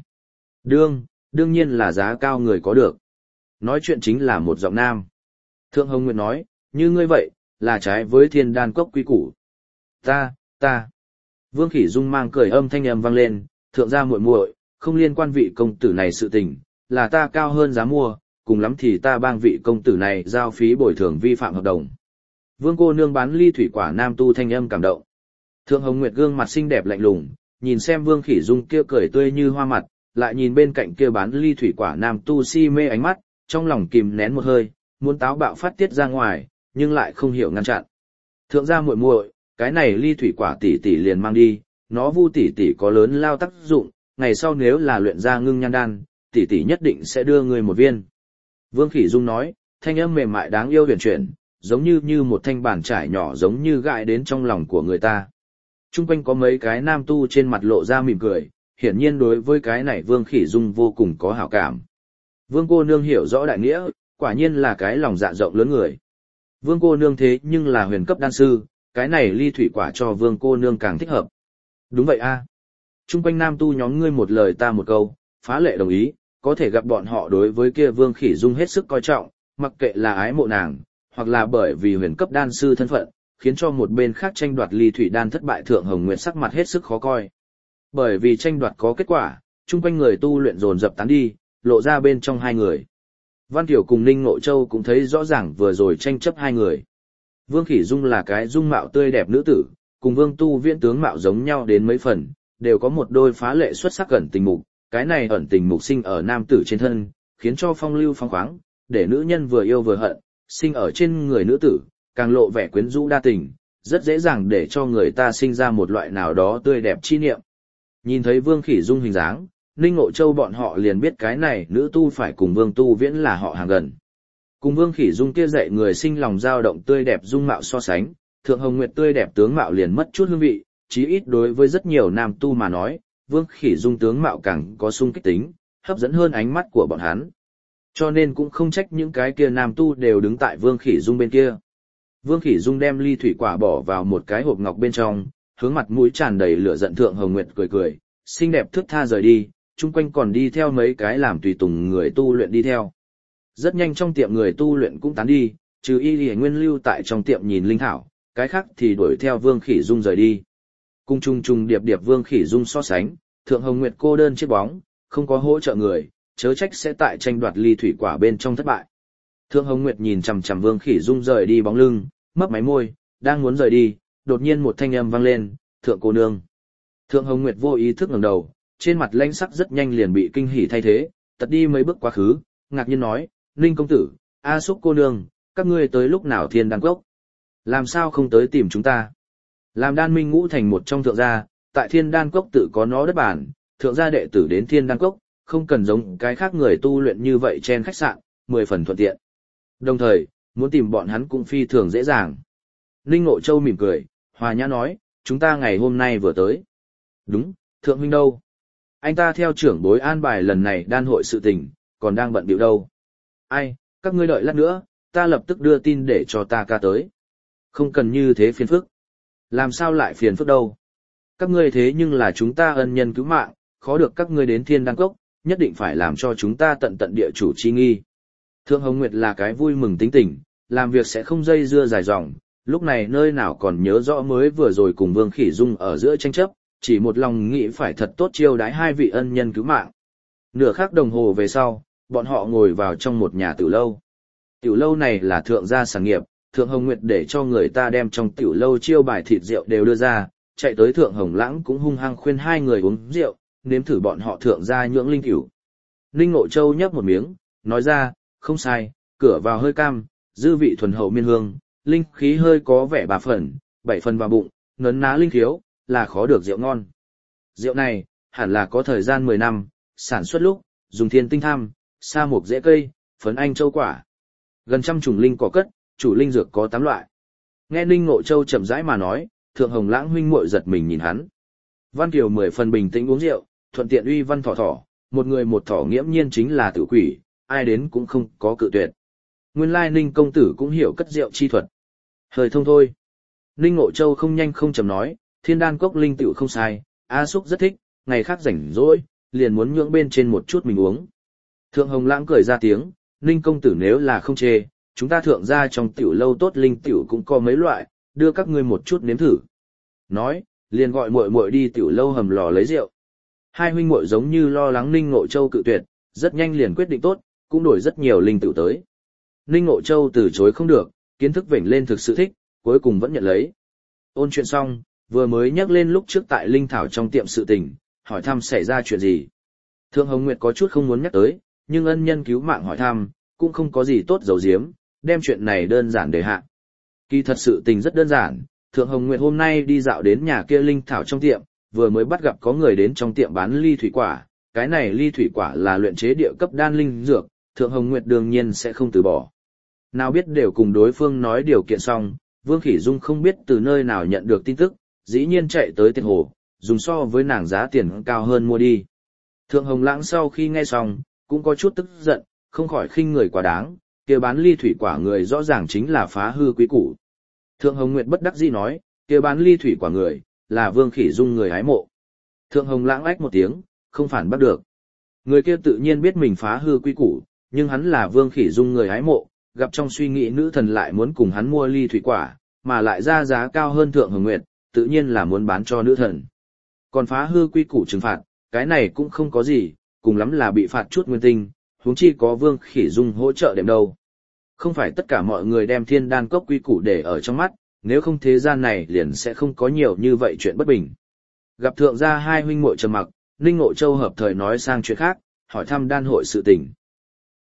Đương nhiên là giá cao người có được. Nói chuyện chính là một giọng nam. Thượng Hồng Nguyệt nói, như ngươi vậy, là trái với Thiên Đan Cốc quy củ. Ta. Vương Khỉ Dung mang cười âm thanh âm vang lên, thượng gia muội muội, không liên quan vị công tử này sự tình, là ta cao hơn giá mua, cùng lắm thì ta bang vị công tử này giao phí bồi thường vi phạm hợp đồng. Vương cô nương bán ly thủy quả nam tu thanh âm cảm động. Thượng Hồng Nguyệt gương mặt xinh đẹp lạnh lùng, nhìn xem Vương Khỉ Dung kia cười tươi như hoa mặt, lại nhìn bên cạnh kia bán ly thủy quả nam tu si mê ánh mắt, trong lòng kìm nén một hơi, muốn táo bạo phát tiết ra ngoài, nhưng lại không hiểu ngăn chặn. Thượng gia muội muội, cái này ly thủy quả tỷ tỷ liền mang đi, nó vu tỷ tỷ có lớn lao tác dụng, ngày sau nếu là luyện ra ngưng nhan đan, tỷ tỷ nhất định sẽ đưa người một viên. Vương Khỉ Dung nói, thanh âm mềm mại đáng yêu huyền chuyển, giống như một thanh bàn trải nhỏ giống như gại đến trong lòng của người ta. Trung quanh có mấy cái nam tu trên mặt lộ ra mỉm cười, hiển nhiên đối với cái này Vương Khỉ Dung vô cùng có hảo cảm. Vương cô nương hiểu rõ đại nghĩa, quả nhiên là cái lòng dạ rộng lớn người. Vương cô nương thế nhưng là huyền cấp đan sư, cái này ly thủy quả cho Vương cô nương càng thích hợp. Đúng vậy a. Trung quanh nam tu nhóm ngươi một lời ta một câu, phá lệ đồng ý, có thể gặp bọn họ đối với kia Vương Khỉ Dung hết sức coi trọng, mặc kệ là ái mộ nàng, hoặc là bởi vì huyền cấp đan sư thân phận, khiến cho một bên khác tranh đoạt ly thủy đan thất bại. Thượng Hồng Nguyệt sắc mặt hết sức khó coi. Bởi vì tranh đoạt có kết quả, chung quanh người tu luyện dồn dập tán đi, lộ ra bên trong hai người. Văn Tiểu cùng Ninh Ngộ Châu cũng thấy rõ ràng vừa rồi tranh chấp hai người. Vương Khỉ Dung là cái dung mạo tươi đẹp nữ tử, cùng Vương Tu Viễn tướng mạo giống nhau đến mấy phần, đều có một đôi phá lệ xuất sắc ẩn tình mục, cái này ẩn tình mục sinh ở nam tử trên thân, khiến cho phong lưu phong khoáng, để nữ nhân vừa yêu vừa hận, sinh ở trên người nữ tử, càng lộ vẻ quyến rũ đa tình, rất dễ dàng để cho người ta sinh ra một loại nào đó tươi đẹp chi niệm. Nhìn thấy Vương Khỉ Dung hình dáng, Ninh Ngộ Châu bọn họ liền biết cái này nữ tu phải cùng Vương Tu Viễn là họ hàng gần. Cùng Vương Khỉ Dung kia dạy người sinh lòng dao động tươi đẹp dung mạo so sánh, Thượng Hồng Nguyệt tươi đẹp tướng mạo liền mất chút hương vị, chí ít đối với rất nhiều nam tu mà nói, Vương Khỉ Dung tướng mạo càng có sung kích tính, hấp dẫn hơn ánh mắt của bọn hắn. Cho nên cũng không trách những cái kia nam tu đều đứng tại Vương Khỉ Dung bên kia. Vương Khỉ Dung đem ly thủy quả bỏ vào một cái hộp ngọc bên trong, hướng mặt mũi tràn đầy lửa giận. Thượng Hồng Nguyệt cười cười, xinh đẹp thướt tha rời đi, chung quanh còn đi theo mấy cái làm tùy tùng người tu luyện đi theo. Rất nhanh trong tiệm người tu luyện cũng tán đi, trừ Y Lệ Nguyên lưu tại trong tiệm nhìn linh thảo, cái khác thì đuổi theo Vương Khỉ Dung rời đi. Cùng trùng trùng điệp điệp Vương Khỉ Dung so sánh, Thượng Hồng Nguyệt cô đơn chiếc bóng, không có hỗ trợ người, chớ trách sẽ tại tranh đoạt ly thủy quả bên trong thất bại. Thượng Hồng Nguyệt nhìn chằm chằm Vương Khỉ Dung rời đi bóng lưng, mấp máy môi, đang muốn rời đi, đột nhiên một thanh âm vang lên, "Thượng cô nương." Thượng Hồng Nguyệt vô ý thức ngẩng đầu, trên mặt lãnh sắc rất nhanh liền bị kinh hỉ thay thế, tật đi mấy bước quá khứ, ngạc nhiên nói, "Ninh công tử, A Xúc cô nương, các ngươi tới lúc nào Thiên Đan Cốc? Làm sao không tới tìm chúng ta?" Làm Đan Minh Ngũ thành một trong thượng gia, tại Thiên Đan Cốc tự có nó đất bản, thượng gia đệ tử đến Thiên Đan Cốc, không cần giống cái khác người tu luyện như vậy trên khách sạn, 10 phần thuận tiện. Đồng thời, muốn tìm bọn hắn cũng phi thường dễ dàng. Ninh Ngộ Châu mỉm cười, hòa nhã nói, "Chúng ta ngày hôm nay vừa tới." "Đúng, thượng huynh đâu? Anh ta theo trưởng bối an bài lần này đan hội sự tình, còn đang bận bịu đâu." "Ai, các ngươi đợi lát nữa, ta lập tức đưa tin để cho ta ca tới." "Không cần như thế phiền phức." "Làm sao lại phiền phức đâu? Các ngươi thế nhưng là chúng ta ân nhân cứu mạng, khó được các ngươi đến Thiên Đan Cốc, nhất định phải làm cho chúng ta tận tận địa chủ chi nghi." Thượng Hồng Nguyệt là cái vui mừng tính tình, làm việc sẽ không dây dưa dài dòng, lúc này nơi nào còn nhớ rõ mới vừa rồi cùng Vương Khỉ Dung ở giữa tranh chấp, chỉ một lòng nghĩ phải thật tốt chiêu đãi hai vị ân nhân cứu mạng. Nửa khắc đồng hồ về sau, bọn họ ngồi vào trong một nhà tiểu lâu. Tiểu lâu này là thượng gia sản nghiệp, Thượng Hồng Nguyệt để cho người ta đem trong tiểu lâu chiêu bài thịt rượu đều đưa ra, chạy tới Thượng Hồng Lãng cũng hung hăng khuyên hai người uống rượu, nếm thử bọn họ thượng gia nhưỡng linh cửu. Ninh Ngộ Châu nhấp một miếng, nói ra, "Không sai, cửa vào hơi cam, dư vị thuần hậu miên hương, linh khí hơi có vẻ 3 phần, 7 phần vào bụng, nấn ná linh khiếu, là khó được rượu ngon." Rượu này, hẳn là có thời gian 10 năm, sản xuất lúc, dùng thiên tinh tham, sa mục rễ cây, phấn anh châu quả. Gần trăm chủng linh cỏ cất, chủ linh dược có 8 loại. Nghe Ninh Ngộ Châu chậm rãi mà nói, Thượng Hồng Lãng huynh muội giật mình nhìn hắn. Văn Kiều 10 phần bình tĩnh uống rượu, thuận tiện uy văn thỏ thỏ, một người một thỏ nghiễm nhiên chính là tử quỷ, ai đến cũng không có cự tuyệt. Nguyên lai Ninh công tử cũng hiểu cất rượu chi thuật. Hơi thông thôi. Ninh Ngộ Châu không nhanh không chậm nói, Thiên Đan Cốc linh tiểu không sai, A Xúc rất thích, ngày khác rảnh rỗi, liền muốn nhưỡng bên trên một chút mình uống. Thượng Hồng Lãng cười ra tiếng, Ninh công tử nếu là không chê, chúng ta thượng ra trong tiểu lâu tốt linh tiểu cũng có mấy loại, đưa các ngươi một chút nếm thử. Nói, liền gọi muội muội đi tiểu lâu hầm lò lấy rượu. Hai huynh muội giống như lo lắng Ninh Ngộ Châu cự tuyệt, rất nhanh liền quyết định tốt, cũng đổi rất nhiều linh tiểu tới. Ninh Ngộ Châu từ chối không được, kiến thức vểnh lên thực sự thích, cuối cùng vẫn nhận lấy. Ôn chuyện xong, vừa mới nhắc lên lúc trước tại Linh Thảo trong tiệm sự tình, hỏi thăm xảy ra chuyện gì. Thượng Hồng Nguyệt có chút không muốn nhắc tới, nhưng ân nhân cứu mạng hỏi thăm, cũng không có gì tốt giấu giếm, đem chuyện này đơn giản đề hạ. Kỳ thật sự tình rất đơn giản, Thượng Hồng Nguyệt hôm nay đi dạo đến nhà kia Linh Thảo trong tiệm, vừa mới bắt gặp có người đến trong tiệm bán ly thủy quả, cái này ly thủy quả là luyện chế địa cấp đan linh dược, Thượng Hồng Nguyệt đương nhiên sẽ không từ bỏ. Nào biết đều cùng đối phương nói điều kiện xong, Vương Khỉ Dung không biết từ nơi nào nhận được tin tức, dĩ nhiên chạy tới Tiệt Hồ, dùng so với nàng giá tiền cao hơn mua đi. Thượng Hồng Lãng sau khi nghe xong, cũng có chút tức giận, không khỏi khinh người quá đáng, kia bán ly thủy quả người rõ ràng chính là phá hư quý củ. Thượng Hồng Nguyệt bất đắc dĩ nói, kia bán ly thủy quả người, là Vương Khỉ Dung người hái mộ. Thượng Hồng Lãng ách một tiếng, không phản bắt được. Người kia tự nhiên biết mình phá hư quý củ, nhưng hắn là Vương Khỉ Dung người hái mộ, gặp trong suy nghĩ nữ thần lại muốn cùng hắn mua ly thủy quả, mà lại ra giá cao hơn Thượng Hồng Nguyệt, tự nhiên là muốn bán cho nữ thần. Còn phá hư quy củ trừng phạt, cái này cũng không có gì, cùng lắm là bị phạt chút nguyên tinh, huống chi có Vương Khỉ Dung hỗ trợ đệm đâu. Không phải tất cả mọi người đem Thiên Đan Cốc quy củ để ở trong mắt, nếu không thế gian này liền sẽ không có nhiều như vậy chuyện bất bình. Gặp thượng gia hai huynh muội trầm mặc, Ninh Ngộ Châu hợp thời nói sang chuyện khác, hỏi thăm đan hội sự tình.